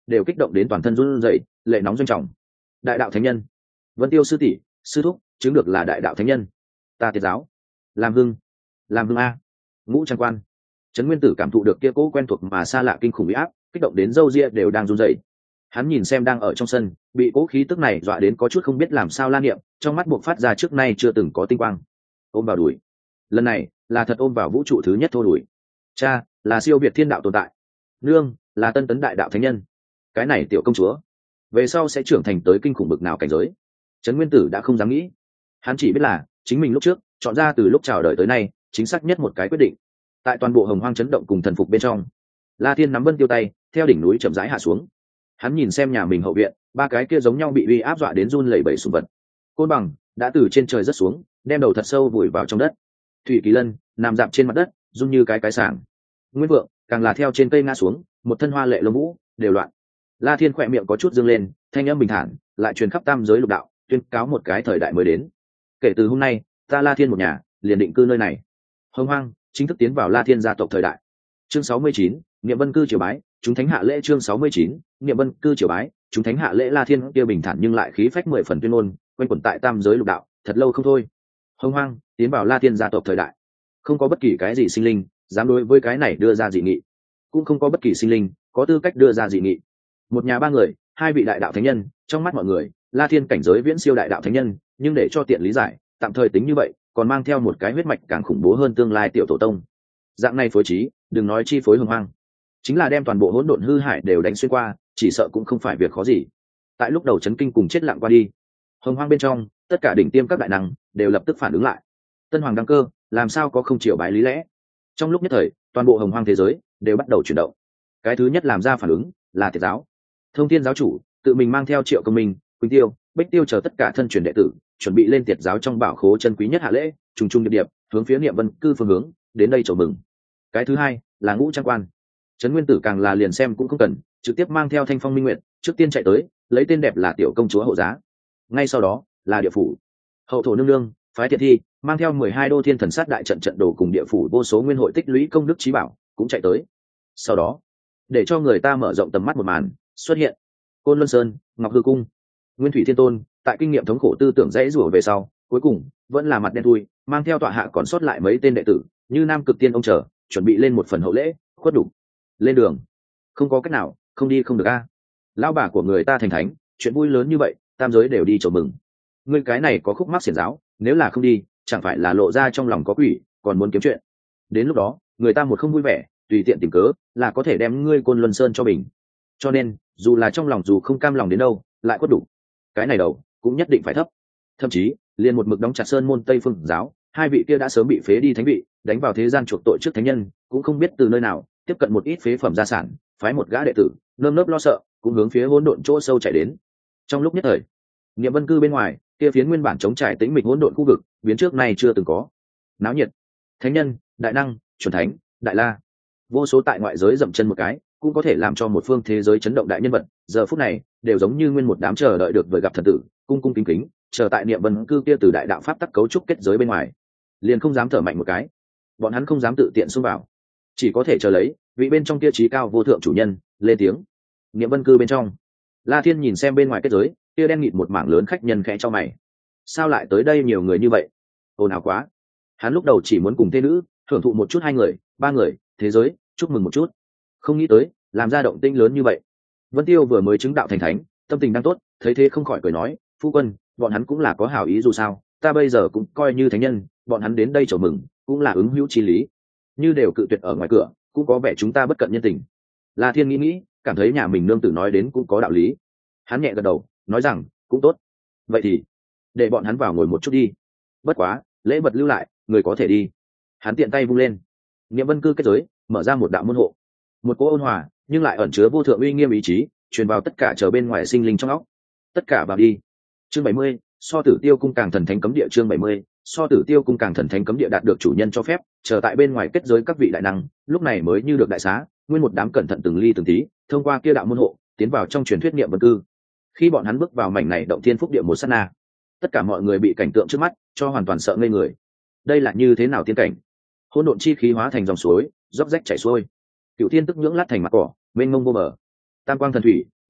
Speaker 1: đều kích động đến toàn thân run rẩy, lệ nóng doanh trọng. Đại đạo thánh nhân, Vân Tiêu sư tỷ, sư thúc, chứng được là đại đạo thánh nhân. Ta tiệt giáo, làm hưng a. Ngũ Trang Quan, Trấn Nguyên Tử cảm thụ được kia cố quen thuộc mà xa lạ kinh khủng uy áp, kích động đến râu ria đều đang run rẩy. Hắn nhìn xem đang ở trong sân, bị cố khí tức này dọa đến có chút không biết làm sao la niệm, trong mắt buộc phát ra trước nay chưa từng có tinh quang. Ôm vào đùi. Lần này, là thật ôm vào vũ trụ thứ nhất thô đùi. Cha, là siêu việt thiên đạo tồn tại. Nương, là tân tấn đại đạo thánh nhân. Cái này tiểu công chúa, về sau sẽ trưởng thành tới kinh khủng bực nào cảnh giới. Trấn Nguyên Tử đã không dám nghĩ. Hắn chỉ biết là chính mình lúc trước chọn ra từ lúc chào đời tới nay chính xác nhất một cái quyết định. Tại toàn bộ hồng hoang chấn động cùng thần phục bên trong, La Thiên nắm Vân Tiêu tay theo đỉnh núi chậm rãi hạ xuống. Hắn nhìn xem nhà mình hậu viện, ba cái kia giống nhau bị uy áp dọa đến run lẩy bẩy sùng vật. Côn bằng đã từ trên trời rớt xuống, đem đầu thật sâu vùi vào trong đất. Thủy Kỳ Lân nằm dạp trên mặt đất, run như cái sảng. Nguyên Vượng càng là theo trên cây ngã xuống, một thân hoa lệ lông vũ đều loạn. La Thiên khỏe miệng có chút dương lên, thanh âm bình thản lại truyền khắp tam giới lục đạo, tuyên cáo một cái thời đại mới đến. Kể từ hôm nay, ta La Thiên một nhà liền định cư nơi này. Hồng hoang chính thức tiến vào La Thiên gia tộc thời đại. Chương 69, Niệm Vân cư triều bái, chúng thánh hạ lễ. Chương 69, Niệm Vân cư triều bái, chúng thánh hạ lễ. La Thiên kia bình thản nhưng lại khí phách 10 phần tuyên ngôn, quanh quẩn tại tam giới lục đạo, thật lâu không thôi. Hồng hoang tiến vào La Thiên gia tộc thời đại. Không có bất kỳ cái gì sinh linh dám đối với cái này đưa ra dị nghị, cũng không có bất kỳ sinh linh có tư cách đưa ra dị nghị. Một nhà ba người, hai vị đại đạo thánh nhân, trong mắt mọi người, La Thiên cảnh giới viễn siêu đại đạo thánh nhân, nhưng để cho tiện lý giải, tạm thời tính như vậy, còn mang theo một cái huyết mạch càng khủng bố hơn tương lai tiểu tổ tông. Dạng này phối trí, đừng nói chi phối hồng hoang, chính là đem toàn bộ hỗn độn hư hải đều đánh xuyên qua, chỉ sợ cũng không phải việc khó gì. Tại lúc đầu chấn kinh cùng chết lặng qua đi, hồng hoang bên trong, tất cả đỉnh tiêm các đại năng đều lập tức phản ứng lại. Tân hoàng đăng cơ, làm sao có không triều bái lý lẽ? Trong lúc nhất thời, toàn bộ hồng hoang thế giới đều bắt đầu chuyển động. Cái thứ nhất làm ra phản ứng là Tiệt giáo. Thông Thiên giáo chủ tự mình mang theo Triệu Công Minh, Quỳnh Tiêu, Bích Tiêu chờ tất cả thân truyền đệ tử, chuẩn bị lên Tiệt giáo trong bảo khố chân quý nhất hạ lễ, trùng trùng điệp điệp, hướng phía Niệm Vân cư phương hướng, đến đây chào mừng. Cái thứ hai là Ngũ Trang Quan. Trấn Nguyên Tử càng là liền xem cũng không cần, trực tiếp mang theo Thanh Phong Minh Nguyệt, trước tiên chạy tới, lấy tên đẹp là tiểu công chúa hộ giá. Ngay sau đó là địa phủ. Hậu thổ nương nương, phái Thiện Thi, mang theo 12 đô thiên thần sát đại trận trận đồ cùng địa phủ vô số nguyên hội tích lũy công đức trí bảo, cũng chạy tới. Sau đó, để cho người ta mở rộng tầm mắt một màn xuất hiện. Côn Luân Sơn, Ngọc Hư Cung, Nguyên Thủy Thiên Tôn tại kinh nghiệm thống khổ tư tưởng dãy rủa về sau, cuối cùng vẫn là mặt đen thui, mang theo tọa hạ còn sót lại mấy tên đệ tử như Nam Cực Tiên ông chờ, chuẩn bị lên một phần hậu lễ khuất đủ. Lên đường, không có cách nào, không đi không được a. Lão bà của người ta thành thánh, chuyện vui lớn như vậy, tam giới đều đi chào mừng. Ngươi cái này có khúc mắc xiển giáo, nếu là không đi, chẳng phải là lộ ra trong lòng có quỷ, còn muốn kiếm chuyện. Đến lúc đó, người ta một không vui vẻ, tùy tiện tìm cớ là có thể đem ngươi Côn Luân Sơn cho mình. Cho nên, dù là trong lòng dù không cam lòng đến đâu, lại quất đủ. Cái này đầu cũng nhất định phải thấp. Thậm chí, liền một mực đóng chặt Sơn môn Tây Phương giáo, hai vị kia đã sớm bị phế đi thánh vị, đánh vào thế gian chuộc tội trước thánh nhân, cũng không biết từ nơi nào tiếp cận một ít phế phẩm gia sản, phái một gã đệ tử, nơm nớp lo sợ, cũng hướng phía hỗn độn chỗ sâu chạy đến. Trong lúc nhất thời, Niệm Vân cư bên ngoài, kia phiến nguyên bản chống trải tĩnh mịch hỗn độn khu vực, biến trước nay chưa từng có. Náo nhiệt, thánh nhân, đại năng, chuẩn thánh, đại la, vô số tại ngoại giới dậm chân một cái, cũng có thể làm cho một phương thế giới chấn động đại nhân vật, giờ phút này đều giống như nguyên một đám chờ đợi được vừa gặp thần tử, cung cung kính kính, chờ tại Niệm Vân cư kia từ đại đạo pháp tắc cấu trúc kết giới bên ngoài, liền không dám thở mạnh một cái. Bọn hắn không dám tự tiện xông vào, chỉ có thể chờ lấy vị bên trong kia trí cao vô thượng chủ nhân lên tiếng. Niệm Vân cư bên trong, La Thiên nhìn xem bên ngoài kết giới, kia đen nghịt một mảng lớn khách nhân khẽ cho mày. Sao lại tới đây nhiều người như vậy? Ồn ào quá. Hắn lúc đầu chỉ muốn cùng thê nữ thưởng thụ một chút, hai người, ba người, thế giới chúc mừng một chút, không nghĩ tới làm ra động tĩnh lớn như vậy. Vân Tiêu vừa mới chứng đạo thành thánh, tâm tình đang tốt, thấy thế không khỏi cười nói, phu quân, bọn hắn cũng là có hảo ý, dù sao ta bây giờ cũng coi như thánh nhân, bọn hắn đến đây chào mừng cũng là ứng hữu chi lý, như đều cự tuyệt ở ngoài cửa, cũng có vẻ chúng ta bất cận nhân tình. La Thiên nghĩ, cảm thấy nhà mình nương tử nói đến cũng có đạo lý. Hắn nhẹ gật đầu, nói rằng cũng tốt, vậy thì để bọn hắn vào ngồi một chút đi, bất quá lễ vật lưu lại, người có thể đi. Hắn tiện tay vung lên, Niệm Vân cư kết giới mở ra một đạo môn hộ, một cỗ ôn hòa nhưng lại ẩn chứa vô thượng uy nghiêm ý chí truyền vào tất cả chờ bên ngoài sinh linh trong óc. Tất cả vào đi. Chương 70, so Tử Tiêu cung càng thần thánh cấm địa. Chương 70, so Tử Tiêu cung càng thần thánh cấm địa đạt được chủ nhân cho phép, chờ tại bên ngoài kết giới các vị đại năng, lúc này mới như được đại xá, nguyên một đám cẩn thận từng ly từng tí, thông qua kia đạo môn hộ, tiến vào trong truyền thuyết Niệm Vân cư. Khi bọn hắn bước vào mảnh này động thiên phúc địa một sát na, tất cả mọi người bị cảnh tượng trước mắt cho hoàn toàn sợ ngây người. Đây là như thế nào tiên cảnh? Hỗn độn chi khí hóa thành dòng suối, róc rách chảy xuôi, cựu thiên tức nhưỡng lát thành mặt cỏ, mênh mông vô bờ. Tam quang thần thủy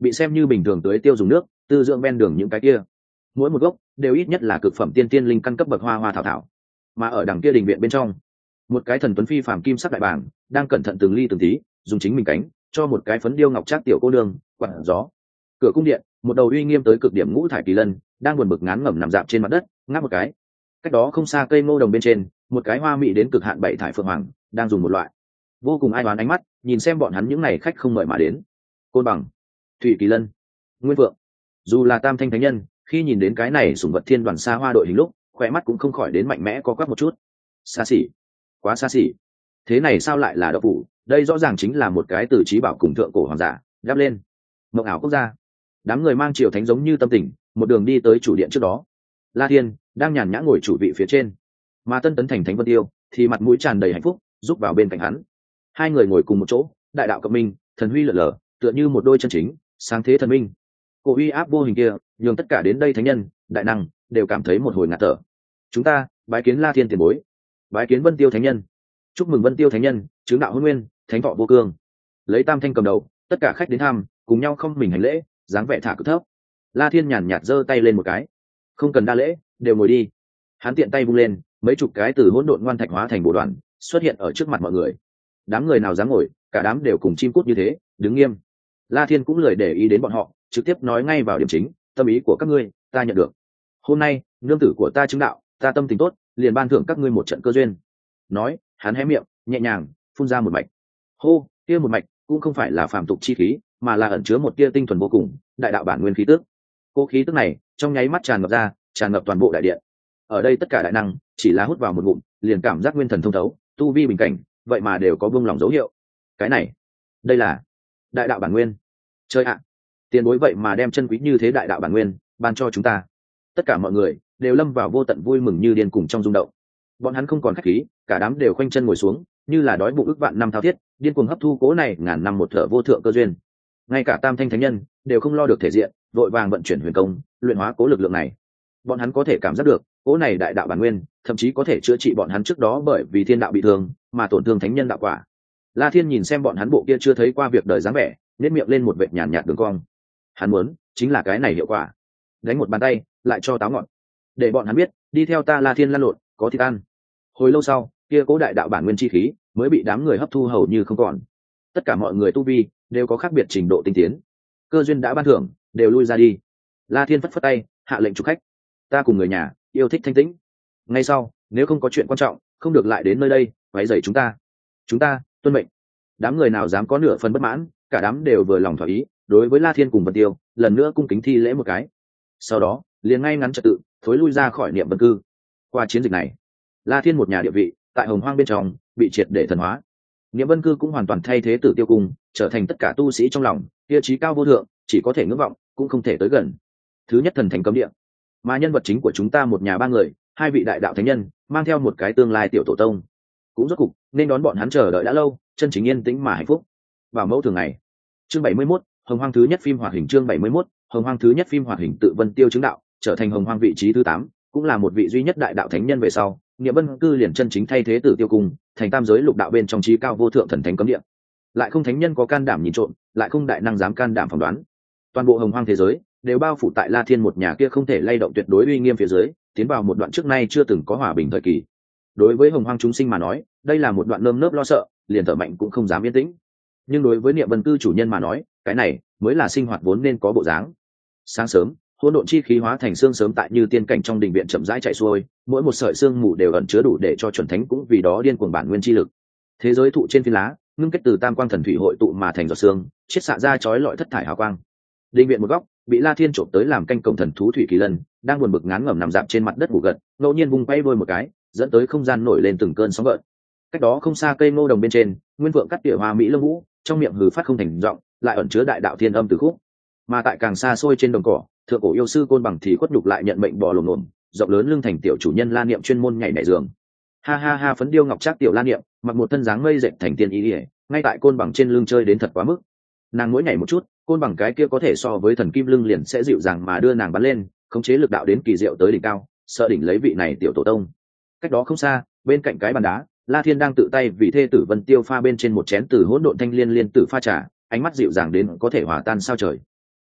Speaker 1: bị xem như bình thường tưới tiêu dùng nước tư dưỡng ven đường những cái kia, mỗi một gốc đều ít nhất là cực phẩm tiên tiên linh căn cấp bậc hoa hoa thảo thảo. Mà ở đằng kia đình viện bên trong, một cái thần tuấn phi phàm kim sắc đại bảng đang cẩn thận từng ly từng tí dùng chính mình cánh cho một cái phấn điêu ngọc trác tiểu cô nương quặn gió. Cửa cung điện, một đầu uy nghiêm tới cực điểm ngũ thải kỳ lân đang buồn bực ngán ngẩm nằm dạp trên mặt đất ngáp một cái. Cách đó không xa cây ngô đồng bên trên, một cái hoa mị đến cực hạn bảy thải phượng hoàng đang dùng một loại vô cùng ai đoán ánh mắt nhìn xem bọn hắn những này khách không mời mà đến. Côn bằng, thủy kỳ lân, nguyên vượng, dù là tam thanh thánh nhân khi nhìn đến cái này sủng vật thiên đoàn xa hoa đội hình lúc khỏe mắt cũng không khỏi đến mạnh mẽ có quắc một chút. Xa xỉ, quá xa xỉ, thế này sao lại là đậu phủ? Đây rõ ràng chính là một cái từ trí bảo cùng thượng cổ hoàng giả đáp lên mộng ảo quốc gia. Đám người mang triều thánh giống như tâm tình một đường đi tới chủ điện trước đó. La Thiên đang nhàn nhã ngồi chủ vị phía trên, mà Tân Tấn Thành Thánh Vân Tiêu thì mặt mũi tràn đầy hạnh phúc giúp vào bên cạnh hắn. Hai người ngồi cùng một chỗ, đại đạo cộng minh, thần huy lở lở, tựa như một đôi chân chính sáng thế thần minh. Cổ uy áp vô hình kia nhường tất cả đến đây thánh nhân đại năng đều cảm thấy một hồi ngạt thở. Chúng ta bái kiến La Thiên tiền bối, bái kiến Vân Tiêu thánh nhân. Chúc mừng Vân Tiêu thánh nhân chứng đạo hôn nguyên, thánh thọ vô cương. Lấy tam thanh cầm đầu, tất cả khách đến thăm cùng nhau không mình hành lễ, dáng vẻ thả cực thấp. La Thiên nhàn nhạt giơ tay lên một cái, không cần đa lễ, đều ngồi đi. Hắn tiện tay vung lên, mấy chục cái từ hỗn độn ngoan thạch hóa thành bộ đoàn xuất hiện ở trước mặt mọi người. Đám người nào dám ngồi, cả đám đều cùng chim cút như thế đứng nghiêm. La Thiên cũng lười để ý đến bọn họ, trực tiếp nói ngay vào điểm chính. Tâm ý của các ngươi ta nhận được. Hôm nay nương tử của ta chứng đạo, ta tâm tình tốt, liền ban thưởng các ngươi một trận cơ duyên. Nói, hắn hé miệng nhẹ nhàng phun ra một mạch. Hô, kia một mạch cũng không phải là phàm tục chi khí, mà là ẩn chứa một tia tinh thuần vô cùng đại đạo bản nguyên khí tức. Cô khí tức này trong nháy mắt tràn ngập ra, tràn ngập toàn bộ đại điện. Ở đây tất cả đại năng chỉ là hút vào một ngụm liền cảm giác nguyên thần thông thấu, tu vi bình cảnh vậy mà đều có buông lỏng dấu hiệu. Cái này, đây là đại đạo bản nguyên. Chơi ạ, tiền bối vậy mà đem chân quý như thế đại đạo bản nguyên ban cho chúng ta. Tất cả mọi người đều lâm vào vô tận vui mừng như điên cùng trong rung động. Bọn hắn không còn khách khí, cả đám đều khoanh chân ngồi xuống, như là đói bụng ức vạn năm thao thiết, điên cuồng hấp thu cố này ngàn năm một thở vô thượng cơ duyên. Ngay cả tam thanh thánh nhân đều không lo được thể diện, vội vàng vận chuyển huyền công luyện hóa cố lực lượng này. Bọn hắn có thể cảm giác được cố này đại đạo bản nguyên thậm chí có thể chữa trị bọn hắn trước đó bởi vì thiên đạo bị thương mà tổn thương thánh nhân đạo quả. La Thiên nhìn xem bọn hắn bộ kia chưa thấy qua việc đời dáng vẻ, nét miệng lên một vệt nhàn nhạt đường cong. Hắn muốn chính là cái này hiệu quả. Đánh một bàn tay lại cho táo ngọt, để bọn hắn biết đi theo ta La Thiên lăn lộn có thịt ăn. Hồi lâu sau, kia cố đại đạo bản nguyên chi khí mới bị đám người hấp thu hầu như không còn. Tất cả mọi người tu vi đều có khác biệt trình độ tinh tiến. Cơ duyên đã ban thưởng, đều lui ra đi. La Thiên phất phất tay, hạ lệnh chúc khách. Ta cùng người nhà yêu thích thanh tĩnh. Ngay sau, nếu không có chuyện quan trọng, không được lại đến nơi đây quấy rầy chúng ta. Chúng ta tuân mệnh. Đám người nào dám có nửa phần bất mãn, cả đám đều vừa lòng thỏa ý, đối với La Thiên cùng Vân Tiêu, lần nữa cung kính thi lễ một cái. Sau đó, liền ngay ngắn trật tự, thối lui ra khỏi Niệm Vân cư. Qua chiến dịch này, La Thiên một nhà địa vị tại Hồng Hoang bên trong bị triệt để thần hóa. Niệm Vân cư cũng hoàn toàn thay thế Tử Tiêu cung, trở thành tất cả tu sĩ trong lòng kia trí cao vô thượng, chỉ có thể ngưỡng vọng, cũng không thể tới gần. Thứ nhất thần thánh cấm địa, mà nhân vật chính của chúng ta một nhà ba người, hai vị đại đạo thánh nhân, mang theo một cái tương lai tiểu tổ tông, cũng rốt cục nên đón bọn hắn chờ đợi đã lâu, chân chính yên tĩnh mà hạnh phúc. Vào mẫu thường ngày, chương 71, Hồng Hoang thứ nhất phim hoạt hình. Chương 71, Hồng Hoang thứ nhất phim hoạt hình. Tự Vân Tiêu chứng đạo, trở thành Hồng Hoang vị trí thứ 8, cũng là một vị duy nhất đại đạo thánh nhân về sau, Niệm Vân cư liền chân chính thay thế Tử Tiêu cung, thành tam giới lục đạo bên trong trí cao vô thượng thần thánh cấm địa. Lại không thánh nhân có can đảm nhìn trộm, lại không đại năng dám can đảm phỏng đoán. Toàn bộ Hồng Hoang thế giới đều bao phủ tại La Thiên một nhà kia không thể lay động tuyệt đối uy nghiêm phía dưới, tiến vào một đoạn trước nay chưa từng có hòa bình thời kỳ. Đối với Hồng Hoang chúng sinh mà nói, đây là một đoạn nơm nớp lo sợ, liền thở mạnh cũng không dám yên tĩnh. Nhưng đối với Niệm Vân cư chủ nhân mà nói, cái này mới là sinh hoạt vốn nên có bộ dáng. Sáng sớm, hỗn độn chi khí hóa thành xương sớm tại như tiên cảnh trong đình viện chậm rãi chạy xuôi, mỗi một sợi xương mù đều ẩn chứa đủ để cho chuẩn thánh cũng vì đó điên cuồng bản nguyên chi lực. Thế giới thụ trên phi lá, ngưng kết từ tam quang thần thủy hội tụ mà thành giọt xương, chiết xạ ra chói lọi thất thải hào quang. Đình viện một góc, bị La Thiên trộm tới làm canh cổng thần thú thủy kỳ lân, đang buồn bực ngán ngẩm nằm dạp trên mặt đất ngủ gật, ngẫu nhiên vung quay đuôi một cái, dẫn tới không gian nổi lên từng cơn sóng gợn. Cách đó không xa cây ngô đồng bên trên, Nguyên Vượng cắt tỉa hoa mỹ lông vũ, trong miệng hừ phát không thành giọng, lại ẩn chứa đại đạo thiên âm từ khúc. Mà tại càng xa xôi trên đồng cỏ, thượng cổ yêu sư Côn Bằng thì khuất nhục lại nhận mệnh bò lồm lồm, rộng lớn lưng thành tiểu chủ nhân La Niệm chuyên môn nhảy nhảy giường. Ha ha ha, phấn điêu ngọc trác tiểu La Niệm, mặc một thân dáng mây dệt thành tiên ý, ngay tại Côn Bằng trên lưng chơi đến thật quá mức. Nàng mỗi nhảy một chút, Côn Bằng cái kia có thể so với thần kim lưng liền sẽ dịu dàng mà đưa nàng bắn lên, khống chế lực đạo đến kỳ diệu tới đỉnh cao, sợ đỉnh lấy vị này tiểu tổ tông. Cách đó không xa, bên cạnh cái bàn đá, La Thiên đang tự tay vì thê tử Vân Tiêu pha bên trên một chén từ hỗn độn thanh liên liên tử pha trà, ánh mắt dịu dàng đến có thể hòa tan sao trời.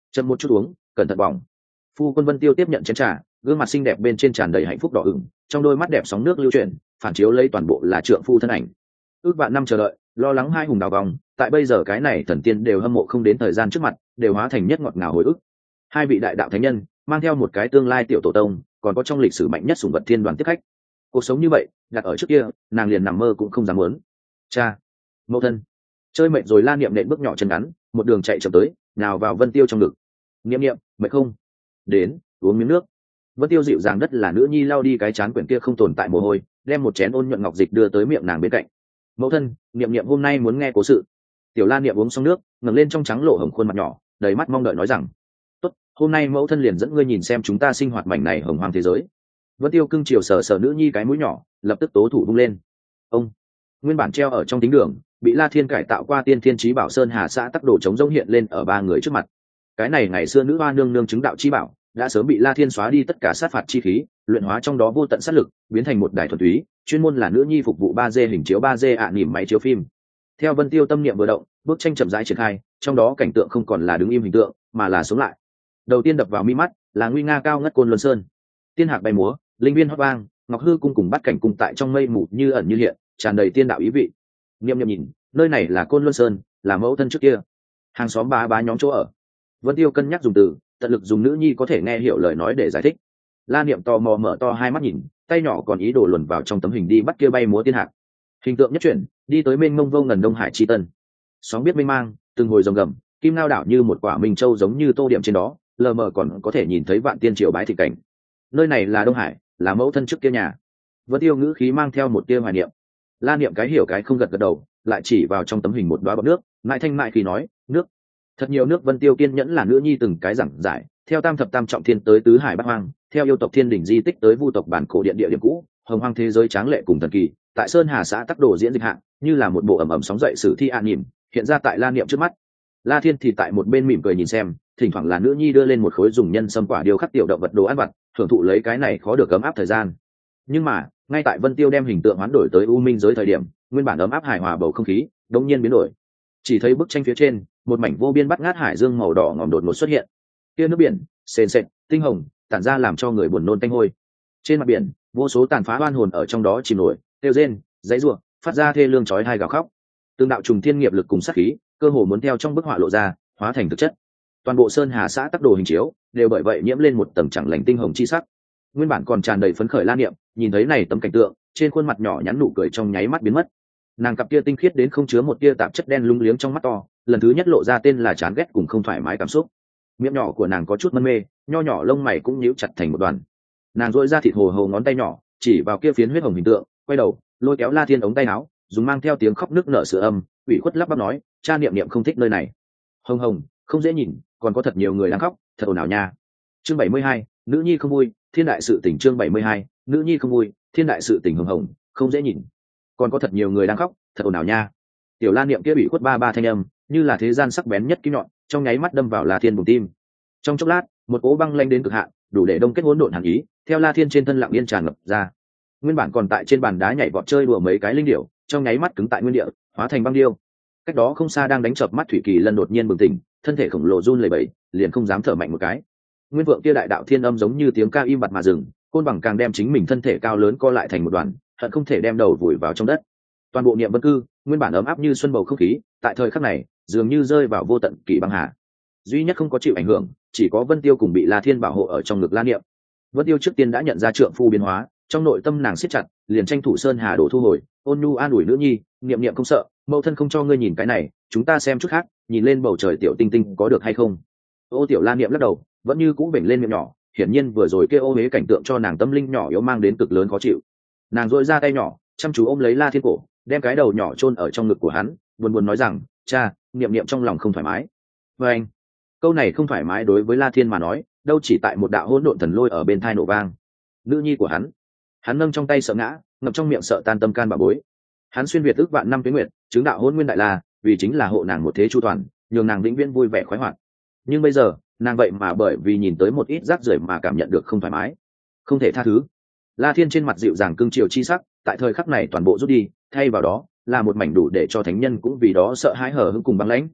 Speaker 1: chậm một chút uống, cẩn thận bỏng. Phu quân Vân Tiêu tiếp nhận chén trà, gương mặt xinh đẹp bên trên tràn đầy hạnh phúc đỏ ửng, trong đôi mắt đẹp sóng nước lưu chuyển, phản chiếu lấy toàn bộ là trượng phu thân ảnh. Ước vạn năm chờ đợi, lo lắng hai hùng đào vòng, tại bây giờ cái này thần tiên đều hâm mộ không đến thời gian trước mặt, đều hóa thành nhất ngọt ngào hồi ức. Hai vị đại đạo thánh nhân mang theo một cái tương lai tiểu tổ tông, còn có trong lịch sử mạnh nhất sủng vật thiên đoàn tiếp khách. Cuộc sống như vậy, đặt ở trước kia, nàng liền nằm mơ cũng không dám muốn. Cha, mẫu thân, chơi mệt rồi La Niệm nện bước nhỏ chân ngắn, một đường chạy chậm tới, nào vào Vân Tiêu trong ngực. Niệm Niệm, mệt không? Đến, uống miếng nước. Vân Tiêu dịu dàng đất là nữ nhi lau đi cái chán quyển kia không tồn tại mồ hôi, đem một chén ôn nhuận ngọc dịch đưa tới miệng nàng bên cạnh. Mẫu thân, Niệm Niệm hôm nay muốn nghe cố sự. Tiểu La Niệm uống xong nước, ngẩng lên trong trắng lộ hồng khuôn mặt nhỏ, đầy mắt mong đợi nói rằng: tốt, hôm nay mẫu thân liền dẫn ngươi nhìn xem chúng ta sinh hoạt mảnh này hồng hoang thế giới. Vân Tiêu cưng chiều sờ sờ nữ nhi cái mũi nhỏ, lập tức tố thủ vung lên. Ông nguyên bản treo ở trong tính đường, bị La Thiên cải tạo qua tiên thiên chí bảo sơn hà xã tắc đồ chống rỗng hiện lên ở ba người trước mặt. Cái này ngày xưa nữ hoa nương nương chứng đạo chi bảo, đã sớm bị La Thiên xóa đi tất cả sát phạt chi khí, luyện hóa trong đó vô tận sát lực, biến thành một đài thuần túy, chuyên môn là nữ nhi phục vụ 3D hình chiếu 3D nỉm máy chiếu phim. Theo Vân Tiêu tâm niệm vừa động, bức tranh chậm rãi triển khai, trong đó cảnh tượng không còn là đứng im hình tượng, mà là sống lại. Đầu tiên đập vào mi mắt là nguy nga cao ngất Côn Luân Sơn, tiên hạc bay múa, linh viên hót vang, ngọc hư cung cùng bắt cảnh cung tại trong mây mù như ẩn như hiện, tràn đầy tiên đạo ý vị. Niệm Niệm nhìn, nơi này là Côn Luân Sơn, là mẫu thân trước kia hàng xóm bá bá nhóm chỗ ở. Vân Tiêu cân nhắc dùng từ, tận lực dùng nữ nhi có thể nghe hiểu lời nói để giải thích. La Niệm tò mò mở to hai mắt nhìn, tay nhỏ còn ý đồ luồn vào trong tấm hình đi bắt kia bay múa tiên hạc. Hình tượng nhất chuyển, đi tới mênh mông vô ngần Đông Hải chi tân. Sóng biết mênh mang, từng hồi rồng gầm, kim lao đảo như một quả minh châu giống như tô điểm trên đó, lờ mờ còn có thể nhìn thấy vạn tiên triều bái thị cảnh. Nơi này là Đông Hải, là mẫu thân trước kia nhà. Vân Tiêu ngữ khí mang theo một tia hoài niệm. La Niệm cái hiểu cái không gật gật đầu, lại chỉ vào trong tấm hình một đóa bọt nước, mại thanh mại khi nói: nước. Thật nhiều nước. Vân Tiêu kiên nhẫn là nữ nhi từng cái giảng giải, theo tam thập tam trọng thiên tới tứ hải bát hoang, theo yêu tộc thiên đỉnh di tích tới vu tộc bản cổ điện địa điểm cũ, hồng hoang thế giới tráng lệ cùng thần kỳ, tại sơn hà xã tắc đồ diễn dịch hạng, như là một bộ ẩm ẩm sóng dậy sử thi an nhìm, hiện ra tại La Niệm trước mắt. La Thiên thì tại một bên mỉm cười nhìn xem, thỉnh thoảng là nữ nhi đưa lên một khối dùng nhân sâm quả điêu khắc tiểu động vật đồ ăn vặt, thưởng thụ lấy cái này khó được ấm áp thời gian. Nhưng mà ngay tại Vân Tiêu đem hình tượng hoán đổi tới u minh giới thời điểm, nguyên bản ấm áp hài hòa bầu không khí đột nhiên biến đổi. Chỉ thấy bức tranh phía trên, một mảnh vô biên bắt ngát hải dương màu đỏ ngòm đột ngột xuất hiện. Kia nước biển sền sệt tinh hồng, tản ra làm cho người buồn nôn tanh hôi. Trên mặt biển, vô số tàn phá oan hồn ở trong đó chìm nổi, kêu rên, giãy giụa, phát ra thê lương chói tai gào khóc. Tương đạo trùng thiên nghiệp lực cùng sát khí, cơ hồ muốn theo trong bức họa lộ ra, hóa thành thực chất. Toàn bộ sơn hà xã tắc đồ hình chiếu đều bởi vậy nhiễm lên một tầng chẳng lành tinh hồng chi sắc. Nguyên bản còn tràn đầy phấn khởi La Niệm, nhìn thấy này tấm cảnh tượng, trên khuôn mặt nhỏ nhắn nụ cười trong nháy mắt biến mất. Nàng cặp kia tinh khiết đến không chứa một tia tạp chất đen lung liếng trong mắt to, lần thứ nhất lộ ra tên là chán ghét cùng không thoải mái cảm xúc. Miệng nhỏ của nàng có chút mân mê, nho nhỏ lông mày cũng nhíu chặt thành một đoàn. Nàng duỗi ra thịt hồ hồ ngón tay nhỏ, chỉ vào kia phiến huyết hồng hình tượng, quay đầu, lôi kéo La Thiên ống tay áo, dùng mang theo tiếng khóc nức nở sữa âm, ủy khuất lắp bắp nói: cha Niệm Niệm không thích nơi này. Hồng hồng, không dễ nhìn, còn có thật nhiều người đang khóc, thật ồn ào nha. Chương 72, nữ nhi không vui, thiên đại sự tình. Chương 72, nữ nhi không vui, thiên đại sự tình. Hồng hồng, không dễ nhìn, còn có thật nhiều người đang khóc, thật ồn ào nha. Tiểu La Niệm kia ủy khuất ba ba thanh âm, như là thế gian sắc bén nhất kim nhọn, trong nháy mắt đâm vào La Thiên bụng tim. Trong chốc lát, một cỗ băng lanh đến cực hạn, đủ để đông kết hỗn độn hàn ý, theo La Thiên trên thân lặng yên tràn ngập ra. Nguyên bản còn tại trên bàn đá nhảy vọt chơi đùa mấy cái linh điểu, trong nháy mắt cứng tại nguyên địa, hóa thành băng điêu. Cách đó không xa đang đánh chợp mắt Thủy Kỳ Lân đột nhiên bừng tỉnh, thân thể khổng lồ run lẩy bẩy, liền không dám thở mạnh một cái. Nguyên vượng kia đại đạo thiên âm giống như tiếng ca im bặt mà dừng, côn bằng càng đem chính mình thân thể cao lớn co lại thành một đoàn, hận không thể đem đầu vùi vào trong đất. Toàn bộ Niệm Vân Cư, nguyên bản ấm áp như xuân bầu không khí, tại thời khắc này, dường như rơi vào vô tận kỳ băng hà. Duy nhất không có chịu ảnh hưởng, chỉ có Vân Tiêu cùng bị La Thiên bảo hộ ở trong ngực La Niệm. Vân Tiêu trước tiên đã nhận ra trượng phu biến hóa, trong nội tâm nàng siết chặt, liền tranh thủ sơn hà đổ thu hồi, ôn nhu an ủi nữ nhi: Niệm Niệm không sợ, mẫu thân không cho ngươi nhìn cái này, chúng ta xem chút khác, nhìn lên bầu trời tiểu tinh tinh có được hay không. Ô Tiểu La Niệm lắc đầu, vẫn như cũ vểnh lên miệng nhỏ, hiển nhiên vừa rồi kia ô huế cảnh tượng cho nàng tâm linh nhỏ yếu mang đến cực lớn khó chịu. Nàng duỗi ra tay nhỏ, chăm chú ôm lấy La Thiên cổ, đem cái đầu nhỏ chôn ở trong ngực của hắn, buồn buồn nói rằng: cha, Niệm Niệm trong lòng không thoải mái. Và anh, câu này không thoải mái đối với La Thiên mà nói, đâu chỉ tại một đạo hỗn độn thần lôi ở bên tai nổ vang. Nữ nhi của hắn nâng trong tay sợ ngã, ngậm trong miệng sợ tan tâm can bà bối. Hắn xuyên việt ước vạn năm tuế nguyệt, chứng đạo hôn nguyên đại la, vì chính là hộ nàng một thế chu toàn, nhường nàng vĩnh viễn vui vẻ khoái hoạt. Nhưng bây giờ, nàng vậy mà bởi vì nhìn tới một ít rác rưởi mà cảm nhận được không thoải mái, không thể tha thứ. La Thiên trên mặt dịu dàng cương triều chi sắc, tại thời khắc này toàn bộ rút đi, thay vào đó là một mảnh đủ để cho thánh nhân cũng vì đó sợ hãi hở hững cùng băng lãnh.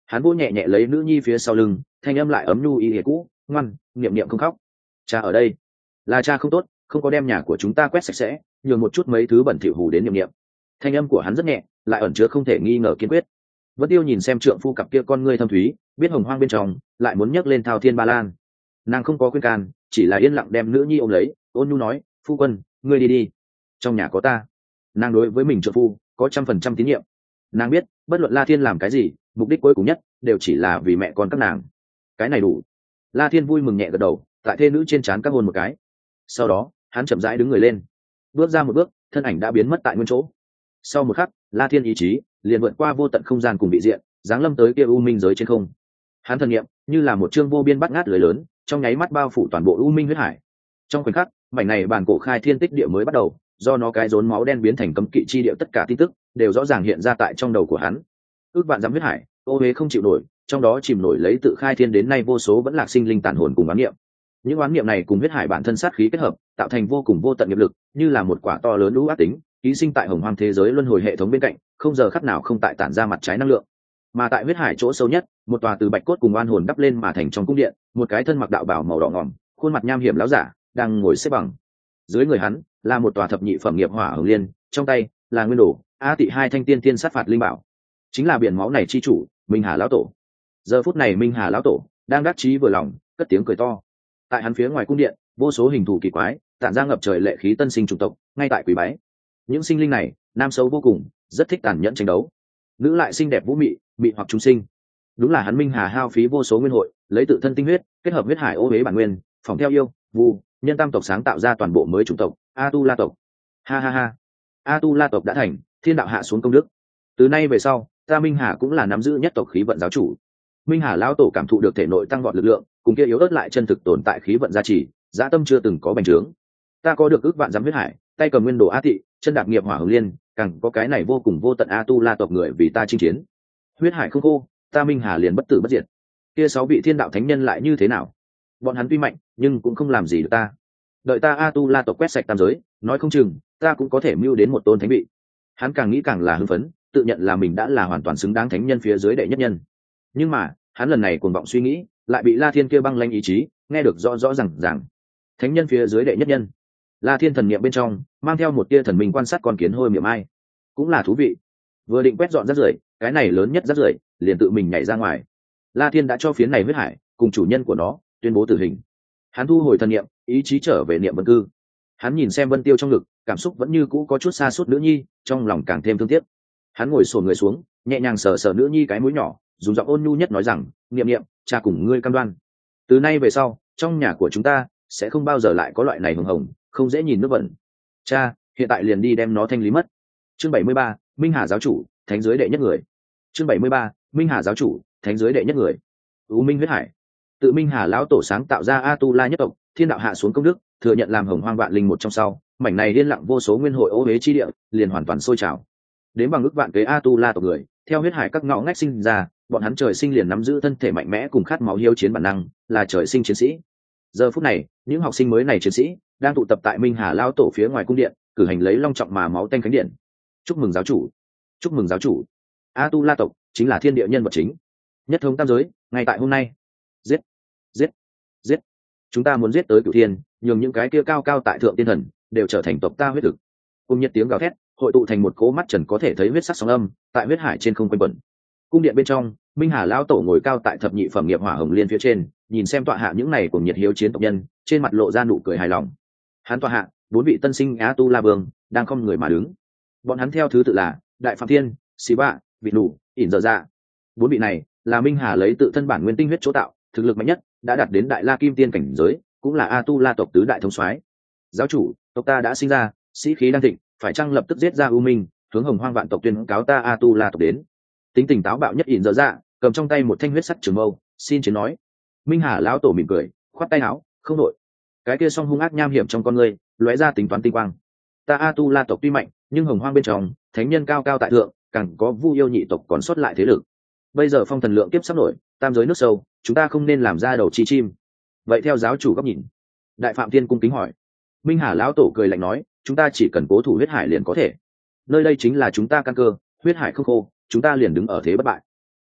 Speaker 1: Hắn vỗ nhẹ nhẹ lấy nữ nhi phía sau lưng, thanh âm lại ấm nhu y hề cũ, ngoan, niệm niệm không khóc. Cha ở đây. Là cha không tốt, không có đem nhà của chúng ta quét sạch sẽ, nhường một chút mấy thứ bẩn thỉu hù đến niệm niệm. Thanh âm của hắn rất nhẹ, lại ẩn chứa không thể nghi ngờ kiên quyết. Vân Tiêu nhìn xem trượng phu cặp kia con ngươi thâm thúy, biết hồng hoang bên trong lại muốn nhấc lên thao thiên ba lan. Nàng không có khuyên can, chỉ là yên lặng đem nữ nhi ôm lấy, ôn nhu nói, phu quân, ngươi đi đi, trong nhà có ta. Nàng đối với mình trượng phu có 100% tín nhiệm. Nàng biết bất luận La Thiên làm cái gì, mục đích cuối cùng nhất đều chỉ là vì mẹ con các nàng. Cái này đủ. La Thiên vui mừng nhẹ gật đầu, tại thê nữ trên trán các hôn một cái. Sau đó hắn chậm rãi đứng người lên, bước ra một bước, thân ảnh đã biến mất tại nguyên chỗ. Sau một khắc, La Thiên ý chí liền vượt qua vô tận không gian cùng vị diện, giáng lâm tới kia u minh giới trên không. Hắn thần niệm như là một chương vô biên bắt ngát lưới lớn, trong nháy mắt bao phủ toàn bộ u minh huyết hải. Trong khoảnh khắc, mảnh này bản cổ khai thiên tích địa mới bắt đầu, do nó cái rốn máu đen biến thành cấm kỵ chi địa, tất cả tin tức đều rõ ràng hiện ra tại trong đầu của hắn. Ước vạn dặm huyết hải, ô uế không chịu nổi, trong đó chìm nổi lấy tự khai thiên đến nay vô số vẫn lạc sinh linh tàn hồn cùng oán niệm. Những oán niệm này cùng huyết hải bản thân sát khí kết hợp, tạo thành vô cùng vô tận nghiệp lực, như là một quả to lớn lũ ác tính, ký sinh tại hồng hoang thế giới luân hồi hệ thống bên cạnh, không giờ khắc nào không tại tản ra mặt trái năng lượng. Mà tại huyết hải chỗ sâu nhất, một tòa từ bạch cốt cùng oan hồn đắp lên mà thành trong cung điện, một cái thân mặc đạo bào màu đỏ ngòm, khuôn mặt nham hiểm láo giả đang ngồi xếp bằng. Dưới người hắn là một tòa thập nhị phẩm nghiệp hỏa hồng liên, trong tay là nguyên đồ a tị hai thanh tiên tiên sát phạt linh bảo, chính là biển máu này chi chủ minh hà lão tổ. Giờ phút này minh hà lão tổ đang đắc chí vừa lòng, cất tiếng cười to. Tại hắn phía ngoài cung điện, vô số hình thù kỳ quái tản ra ngập trời lệ khí tân sinh chủng tộc ngay tại quỳ bái. Những sinh linh này nam xấu vô cùng, rất thích tàn nhẫn tranh đấu, nữ lại xinh đẹp vũ mị, mị hoặc chúng sinh. Đúng là hắn minh hà hao phí vô số nguyên hội, lấy tự thân tinh huyết kết hợp huyết hải ô huế bản nguyên, phòng theo yêu vu nhân tam tộc sáng tạo ra toàn bộ mới chủng tộc a tu la tộc. Ha ha ha, a tu la tộc đã thành, thiên đạo hạ xuống công đức. Từ nay về sau, ta minh hà cũng là nắm giữ nhất tộc khí vận giáo chủ. Minh hà lão tổ cảm thụ được thể nội tăng vọt lực lượng, cùng kia yếu ớt lại chân thực tồn tại khí vận gia trì, dã tâm chưa từng có bành trướng. Ta có được ước vạn dặm huyết hải, tay cầm nguyên đồ a tị, chân đạp nghiệp hỏa hồng liên, càng có cái này vô cùng vô tận a tu la tộc người vì ta chinh chiến. Huyết hải không khô, ta minh hà liền bất tử bất diệt. Kia 6 vị thiên đạo thánh nhân lại như thế nào? Bọn hắn tuy mạnh, nhưng cũng không làm gì được ta. Đợi ta a tu la tộc quét sạch tam giới, nói không chừng ta cũng có thể mưu đến một tôn thánh vị. Hắn càng nghĩ càng là hưng phấn, tự nhận là mình đã là hoàn toàn xứng đáng thánh nhân phía dưới đệ nhất nhân. Nhưng mà hắn lần này cuồng vọng suy nghĩ, lại bị La Thiên kia băng lanh ý chí nghe được rõ rõ ràng. Thánh nhân phía dưới đệ nhất nhân. La Thiên thần niệm bên trong mang theo một tia thần minh quan sát con kiến hôi miệng ai, cũng là thú vị. Vừa định quét dọn rác rưởi, cái này lớn nhất rác rưởi liền tự mình nhảy ra ngoài. La Thiên đã cho phiến này huyết hải cùng chủ nhân của nó tuyên bố tử hình. Hắn thu hồi thần niệm, ý chí trở về niệm vân cư. Hắn nhìn xem Vân Tiêu trong ngực, cảm xúc vẫn như cũ có chút xa suốt nữ nhi, trong lòng càng thêm thương tiếc. Hắn ngồi xổm người xuống, nhẹ nhàng sờ sờ nữ nhi cái mũi nhỏ, dùng giọng ôn nhu nhất nói rằng, niệm niệm, cha cùng ngươi cam đoan, từ nay về sau trong nhà của chúng ta sẽ không bao giờ lại có loại này hồng hồng không dễ nhìn nước bẩn. Cha hiện tại liền đi đem nó thanh lý mất. Chương 73, Minh Hà giáo chủ thánh giới đệ nhất người. Chương 73, Minh Hà giáo chủ thánh giới đệ nhất người. U Minh huyết hải, tự Minh Hà lão tổ sáng tạo ra a tu la nhất tộc, thiên đạo hạ xuống công đức, thừa nhận làm hồng hoang vạn linh một trong sau, mảnh này liên lặng vô số nguyên hội ô huế chi địa liền hoàn toàn sôi trào. Đến bằng ước vạn kế a tu la tộc người theo huyết hải các ngõ ngách sinh ra, bọn hắn trời sinh liền nắm giữ thân thể mạnh mẽ cùng khát máu hiếu chiến bản năng, là trời sinh chiến sĩ. Giờ phút này những học sinh mới này chiến sĩ đang tụ tập tại Minh Hà lão tổ phía ngoài cung điện, cử hành lấy long trọng mà máu tanh khánh điện. Chúc mừng giáo chủ, chúc mừng giáo chủ, a tu la tộc chính là thiên địa nhân vật chính, nhất thống tam giới ngay tại hôm nay. Giết, giết, giết, chúng ta muốn giết tới cửu thiên, nhường những cái kia cao cao tại thượng tiên thần đều trở thành tộc ta huyết thực. Cùng nhiệt tiếng gào thét hội tụ thành một cỗ mắt trần có thể thấy huyết sắc sóng âm tại huyết hải trên không quanh quẩn. Cung điện bên trong, Minh Hà lão tổ ngồi cao tại thập nhị phẩm nghiệp hỏa hồng liên phía trên, nhìn xem tọa hạ những này cùng nhiệt hiếu chiến tộc nhân, trên mặt lộ ra nụ cười hài lòng. Hắn tọa hạ 4 vị tân sinh á tu la vương đang không người mà đứng. Bọn hắn theo thứ tự là Đại Phạm Thiên, Xí Bạ, Vị Nụ, ỉn dở dạ. 4 vị này là Minh Hà lấy tự thân bản nguyên tinh huyết chỗ tạo, thực lực mạnh nhất, đã đạt đến Đại La Kim Tiên cảnh giới, cũng là a tu la tộc tứ đại thống soái. Giáo chủ, tộc ta đã sinh ra, sĩ khí đang thịnh, phải chăng lập tức giết ra U Minh, hướng hồng hoang vạn tộc tuyên cáo ta a tu la tộc đến. Tính tình táo bạo nhất ỉn dở dạ cầm trong tay một thanh huyết sắc trường mâu, xin chiến nói. Minh Hà lão tổ mỉm cười, khoát tay áo, không đội. Cái kia song hung ác nham hiểm trong con ngươi lóe ra tính toán tinh quang. Ta a tu la tộc tuy mạnh, nhưng hồng hoang bên trong thánh nhân cao cao tại thượng, càng có vu yêu nhị tộc còn sót lại thế lực. Bây giờ phong thần lượng kiếp sắp nổi, tam giới nước sâu, chúng ta không nên làm ra đầu chi chim. Vậy theo giáo chủ góc nhìn, Đại Phạm Thiên cung kính hỏi. Minh Hà lão tổ cười lạnh nói, chúng ta chỉ cần cố thủ huyết hải liền có thể. Nơi đây chính là chúng ta căn cơ, huyết hải không khô, chúng ta liền đứng ở thế bất bại.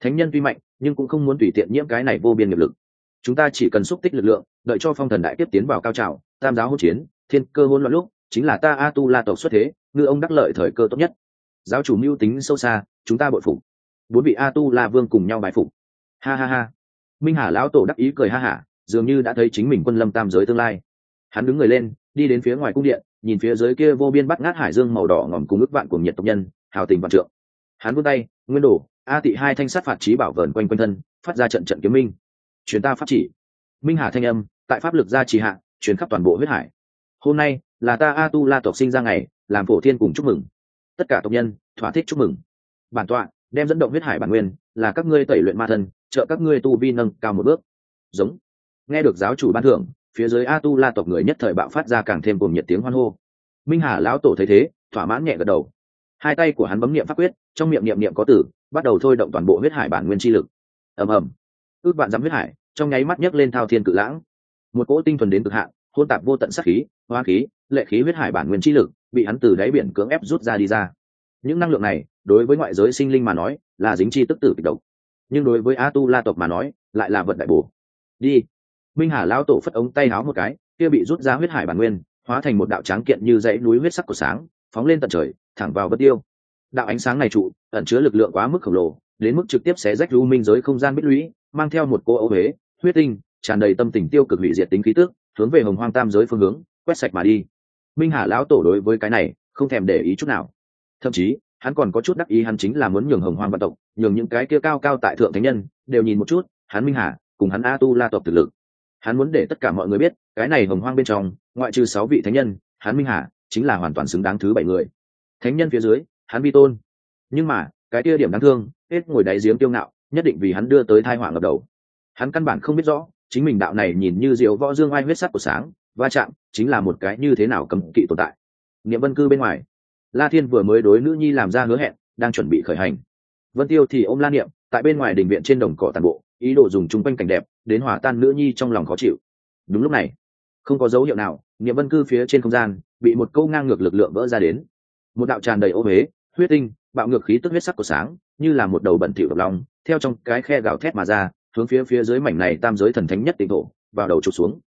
Speaker 1: thánh nhân tuy mạnh nhưng cũng không muốn tùy tiện nhiễm cái này vô biên nghiệp lực. Chúng ta chỉ cần xúc tích lực lượng, đợi cho phong thần đại tiếp tiến vào cao trào, tam giáo hỗn chiến, thiên cơ hỗn loạn lúc, chính là ta A Tu La tộc xuất thế, ngư ông đắc lợi thời cơ tốt nhất. Giáo chủ mưu tính sâu xa, chúng ta bội phục. 4 vị A Tu La vương cùng nhau bái phục. Ha ha ha. Minh Hà lão tổ đắc ý cười ha hả, dường như đã thấy chính mình quân lâm tam giới tương lai. Hắn đứng người lên, đi đến phía ngoài cung điện, nhìn phía dưới kia vô biên bắt ngát hải dương màu đỏ ngòm cùng ước vạn cuồng nhiệt tộc nhân, hào tình vạn trượng. Hắn vươn tay, nguyên đổ, A Tị hai thanh sát phạt chí bảo vờn quanh quanh thân, phát ra trận trận kiếm minh. Truyền ta pháp chỉ. Minh Hà thanh âm, tại pháp lực gia trì hạ, truyền khắp toàn bộ huyết hải. Hôm nay là ta A Tu La tộc sinh ra ngày, làm phổ thiên cùng chúc mừng. Tất cả tộc nhân, thỏa thích chúc mừng. Bản tọa đem dẫn động huyết hải bản nguyên, là các ngươi tẩy luyện ma thân, trợ các ngươi tu vi nâng cao một bước. Giống. Nghe được giáo chủ ban thưởng, phía dưới A Tu La tộc người nhất thời bạo phát ra càng thêm cuồng nhiệt tiếng hoan hô. Minh Hà lão tổ thấy thế, thỏa mãn nhẹ gật đầu. Hai tay của hắn bấm niệm pháp quyết, trong miệng niệm có tử, bắt đầu thôi động toàn bộ huyết hải bản nguyên chi lực. Ầm ầm. Ước vạn dặm huyết hải, trong nháy mắt nhấc lên thao thiên cự lãng. Một cỗ tinh thuần đến cực hạn, hỗn tạp vô tận sát khí, hoa khí, lệ khí huyết hải bản nguyên chi lực, bị hắn từ đáy biển cưỡng ép rút ra đi ra. Những năng lượng này, đối với ngoại giới sinh linh mà nói, là dính chi tức tử kịch độc, nhưng đối với A Tu La tộc mà nói, lại là vật đại bổ. Đi. Minh Hà lão tổ phất ống tay háo một cái, kia bị rút ra huyết hải bản nguyên, hóa thành một đạo tráng kiện như dãy núi huyết sắc của sáng, phóng lên tận trời, thẳng vào Vân Tiêu. Đạo ánh sáng này trụ, ẩn chứa lực lượng quá mức khổng lồ, đến mức trực tiếp xé rách u minh giới không gian bích lũy, mang theo một cô ấu huế, huyết tinh, tràn đầy tâm tình tiêu cực hủy diệt tính khí tức, hướng về hồng hoang tam giới phương hướng, quét sạch mà đi. Minh Hà lão tổ đối với cái này, không thèm để ý chút nào. Thậm chí, hắn còn có chút đắc ý, hắn chính là muốn nhường hồng hoang vạn tộc, nhường những cái kia cao cao tại thượng thánh nhân đều nhìn một chút, hắn Minh Hà cùng hắn A Tu La tộc thực lực. Hắn muốn để tất cả mọi người biết, cái này hồng hoang bên trong, ngoại trừ 6 vị thánh nhân, hắn Minh Hà chính là hoàn toàn xứng đáng thứ 7 người. Thánh nhân phía dưới, hắn vi tôn. Nhưng mà, cái kia điểm đáng thương, hết ngồi đáy giếng tiêu ngạo, nhất định vì hắn đưa tới tai họa ngập đầu. Hắn căn bản không biết rõ, chính mình đạo này nhìn như diệu võ dương oai huyết sắc của sáng, va chạm chính là một cái như thế nào cấm kỵ tồn tại. Niệm Vân cư bên ngoài, La Thiên vừa mới đối nữ nhi làm ra hứa hẹn, đang chuẩn bị khởi hành. Vân Tiêu thì ôm La Niệm, tại bên ngoài đình viện trên đồng cỏ tàn bộ, ý đồ dùng chung quanh cảnh đẹp đến hòa tan nữ nhi trong lòng khó chịu. Đúng lúc này, không có dấu hiệu nào, Niệm Vân cư phía trên không gian bị một câu ngang ngược lực lượng vỡ ra đến. Một đạo tràn đầy ô huế, huyết tinh, bạo ngược khí tức huyết sắc của sáng, như là một đầu bẩn thỉu độc long, theo trong cái khe gào thét mà ra, hướng phía dưới mảnh này tam giới thần thánh nhất tịnh thổ, vào đầu chụp xuống.